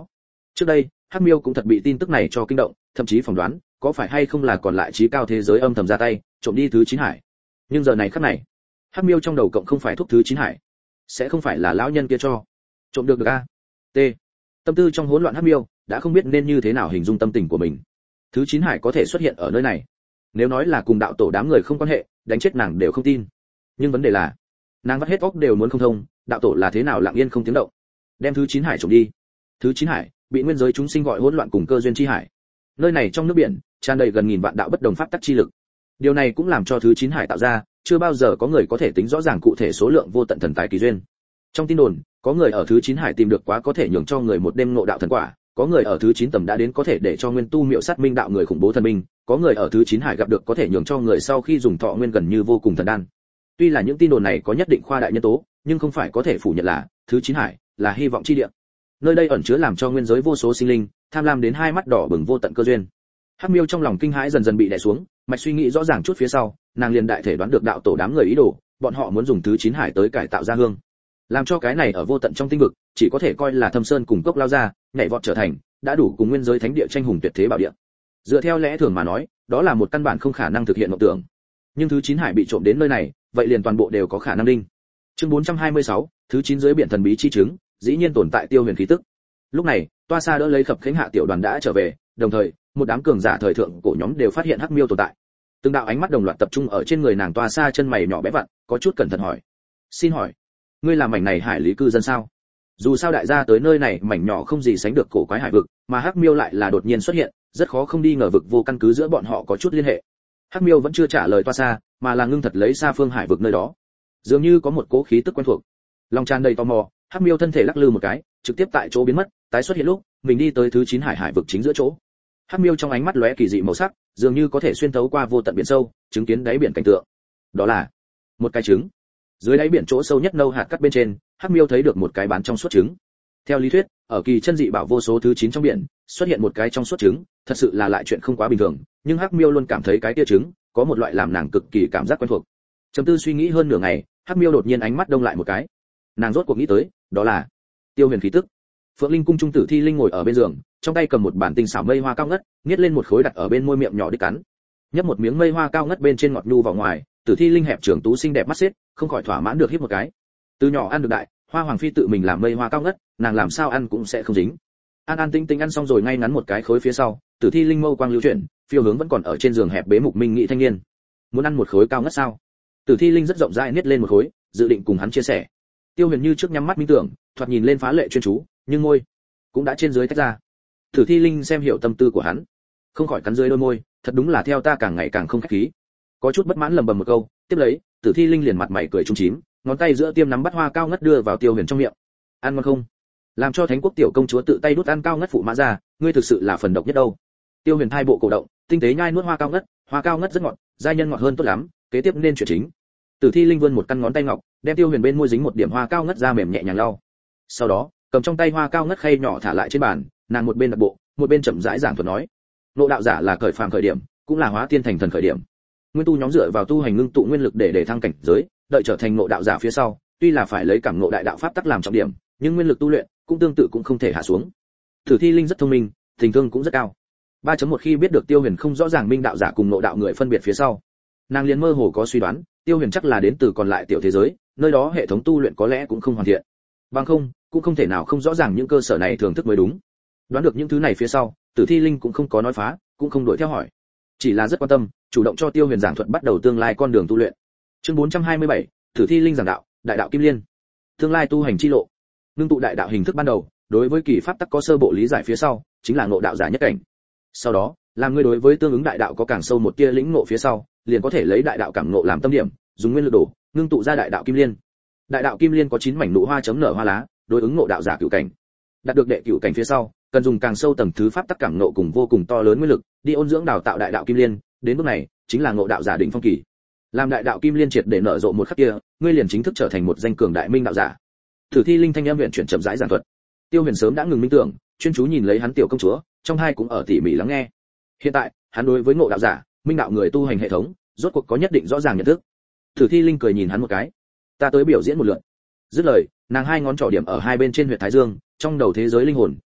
Trước đây Hắc Miêu cũng thật bị tin tức này cho kinh động, thậm chí phỏng đoán có phải hay không là còn lại trí cao thế giới âm thầm ra tay trộm đi thứ 9 hải. Nhưng giờ này khắc này, Hắc Miêu trong đầu cộng không phải thuốc thứ 9 hải, sẽ không phải là lão nhân kia cho trộm được a. T. Tâm tư trong hỗn loạn Hắc Miêu đã không biết nên như thế nào hình dung tâm tình của mình. Thứ 9 hải có thể xuất hiện ở nơi này, nếu nói là cùng đạo tổ đám người không quan hệ, đánh chết nàng đều không tin. Nhưng vấn đề là, nàng vắt hết óc đều muốn không thông, đạo tổ là thế nào lặng yên không tiếng động đem thứ 9 hải trộm đi. Thứ 9 hải bị nguyên giới chúng sinh gọi hỗn loạn cùng cơ duyên chi hải. Nơi này trong nước biển tràn đầy gần nghìn vạn đạo bất đồng pháp tắc chi lực. Điều này cũng làm cho thứ 9 hải tạo ra, chưa bao giờ có người có thể tính rõ ràng cụ thể số lượng vô tận thần tài kỳ duyên. Trong tin đồn, có người ở thứ 9 hải tìm được quá có thể nhường cho người một đêm ngộ đạo thần quả, có người ở thứ 9 tầm đã đến có thể để cho nguyên tu miệu sát minh đạo người khủng bố thần minh, có người ở thứ 9 hải gặp được có thể nhường cho người sau khi dùng thọ nguyên gần như vô cùng thần đan. Tuy là những tin đồn này có nhất định khoa đại nhân tố, nhưng không phải có thể phủ nhận là thứ 9 hải là hy vọng chi địa. Nơi đây ẩn chứa làm cho nguyên giới vô số sinh linh tham lam đến hai mắt đỏ bừng vô tận cơ duyên. Hắc Miêu trong lòng kinh hãi dần dần bị đè xuống, mạch suy nghĩ rõ ràng chút phía sau, nàng liền đại thể đoán được đạo tổ đám người ý đồ, bọn họ muốn dùng thứ 9 hải tới cải tạo ra hương, làm cho cái này ở vô tận trong tinh vực, chỉ có thể coi là thâm sơn cùng cốc lao ra, nhảy vọt trở thành đã đủ cùng nguyên giới thánh địa tranh hùng tuyệt thế bảo địa. Dựa theo lẽ thường mà nói, đó là một căn bản không khả năng thực hiện mộng tưởng. Nhưng thứ 9 hải bị trộm đến nơi này, vậy liền toàn bộ đều có khả năng đinh. Chương 426, thứ 9 dưới biển thần bí chi chứng, dĩ nhiên tồn tại tiêu huyền khí tức. Lúc này, Toa Sa đỡ lấy Khập Khánh Hạ tiểu đoàn đã trở về, đồng thời, một đám cường giả thời thượng cổ nhóm đều phát hiện Hắc Miêu tồn tại. Từng đạo ánh mắt đồng loạt tập trung ở trên người nàng. Toa Sa chân mày nhỏ bé vặn, có chút cẩn thận hỏi: "Xin hỏi, ngươi là mảnh này hải lý cư dân sao?" Dù sao đại gia tới nơi này mảnh nhỏ không gì sánh được cổ quái hải vực, mà Hắc Miêu lại là đột nhiên xuất hiện, rất khó không đi ngờ vực vô căn cứ giữa bọn họ có chút liên hệ. Hắc Miêu vẫn chưa trả lời Toa Sa, mà là ngưng thật lấy xa phương hải vực nơi đó. Dường như có một cỗ khí tức quen thuộc. Lòng tràn đầy tò mò, Hắc Miêu thân thể lắc lư một cái, trực tiếp tại chỗ biến mất, tái xuất hiện lúc mình đi tới thứ 9 hải vực chính giữa chỗ. Hắc Miêu trong ánh mắt lóe kỳ dị màu sắc, dường như có thể xuyên thấu qua vô tận biển sâu, chứng kiến đáy biển cảnh tượng. Đó là một cái trứng. Dưới đáy biển chỗ sâu nhất nâu hạt cắt bên trên, Hắc Miêu thấy được một cái bán trong suốt trứng. Theo lý thuyết, ở kỳ chân dị bảo vô số thứ 9 trong biển, xuất hiện một cái trong suốt trứng, thật sự là lại chuyện không quá bình thường, nhưng Hắc Miêu luôn cảm thấy cái kia trứng có một loại làm nàng cực kỳ cảm giác quen thuộc. Trầm tư suy nghĩ hơn nửa ngày, Hắc Miêu đột nhiên ánh mắt đông lại một cái. Nàng rốt cuộc nghĩ tới, đó là tiêu huyền khí tức. Phượng Linh cung trung tử Thi Linh ngồi ở bên giường, trong tay cầm một bản tinh xảo mây hoa cao ngất, nghiết lên một khối đặt ở bên môi miệng nhỏ đích cắn. Nhấp một miếng mây hoa cao ngất bên trên ngọt nhu vào ngoài, Tử Thi Linh hẹp trưởng tú xinh đẹp mắt xếp, không khỏi thỏa mãn được hít một cái. Từ nhỏ ăn được đại, Hoa Hoàng phi tự mình làm mây hoa cao ngất, nàng làm sao ăn cũng sẽ không dính. An An Tinh Tinh ăn xong rồi ngay ngắn một cái khối phía sau, Tử Thi Linh mâu quang lưu chuyển, phiêu hướng vẫn còn ở trên giường hẹp bế Mục Minh Nghị thanh niên. Muốn ăn một khối cao ngất sao? Tử Thi Linh rất rộng rãi niết lên một khối, dự định cùng hắn chia sẻ. Tiêu Huyền như trước nhắm mắt minh tưởng, thoạt nhìn lên phá lệ chuyên chú, nhưng môi cũng đã trên dưới tách ra. Tử Thi Linh xem hiểu tâm tư của hắn, không khỏi cắn dưới đôi môi, thật đúng là theo ta càng ngày càng không khách khí. Có chút bất mãn lầm bầm một câu, tiếp lấy, Tử Thi Linh liền mặt mày cười trúng chím, ngón tay giữa tiêm nắm bắt hoa cao ngất đưa vào Tiêu Huyền trong miệng. Ăn ngon không? Làm cho Thánh Quốc tiểu công chúa tự tay đút ăn cao ngất phụ mã ra, ngươi thực sự là phần độc nhất đâu. Tiêu Huyền thai bộ cổ động, tinh tế nhai nuốt hoa cao ngất rất ngọt, giai nhân ngọt hơn tốt lắm, kế tiếp nên chuyện chính. Tử Thi Linh vươn một căn ngón tay ngọc, đem Tiêu Huyền bên môi dính một điểm hoa cao ngất ra mềm nhẹ nhàng lau. Sau đó, cầm trong tay hoa cao ngất khay nhỏ thả lại trên bàn, nàng một bên đặt bộ, một bên chậm rãi giảng thuật nói: Ngộ đạo giả là khởi phàm khởi điểm, cũng là hóa tiên thành thần khởi điểm. Nguyên tu nhóm dựa vào tu hành ngưng tụ nguyên lực để thăng cảnh giới, đợi trở thành ngộ đạo giả phía sau, tuy là phải lấy cảm ngộ đại đạo pháp tắc làm trọng điểm, nhưng nguyên lực tu luyện cũng tương tự cũng không thể hạ xuống. Tử Thi Linh rất thông minh, tình thương cũng rất cao. 3.1 khi biết được Tiêu Huyền không rõ ràng minh đạo giả cùng ngộ đạo người phân biệt phía sau, nàng liền mơ hồ có suy đoán, Tiêu Huyền chắc là đến từ còn lại tiểu thế giới, nơi đó hệ thống tu luyện có lẽ cũng không hoàn thiện. Bằng không, cũng không thể nào không rõ ràng những cơ sở này thường thức mới đúng. Đoán được những thứ này phía sau, Tử Thi Linh cũng không có nói phá, cũng không đuổi theo hỏi, chỉ là rất quan tâm, chủ động cho Tiêu Huyền giảng thuật bắt đầu tương lai con đường tu luyện. Chương 427, Tử Thi Linh giảng đạo, đại đạo kim liên. Tương lai tu hành chi lộ. Nương tụ đại đạo hình thức ban đầu, đối với kỳ pháp tắc có sơ bộ lý giải phía sau, chính là ngộ đạo giả nhất cảnh. Sau đó, làm người đối với tương ứng đại đạo có càng sâu một tia lĩnh ngộ phía sau, liền có thể lấy đại đạo cảm ngộ làm tâm điểm, dùng nguyên lực đổ, nương tụ ra đại đạo kim liên. Đại đạo kim liên có 9 mảnh nụ hoa chấm nở hoa lá, đối ứng ngộ đạo giả cửu cảnh. Đạt được đệ cửu cảnh phía sau, cần dùng càng sâu tầng thứ pháp tắc cảm ngộ cùng vô cùng to lớn nguyên lực, đi ôn dưỡng đào tạo đại đạo kim liên, đến bước này, chính là ngộ đạo giả đỉnh phong kỳ. Làm đại đạo kim liên triệt để nở rộ một khắc kia, ngươi liền chính thức trở thành một danh cường đại minh đạo giả. Tử Thi Linh thanh âm viện chuyển chậm rãi giảng thuật. Tiêu Huyền sớm đã ngừng minh tưởng, chuyên chú nhìn lấy hắn tiểu công chúa, trong hai cũng ở tỉ mỉ lắng nghe. Hiện tại, hắn đối với ngộ đạo giả, minh đạo người tu hành hệ thống, rốt cuộc có nhất định rõ ràng nhận thức. Tử Thi Linh cười nhìn hắn một cái. Ta tới biểu diễn một lượt. Dứt lời, nàng hai ngón trỏ điểm ở hai bên trên huyệt thái dương, trong đầu thế giới linh hồn,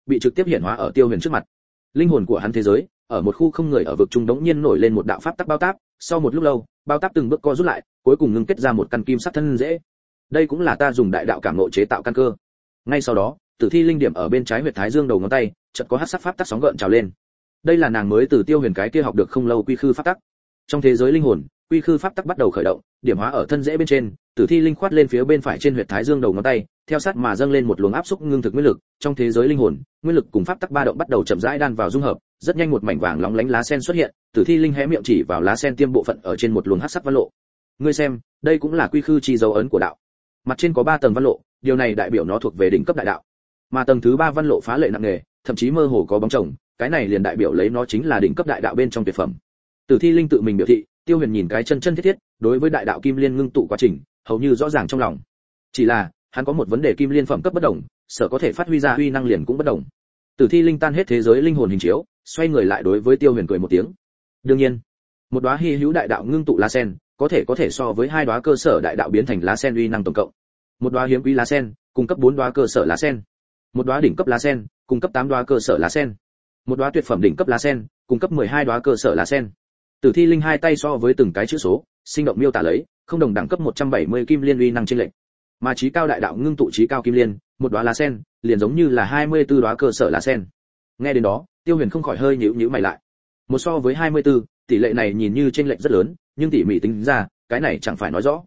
bị trực tiếp hiển hóa ở Tiêu Huyền trước mặt. Linh hồn của hắn thế giới, ở một khu không người ở vực trung đống nhiên nổi lên một đạo pháp tắc bao táp, sau một lúc lâu, bao táp từng bước co rút lại, cuối cùng ngưng kết ra một căn kim sắc thân dễ. Đây cũng là ta dùng đại đạo cảm ngộ chế tạo căn cơ. Ngay sau đó, Tử Thi linh điểm ở bên trái huyệt thái dương đầu ngón tay, chợt có hắc sắc pháp tắc sóng gợn trào lên. Đây là nàng mới từ Tiêu Huyền cái kia học được không lâu quy khư pháp tắc. Trong thế giới linh hồn, quy khư pháp tắc bắt đầu khởi động, điểm hóa ở thân dễ bên trên, Tử Thi linh khoát lên phía bên phải trên huyệt thái dương đầu ngón tay, theo sát mà dâng lên một luồng áp xúc ngưng thực nguyên lực, trong thế giới linh hồn, nguyên lực cùng pháp tắc ba động bắt đầu chậm rãi đan vào dung hợp, rất nhanh một mảnh vàng lóng lánh lá sen xuất hiện, Tử Thi linh hé miệng chỉ vào lá sen tiêm bộ phận ở trên một luồng hắc sắc văn lộ. Ngươi xem, đây cũng là quy khư chi dấu ấn của đạo. Mặt trên có 3 tầng văn lộ, điều này đại biểu nó thuộc về đỉnh cấp đại đạo. Mà tầng thứ 3 văn lộ phá lệ nặng nề, thậm chí mơ hồ có bóng chồng, cái này liền đại biểu lấy nó chính là đỉnh cấp đại đạo bên trong tuyệt phẩm. Tử Thi linh tự mình biểu thị, Tiêu Huyền nhìn cái chân chân thiết thiết, đối với đại đạo kim liên ngưng tụ quá trình, hầu như rõ ràng trong lòng. Chỉ là, hắn có một vấn đề kim liên phẩm cấp bất đồng, sở có thể phát huy ra uy năng liền cũng bất đồng. Tử Thi linh tan hết thế giới linh hồn hình chiếu, xoay người lại đối với Tiêu Huyền cười một tiếng. Đương nhiên, một đóa hy hữu đại đạo ngưng tụ lá sen, có thể so với 2 đóa cơ sở đại đạo biến thành lá sen uy năng tổng cộng. Một đóa hiếm quý lá sen, cung cấp 4 đóa cơ sở lá sen. Một đóa đỉnh cấp lá sen, cung cấp 8 đóa cơ sở lá sen. Một đóa tuyệt phẩm đỉnh cấp lá sen, cung cấp 12 đóa cơ sở lá sen. Tử Thi linh hai tay so với từng cái chữ số, sinh động miêu tả lấy, không đồng đẳng cấp 170 kim liên uy năng chênh lệch. Mà chí cao đại đạo ngưng tụ chí cao kim liên, một đóa lá sen, liền giống như là 24 đóa cơ sở lá sen. Nghe đến đó, Tiêu Huyền không khỏi hơi nhíu nhíu mày lại. Một so với 24, tỷ lệ này nhìn như chênh lệch rất lớn, nhưng tỉ mỉ tính ra, cái này chẳng phải nói rõ.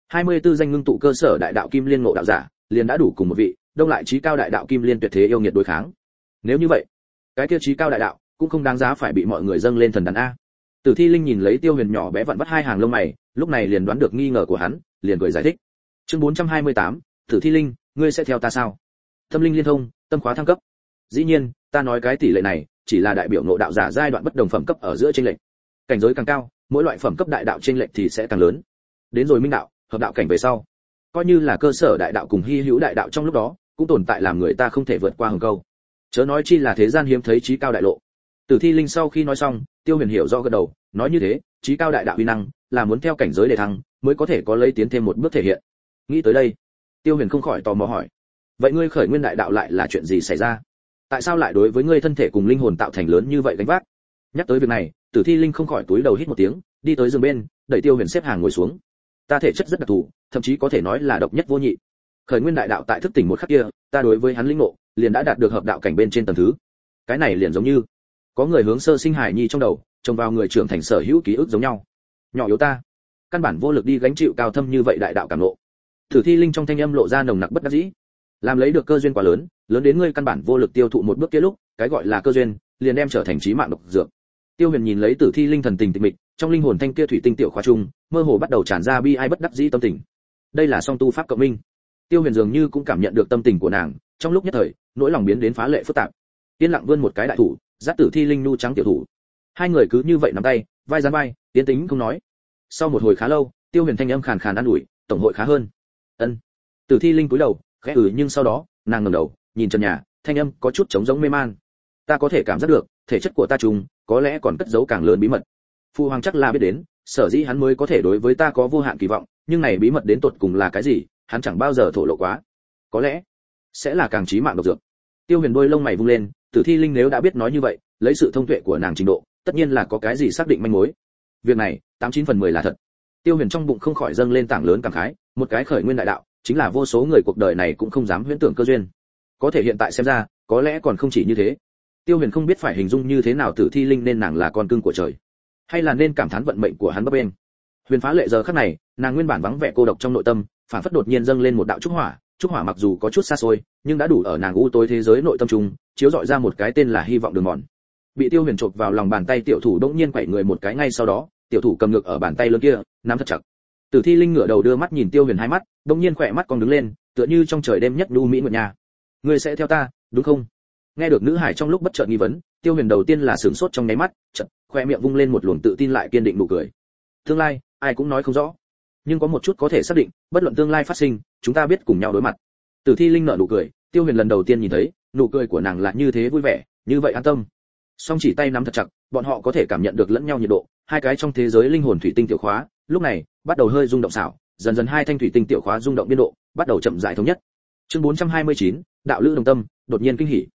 24 danh ngưng tụ cơ sở đại đạo kim liên ngộ đạo giả, liền đã đủ cùng một vị, đông lại chí cao đại đạo kim liên tuyệt thế yêu nghiệt đối kháng. Nếu như vậy, cái kia chí cao đại đạo cũng không đáng giá phải bị mọi người dâng lên thần đàn a. Tử Thi linh nhìn lấy Tiêu Huyền nhỏ bé vặn vắt 2 hàng lông mày, lúc này liền đoán được nghi ngờ của hắn, liền cười giải thích. Chương 428, Tử Thi linh, ngươi sẽ theo ta sao? Tâm linh liên thông, tâm khóa thăng cấp. Dĩ nhiên, ta nói cái tỷ lệ này, chỉ là đại biểu ngộ đạo giả giai đoạn bất đồng phẩm cấp ở giữa chênh lệch. Cảnh giới càng cao, mỗi loại phẩm cấp đại đạo chênh lệch thì sẽ càng lớn. Đến rồi minh đạo, hợp đạo cảnh về sau, coi như là cơ sở đại đạo cùng hy hữu đại đạo trong lúc đó, cũng tồn tại làm người ta không thể vượt qua hừng câu. Chớ nói chi là thế gian hiếm thấy chí cao đại lộ. Tử Thi linh sau khi nói xong, Tiêu Huyền hiểu rõ gật đầu, nói như thế, chí cao đại đạo uy năng, là muốn theo cảnh giới để thăng, mới có thể có lấy tiến thêm một bước thể hiện. Nghĩ tới đây, Tiêu Huyền không khỏi tò mò hỏi: vậy ngươi khởi nguyên đại đạo lại là chuyện gì xảy ra? Tại sao lại đối với ngươi thân thể cùng linh hồn tạo thành lớn như vậy gánh vác? Nhắc tới việc này, Tử Thi linh không khỏi túi đầu hít một tiếng, đi tới giường bên, đẩy Tiêu Huyền xếp hàng ngồi xuống. Ta thể chất rất đặc thù, thậm chí có thể nói là độc nhất vô nhị. Khởi nguyên đại đạo tại thức tỉnh một khắc kia, ta đối với hắn linh ngộ, liền đã đạt được hợp đạo cảnh bên trên tầng thứ. Cái này liền giống như có người hướng sơ sinh hải nhi trong đầu, trông vào người trưởng thành sở hữu ký ức giống nhau. Nhỏ yếu ta, căn bản vô lực đi gánh chịu cao thâm như vậy đại đạo cảm ngộ. Tử Thi linh trong thanh âm lộ ra nồng nặc bất đắc dĩ. Làm lấy được cơ duyên quá lớn, lớn đến ngươi căn bản vô lực tiêu thụ một bước kia lúc, cái gọi là cơ duyên, liền đem trở thành chí mạng độc dược. Tiêu Huyền nhìn lấy Tử Thi linh thần tình tịch mịch, trong linh hồn thanh kia thủy tinh tiểu khóa trung, mơ hồ bắt đầu tràn ra bi ai bất đắc dĩ tâm tình. Đây là song tu pháp cộng minh. Tiêu Huyền dường như cũng cảm nhận được tâm tình của nàng, trong lúc nhất thời, nỗi lòng biến đến phá lệ phức tạp. Yên lặng vươn một cái đại thủ, dắt Tử Thi linh nu trắng tiểu thủ. Hai người cứ như vậy nắm tay, vai dán vai, tiến tính không nói. Sau một hồi khá lâu, Tiêu Huyền thanh âm khàn khàn an ủi, tổng hội khá hơn. Ân. Tử Thi linh cúi đầu, khẽ nhưng sau đó, nàng ngẩng đầu, nhìn trần nhà, thanh âm có chút trống rỗng mê man. Ta có thể cảm giác được, thể chất của ta trùng, có lẽ còn cất giấu càng lớn bí mật. Phu hoàng chắc là biết đến, sở dĩ hắn mới có thể đối với ta có vô hạn kỳ vọng, nhưng này bí mật đến tột cùng là cái gì, hắn chẳng bao giờ thổ lộ quá. Có lẽ sẽ là càng chí mạng độc dược. Tiêu Huyền đôi lông mày vung lên, Tử Thi linh nếu đã biết nói như vậy, lấy sự thông tuệ của nàng trình độ, tất nhiên là có cái gì xác định manh mối. Việc này, 89/10 là thật. Tiêu Huyền trong bụng không khỏi dâng lên tảng lớn cảm khái, một cái khởi nguyên đại đạo, chính là vô số người cuộc đời này cũng không dám huyễn tưởng cơ duyên. Có thể hiện tại xem ra, có lẽ còn không chỉ như thế. Tiêu Huyền không biết phải hình dung như thế nào Tử Thi linh nên nàng là con cưng của trời, hay là nên cảm thán vận mệnh của hắn bấp bênh. Huyền phá lệ giờ khắc này, nàng nguyên bản vắng vẻ cô độc trong nội tâm, phản phất đột nhiên dâng lên một đạo trúc hỏa mặc dù có chút xa xôi, nhưng đã đủ ở nàng u tối thế giới nội tâm trung, chiếu rọi ra một cái tên là hy vọng đường mòn. Bị Tiêu Huyền chộp vào lòng bàn tay tiểu thủ đột nhiên quẩy người một cái, ngay sau đó, tiểu thủ cầm ngược ở bàn tay lớn kia, nắm thật chặt. Tử Thi linh ngửa đầu đưa mắt nhìn Tiêu Huyền hai mắt, đột nhiên khỏe mắt còn đứng lên, tựa như trong trời đêm nhất nhu mỹ nguyệt nhà. Ngươi sẽ theo ta, đúng không? Nghe được nữ hải trong lúc bất chợt nghi vấn, Tiêu Huyền đầu tiên là sửng sốt trong nháy mắt, chợt khoe miệng vung lên một luồng tự tin lại kiên định nụ cười. Tương lai, ai cũng nói không rõ, nhưng có một chút có thể xác định, bất luận tương lai phát sinh, chúng ta biết cùng nhau đối mặt. Tử Thi linh nở nụ cười, Tiêu Huyền lần đầu tiên nhìn thấy, nụ cười của nàng là như thế vui vẻ, như vậy an tâm. Song chỉ tay nắm thật chặt, bọn họ có thể cảm nhận được lẫn nhau nhiệt độ, hai cái trong thế giới linh hồn thủy tinh tiểu khóa, lúc này bắt đầu hơi rung động xảo, dần dần hai thanh thủy tinh tiểu khóa rung động biên độ, bắt đầu chậm rãi thống nhất. Chương 429, đạo lữ đồng tâm, đột nhiên kinh hỉ.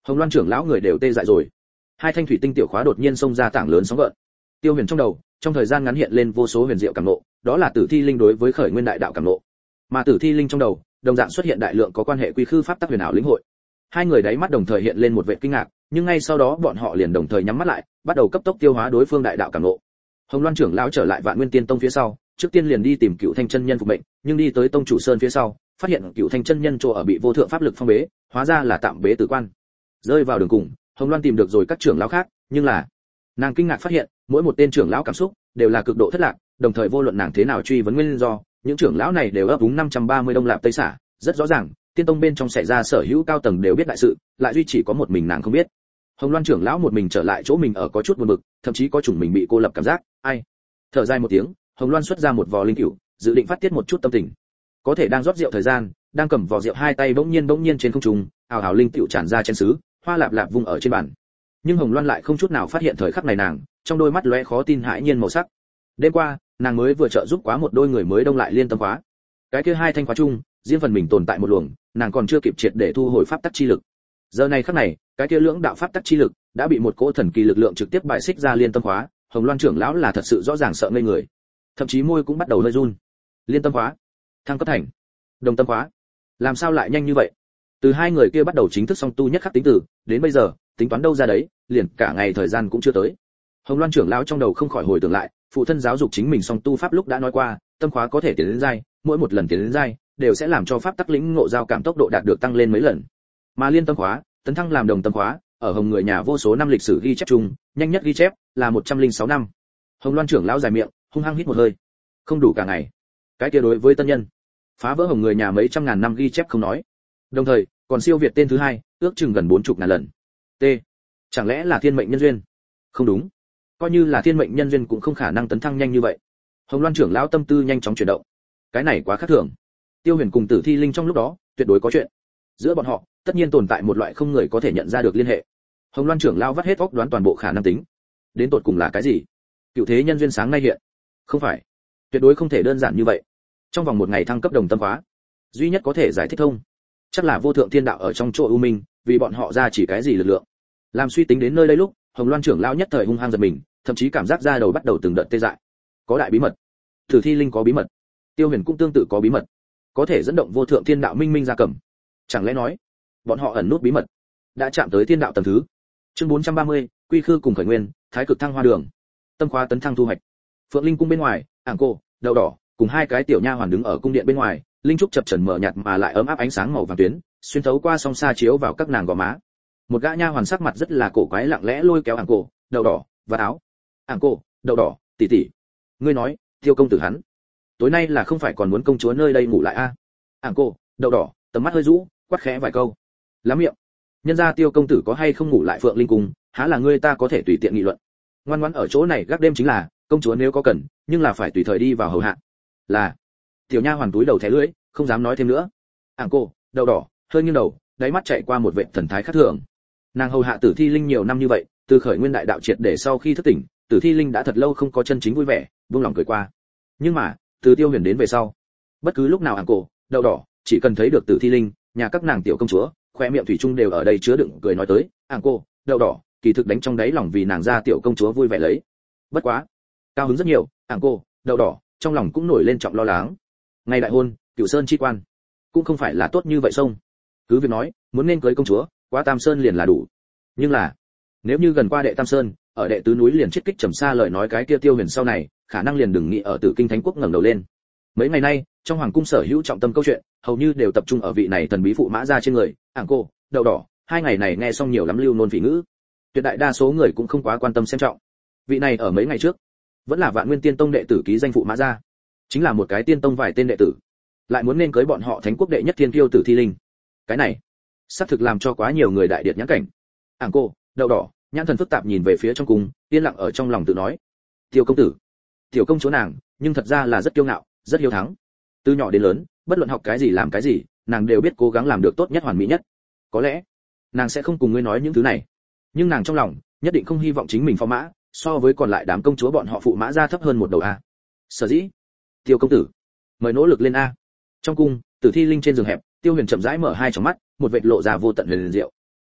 Hồng Loan trưởng lão người đều tê dại rồi. Hai thanh thủy tinh tiểu khóa đột nhiên xông ra tảng lớn sóng gợn. Tiêu Huyền trong đầu, trong thời gian ngắn hiện lên vô số huyền diệu cảm ngộ, đó là Tử Thi Linh đối với khởi nguyên đại đạo cảm ngộ. Mà Tử Thi Linh trong đầu, đồng dạng xuất hiện đại lượng có quan hệ quy khư pháp tắc huyền ảo lĩnh hội. Hai người đáy mắt đồng thời hiện lên một vẻ kinh ngạc, nhưng ngay sau đó bọn họ liền đồng thời nhắm mắt lại, bắt đầu cấp tốc tiêu hóa đối phương đại đạo cảm ngộ. Hồng Loan trưởng lão trở lại Vạn Nguyên Tiên Tông phía sau, trước tiên liền đi tìm Cựu Thanh chân nhân phục mệnh, nhưng đi tới tông chủ sơn phía sau, phát hiện Cựu Thanh chân nhân chỗ ở bị vô thượng pháp lực phong bế, hóa ra là tạm bế tử quan. Rơi vào đường cùng, Hồng Loan tìm được rồi các trưởng lão khác, nhưng là nàng kinh ngạc phát hiện, mỗi một tên trưởng lão cảm xúc đều là cực độ thất lạc, đồng thời vô luận nàng thế nào truy vấn nguyên do, những trưởng lão này đều ấp úng 530 đông lạp tây xả, rất rõ ràng, Tiên Tông bên trong xảy ra sở hữu cao tầng đều biết đại sự, lại duy chỉ có một mình nàng không biết. Hồng Loan trưởng lão một mình trở lại chỗ mình ở có chút buồn bực, thậm chí có chủng mình bị cô lập cảm giác, ai. Thở dài một tiếng, Hồng Loan xuất ra một vò linh cửu, dự định phát tiết một chút tâm tình. Có thể đang rót rượu thời gian, đang cầm vò rượu hai tay bỗng nhiên trên không trung, ào ào linh cửu tràn ra chén sứ, hoa lạp lạp vung ở trên bàn. Nhưng Hồng Loan lại không chút nào phát hiện thời khắc này nàng, trong đôi mắt lóe khó tin hãi nhiên màu sắc. Đêm qua, nàng mới vừa trợ giúp quá một đôi người mới đông lại liên tâm khóa. Cái kia hai thanh khóa chung, riêng phần mình tồn tại một luồng, nàng còn chưa kịp triệt để thu hồi pháp tắc chi lực. Giờ này khắc này, cái kia lưỡng đạo pháp tắc chi lực đã bị một cỗ thần kỳ lực lượng trực tiếp bài xích ra liên tâm khóa. Hồng Loan trưởng lão là thật sự rõ ràng sợ ngây người, thậm chí môi cũng bắt đầu hơi run. Liên tâm khóa, thăng cấp thành đồng tâm khóa, làm sao lại nhanh như vậy? Từ hai người kia bắt đầu chính thức song tu nhất khắc tính tử, đến bây giờ, tính toán đâu ra đấy, liền cả ngày thời gian cũng chưa tới. Hồng Loan trưởng lão trong đầu không khỏi hồi tưởng lại, phụ thân giáo dục chính mình song tu pháp lúc đã nói qua, tâm khóa có thể tiến đến giai, mỗi một lần tiến đến giai đều sẽ làm cho pháp tắc lĩnh ngộ giao cảm tốc độ đạt được tăng lên mấy lần. Mà liên tâm khóa, tấn thăng làm đồng tâm khóa, ở Hồng người nhà vô số năm lịch sử ghi chép chung, nhanh nhất ghi chép là 106 năm. Hồng Loan trưởng lão dài miệng, hung hăng hít một hơi. Không đủ cả ngày. Cái kia đối với tân nhân, phá vỡ Hồng người nhà mấy trăm ngàn năm ghi chép không nói, đồng thời còn siêu việt tên thứ hai, ước chừng gần 40 ngàn lần. T. Chẳng lẽ là thiên mệnh nhân duyên? Không đúng. Coi như là thiên mệnh nhân duyên cũng không khả năng tấn thăng nhanh như vậy. Hồng Loan trưởng lão tâm tư nhanh chóng chuyển động. Cái này quá khác thường. Tiêu Huyền cùng Tử Thi Linh trong lúc đó, tuyệt đối có chuyện. Giữa bọn họ, tất nhiên tồn tại một loại không người có thể nhận ra được liên hệ. Hồng Loan trưởng lão vắt hết óc đoán toàn bộ khả năng tính. Đến tột cùng là cái gì? Cựu thế nhân duyên sáng nay hiện. Không phải. Tuyệt đối không thể đơn giản như vậy. Trong vòng một ngày thăng cấp đồng tâm khóa, duy nhất có thể giải thích thông, chắc là vô thượng thiên đạo ở trong chỗ u minh, vì bọn họ ra chỉ cái gì lực lượng. Làm suy tính đến nơi đây lúc, Hồng Loan trưởng lão nhất thời hung hăng giật mình, thậm chí cảm giác da đầu bắt đầu từng đợt tê dại. Có đại bí mật. Tử Thi Linh có bí mật. Tiêu Huyền cũng tương tự có bí mật, có thể dẫn động vô thượng thiên đạo minh minh ra cầm. Chẳng lẽ nói, bọn họ ẩn nút bí mật, đã chạm tới thiên đạo tầng thứ. Chương 430, Quy Khư cùng khởi nguyên, Thái cực thăng hoa đường. Tâm khóa tấn thăng thu hoạch. Phượng Linh cung bên ngoài, Ảng Cô, Đậu Đỏ, cùng hai cái tiểu nha hoàn đứng ở cung điện bên ngoài, linh trúc chập chờn mở nhạt mà lại ấm áp ánh sáng màu vàng tuyến, xuyên thấu qua song sa chiếu vào các nàng gò má. Một gã nha hoàn sắc mặt rất là cổ quái lặng lẽ lôi kéo Ảng Cô, Đậu Đỏ và áo. Ảng Cô, Đậu Đỏ, tỷ tỷ, ngươi nói, Tiêu công tử hắn, tối nay là không phải còn muốn công chúa nơi đây ngủ lại a? Ảng Cô, Đậu Đỏ, tầm mắt hơi rũ, quát khẽ vài câu. Lắm miệng. Nhân gia Tiêu công tử có hay không ngủ lại Phượng Linh cung, há là ngươi ta có thể tùy tiện nghị luận. Ngoan ngoãn ở chỗ này gác đêm chính là, công chúa nếu có cần, nhưng là phải tùy thời đi vào hầu hạ. Là. Tiểu nha hoàn túi đầu thẻ lưỡi, không dám nói thêm nữa. Ảng Cô, Đậu Đỏ, hơi nghiêng đầu, đáy mắt chạy qua một vệt thần thái khác thường. Nàng hầu hạ Tử Thi Linh nhiều năm như vậy, từ khởi nguyên đại đạo triệt để sau khi thức tỉnh, Tử Thi Linh đã thật lâu không có chân chính vui vẻ, buông lòng cười qua. Nhưng mà, từ Tiêu Huyền đến về sau, bất cứ lúc nào Ảng Cô, Đậu Đỏ, chỉ cần thấy được Tử Thi Linh, nhà các nàng tiểu công chúa, khoe miệng thủy chung đều ở đây chứa đựng cười nói tới, Ảng Cô, Đậu Đỏ, kỳ thực đánh trong đáy lòng vì nàng ra tiểu công chúa vui vẻ lấy. Bất quá, cao hứng rất nhiều, Ảng Cô, Đậu Đỏ, trong lòng cũng nổi lên trọng lo lắng. Ngày đại hôn, Cửu Sơn chi quan, cũng không phải là tốt như vậy sông. Cứ việc nói, muốn nên cưới công chúa, qua Tam Sơn liền là đủ. Nhưng là, nếu như gần qua đệ Tam Sơn, ở đệ tứ núi liền chiết kích trầm xa lời nói cái kia Tiêu Huyền sau này, khả năng liền đừng nghĩ ở Tử Kinh Thánh Quốc ngẩng đầu lên. Mấy ngày nay, trong hoàng cung sở hữu trọng tâm câu chuyện, hầu như đều tập trung ở vị này thần bí phụ mã gia trên người. Ảng Cô, Đậu Đỏ, hai ngày này nghe xong nhiều lắm lưu nôn phỉ ngữ. Tuyệt đại đa số người cũng không quá quan tâm xem trọng. Vị này ở mấy ngày trước, vẫn là Vạn Nguyên Tiên Tông đệ tử ký danh phụ mã gia, chính là một cái tiên tông vài tên đệ tử, lại muốn nên cưới bọn họ Thánh Quốc đệ nhất thiên kiêu Tử Thi Linh. Cái này, sắp thực làm cho quá nhiều người đại điệt nhãn cảnh. Ảng Cô, Đậu Đỏ, nhãn thần phức tạp nhìn về phía trong cung, yên lặng ở trong lòng tự nói: Tiêu công tử, tiểu công chúa nàng, nhưng thật ra là rất kiêu ngạo, rất hiếu thắng. Từ nhỏ đến lớn, bất luận học cái gì làm cái gì, nàng đều biết cố gắng làm được tốt nhất hoàn mỹ nhất. Có lẽ, nàng sẽ không cùng ngươi nói những thứ này, nhưng nàng trong lòng nhất định không hy vọng chính mình phó mã so với còn lại đám công chúa bọn họ phụ mã ra thấp hơn một đầu a. Sở dĩ, Tiêu công tử, mời nỗ lực lên a. Trong cung, Tử Thi Linh trên giường hẹp, Tiêu Huyền chậm rãi mở hai tròng mắt, một vệt lộ ra vô tận huyền diệu.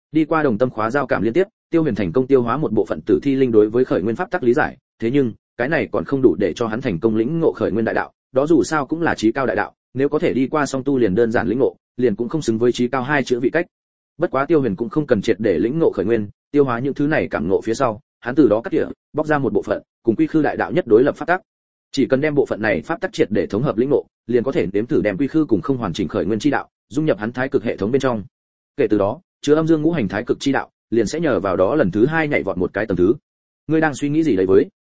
Đi qua đồng tâm khóa giao cảm liên tiếp, Tiêu Huyền thành công tiêu hóa một bộ phận tử thi linh đối với khởi nguyên pháp tắc lý giải, thế nhưng, cái này còn không đủ để cho hắn thành công lĩnh ngộ khởi nguyên đại đạo, đó dù sao cũng là chí cao đại đạo, nếu có thể đi qua song tu liền đơn giản lĩnh ngộ, liền cũng không xứng với chí cao hai chữ vị cách. Bất quá Tiêu Huyền cũng không cần triệt để lĩnh ngộ khởi nguyên, tiêu hóa những thứ này cảm ngộ phía sau, hắn từ đó cắt tỉa, bóc ra một bộ phận, cùng quy khư đại đạo nhất đối lập pháp tắc. Chỉ cần đem bộ phận này pháp tắc triệt để thống hợp lĩnh ngộ, liền có thể nếm thử đem quy khư cùng không hoàn chỉnh khởi nguyên chi đạo, dung nhập hắn thái cực hệ thống bên trong. Kể từ đó, chứa âm dương ngũ hành thái cực chi đạo, liền sẽ nhờ vào đó lần thứ hai nhảy vọt một cái tầng thứ. Ngươi đang suy nghĩ gì đấy với?